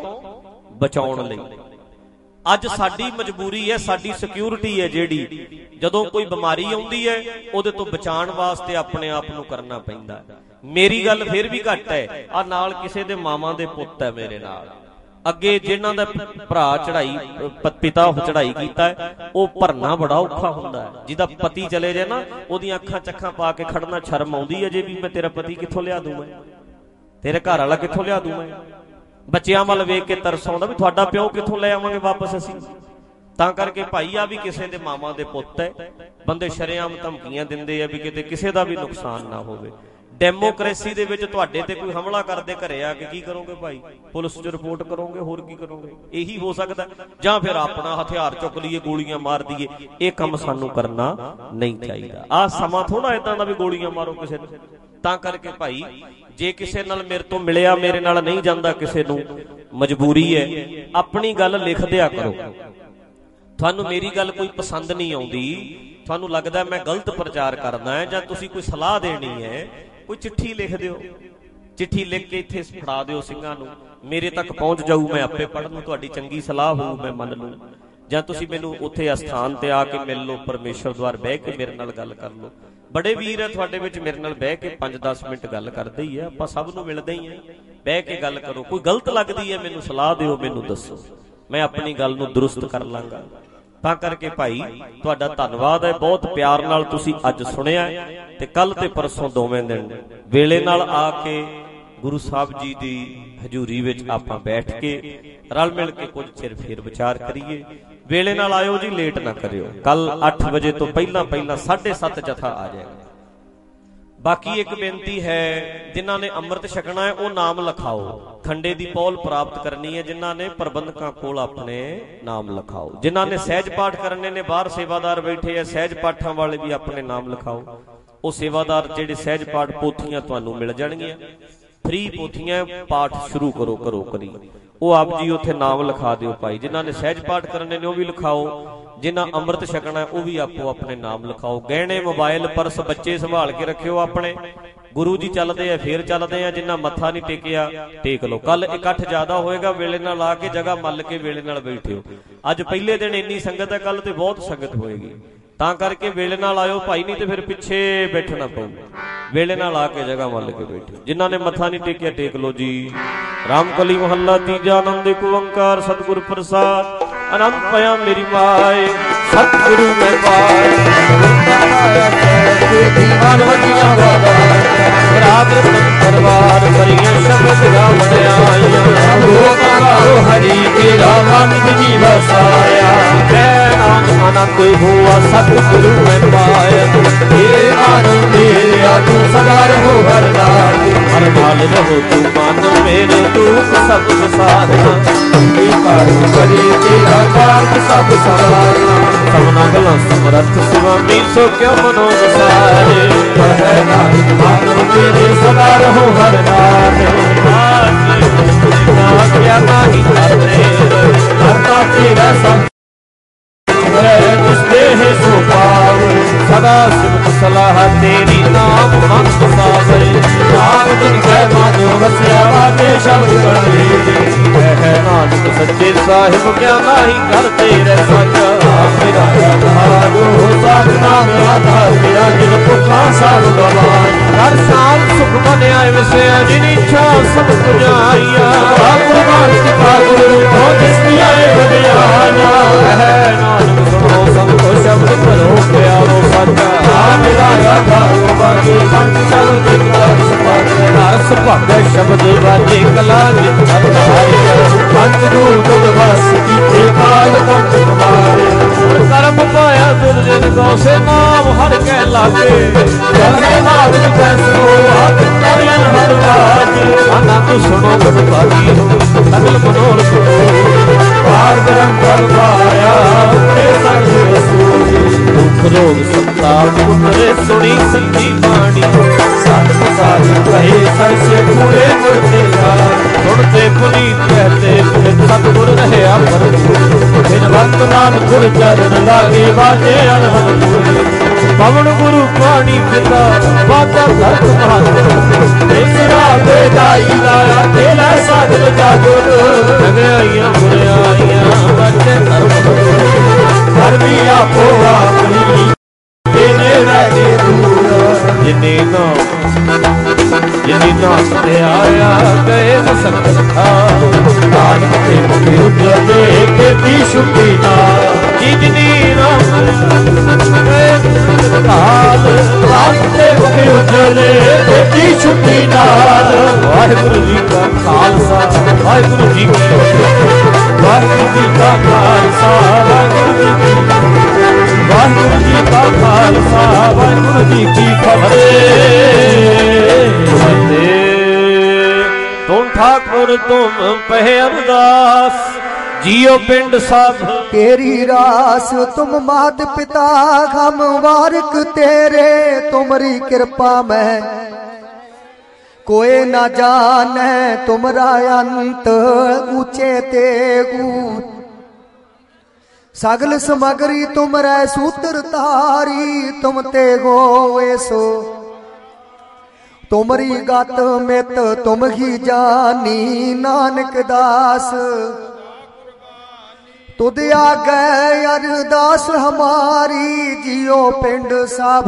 ਬਚਾਉਣ ਲਈ। ਅੱਜ ਸਾਡੀ ਮਜਬੂਰੀ ਹੈ, ਸਾਡੀ ਸਿਕਿਉਰਿਟੀ ਹੈ ਜਿਹੜੀ, ਜਦੋਂ ਕੋਈ ਬਿਮਾਰੀ ਆਉਂਦੀ ਹੈ ਉਹਦੇ ਤੋਂ ਬਚਾਉਣ ਵਾਸਤੇ ਆਪਣੇ ਆਪ ਨੂੰ ਕਰਨਾ ਪੈਂਦਾ। ਮੇਰੀ ਗੱਲ ਫਿਰ ਵੀ ਘੱਟ ਹੈ, ਆ ਨਾਲ ਕਿਸੇ ਦੇ ਮਾਵਾਂ ਦੇ ਪੁੱਤ ਹੈ ਮੇਰੇ ਨਾਲ, ਅੱਗੇ ਜਿਨ੍ਹਾਂ ਦਾ ਭਰਾ ਚੜਾਈ ਪਿਤਾ ਚੜਾਈ ਕੀਤਾ ਹੈ, ਉਹ ਭਰਨਾ ਬੜਾ ਔਖਾ ਹੁੰਦਾ ਹੈ। ਜਿਹਦਾ ਪਤੀ ਚਲੇ ਜਾਏ ਨਾ, ਉਹਦੀਆਂ ਅੱਖਾਂ ਚੱਖਾਂ ਪਾ ਕੇ ਖੜਨਾ ਸ਼ਰਮ ਆਉਂਦੀ ਹੈ ਜੇ ਵੀ ਮੈਂ ਤੇਰਾ ਪਤੀ ਕਿੱਥੋਂ ਲਿਆ ਦੂੰ, ਮੈਂ ਤੇਰੇ ਘਰ ਵਾਲਾ ਕਿੱਥੋਂ ਲਿਆ ਦੂੰ। ਮੈਂ ਬੱਚਿਆਂ ਵੱਲ ਵੇਖ ਕੇ ਤਰਸ ਆਉਂਦਾ ਵੀ ਤੁਹਾਡਾ ਪਿਓ ਕਿੱਥੋਂ ਲੈ ਆਵਾਂਗੇ ਵਾਪਸ ਅਸੀਂ। ਤਾਂ ਕਰਕੇ ਭਾਈ ਆ ਵੀ ਕਿਸੇ ਦੇ ਮਾਵਾਂ ਦੇ ਪੁੱਤ ਹੈ, ਬੰਦੇ ਸ਼ਰੇਆਮ ਧਮਕੀਆਂ ਦਿੰਦੇ ਆ ਵੀ ਕਿਤੇ ਕਿਸੇ ਦਾ ਵੀ ਨੁਕਸਾਨ ਨਾ ਹੋਵੇ। ਡੈਮੋਕ੍ਰੇਸੀ ਦੇ ਵਿੱਚ ਤੁਹਾਡੇ ਤੇ ਕੋਈ ਹਮਲਾ ਕਰਦੇ ਘਰੇ ਆ ਕੇ ਕੀ ਕਰੋਗੇ ਭਾਈ? ਪੁਲਿਸ 'ਚ ਰਿਪੋਰਟ ਕਰੋਗੇ, ਹੋਰ ਕੀ ਕਰੋਗੇ? ਇਹੀ ਹੋ ਸਕਦਾ, ਜਾਂ ਫਿਰ ਆਪਣਾ ਹਥਿਆਰ ਚੁੱਕ ਲਈਏ, ਗੋਲੀਆਂ ਮਾਰ ਦਈਏ। ਇਹ ਕੰਮ ਸਾਨੂੰ ਕਰਨਾ ਨਹੀਂ ਚਾਹੀਦਾ। ਆਹ ਸਮਾਂ ਥੋੜਾ ਏਦਾਂ ਦਾ ਵੀ ਗੋਲੀਆਂ ਮਾਰੋ ਕਿਸੇ ਨੂੰ। ਤਾਂ ਕਰਕੇ ਭਾਈ, ਜੇ ਕਿਸੇ ਨਾਲ ਮੇਰੇ ਤੋਂ ਮਿਲਿਆ, ਮੇਰੇ ਨਾਲ ਨਹੀਂ ਜਾਂਦਾ, ਕਿਸੇ ਨੂੰ ਮਜਬੂਰੀ ਹੈ, ਆਪਣੀ ਗੱਲ ਲਿਖ ਦਿਆ ਕਰੋ। ਤੁਹਾਨੂੰ ਮੇਰੀ ਗੱਲ ਕੋਈ ਪਸੰਦ ਨਹੀਂ ਆਉਂਦੀ, ਤੁਹਾਨੂੰ ਲੱਗਦਾ ਮੈਂ ਗਲਤ ਪ੍ਰਚਾਰ ਕਰਦਾ ਹੈ ਜਾਂ ਤੁਸੀਂ ਕੋਈ ਸਲਾਹ ਦੇਣੀ ਹੈ, ਕੋਈ ਚਿੱਠੀ ਲਿਖ ਦਿਓ। ਚਿੱਠੀ ਲਿਖ ਕੇ ਇੱਥੇ ਫੜਾ ਦਿਓ ਸਿੰਘਾਂ ਨੂੰ, ਮੇਰੇ ਤੱਕ ਪਹੁੰਚ ਜਾਊ, ਮੈਂ ਆਪੇ ਪੜ੍ਹ ਲੂੰ, ਤੁਹਾਡੀ ਚੰਗੀ ਸਲਾਹ ਹੋਊ ਮੈਂ ਮੰਨ ਲੂੰ। ਜਾਂ ਤੁਸੀਂ ਮੈਨੂੰ ਉੱਥੇ ਅਸਥਾਨ ਤੇ ਆ ਕੇ ਮਿਲ ਲਓ, ਪਰਮੇਸ਼ਰ ਦੁਆਰ ਬਹਿ ਕੇ ਮੇਰੇ ਨਾਲ ਗੱਲ ਕਰ ਲਓ। ਬੜੇ ਵੀਰ ਹੈ ਤੁਹਾਡੇ ਵਿੱਚ, ਮੇਰੇ ਨਾਲ ਬਹਿ ਕੇ 5-10 ਮਿੰਟ ਗੱਲ ਕਰਦੇ ਹੀ ਆ, ਆਪਾਂ ਸਭ ਨੂੰ ਮਿਲਦੇ ਹੀ ਆ, ਬਹਿ ਕੇ ਗੱਲ ਕਰੋ। ਕੋਈ ਗਲਤ ਲੱਗਦੀ ਹੈ ਮੈਨੂੰ ਸਲਾਹ ਦਿਓ, ਮੈਨੂੰ ਦੱਸੋ, ਮੈਂ ਆਪਣੀ ਗੱਲ ਨੂੰ ਦਰੁਸਤ ਕਰ ਲਾਂਗਾ। ਤਾਂ ਕਰਕੇ ਭਾਈ ਤੁਹਾਡਾ ਧੰਨਵਾਦ ਹੈ, ਬਹੁਤ ਪਿਆਰ ਨਾਲ ਤੁਸੀਂ ਅੱਜ ਸੁਣਿਆ, ਤੇ ਕੱਲ ਤੇ ਪਰਸੋਂ ਦੋਵੇਂ ਦਿਨ ਵੇਲੇ ਨਾਲ ਆ ਕੇ ਗੁਰੂ ਸਾਹਿਬ ਜੀ ਦੀ ਹਜ਼ੂਰੀ ਵਿੱਚ ਆਪਾਂ ਬੈਠ ਕੇ ਰਲ ਮਿਲ ਕੇ ਕੁਝ ਚਿਰ ਫੇਰ ਵਿਚਾਰ ਕਰੀਏ। ਵੇਲੇ ਨਾਲ ਆਇਓ ਜੀ, ਲੇਟ ਨਾ ਕਰਿਓ। ਕੱਲ 8 ਵਜੇ ਤੋਂ ਪਹਿਲਾਂ 7:30 ਜਥਾ ਆ ਜਾਏਗਾ। ਬਾਕੀ ਇੱਕ ਬੇਨਤੀ ਹੈ, ਜਿਨ੍ਹਾਂ ਨੇ ਅੰਮ੍ਰਿਤ ਛਕਣਾ ਹੈ ਉਹ ਨਾਮ ਲਿਖਾਓ। ਖੰਡੇ ਦੀ ਪੌਲ ਪ੍ਰਾਪਤ ਕਰਨੀ ਹੈ, ਜਿਨ੍ਹਾਂ ਨੇ ਪ੍ਰਬੰਧਕਾਂ ਕੋਲ ਆਪਣੇ ਨਾਮ ਲਿਖਾਓ। ਜਿਨ੍ਹਾਂ ਨੇ ਸਹਿਜ ਪਾਠ ਕਰਨੇ ਨੇ, ਬਾਹਰ ਸੇਵਾਦਾਰ ਬੈਠੇ ਆ, ਸਹਿਜ ਪਾਠਾਂ ਵਾਲੇ ਵੀ ਆਪਣੇ ਨਾਮ ਲਿਖਾਓ। ਉਹ ਸੇਵਾਦਾਰ ਜਿਹੜੇ ਸਹਿਜ ਪਾਠ ਪੋਥੀਆਂ ਤੁਹਾਨੂੰ ਮਿਲ ਜਾਣਗੀਆਂ, ਫ੍ਰੀ ਪੋਥੀਆਂ, ਪਾਠ ਸ਼ੁਰੂ ਕਰੋ, ਕਰੋ ਕਰੀ, ਉਹ ਆਪ ਜੀ ਉੱਥੇ ਨਾਮ ਲਿਖਾ ਦਿਓ ਭਾਈ। ਜਿਨ੍ਹਾਂ ਨੇ ਸਹਿਜ ਪਾਠ ਕਰਨੇ ਨੇ ਉਹ ਵੀ ਲਿਖਾਓ, ਜਿਨ੍ਹਾਂ ਅੰਮ੍ਰਿਤ ਛਕਣਾ ਉਹ ਵੀ ਆਪੋ ਆਪਣੇ ਨਾਮ ਲਿਖਾਓ। ਗਹਿਣੇ, ਮੋਬਾਈਲ, ਪਰਸ ਬੱਚੇ ਸੰਭਾਲ ਕੇ ਰੱਖਿਓ ਆਪਣੇ। ਗੁਰੂ ਜੀ ਚੱਲਦੇ ਆ, ਫੇਰ ਚੱਲਦੇ ਆ। ਜਿਨ੍ਹਾਂ ਮੱਥਾ ਨਹੀਂ ਟੇਕਿਆ ਟੇਕ ਲਓ। ਕੱਲ ਇਕੱਠ ਜ਼ਿਆਦਾ ਹੋਏਗਾ, ਵੇਲੇ ਨਾਲ ਆ ਕੇ ਜਗ੍ਹਾ ਮੱਲ ਕੇ ਵੇਲੇ ਨਾਲ ਬੈਠਿਓ। ਅੱਜ ਪਹਿਲੇ ਦਿਨ ਇੰਨੀ ਸੰਗਤ ਹੈ, ਕੱਲ ਤੇ ਬਹੁਤ ਸੰਗਤ ਹੋਏਗੀ। ਤਾਂ ਕਰਕੇ ਵੇਲੇ ਨਾਲ ਆਇਓ ਭਾਈ, ਨਹੀਂ ਤੇ ਫਿਰ ਪਿੱਛੇ ਬੈਠਣਾ ਪਊ। ਵੇਲੇ ਨਾਲ ਆ ਕੇ ਜਗ੍ਹਾ ਮੱਲ ਕੇ ਬੈਠੋ। ਜਿਨ੍ਹਾਂ ਨੇ ਮੱਥਾ ਨਹੀਂ ਟੇਕਿਆ ਟੇਕ ਲਓ ਜੀ। ਰਾਮਕਲੀ ਮਹੱਲਾ ਤੀਜਾ। ਆਨੰਦ ਏਕ ਓੰਕਾਰ ਸਤਿਗੁਰ ਪ੍ਰਸਾਦ। ਆਨੰਦ ਪਿਆ ਮੇਰੀ ਮਾਏ, ਸਤਿਗੁਰੂ ਮੈਂ ਪਾਏ। ਦੀਵਾਨ ਵਜੀਆਂ ਰਾਤ ਪਰਵਾਰ ਭਰੀਆਂ ਸ਼ਬਦ ਗਾਵਣ ਆਈਆਂ। ਗੋਪਾਲੋ ਹਰੀ ਤੇਰਾ ਮਨ ਜੀ ਵਸਾਇਆ। ਆਨੰਦ ਹੋਆ ਸਤਿਗੁਰੂ ਮੈਂ ਪਾਇਆ। ਇਹ ਆਨੰਦ ਮੇਰਾ ਤੂੰ ਸਦਾ ਰਹੋ ਹਰਨਾਲ। ਹਰ ਨਾਲ ਰਹੋ ਤੂੰ ਮਨ ਮੇਰੇ, ਤੂੰ ਸਭ ਸਾਧਨਾ। ਇਹ ਕਾਰਨ ਕਰੇ ਤੇਰਾ ਕਾਰਜ ਸਭ ਸਵਾਰਨਾ। ਸਭਨਾ ਗਲਾਂ ਸਮਰੱਥ ਸੁਆਮੀ, ਸੋ ਕਿਉ ਮਨੋ ਵਸਾਰੇ। ਕਹਿ ਨਾਨਕ ਮਨ ਮੇਰੇ ਸਦਾ ਰਹੋ ਹਰਨਾਲ। ਕਿਆ ਨਹੀਂ ਕਰਦੇ ਕਰਤਾ ਤੇਰਾ ਸਭ ਦੇਹ ਸੋ ਪਾਵ। ਸਦਾ ਸਿਮਤ ਸਲਾਹ ਤੇਰੀ, ਨਾਮ ਮਨ ਵਸਾਵੇ। ਨਾਮ ਜਿਨ ਕੈ ਮਨ ਵਸਿਆ, ਵਾਜੇ ਸ਼ਬਦ ਕਰੇ। ਕਹਿ ਨਾਨਕ ਸੱਚੇ ਸਾਹਿਬ ਕਿਆ ਨਾਹੀ ਕਰ ਤੇਰੇ ਸੱਚ। ਮੇਰਾ ਆਧਾਰ ਸਾਧ ਨਾਮ ਆਧਾਰ ਮੇਰਾ, ਜਿਨ ਭੁੱਖਾ ਸਭ ਗਵਾਏ। ਹਰ ਸਾਲ ਸੁਖ ਮਨ ਆਏ ਵਸਿਆ, ਜਿਨ ਇੱਛਾ ਸਭ ਪੁਜਾਈਆ। ਆਪੁਰ ਮਾਨਿ ਗੁਰੂ ਹੋ ਜਿਸ ਦੀ ਆਏ ਵਡਿਆਈਆ। ਕਹਿ ਨਾਨਕ ਸੁਣੋ ਸਭ ਕੋ ਸ਼ਬਦ ਭਰੋ ਪਿਆਰੋ ਸੱਚਾ। ਮੇਰਾ ਆਧਾਰ ਬਾਕੀ ਪੰਜ ਸ਼ਬਦ ਰਸ ਭਗਤ ਸ਼ਬਦ ਵਾਜੇ ਕਲਾ ਜਿਤ ਅਧਾਰੇ। ਪੰਜ ਦੂਤ ਵਸ ਕੀਤੇ ਕਾਲ ਪੰਜ ਕੁਮਾਰੇ। ਕਰਮ ਪਾਇਆ ਦੁਰਜਨ ਗੌਸੇ, ਨਾਮ ਹਰ ਕੈ ਲਾਗੇ। ਜਨਮ ਨਾਮ ਜੈਸੋ ਹੱਥ ਕਰਿਆ ਹਰ ਰਾਜ। ਆਨੰਦ ਸੁਣੋ ਗੁਣ ਭਾਗੀ ਹੋ, ਸਗਲ ਮਨੋਰਥ ਹੋ। ਪਾਰ ਬ੍ਰਹਮ ਪਰਮਾਇਆ ਤੇ ਸਗਲ ਰਾਮ ਪੁੱਤਰੇ ਸੁਣੀ ਸੰਜੀ ਬਾਣੀ ਸਤਿ ਸਾਧੂ ਕਹੇ ਸਰਸੇ ਪੂਰੇ ਗੁਰਤੇ ਜਾਣ ਸੁਣਤੇ ਪੁਨੀਤ ਕਹਤੇ ਫਿਰ ਸਤਿਗੁਰ ਰਹਿਆ ਪ੍ਰਭੂ ਬਿਨਵੰਤ ਨਾਨਕ ਗੁਰ ਚਰਨ ਲਾਗੇ ਵਾਜੇ ਅਨਹਦ ਪੂਰੇ ਪਵਨ ਗੁਰੂ ਪਾਣੀ ਪਿਤਾ ਵਾਜਾ ਧਰਤ ਮਹਤ ਤੇਰਾ ਬੇਦਾਈ ਲਾਇਆ ਤੇਰਾ ਸਾਧਨ ਜਾਗੁਰ ਨਗਾਈਆਂ ਬੁਰਾਈਆਂ ਬੱਚੇ ਧਰਮ ਧਰਮੀ ਆਪੋ ਆਪਣੀ ਤੇਰੇ ਰਹਿ ਦੂਰ ਜਿਨੇ ਨਾਮ ਤੇ ਆਇਆ ਗਏ ਸਖਤਾ ਨਾਨਕ ਤੇ ਮੁਖੀ ਉਜਲੇ ਕੀਤੀ ਸ਼ੁਭੀ ਨਾਲ ਜਿਨੀ ਨਾਮ ਕਾਲ ਨਾਨਕ ਤੇ ਮੁਖੀ ਉਜਲੇ ਕੀਤੀ ਸ਼ੁਭੀ ਨਾਲ ਵਾਹਿਗੁਰੂ ਜੀ ਕਾ ਖਾਲਸਾ ਵਾਹਿਗੁਰੂ ਜੀ ਕੀ ਫਤਿਹ ਵਾਹਿਗੁਰੂ ਜੀ ਕਾ ਖਾਲਸਾ ਵਾਹਿਗੁਰੂ ਜੀ ਕੀ ਵਾਹਿਗੁਰੂ ਜੀ ਕਾ ਖਾਲਸਾ ਵਾਹਿਗੁਰੂ ਜੀ ਕੀ ਫਤਿਹ ਤੁਮ ਠਾਕੁਰ ਤੁਮ ਪਹਿ ਅਰਦਾਸ जियो पिंड सब तेरी रास तुम मात पिता हम वारक तेरे तुमरी कृपा में कोई ना जाने तुमरा अंत ऊंचे ते सगल समगरी तुमरे सूत्र तारी तुम ते गोए सो तुमरी गत मित तुम ही जानी नानक दास तुद आ गए अरदास हमारी जियो पिंड सब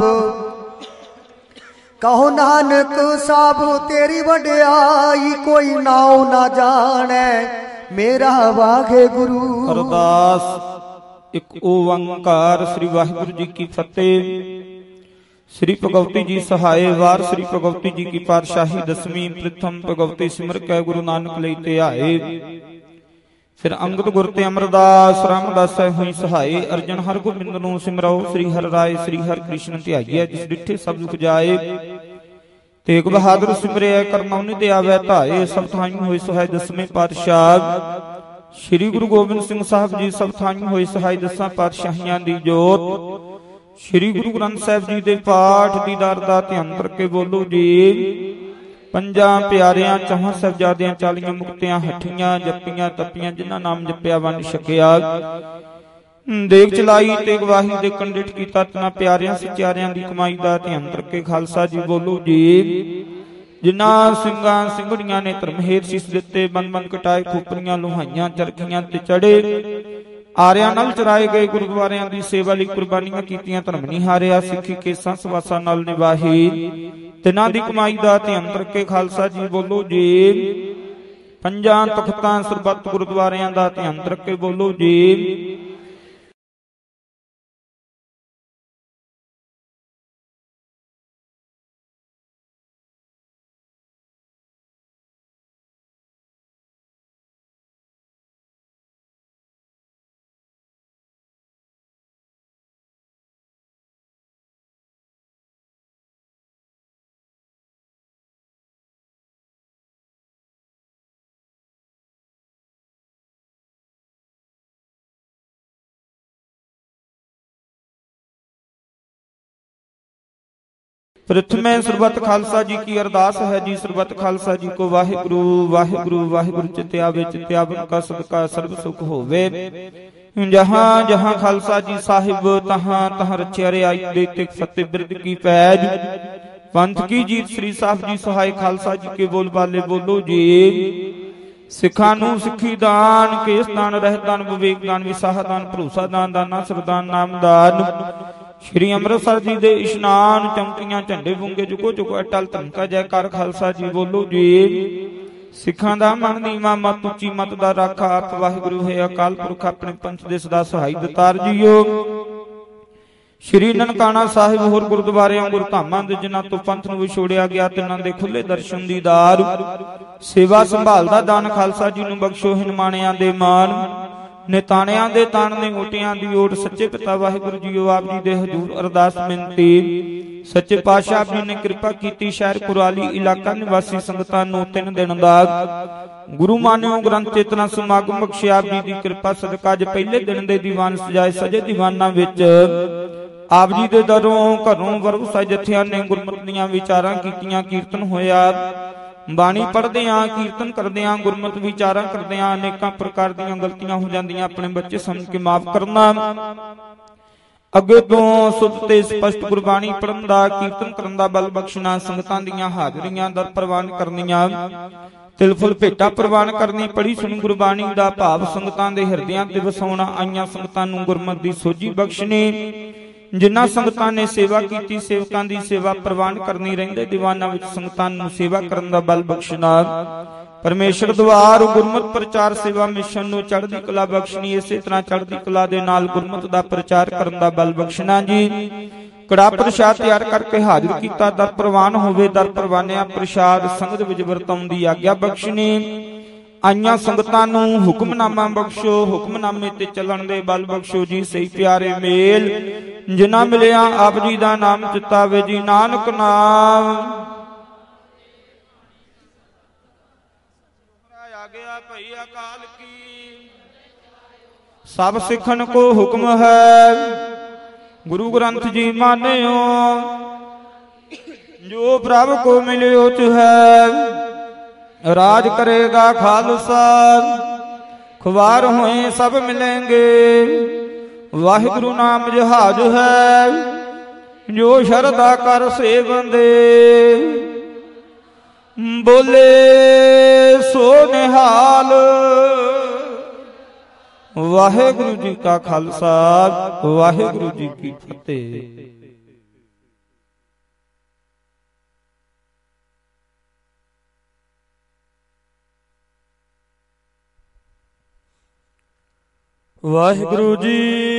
कहो नानक सब तेरी वड्याई कोई नाव ना जाने मेरा वाहे गुरु। अरदास एक ओंकार श्री वाहिगुरु जी की फतेह। श्री भगवती जी सहाय वार श्री भगवती जी की पातशाही दसवीं प्रथम भगवती सिमर कै गुरु नानक लई ते आए। फिर अंगद गुर ते अमरदास रामदास हुई सहाय अर्जन हर गोबिंद नूं सिमराओ श्री हर राय श्री हर कृष्ण ध्याइए जिस डिठे सब दुख जाए। तेग बहादुर सिमरिया करमौनी दे आवे धाए सब थाई होए सहाय दसवें पातशाह। श्री गुरु गोबिंद सिंह साहब जी सब थाई होए सहाय दसां पातशाहियां दी जोत। श्री गुरु ग्रंथ साहिब जी दे पाठ दीदार दा ध्यान करके बोलो जी। पंजा प्यारियां चौहां साहिबजादियां 40 मुक्तियां हठियां जपियां तपियां जिन्हां नाम जपिया वंड छकिया। देख चलाई ते गवाही दे कंडिट कीता तना प्यारियां सचारियां दी कमाई दा ध्यान करके खालसा जी बोलो जी। जिन्हां ਸਿੰਘਾਂ ਸਿੰਘੜੀਆਂ ने ਧਰਮਹੇਰ ਸੀਸ ਦਿੱਤੇ ਬੰਦ ਬੰਦ ਕਟਾਏ ਖੋਪਰੀਆਂ ਲੋਹਾਈਆਂ ਚਰਖੀਆਂ ਤੇ ਚੜੇ ਆਰਿਆਂ ਨਾਲ ਚਰਾਏ ਗਏ ਗੁਰਦੁਆਰਿਆਂ ਦੀ ਸੇਵਾ ਲਈ ਕੁਰਬਾਨੀਆਂ ਕੀਤੀਆਂ ਧਰਮ ਨਹੀਂ ਹਾਰਿਆ ਸਿੱਖੀ ਕੇਸਾਂ ਸਵਾਸਾਂ ਨਾਲ ਨਿਵਾਹੀ ਤਿਨਾਂ ਦੀ ਕਮਾਈ ਦਾ ਧਿਆਨ ਰੱਖੇ ਖਾਲਸਾ ਜੀ ਬੋਲੋ ਜੀ। ਪੰਜਾਂ ਤਖਤਾਂ ਸਰਬੱਤ ਗੁਰਦੁਆਰਿਆਂ ਦਾ ਧਿਆਨ ਰੱਖੇ ਬੋਲੋ ਜੀ। प्रथमे सरबत खालसा जी की अरदास है जी। सरबत खालसा जी को वाहिगुरु वाहिगुरु वाहिगुरु चित्यावे चित्यावन का सदका सर्व सुख होवे। जहां जहां खालसा जी साहिब तहां तहां रचियारे आई देते फतेह बिरद की पैज पंथ की जीत। श्री साहब जी सहाय खालसा जी के बोल बाले बोलो जी। सिखा नूं सिखी दान केस दान रहत दान विवेक दान विसाह दान भरोसा दान दाना सरदान नाम दान। श्री अमृतसर जी दे इशनान चौंकियां झंडे बूंगे चुको चुको अटल धमका जयकार खालसा जी बोलो जी। सिखां दा मन नीवा मत उची मत दा राखा आप वाहिगुरु है अकाल पुरख अपने पंथ दे सदा सहाय दतार जीओ। श्री ननकाना साहिब होर गुरुद्वारियां गुरधामां दे जिन्हां तो पंथ नूं विछोड़िया गया तिन्हां दे खुले दर्शन दीदार सेवा संभाल दा दान खालसा जी नूं बख्शो। हिनमाणियां दे मान निताणियां दे ताण ने ओटियां दी ओट सच्चे पिता वाहिगुरु जीओ आप जी दे हजूर अरदास मिनती। सच्चे पातशाह आप जी ने कृपा कीती शहर कुराली इलाका निवासी संगतां नूं 3 दिन दा गुरु मानियो ग्रंथ चेतना समागम बख्शिया आप जी दी कृपा सदका ज पहले दिन दे दीवान सजाए सजे दीवानां विच ਆਪ ਜੀ ਦੇ ਦਰੋਂ ਘਰੋਂ ਵਰੁਸਾ ਜਥਿਆਂ ਨੇ ਗੁਰਮਤਿ ਦੀਆਂ ਵਿਚਾਰਾਂ ਕੀਤੀਆਂ। ਕੀਰਤਨ ਹੋਇਆ, ਬਾਣੀ ਪੜ੍ਹਦਿਆਂ ਕੀਰਤਨ ਕਰਦਿਆਂ ਗੁਰਮਤਿ ਵਿਚਾਰਾਂ ਕਰਦਿਆਂ ਅਨੇਕਾਂ ਪ੍ਰਕਾਰ ਦੀਆਂ ਗਲਤੀਆਂ ਹੋ ਜਾਂਦੀਆਂ। ਆਪਣੇ ਬੱਚੇ ਸਮਝ ਕੇ ਮਾਫ ਕਰਨਾ। ਅੱਗੇ ਤੋਂ ਸੁੱਧ ਤੇ ਸਪਸ਼ਟ ਗੁਰਬਾਣੀ ਪੜ੍ਹਨ ਦਾ, ਕੀਰਤਨ ਕਰਨ ਦਾ ਬਲ ਬਖਸ਼ਣਾ। ਸੰਗਤਾਂ ਦੀਆਂ ਹਾਜ਼ਰੀਆਂ ਦਰ ਪ੍ਰਵਾਨ ਕਰਨੀਆਂ, ਤਿਲ ਫੁੱਲ ਭੇਟਾ ਪ੍ਰਵਾਨ ਕਰਨੀ। ਪੜ੍ਹੀ ਸੁਣੀ ਗੁਰਬਾਣੀ ਦਾ ਭਾਵ ਸੰਗਤਾਂ ਦੇ ਹਿਰਦਿਆਂ ਤੇ ਵਸਾਉਣਾ। ਆਈਆਂ ਸੰਗਤਾਂ ਨੂੰ ਗੁਰਮਤਿ ਦੀ ਸੋਝੀ ਬਖਸ਼ਣੀ। ਜਿਨ੍ਹਾਂ ਸੰਗਤਾਂ ਨੇ ਸੇਵਾ ਕੀਤੀ, ਸੇਵਕਾਂ ਦੀ ਸੇਵਾ ਪ੍ਰਵਾਨ ਕਰਨੀ। ਰਹਿੰਦੇ ਦੀਵਾਨਾਂ ਵਿੱਚ ਸੰਗਤਾਂ ਨੂੰ ਸੇਵਾ ਕਰਨ ਦਾ ਬਲ ਬਖਸ਼ਣਾ। ਪਰਮੇਸ਼ਰ ਦੁਆਰ ਗੁਰਮਤਿ ਪ੍ਰਚਾਰ ਸੇਵਾ ਮਿਸ਼ਨ ਨੂੰ ਚੜ੍ਹਦੀ ਕਲਾ ਬਖਸ਼ਣੀ। ਇਸੇ ਤਰ੍ਹਾਂ ਚੜ੍ਹਦੀ ਕਲਾ ਦੇ ਨਾਲ ਗੁਰਮਤਿ ਦਾ ਪ੍ਰਚਾਰ ਕਰਨ ਦਾ ਬਲ ਬਖਸ਼ਣਾ ਜੀ। ਕੜਾ ਪ੍ਰਸ਼ਾਦ ਤਿਆਰ ਕਰਕੇ ਹਾਜ਼ਰ ਕੀਤਾ, ਦਰ ਪ੍ਰਵਾਨ ਹੋਵੇ। ਦਰ ਪ੍ਰਵਾਨਿਆ ਪ੍ਰਸ਼ਾਦ ਸੰਗਤ ਵਿੱਚ ਵਰਤਾਉਣ ਦੀ ਆਗਿਆ ਬਖਸ਼ਣੀ। ਆਈਆਂ ਸੰਗਤਾਂ ਨੂੰ ਹੁਕਮਨਾਮਾ ਬਖਸ਼ੋ, ਹੁਕਮਨਾਮੇ ਤੇ ਚੱਲਣ ਦੇ ਬਲ ਬਖਸ਼ੋ ਜੀ। ਸਹੀ ਪਿਆਰੇ ਮੇਲ ਜਿਨ੍ਹਾਂ ਮਿਲਿਆ ਆਪ ਜੀ ਦਾ ਨਾਮ ਚਿਤਾਵੇ ਜੀ। ਨਾਨਕ ਨਾਮ ਆ ਗਿਆ ਭਈ ਅਕਾਲ ਕੀ। ਸਭ ਸਿੱਖਣ ਕੋ ਹੁਕਮ ਹੈ, ਗੁਰੂ ਗ੍ਰੰਥ ਜੀ ਮਾਨਿਓ। ਜੋ ਪ੍ਰਭ ਕੋ ਮਿਲਿਓ ਚ ਹੈ, ਰਾਜ ਕरेगा ਖਾਲਸਾ। ਖੁਆਰ ਹੋਏ ਸਭ ਮਿਲेंगे, ਵਾਹਿਗੁਰੂ ਨਾਮ ਜਹਾਜ ਹੈ। ਜੋ ਸ਼ਰਧਾ ਕਰ ਸੇਵੰਦੇ, ਬੋਲੇ ਸੋ ਨਿਹਾਲ। ਵਾਹਿਗੁਰੂ ਜੀ ਕਾ ਖਾਲਸਾ, ਵਾਹਿਗੁਰੂ ਜੀ ਕੀ ਫਤਿਹ। ਵਾਹਿਗੁਰੂ ਜੀ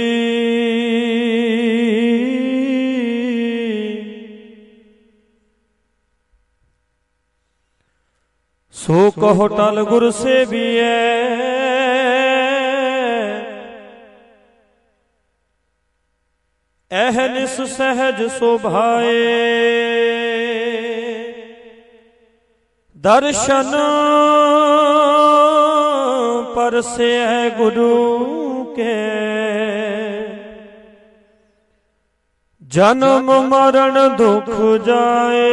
ਸੋ ਕਹੋ ਟਲ ਗੁਰ ਸੇਵੀਐ। ਅਹਨਿਸ ਸਹਿਜ ਸੁਭਾਏ, ਦਰਸ਼ਨ ਪਰਸੈ ਗੁਰੂ ਕੇ। ਜਨਮ ਮਰਨ ਦੁਖ ਜਾਏ,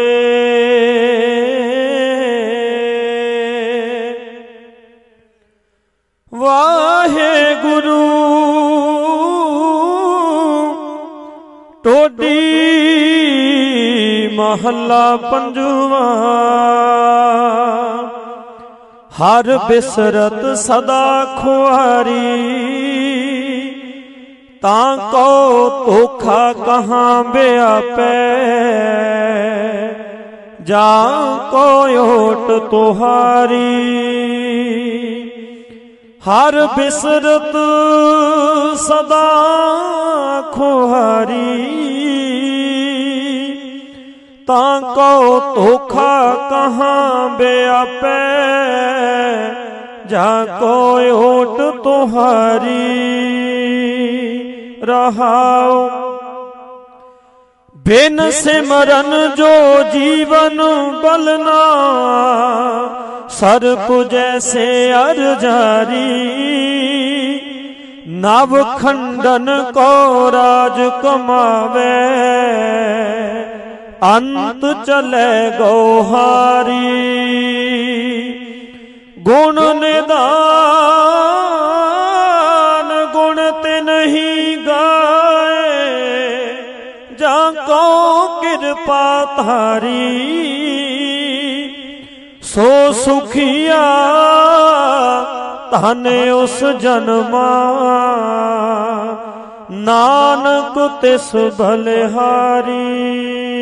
ਵਾਹਿਗੁਰੂ ਟੋਡੀ ਮਹੱਲਾ ਪੰਜਵਾ। ਹਰ ਬਿਸਰਤ ਸਦਾ ਖੁਆਰੀ, ਤਾਂ ਕੋ ਧੋਖਾ ਕਹਾਂ ਵਿਆਪੈ। ਜਾਂ ਕੋ ਓਟ ਤੁਹਾਰੀ, ਹਰ ਬਿਸਰਤ ਸਦਾ ਖੁਆਰੀ। ਤਾਂ ਕੋ ਧੋਖਾ ਕਹਾਂ ਵਿਆਪੈ। ਜਾ ਕੋ ਓਟ ਤੁਹਾਰੀ। ਰਹਾਉ ਬਿਨ ਸਿਮਰਨ ਜੋ ਜੀਵਨ ਬਲਨਾ, ਸਰਪ ਜੈਸੇ ਅਰ ਜਾਰੀ। ਨਵ ਖੰਡਨ ਕੋ ਰਾਜ ਕਮਾਵੇ, ਅੰਤ ਚਲੇ ਗੋਹਾਰੀ। ਗੁਣ ਨਿਦਾਨ ਗੁਣ ਤੇ ਨਹੀਂ ਗਾਏ, ਜਾਂ ਕੋ ਕਿਰਪਾ ਧਾਰੀ। ਸੋ ਸੁਖੀਆ ਧਨ ਉਸ ਜਨਮਾ, ਨਾਨਕ ਤਿਸ ਬਲਿਹਾਰੀ।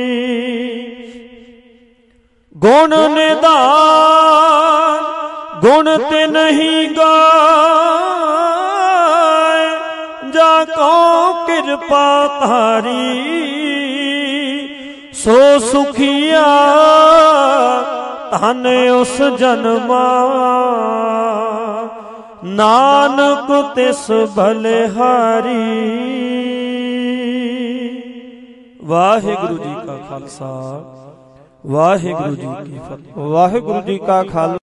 ਗੁਣ ਨਿਦਾਨ ਗੁਣ ਤੇ ਨਹੀਂ ਗਾਏ, ਜਾ ਕੋ ਕਿਰਪਾ ਧਾਰੀ। ਸੋ ਸੁਖੀਆ ਧਨ ਉਸ ਜਨਮਾ, ਨਾਨਕ ਤਿਸ ਬਲਿਹਾਰੀ। ਵਾਹਿਗੁਰੂ ਜੀ ਕਾ ਖਾਲਸਾ, ਵਾਹਿਗੁਰੂ ਜੀ ਕੀ ਫਤਿਹ। ਵਾਹਿਗੁਰੂ ਜੀ ਕਾ ਖਾਲਸਾ।